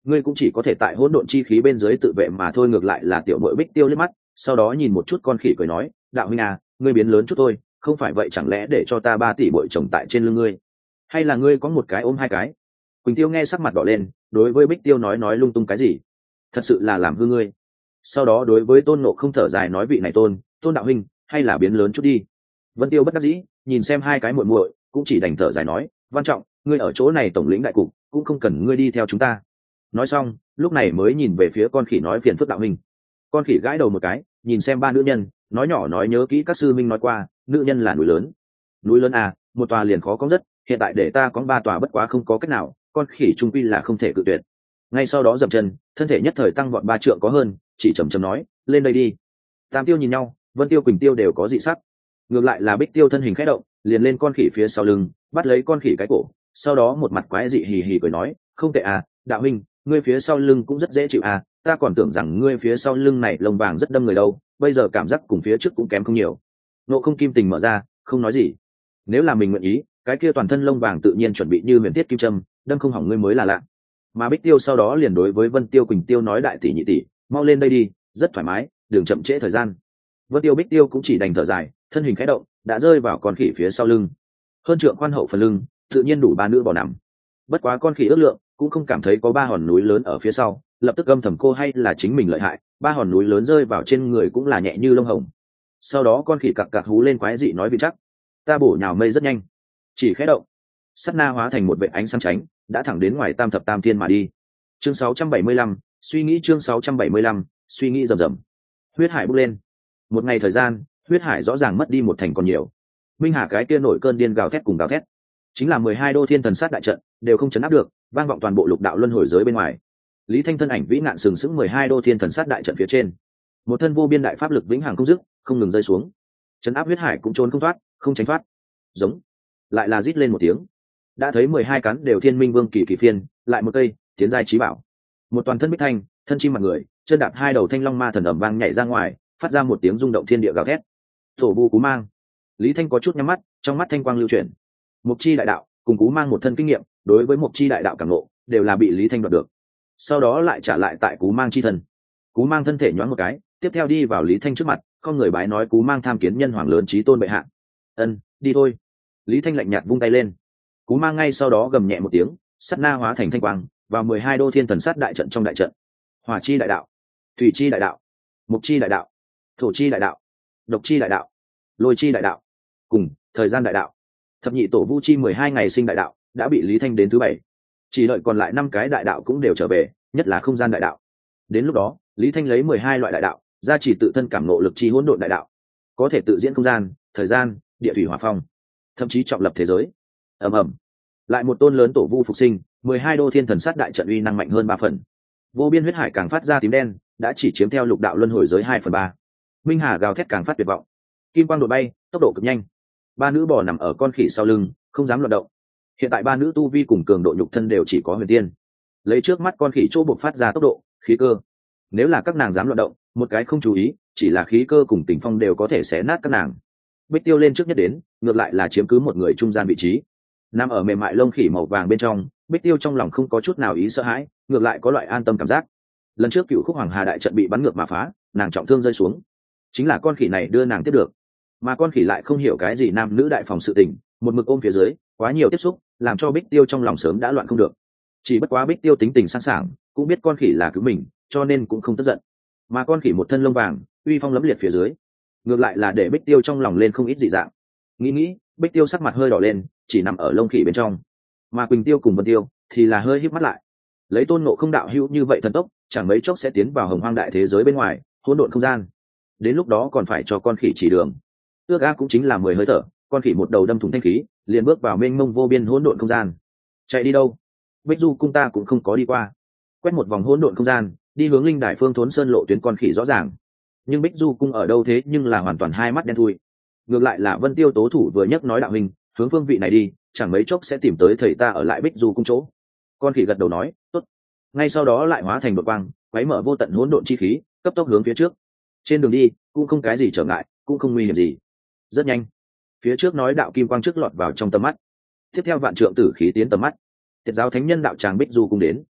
ngươi cũng chỉ có thể tại hỗn độn chi khí bên dưới tự vệ mà thôi. Ngược lại là tiểu bội Bích Tiêu liếc mắt, sau đó nhìn một chút con khỉ cười nói, đạo huynh à, ngươi biến lớn chút thôi, không phải vậy chẳng lẽ để cho ta 3 tỷ bội chồng tại trên lưng ngươi, hay là ngươi có một cái ôm hai cái? Quỳnh Tiêu nghe sắc mặt đỏ lên, đối với Bích Tiêu nói lung tung cái gì, thật sự là làm hư ngươi. Sau đó đối với Tôn Ngộ Không thở dài nói, vị này tôn đạo huynh, hay là biến lớn chút đi. Vân Tiêu bất đắc dĩ nhìn xem hai cái muội muội, cũng chỉ đành thở dài nói, Văn Trọng, ngươi ở chỗ này tổng lĩnh đại cục, cũng không cần ngươi đi theo chúng ta. Nói xong lúc này mới nhìn về phía con khỉ nói, phiền phức đạo huynh. Con khỉ gãi đầu một cái, nhìn xem ba nữ nhân, nói nhỏ nói, nhớ kỹ các sư minh nói qua, nữ nhân là núi lớn. Núi lớn à, một tòa liền khó có rất, hiện tại để ta có 3 tòa bất quá không có cách nào, con khỉ trung quy là không thể cự tuyệt. Ngay sau đó dậm chân, thân thể nhất thời tăng vọt 3 trượng có hơn, chỉ trầm trầm nói, lên đây đi. Tam Tiêu nhìn nhau, Vân Tiêu Quỳnh Tiêu đều có dị sắc. Ngược lại là Bích Tiêu thân hình khẽ động, liền lên con khỉ phía sau lưng, bắt lấy con khỉ cái cổ, sau đó một mặt quái dị hì hì cười nói, không tệ à, đạo huynh, ngươi phía sau lưng cũng rất dễ chịu à, ta còn tưởng rằng ngươi phía sau lưng này lông vàng rất đâm người đâu, bây giờ cảm giác cùng phía trước cũng kém không nhiều. Nộ Không Kim Tình mở ra, không nói gì. Nếu là mình nguyện ý, cái kia toàn thân lông vàng tự nhiên chuẩn bị như huyền thiết kim châm, đâm không hỏng ngươi mới là lạ. Mà Bích Tiêu sau đó liền đối với Vân Tiêu Quỳnh Tiêu nói, đại tỷ nhị tỷ, mau lên đây đi, rất thoải mái, đừng chậm trễ thời gian. Vân Tiêu Bích Tiêu cũng chỉ đành thở dài, thân hình khẽ động, đã rơi vào con khỉ phía sau lưng. Hơn trượng khoan hậu phần lưng, tự nhiên đủ 3 nữ bò nằm. Bất quá con khỉ ước lượng cũng không cảm thấy có 3 hòn núi lớn ở phía sau, lập tức âm thầm cô hay là chính mình lợi hại, 3 hòn núi lớn rơi vào trên người cũng là nhẹ như lông hồng. Sau đó con khỉ cặc cặc hú lên quái dị nói, vì chắc ta bổ nhào mây rất nhanh, chỉ khẽ động, sát na hóa thành một vệt ánh sáng tránh, đã thẳng đến ngoài tam thập tam thiên mà đi. Chương 675, suy nghĩ. Chương 675, suy nghĩ rầm rầm. Huyết hải bốc lên. Một ngày thời gian, huyết hải rõ ràng mất đi một thành còn nhiều. Minh Hà cái kia nổi cơn điên gào thét cùng gào thét, chính là 12 đô thiên thần sát đại trận đều không chấn áp được, vang vọng toàn bộ lục đạo luân hồi giới bên ngoài. Lý Thanh thân ảnh vĩ ngạn sừng sững 12 đô thiên thần sát đại trận phía trên, một thân vô biên đại pháp lực vĩnh hằng không dứt, không ngừng rơi xuống. Chấn áp huyết hải cũng trốn không thoát, không tránh thoát. Giống, lại là rít lên một tiếng. Đã thấy 12 cắn đều thiên minh vương kỳ kỳ phiên, lại một cây tiến giai trí bảo. Một toàn thân bích thanh, thân chim mặt người, chân đạp 2 đầu thanh long ma thần ầm vang nhảy ra ngoài, phát ra một tiếng rung động thiên địa gào thét. Tổ vu Cú Mang. Lý Thanh có chút nhắm mắt, trong mắt thanh quang lưu chuyển. Mục chi đại đạo cùng Cú Mang một thân kinh nghiệm, đối với Mục chi đại đạo cảm ngộ đều là bị Lý Thanh đoạt được. Sau đó lại trả lại tại Cú Mang chi thần. Cú Mang thân thể nhoáng một cái, tiếp theo đi vào Lý Thanh trước mặt, không người bái nói, Cú Mang tham kiến nhân hoàng lớn chí tôn bệ hạ. Ân, đi thôi. Lý Thanh lạnh nhạt vung tay lên. Cú Mang ngay sau đó gầm nhẹ một tiếng, sát na hóa thành thanh quang, vào 12 đô thiên thần sát đại trận trong đại trận. Hỏa chi đại đạo, thủy chi đại đạo, mục chi đại đạo, thổ chi đại đạo, độc chi đại đạo, lôi chi đại đạo, cùng thời gian đại đạo, thập nhị tổ vu chi 12 ngày sinh đại đạo đã bị Lý Thanh đến thứ 7, chỉ đợi còn lại 5 cái đại đạo cũng đều trở về, nhất là không gian đại đạo. Đến lúc đó Lý Thanh lấy 12 loại đại đạo ra chỉ tự thân cảm ngộ lực chi hỗn độn đại đạo, có thể tự diễn không gian, thời gian, địa thủy hỏa phong, thậm chí trọng lập thế giới. ầm ầm, lại một tôn lớn tổ vu phục sinh, 12 đô thiên thần sát đại trận uy năng mạnh hơn 3 phần. Vô biên huyết hải càng phát ra tím đen, đã chỉ chiếm theo lục đạo luân hồi giới 2/3. Minh Hà gào thét càng phát tuyệt vọng, kim quang đội bay, tốc độ cực nhanh. 3 nữ bò nằm ở con khỉ sau lưng, không dám loạn động. Hiện tại 3 nữ tu vi cùng cường độ nhục thân đều chỉ có huyền tiên, lấy trước mắt con khỉ chỗ buộc phát ra tốc độ, khí cơ, nếu là các nàng dám loạn động, một cái không chú ý, chỉ là khí cơ cùng tình phong đều có thể xé nát các nàng. Bích Tiêu lên trước nhất đến, ngược lại là chiếm cứ một người trung gian vị trí, nằm ở mềm mại lông khỉ màu vàng bên trong. Bích Tiêu trong lòng không có chút nào ý sợ hãi, ngược lại có loại an tâm cảm giác. Lần trước Cựu Khúc Hoàng Hà đại trận bị bắn ngược mà phá, nàng trọng thương rơi xuống, chính là con khỉ này đưa nàng tiếp được. Mà con khỉ lại không hiểu cái gì nam nữ đại phòng sự tình, một mực ôm phía dưới, quá nhiều tiếp xúc, làm cho Bích Tiêu trong lòng sớm đã loạn không được. Chỉ bất quá Bích Tiêu tính tình sẵn sàng, cũng biết con khỉ là cứu mình, cho nên cũng không tức giận. Mà con khỉ một thân lông vàng, uy phong lẫm liệt phía dưới, ngược lại là để Bích Tiêu trong lòng lên không ít dị dạng. Nghĩ, Bích Tiêu sắc mặt hơi đỏ lên, chỉ nằm ở lông khỉ bên trong. Mà Quỳnh Tiêu cùng Vân Tiêu thì là hơi híp mắt lại. Lấy Tôn Ngộ Không đạo hữu như vậy thần tốc, chẳng mấy chốc sẽ tiến vào hồng hoang đại thế giới bên ngoài, hỗn độn không gian. Đến lúc đó còn phải cho con khỉ chỉ đường. Ước a cũng chính là 10 hơi thở, con khỉ một đầu đâm thủng thanh khí, liền bước vào mênh mông vô biên hỗn độn không gian. Chạy đi đâu? Bích Du cung ta cũng không có đi qua. Quét một vòng hỗn độn không gian, đi hướng linh đài phương thốn sơn lộ tuyến con khỉ rõ ràng. Nhưng Bích Du cung ở đâu thế, nhưng là hoàn toàn hai mắt đen thui. Ngược lại là Vân Tiêu tố thủ vừa nhắc nói đạo hình, hướng phương vị này đi, chẳng mấy chốc sẽ tìm tới thầy ta ở lại Bích Du cung chỗ. Con khỉ gật đầu nói, tốt. Ngay sau đó lại hóa thành đột quang, quấy mở vô tận hỗn độn chi khí, cấp tốc hướng phía trước. Trên đường đi cũng không cái gì trở ngại, cũng không nguy hiểm gì. Rất nhanh, phía trước nói đạo kim quang trước lọt vào trong tầm mắt. Tiếp theo vạn trượng tử khí tiến tầm mắt. Tiệt giáo thánh nhân đạo tràng Bích Du cung đến.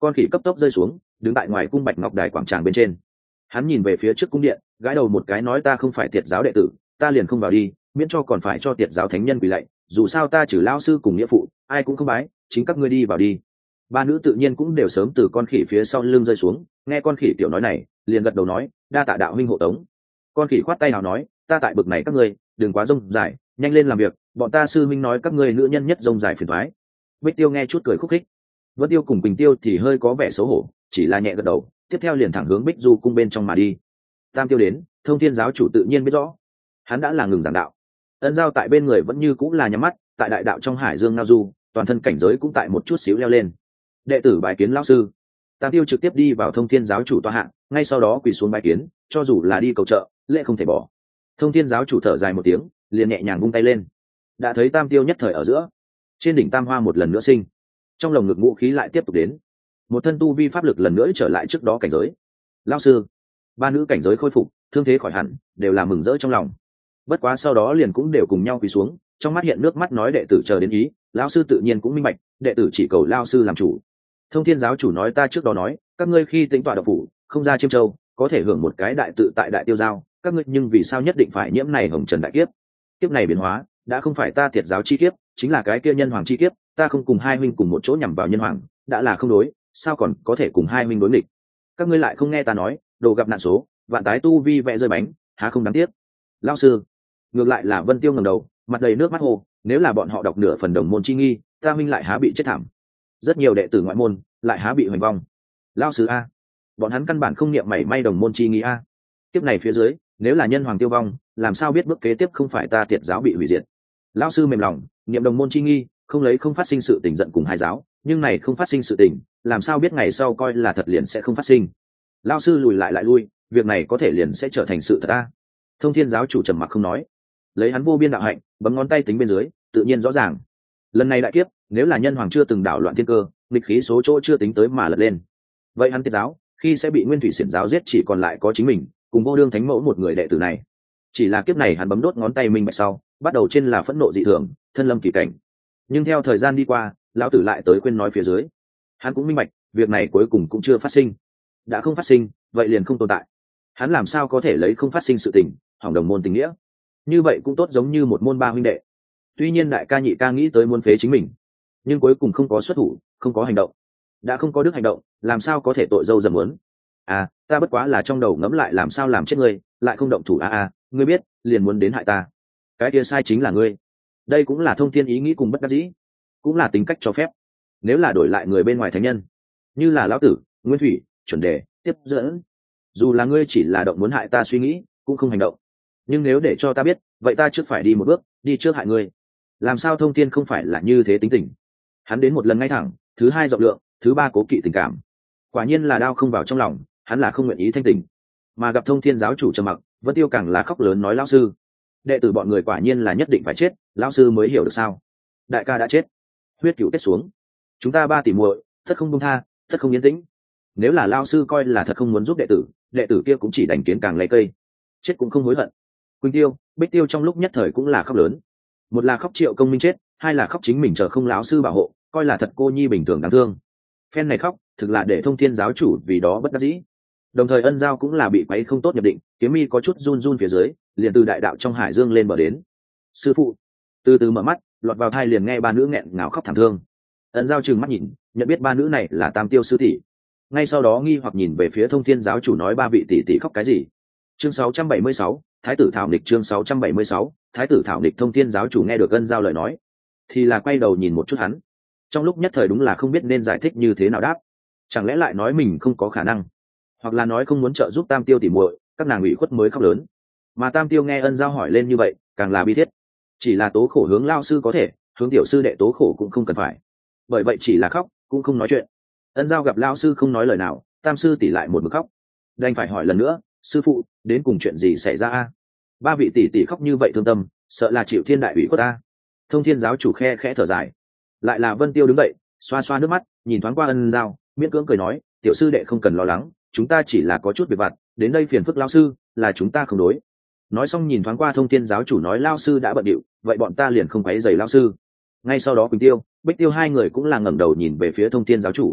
con khỉ cấp tốc rơi xuống, đứng tại ngoài cung bạch ngọc đài quảng tràng bên trên. Hắn nhìn về phía trước cung điện, gãi đầu một cái nói ta không phải tiệt giáo đệ tử, ta liền không vào đi, miễn cho còn phải cho tiệt giáo thánh nhân quỳ lạy, dù sao ta trừ lao sư cùng nghĩa phụ, ai cũng không bái, chính các ngươi đi vào đi. Ba nữ tự nhiên cũng đều sớm từ con khỉ phía sau lưng rơi xuống, nghe con khỉ tiểu nói này, liền gật đầu nói, đa tạ đạo huynh hộ tống. Con khỉ khoát tay nào nói, ta tại bực này các ngươi, đừng quá rông dài, nhanh lên làm việc, bọn ta sư minh nói các ngươi nữ nhân nhất rông dài phiền toái. Bích Tiêu nghe chút cười khúc khích. Vân Tiêu cùng Quỳnh Tiêu thì hơi có vẻ xấu hổ, chỉ là nhẹ gật đầu, tiếp theo liền thẳng hướng Bích Du cung bên trong mà đi. Tam Tiêu đến, Thông Thiên giáo chủ tự nhiên biết rõ, hắn đã là ngừng giảng đạo. Ân Giao tại bên người vẫn như cũng là nhắm mắt, tại đại đạo trong hải dương ngao du, toàn thân cảnh giới cũng tại một chút xíu leo lên. Đệ tử bái kiến lão sư. Tam Tiêu trực tiếp đi vào Thông Thiên giáo chủ tọa hạng, ngay sau đó quỳ xuống bái kiến, cho dù là đi cầu trợ, lễ không thể bỏ. Thông Thiên giáo chủ thở dài một tiếng, liền nhẹ nhàng vung tay lên. Đã thấy Tam Tiêu nhất thời ở giữa, trên đỉnh tam hoa một lần nữa sinh, trong lồng ngực ngũ khí lại tiếp tục đến, một thân tu vi pháp lực lần nữa trở lại trước đó cảnh giới. Lão sư, ba nữ cảnh giới khôi phục, thương thế khỏi hẳn, đều là mừng rỡ trong lòng. Bất quá sau đó liền cũng đều cùng nhau quỳ xuống, trong mắt hiện nước mắt nói đệ tử chờ đến ý, lão sư tự nhiên cũng minh bạch, đệ tử chỉ cầu lão sư làm chủ. Thông Thiên giáo chủ nói ta trước đó nói, các ngươi khi tính tọa độc phủ, không ra Chiêm Châu, có thể hưởng một cái đại tự tại đại tiêu giao, các ngươi nhưng vì sao nhất định phải nhiễm này hồng trần đại kiếp? Kiếp này biến hóa, đã không phải ta thiệt giáo chi kiếp, chính là cái kia nhân hoàng chi kiếp, ta không cùng hai huynh cùng một chỗ nhằm vào nhân hoàng, đã là không đối, sao còn có thể cùng hai huynh đối nghịch? Các ngươi lại không nghe ta nói, đồ gặp nạn số, vạn tái tu vi vẽ rơi bánh, há không đáng tiếc. Lão sư, ngược lại là Vân Tiêu ngẩng đầu, mặt đầy nước mắt hồ, nếu là bọn họ đọc nửa phần đồng môn chi nghi, ta huynh lại há bị chết thảm. Rất nhiều đệ tử ngoại môn lại há bị hoành vong. Lão sư a, bọn hắn căn bản không niệm mảy may đồng môn chi nghi a. Kiếp này phía dưới, nếu là nhân hoàng tiêu vong, làm sao biết bước kế tiếp không phải ta tiệt giáo bị hủy diệt? Lão sư mềm lòng, niệm đồng môn chi nghi, không lấy không phát sinh sự tình giận cùng hai giáo, nhưng này không phát sinh sự tình, làm sao biết ngày sau coi là thật liền sẽ không phát sinh? Lão sư lùi lại lui, việc này có thể liền sẽ trở thành sự thật a. Thông Thiên giáo chủ trầm mặc không nói, lấy hắn vô biên đạo hạnh, bấm ngón tay tính bên dưới, tự nhiên rõ ràng. Lần này đại kiếp, nếu là nhân hoàng chưa từng đảo loạn thiên cơ, nghịch khí số chỗ chưa tính tới mà lật lên, vậy hắn tiệt giáo khi sẽ bị Nguyên Thủy Xiển giáo giết, chỉ còn lại có chính mình cùng Vô Đương Thánh Mẫu một người đệ tử này. Chỉ là kiếp này hắn bấm đốt ngón tay minh bạch sau, bắt đầu trên là phẫn nộ dị thường, thân lâm kỳ cảnh. Nhưng theo thời gian đi qua, lão tử lại tới khuyên nói phía dưới, hắn cũng minh bạch, việc này cuối cùng cũng chưa phát sinh. Đã không phát sinh, vậy liền không tồn tại. Hắn làm sao có thể lấy không phát sinh sự tình hỏng đồng môn tình nghĩa? Như vậy cũng tốt, giống như một môn ba huynh đệ. Tuy nhiên đại ca nhị ca nghĩ tới muốn phế chính mình, nhưng cuối cùng không có xuất thủ, không có hành động. Đã không có đức hành động, làm sao có thể tội dâu dầm muốn? À, ta bất quá là trong đầu ngẫm lại làm sao làm chết ngươi, lại không động thủ ngươi biết, liền muốn đến hại ta. Cái kia sai chính là ngươi. Đây cũng là Thông Thiên ý nghĩ cùng bất đắc dĩ, cũng là tính cách cho phép. Nếu là đổi lại người bên ngoài thánh nhân, như là lão tử, Nguyên Thủy, Chuẩn Đề, tiếp dẫn, dù là ngươi chỉ là động muốn hại ta suy nghĩ, cũng không hành động. Nhưng nếu để cho ta biết, vậy ta trước phải đi một bước, đi trước hại ngươi. Làm sao Thông Thiên không phải là như thế tính tình? Hắn đến một lần ngay thẳng, thứ hai rộng lượng, thứ ba cố kỵ tình cảm. Quả nhiên là đau không vào trong lòng, hắn là không nguyện ý thanh tình. Mà gặp Thông Thiên giáo chủ trầm mặc, Vân Tiêu càng là khóc lớn nói lão sư, đệ tử bọn người quả nhiên là nhất định phải chết, lão sư mới hiểu được sao? Đại ca đã chết, huyết cửu kết xuống, chúng ta ba tỷ muội, tất không buông tha, tất không yên tĩnh. Nếu là lão sư coi là thật không muốn giúp đệ tử kia cũng chỉ đành kiến càng lấy cây, chết cũng không hối hận. Quỳnh Tiêu, Bích Tiêu trong lúc nhất thời cũng là khóc lớn. Một là khóc Triệu Công Minh chết, hai là khóc chính mình chờ không lão sư bảo hộ, coi là thật cô nhi bình thường đáng thương. Phen này khóc, thực là để Thông Thiên giáo chủ vì đó bất đắc dĩ. Đồng thời Ân Giao cũng là bị quấy không tốt nhập định, kiếm mi có chút run run phía dưới, liền từ đại đạo trong hải dương lên bờ đến. Sư phụ, từ từ mở mắt, lọt vào thai liền nghe ba nữ nghẹn ngào khóc thảm thương. Ân Giao trừng mắt nhìn, nhận biết ba nữ này là Tam Tiêu sư tỷ. Ngay sau đó nghi hoặc nhìn về phía Thông Thiên giáo chủ nói ba vị tỷ tỷ khóc cái gì? Chương 676, Thái tử Thảo Nịch. Chương 676, Thái tử Thảo Nịch. Thông Thiên giáo chủ nghe được Ân Giao lời nói, thì là quay đầu nhìn một chút hắn. Trong lúc nhất thời đúng là không biết nên giải thích như thế nào đáp. Chẳng lẽ lại nói mình không có khả năng, hoặc là nói không muốn trợ giúp Tam Tiêu tỉ muội, các nàng ủy khuất mới khóc lớn. Mà Tam Tiêu nghe Ân Giao hỏi lên như vậy, càng là bi thiết. Chỉ là tố khổ hướng lao sư có thể, hướng tiểu sư đệ tố khổ cũng không cần phải. Bởi vậy chỉ là khóc, cũng không nói chuyện. Ân Giao gặp lao sư không nói lời nào, Tam sư tỷ lại một mực khóc. Đành phải hỏi lần nữa, sư phụ, đến cùng chuyện gì xảy ra a? Ba vị tỷ tỷ khóc như vậy thương tâm, sợ là chịu thiên đại ủy khuất a. Thông Thiên giáo chủ khe khẽ thở dài. Lại là Vân Tiêu đứng dậy, xoa xoa nước mắt, nhìn thoáng qua Ân Giao, miễn cưỡng cười nói, tiểu sư đệ không cần lo lắng, chúng ta chỉ là có chút việc vặt, đến đây phiền phức lao sư, là chúng ta không đối. Nói xong nhìn thoáng qua Thông Thiên giáo chủ nói lao sư đã bận điệu, vậy bọn ta liền không quấy rầy lao sư. Ngay sau đó Quỳnh Tiêu, Bích Tiêu hai người cũng là ngẩng đầu nhìn về phía Thông Thiên giáo chủ.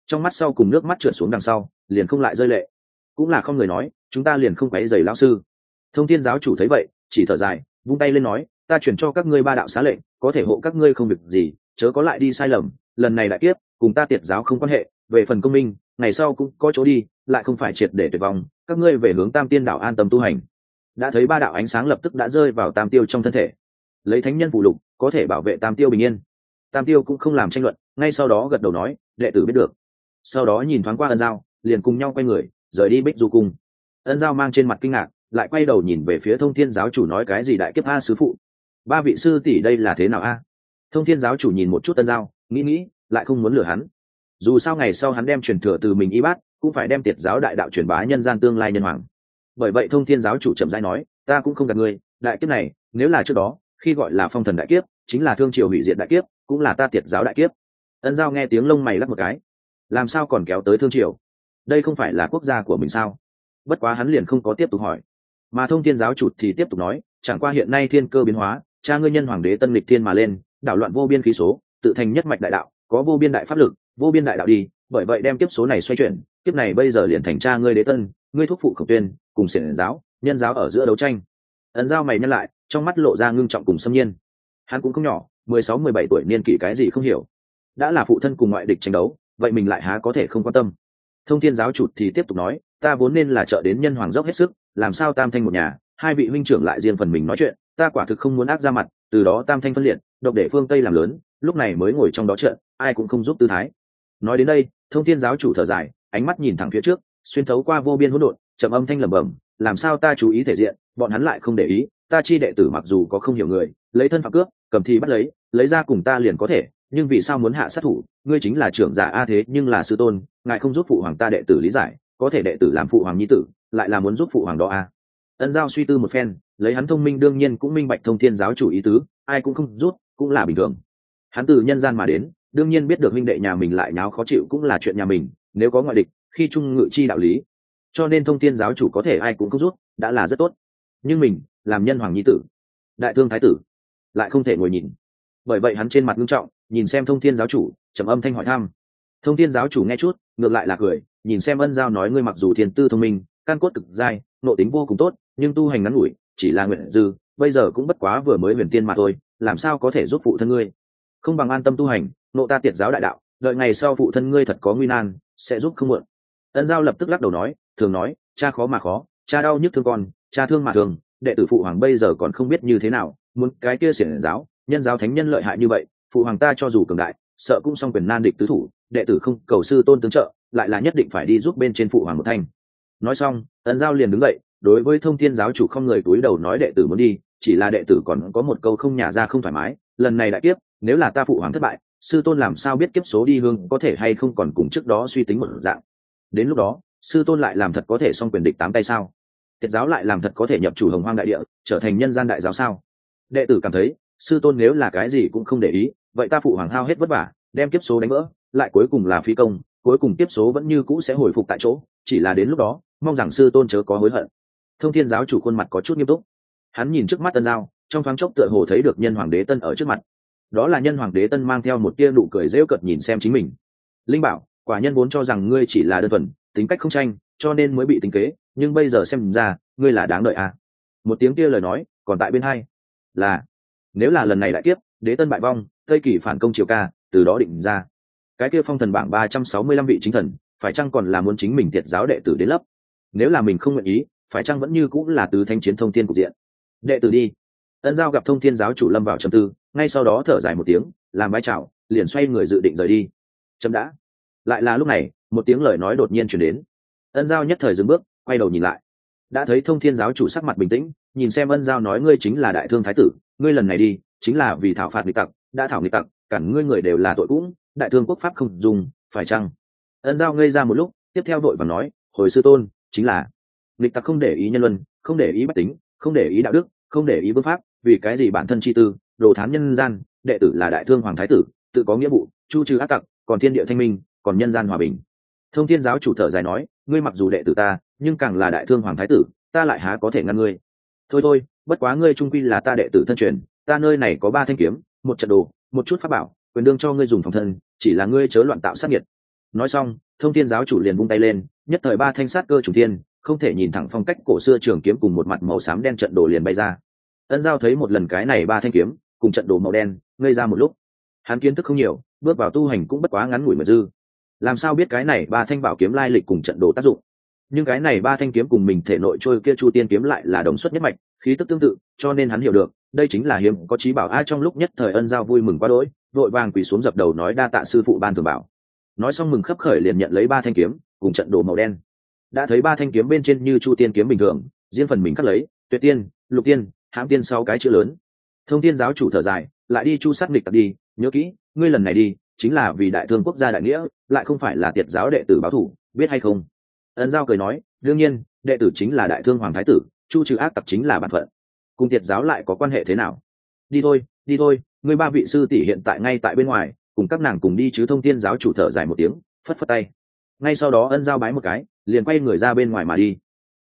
trong mắt sau cùng nước mắt trượt xuống đằng sau liền không lại rơi lệ, cũng là không người nói chúng ta liền không quấy rầy lão sư. Thông thiên giáo chủ thấy vậy chỉ thở dài vung tay lên nói, ta chuyển cho các ngươi 3 đạo xá lệnh, có thể hộ các ngươi không việc gì, chớ có lại đi sai lầm, lần này đại kiếp cùng ta tiệt giáo không quan hệ, về phần công minh ngày sau cũng có chỗ đi, lại không phải triệt để tuyệt vọng, các ngươi về hướng Tam Tiên đảo an tâm tu hành. Đã thấy 3 đạo ánh sáng lập tức đã rơi vào Tam Tiêu trong thân thể, lấy thánh nhân phụ lục có thể bảo vệ Tam Tiêu bình yên. Tam Tiêu cũng không làm tranh luận, ngay sau đó gật đầu nói, đệ tử biết được. Sau đó nhìn thoáng qua Ân Giao, liền cùng nhau quay người rời đi Bích Du cung. Ân Giao mang trên mặt kinh ngạc, lại quay đầu nhìn về phía Thông Thiên giáo chủ nói cái gì đại kiếp a sư phụ, 3 vị sư tỷ đây là thế nào a? Thông Thiên giáo chủ nhìn một chút Ân Giao, nghĩ lại không muốn lừa hắn. Dù sao ngày sau hắn đem truyền thừa từ mình y bát, cũng phải đem tiệt giáo đại đạo truyền bá nhân gian tương lai nhân hoàng. Bởi vậy Thông Thiên giáo chủ chậm rãi nói, ta cũng không gạt ngươi, đại kiếp này nếu là trước đó khi gọi là phong thần đại kiếp, chính là thương triều hủy diệt đại kiếp, cũng là ta tiệt giáo đại kiếp. Ân Giao nghe tiếng lông mày lắc một cái, làm sao còn kéo tới thương triều, đây không phải là quốc gia của mình sao? Bất quá hắn liền không có tiếp tục hỏi, mà Thông Thiên giáo chủ thì tiếp tục nói, chẳng qua hiện nay thiên cơ biến hóa, cha ngươi nhân hoàng đế tân lịch thiên mà lên, đảo loạn vô biên khí số, tự thành nhất mạch đại đạo, có vô biên đại pháp lực, vô biên đại đạo đi, bởi vậy đem kiếp số này xoay chuyển, kiếp này bây giờ liền thành cha ngươi đế tân, ngươi thúc phụ Khổng Tuyên, cùng xiển giáo, nhân giáo ở giữa đấu tranh. Ấn Giao mày nhăn lại, trong mắt lộ ra ngưng trọng cùng xâm nhiên. Hắn cũng không nhỏ, 16-17 tuổi niên kỷ cái gì không hiểu, đã là phụ thân cùng ngoại địch tranh đấu, vậy mình lại há có thể không quan tâm. Thông Thiên giáo chủ thì tiếp tục nói, ta vốn nên là trợ đến nhân hoàng dốc hết sức, làm sao tam thanh một nhà, 2 vị huynh trưởng lại riêng phần mình nói chuyện, ta quả thực không muốn ác ra mặt, từ đó tam thanh phân liệt, độc để phương Tây làm lớn, lúc này mới ngồi trong đó trận, ai cũng không giúp tư thái. Nói đến đây, Thông Thiên giáo chủ thở dài, ánh mắt nhìn thẳng phía trước, xuyên thấu qua vô biên hỗn độn, trầm âm thanh lẩm bẩm, làm sao ta chú ý thể diện, bọn hắn lại không để ý, ta chi đệ tử mặc dù có không hiểu người, lấy thân phạm cướp, cầm thì bắt lấy ra cùng ta liền có thể, nhưng vì sao muốn hạ sát thủ, ngươi chính là trưởng giả a thế nhưng là sư tôn, ngài không giúp phụ hoàng ta đệ tử lý giải, có thể đệ tử làm phụ hoàng nhi tử, lại là muốn giúp phụ hoàng đó a. Ân Giao suy tư một phen, lấy hắn thông minh đương nhiên cũng minh bạch Thông Thiên giáo chủ ý tứ, ai cũng không giúp, cũng là bình thường. Hắn từ nhân gian mà đến, đương nhiên biết được huynh đệ nhà mình lại nháo khó chịu cũng là chuyện nhà mình, nếu có ngoại địch, khi trung ngự chi đạo lý. Cho nên Thông Thiên giáo chủ có thể ai cũng không giúp, đã là rất tốt. Nhưng mình, làm nhân hoàng nhi tử, đại thương thái tử, lại không thể ngồi nhìn. Bởi vậy hắn trên mặt nghiêm trọng, nhìn xem Thông Thiên giáo chủ, trầm âm thanh hỏi thăm. Thông Thiên giáo chủ nghe chút, ngược lại là cười, nhìn xem Ân Giao nói ngươi mặc dù thiên tư thông minh, căn cốt cực dai, nội tính vô cùng tốt, nhưng tu hành ngắn ngủi, chỉ là nguyện dư, bây giờ cũng bất quá vừa mới huyền tiên mà thôi, làm sao có thể giúp phụ thân ngươi? Không bằng an tâm tu hành, nộ ta tiệt giáo đại đạo, đợi ngày sau phụ thân ngươi thật có nguy nan, sẽ giúp không muộn. Ân Giao lập tức lắc đầu nói, thường nói, cha khó mà khó, cha đau nhức thương con, cha thương mà thương, đệ tử phụ hoàng bây giờ còn không biết như thế nào, muốn cái kia xiển giáo, nhân giáo thánh nhân lợi hại như vậy, phụ hoàng ta cho dù cường đại, sợ cũng song quyền nan địch tứ thủ, đệ tử không cầu sư tôn tương trợ, lại là nhất định phải đi giúp bên trên phụ hoàng một thanh. Nói xong, Ân Giao liền đứng dậy, đối với Thông Thiên giáo chủ không người cúi đầu nói đệ tử muốn đi, chỉ là đệ tử còn có một câu không nhả ra không thoải mái, lần này đại kiếp, nếu là ta phụ hoàng thất bại, sư tôn làm sao biết kiếp số đi hương có thể hay không còn cùng trước đó suy tính một dạng. Đến lúc đó, sư tôn lại làm thật có thể song quyền địch 8 tay sao? Tiệt giáo lại làm thật có thể nhập chủ Hồng Hoang đại địa, trở thành nhân gian đại giáo sao? Đệ tử cảm thấy, sư tôn nếu là cái gì cũng không để ý, vậy ta phụ hoàng hao hết vất vả, đem kiếp số đánh vỡ, lại cuối cùng là phi công, cuối cùng kiếp số vẫn như cũ sẽ hồi phục tại chỗ, chỉ là đến lúc đó, mong rằng sư tôn chớ có hối hận. Thông Thiên giáo chủ khuôn mặt có chút nghiêm túc, hắn nhìn trước mắt Ân Giao, trong thoáng chốc tựa hồ thấy được nhân hoàng đế tân ở trước mặt. Đó là nhân hoàng đế tân mang theo một tia nụ cười rêu cợt nhìn xem chính mình. Linh bảo, quả nhân vốn cho rằng ngươi chỉ là đơn thuần tính cách không tranh, cho nên mới bị tính kế, nhưng bây giờ xem ra, ngươi là đáng đợi à. Một tiếng kia lời nói, còn tại bên hai là, nếu là lần này đại kiếp, đế tân bại vong, Tây Kỳ phản công Triều Ca, từ đó định ra cái kia phong thần bảng 365 vị chính thần, phải chăng còn là muốn chính mình tiệt giáo đệ tử đến lấp? Nếu là mình không nguyện ý, phải chăng vẫn như cũng là tứ thanh chiến thông thiên cục diện? Đệ tử đi. Ân Giao gặp Thông Thiên giáo chủ lâm vào trầm tư, ngay sau đó thở dài một tiếng, làm bái chào, liền xoay người dự định rời đi. Chấm đã. Lại là lúc này, một tiếng lời nói đột nhiên truyền đến. Ân Giao nhất thời dừng bước, quay đầu nhìn lại, đã thấy Thông Thiên giáo chủ sắc mặt bình tĩnh, nhìn xem Ân Giao nói ngươi chính là đại thương thái tử, ngươi lần này đi chính là vì thảo phạt nghịch tặc, đã thảo nghịch tặc, cản ngươi người đều là tội cũng, đại thương quốc pháp không dùng, phải chăng? Ân Giao ngây ra một lúc, tiếp theo đội và nói, hồi sư tôn, chính là nghịch tặc không để ý nhân luân, không để ý bách tính, không để ý đạo đức, không để ý vương pháp, vì cái gì bản thân chi tư, đồ thán nhân gian, đệ tử là đại thương hoàng thái tử, tự có nghĩa vụ chu trừ ác tặc, còn thiên địa thanh minh, còn nhân gian hòa bình. Thông Thiên giáo chủ thở dài nói, ngươi mặc dù đệ tử ta, nhưng càng là đại thương hoàng thái tử, ta lại há có thể ngăn ngươi. Thôi, bất quá ngươi trung quy là ta đệ tử thân truyền, ta nơi này có 3 thanh kiếm, một trận đồ, một chút pháp bảo, quyền đương cho ngươi dùng phòng thân, chỉ là ngươi chớ loạn tạo sát nhiệt. nói xong thông thiên giáo chủ liền vung tay lên, nhất thời ba thanh sát cơ chủ tiên không thể nhìn thẳng phong cách cổ xưa trường kiếm cùng một mặt màu xám đen trận đồ liền bay ra. Ân Giao thấy một lần cái này ba thanh kiếm cùng trận đồ màu đen, ngây ra một lúc. Hắn kiến thức không nhiều, bước vào tu hành cũng bất quá ngắn ngủi mà dư, làm sao biết cái này ba thanh bảo kiếm lai lịch cùng trận đồ tác dụng. Nhưng cái này ba thanh kiếm cùng mình thể nội trôi kia chu tiên kiếm lại là đồng xuất nhất mạch, khí tức tương tự, cho nên hắn hiểu được đây chính là hiếm có trí bảo. Ai trong lúc nhất thời Ân Giao vui mừng quá đỗi, vội vàng quỳ xuống dập đầu nói đa tạ sư phụ ban thường bảo. Nói xong mừng khấp khởi liền nhận lấy ba thanh kiếm cùng trận đồ màu đen. Đã thấy ba thanh kiếm bên trên như chu tiên kiếm bình thường, riêng phần mình cắt lấy tuyệt tiên, lục tiên, hãm tiên 6 cái chữ lớn. Thông thiên giáo chủ thở dài, lại đi chu sát nghịch tặc đi, nhớ kỹ ngươi lần này đi chính là vì đại thương quốc gia đại nghĩa, lại không phải là tiệt giáo đệ tử báo thù, biết hay không? Ân Giao cười nói, đương nhiên, đệ tử chính là đại thương hoàng thái tử, chu trừ ác tặc chính là bản phận, cùng tiệt giáo lại có quan hệ thế nào? Đi thôi, đi thôi, ngươi ba vị sư tỷ hiện tại ngay tại bên ngoài, cùng các nàng cùng đi chứ. Thông thiên giáo chủ thở dài một tiếng, phất phất tay. Ngay sau đó Ân Giao bái một cái, liền quay người ra bên ngoài mà đi.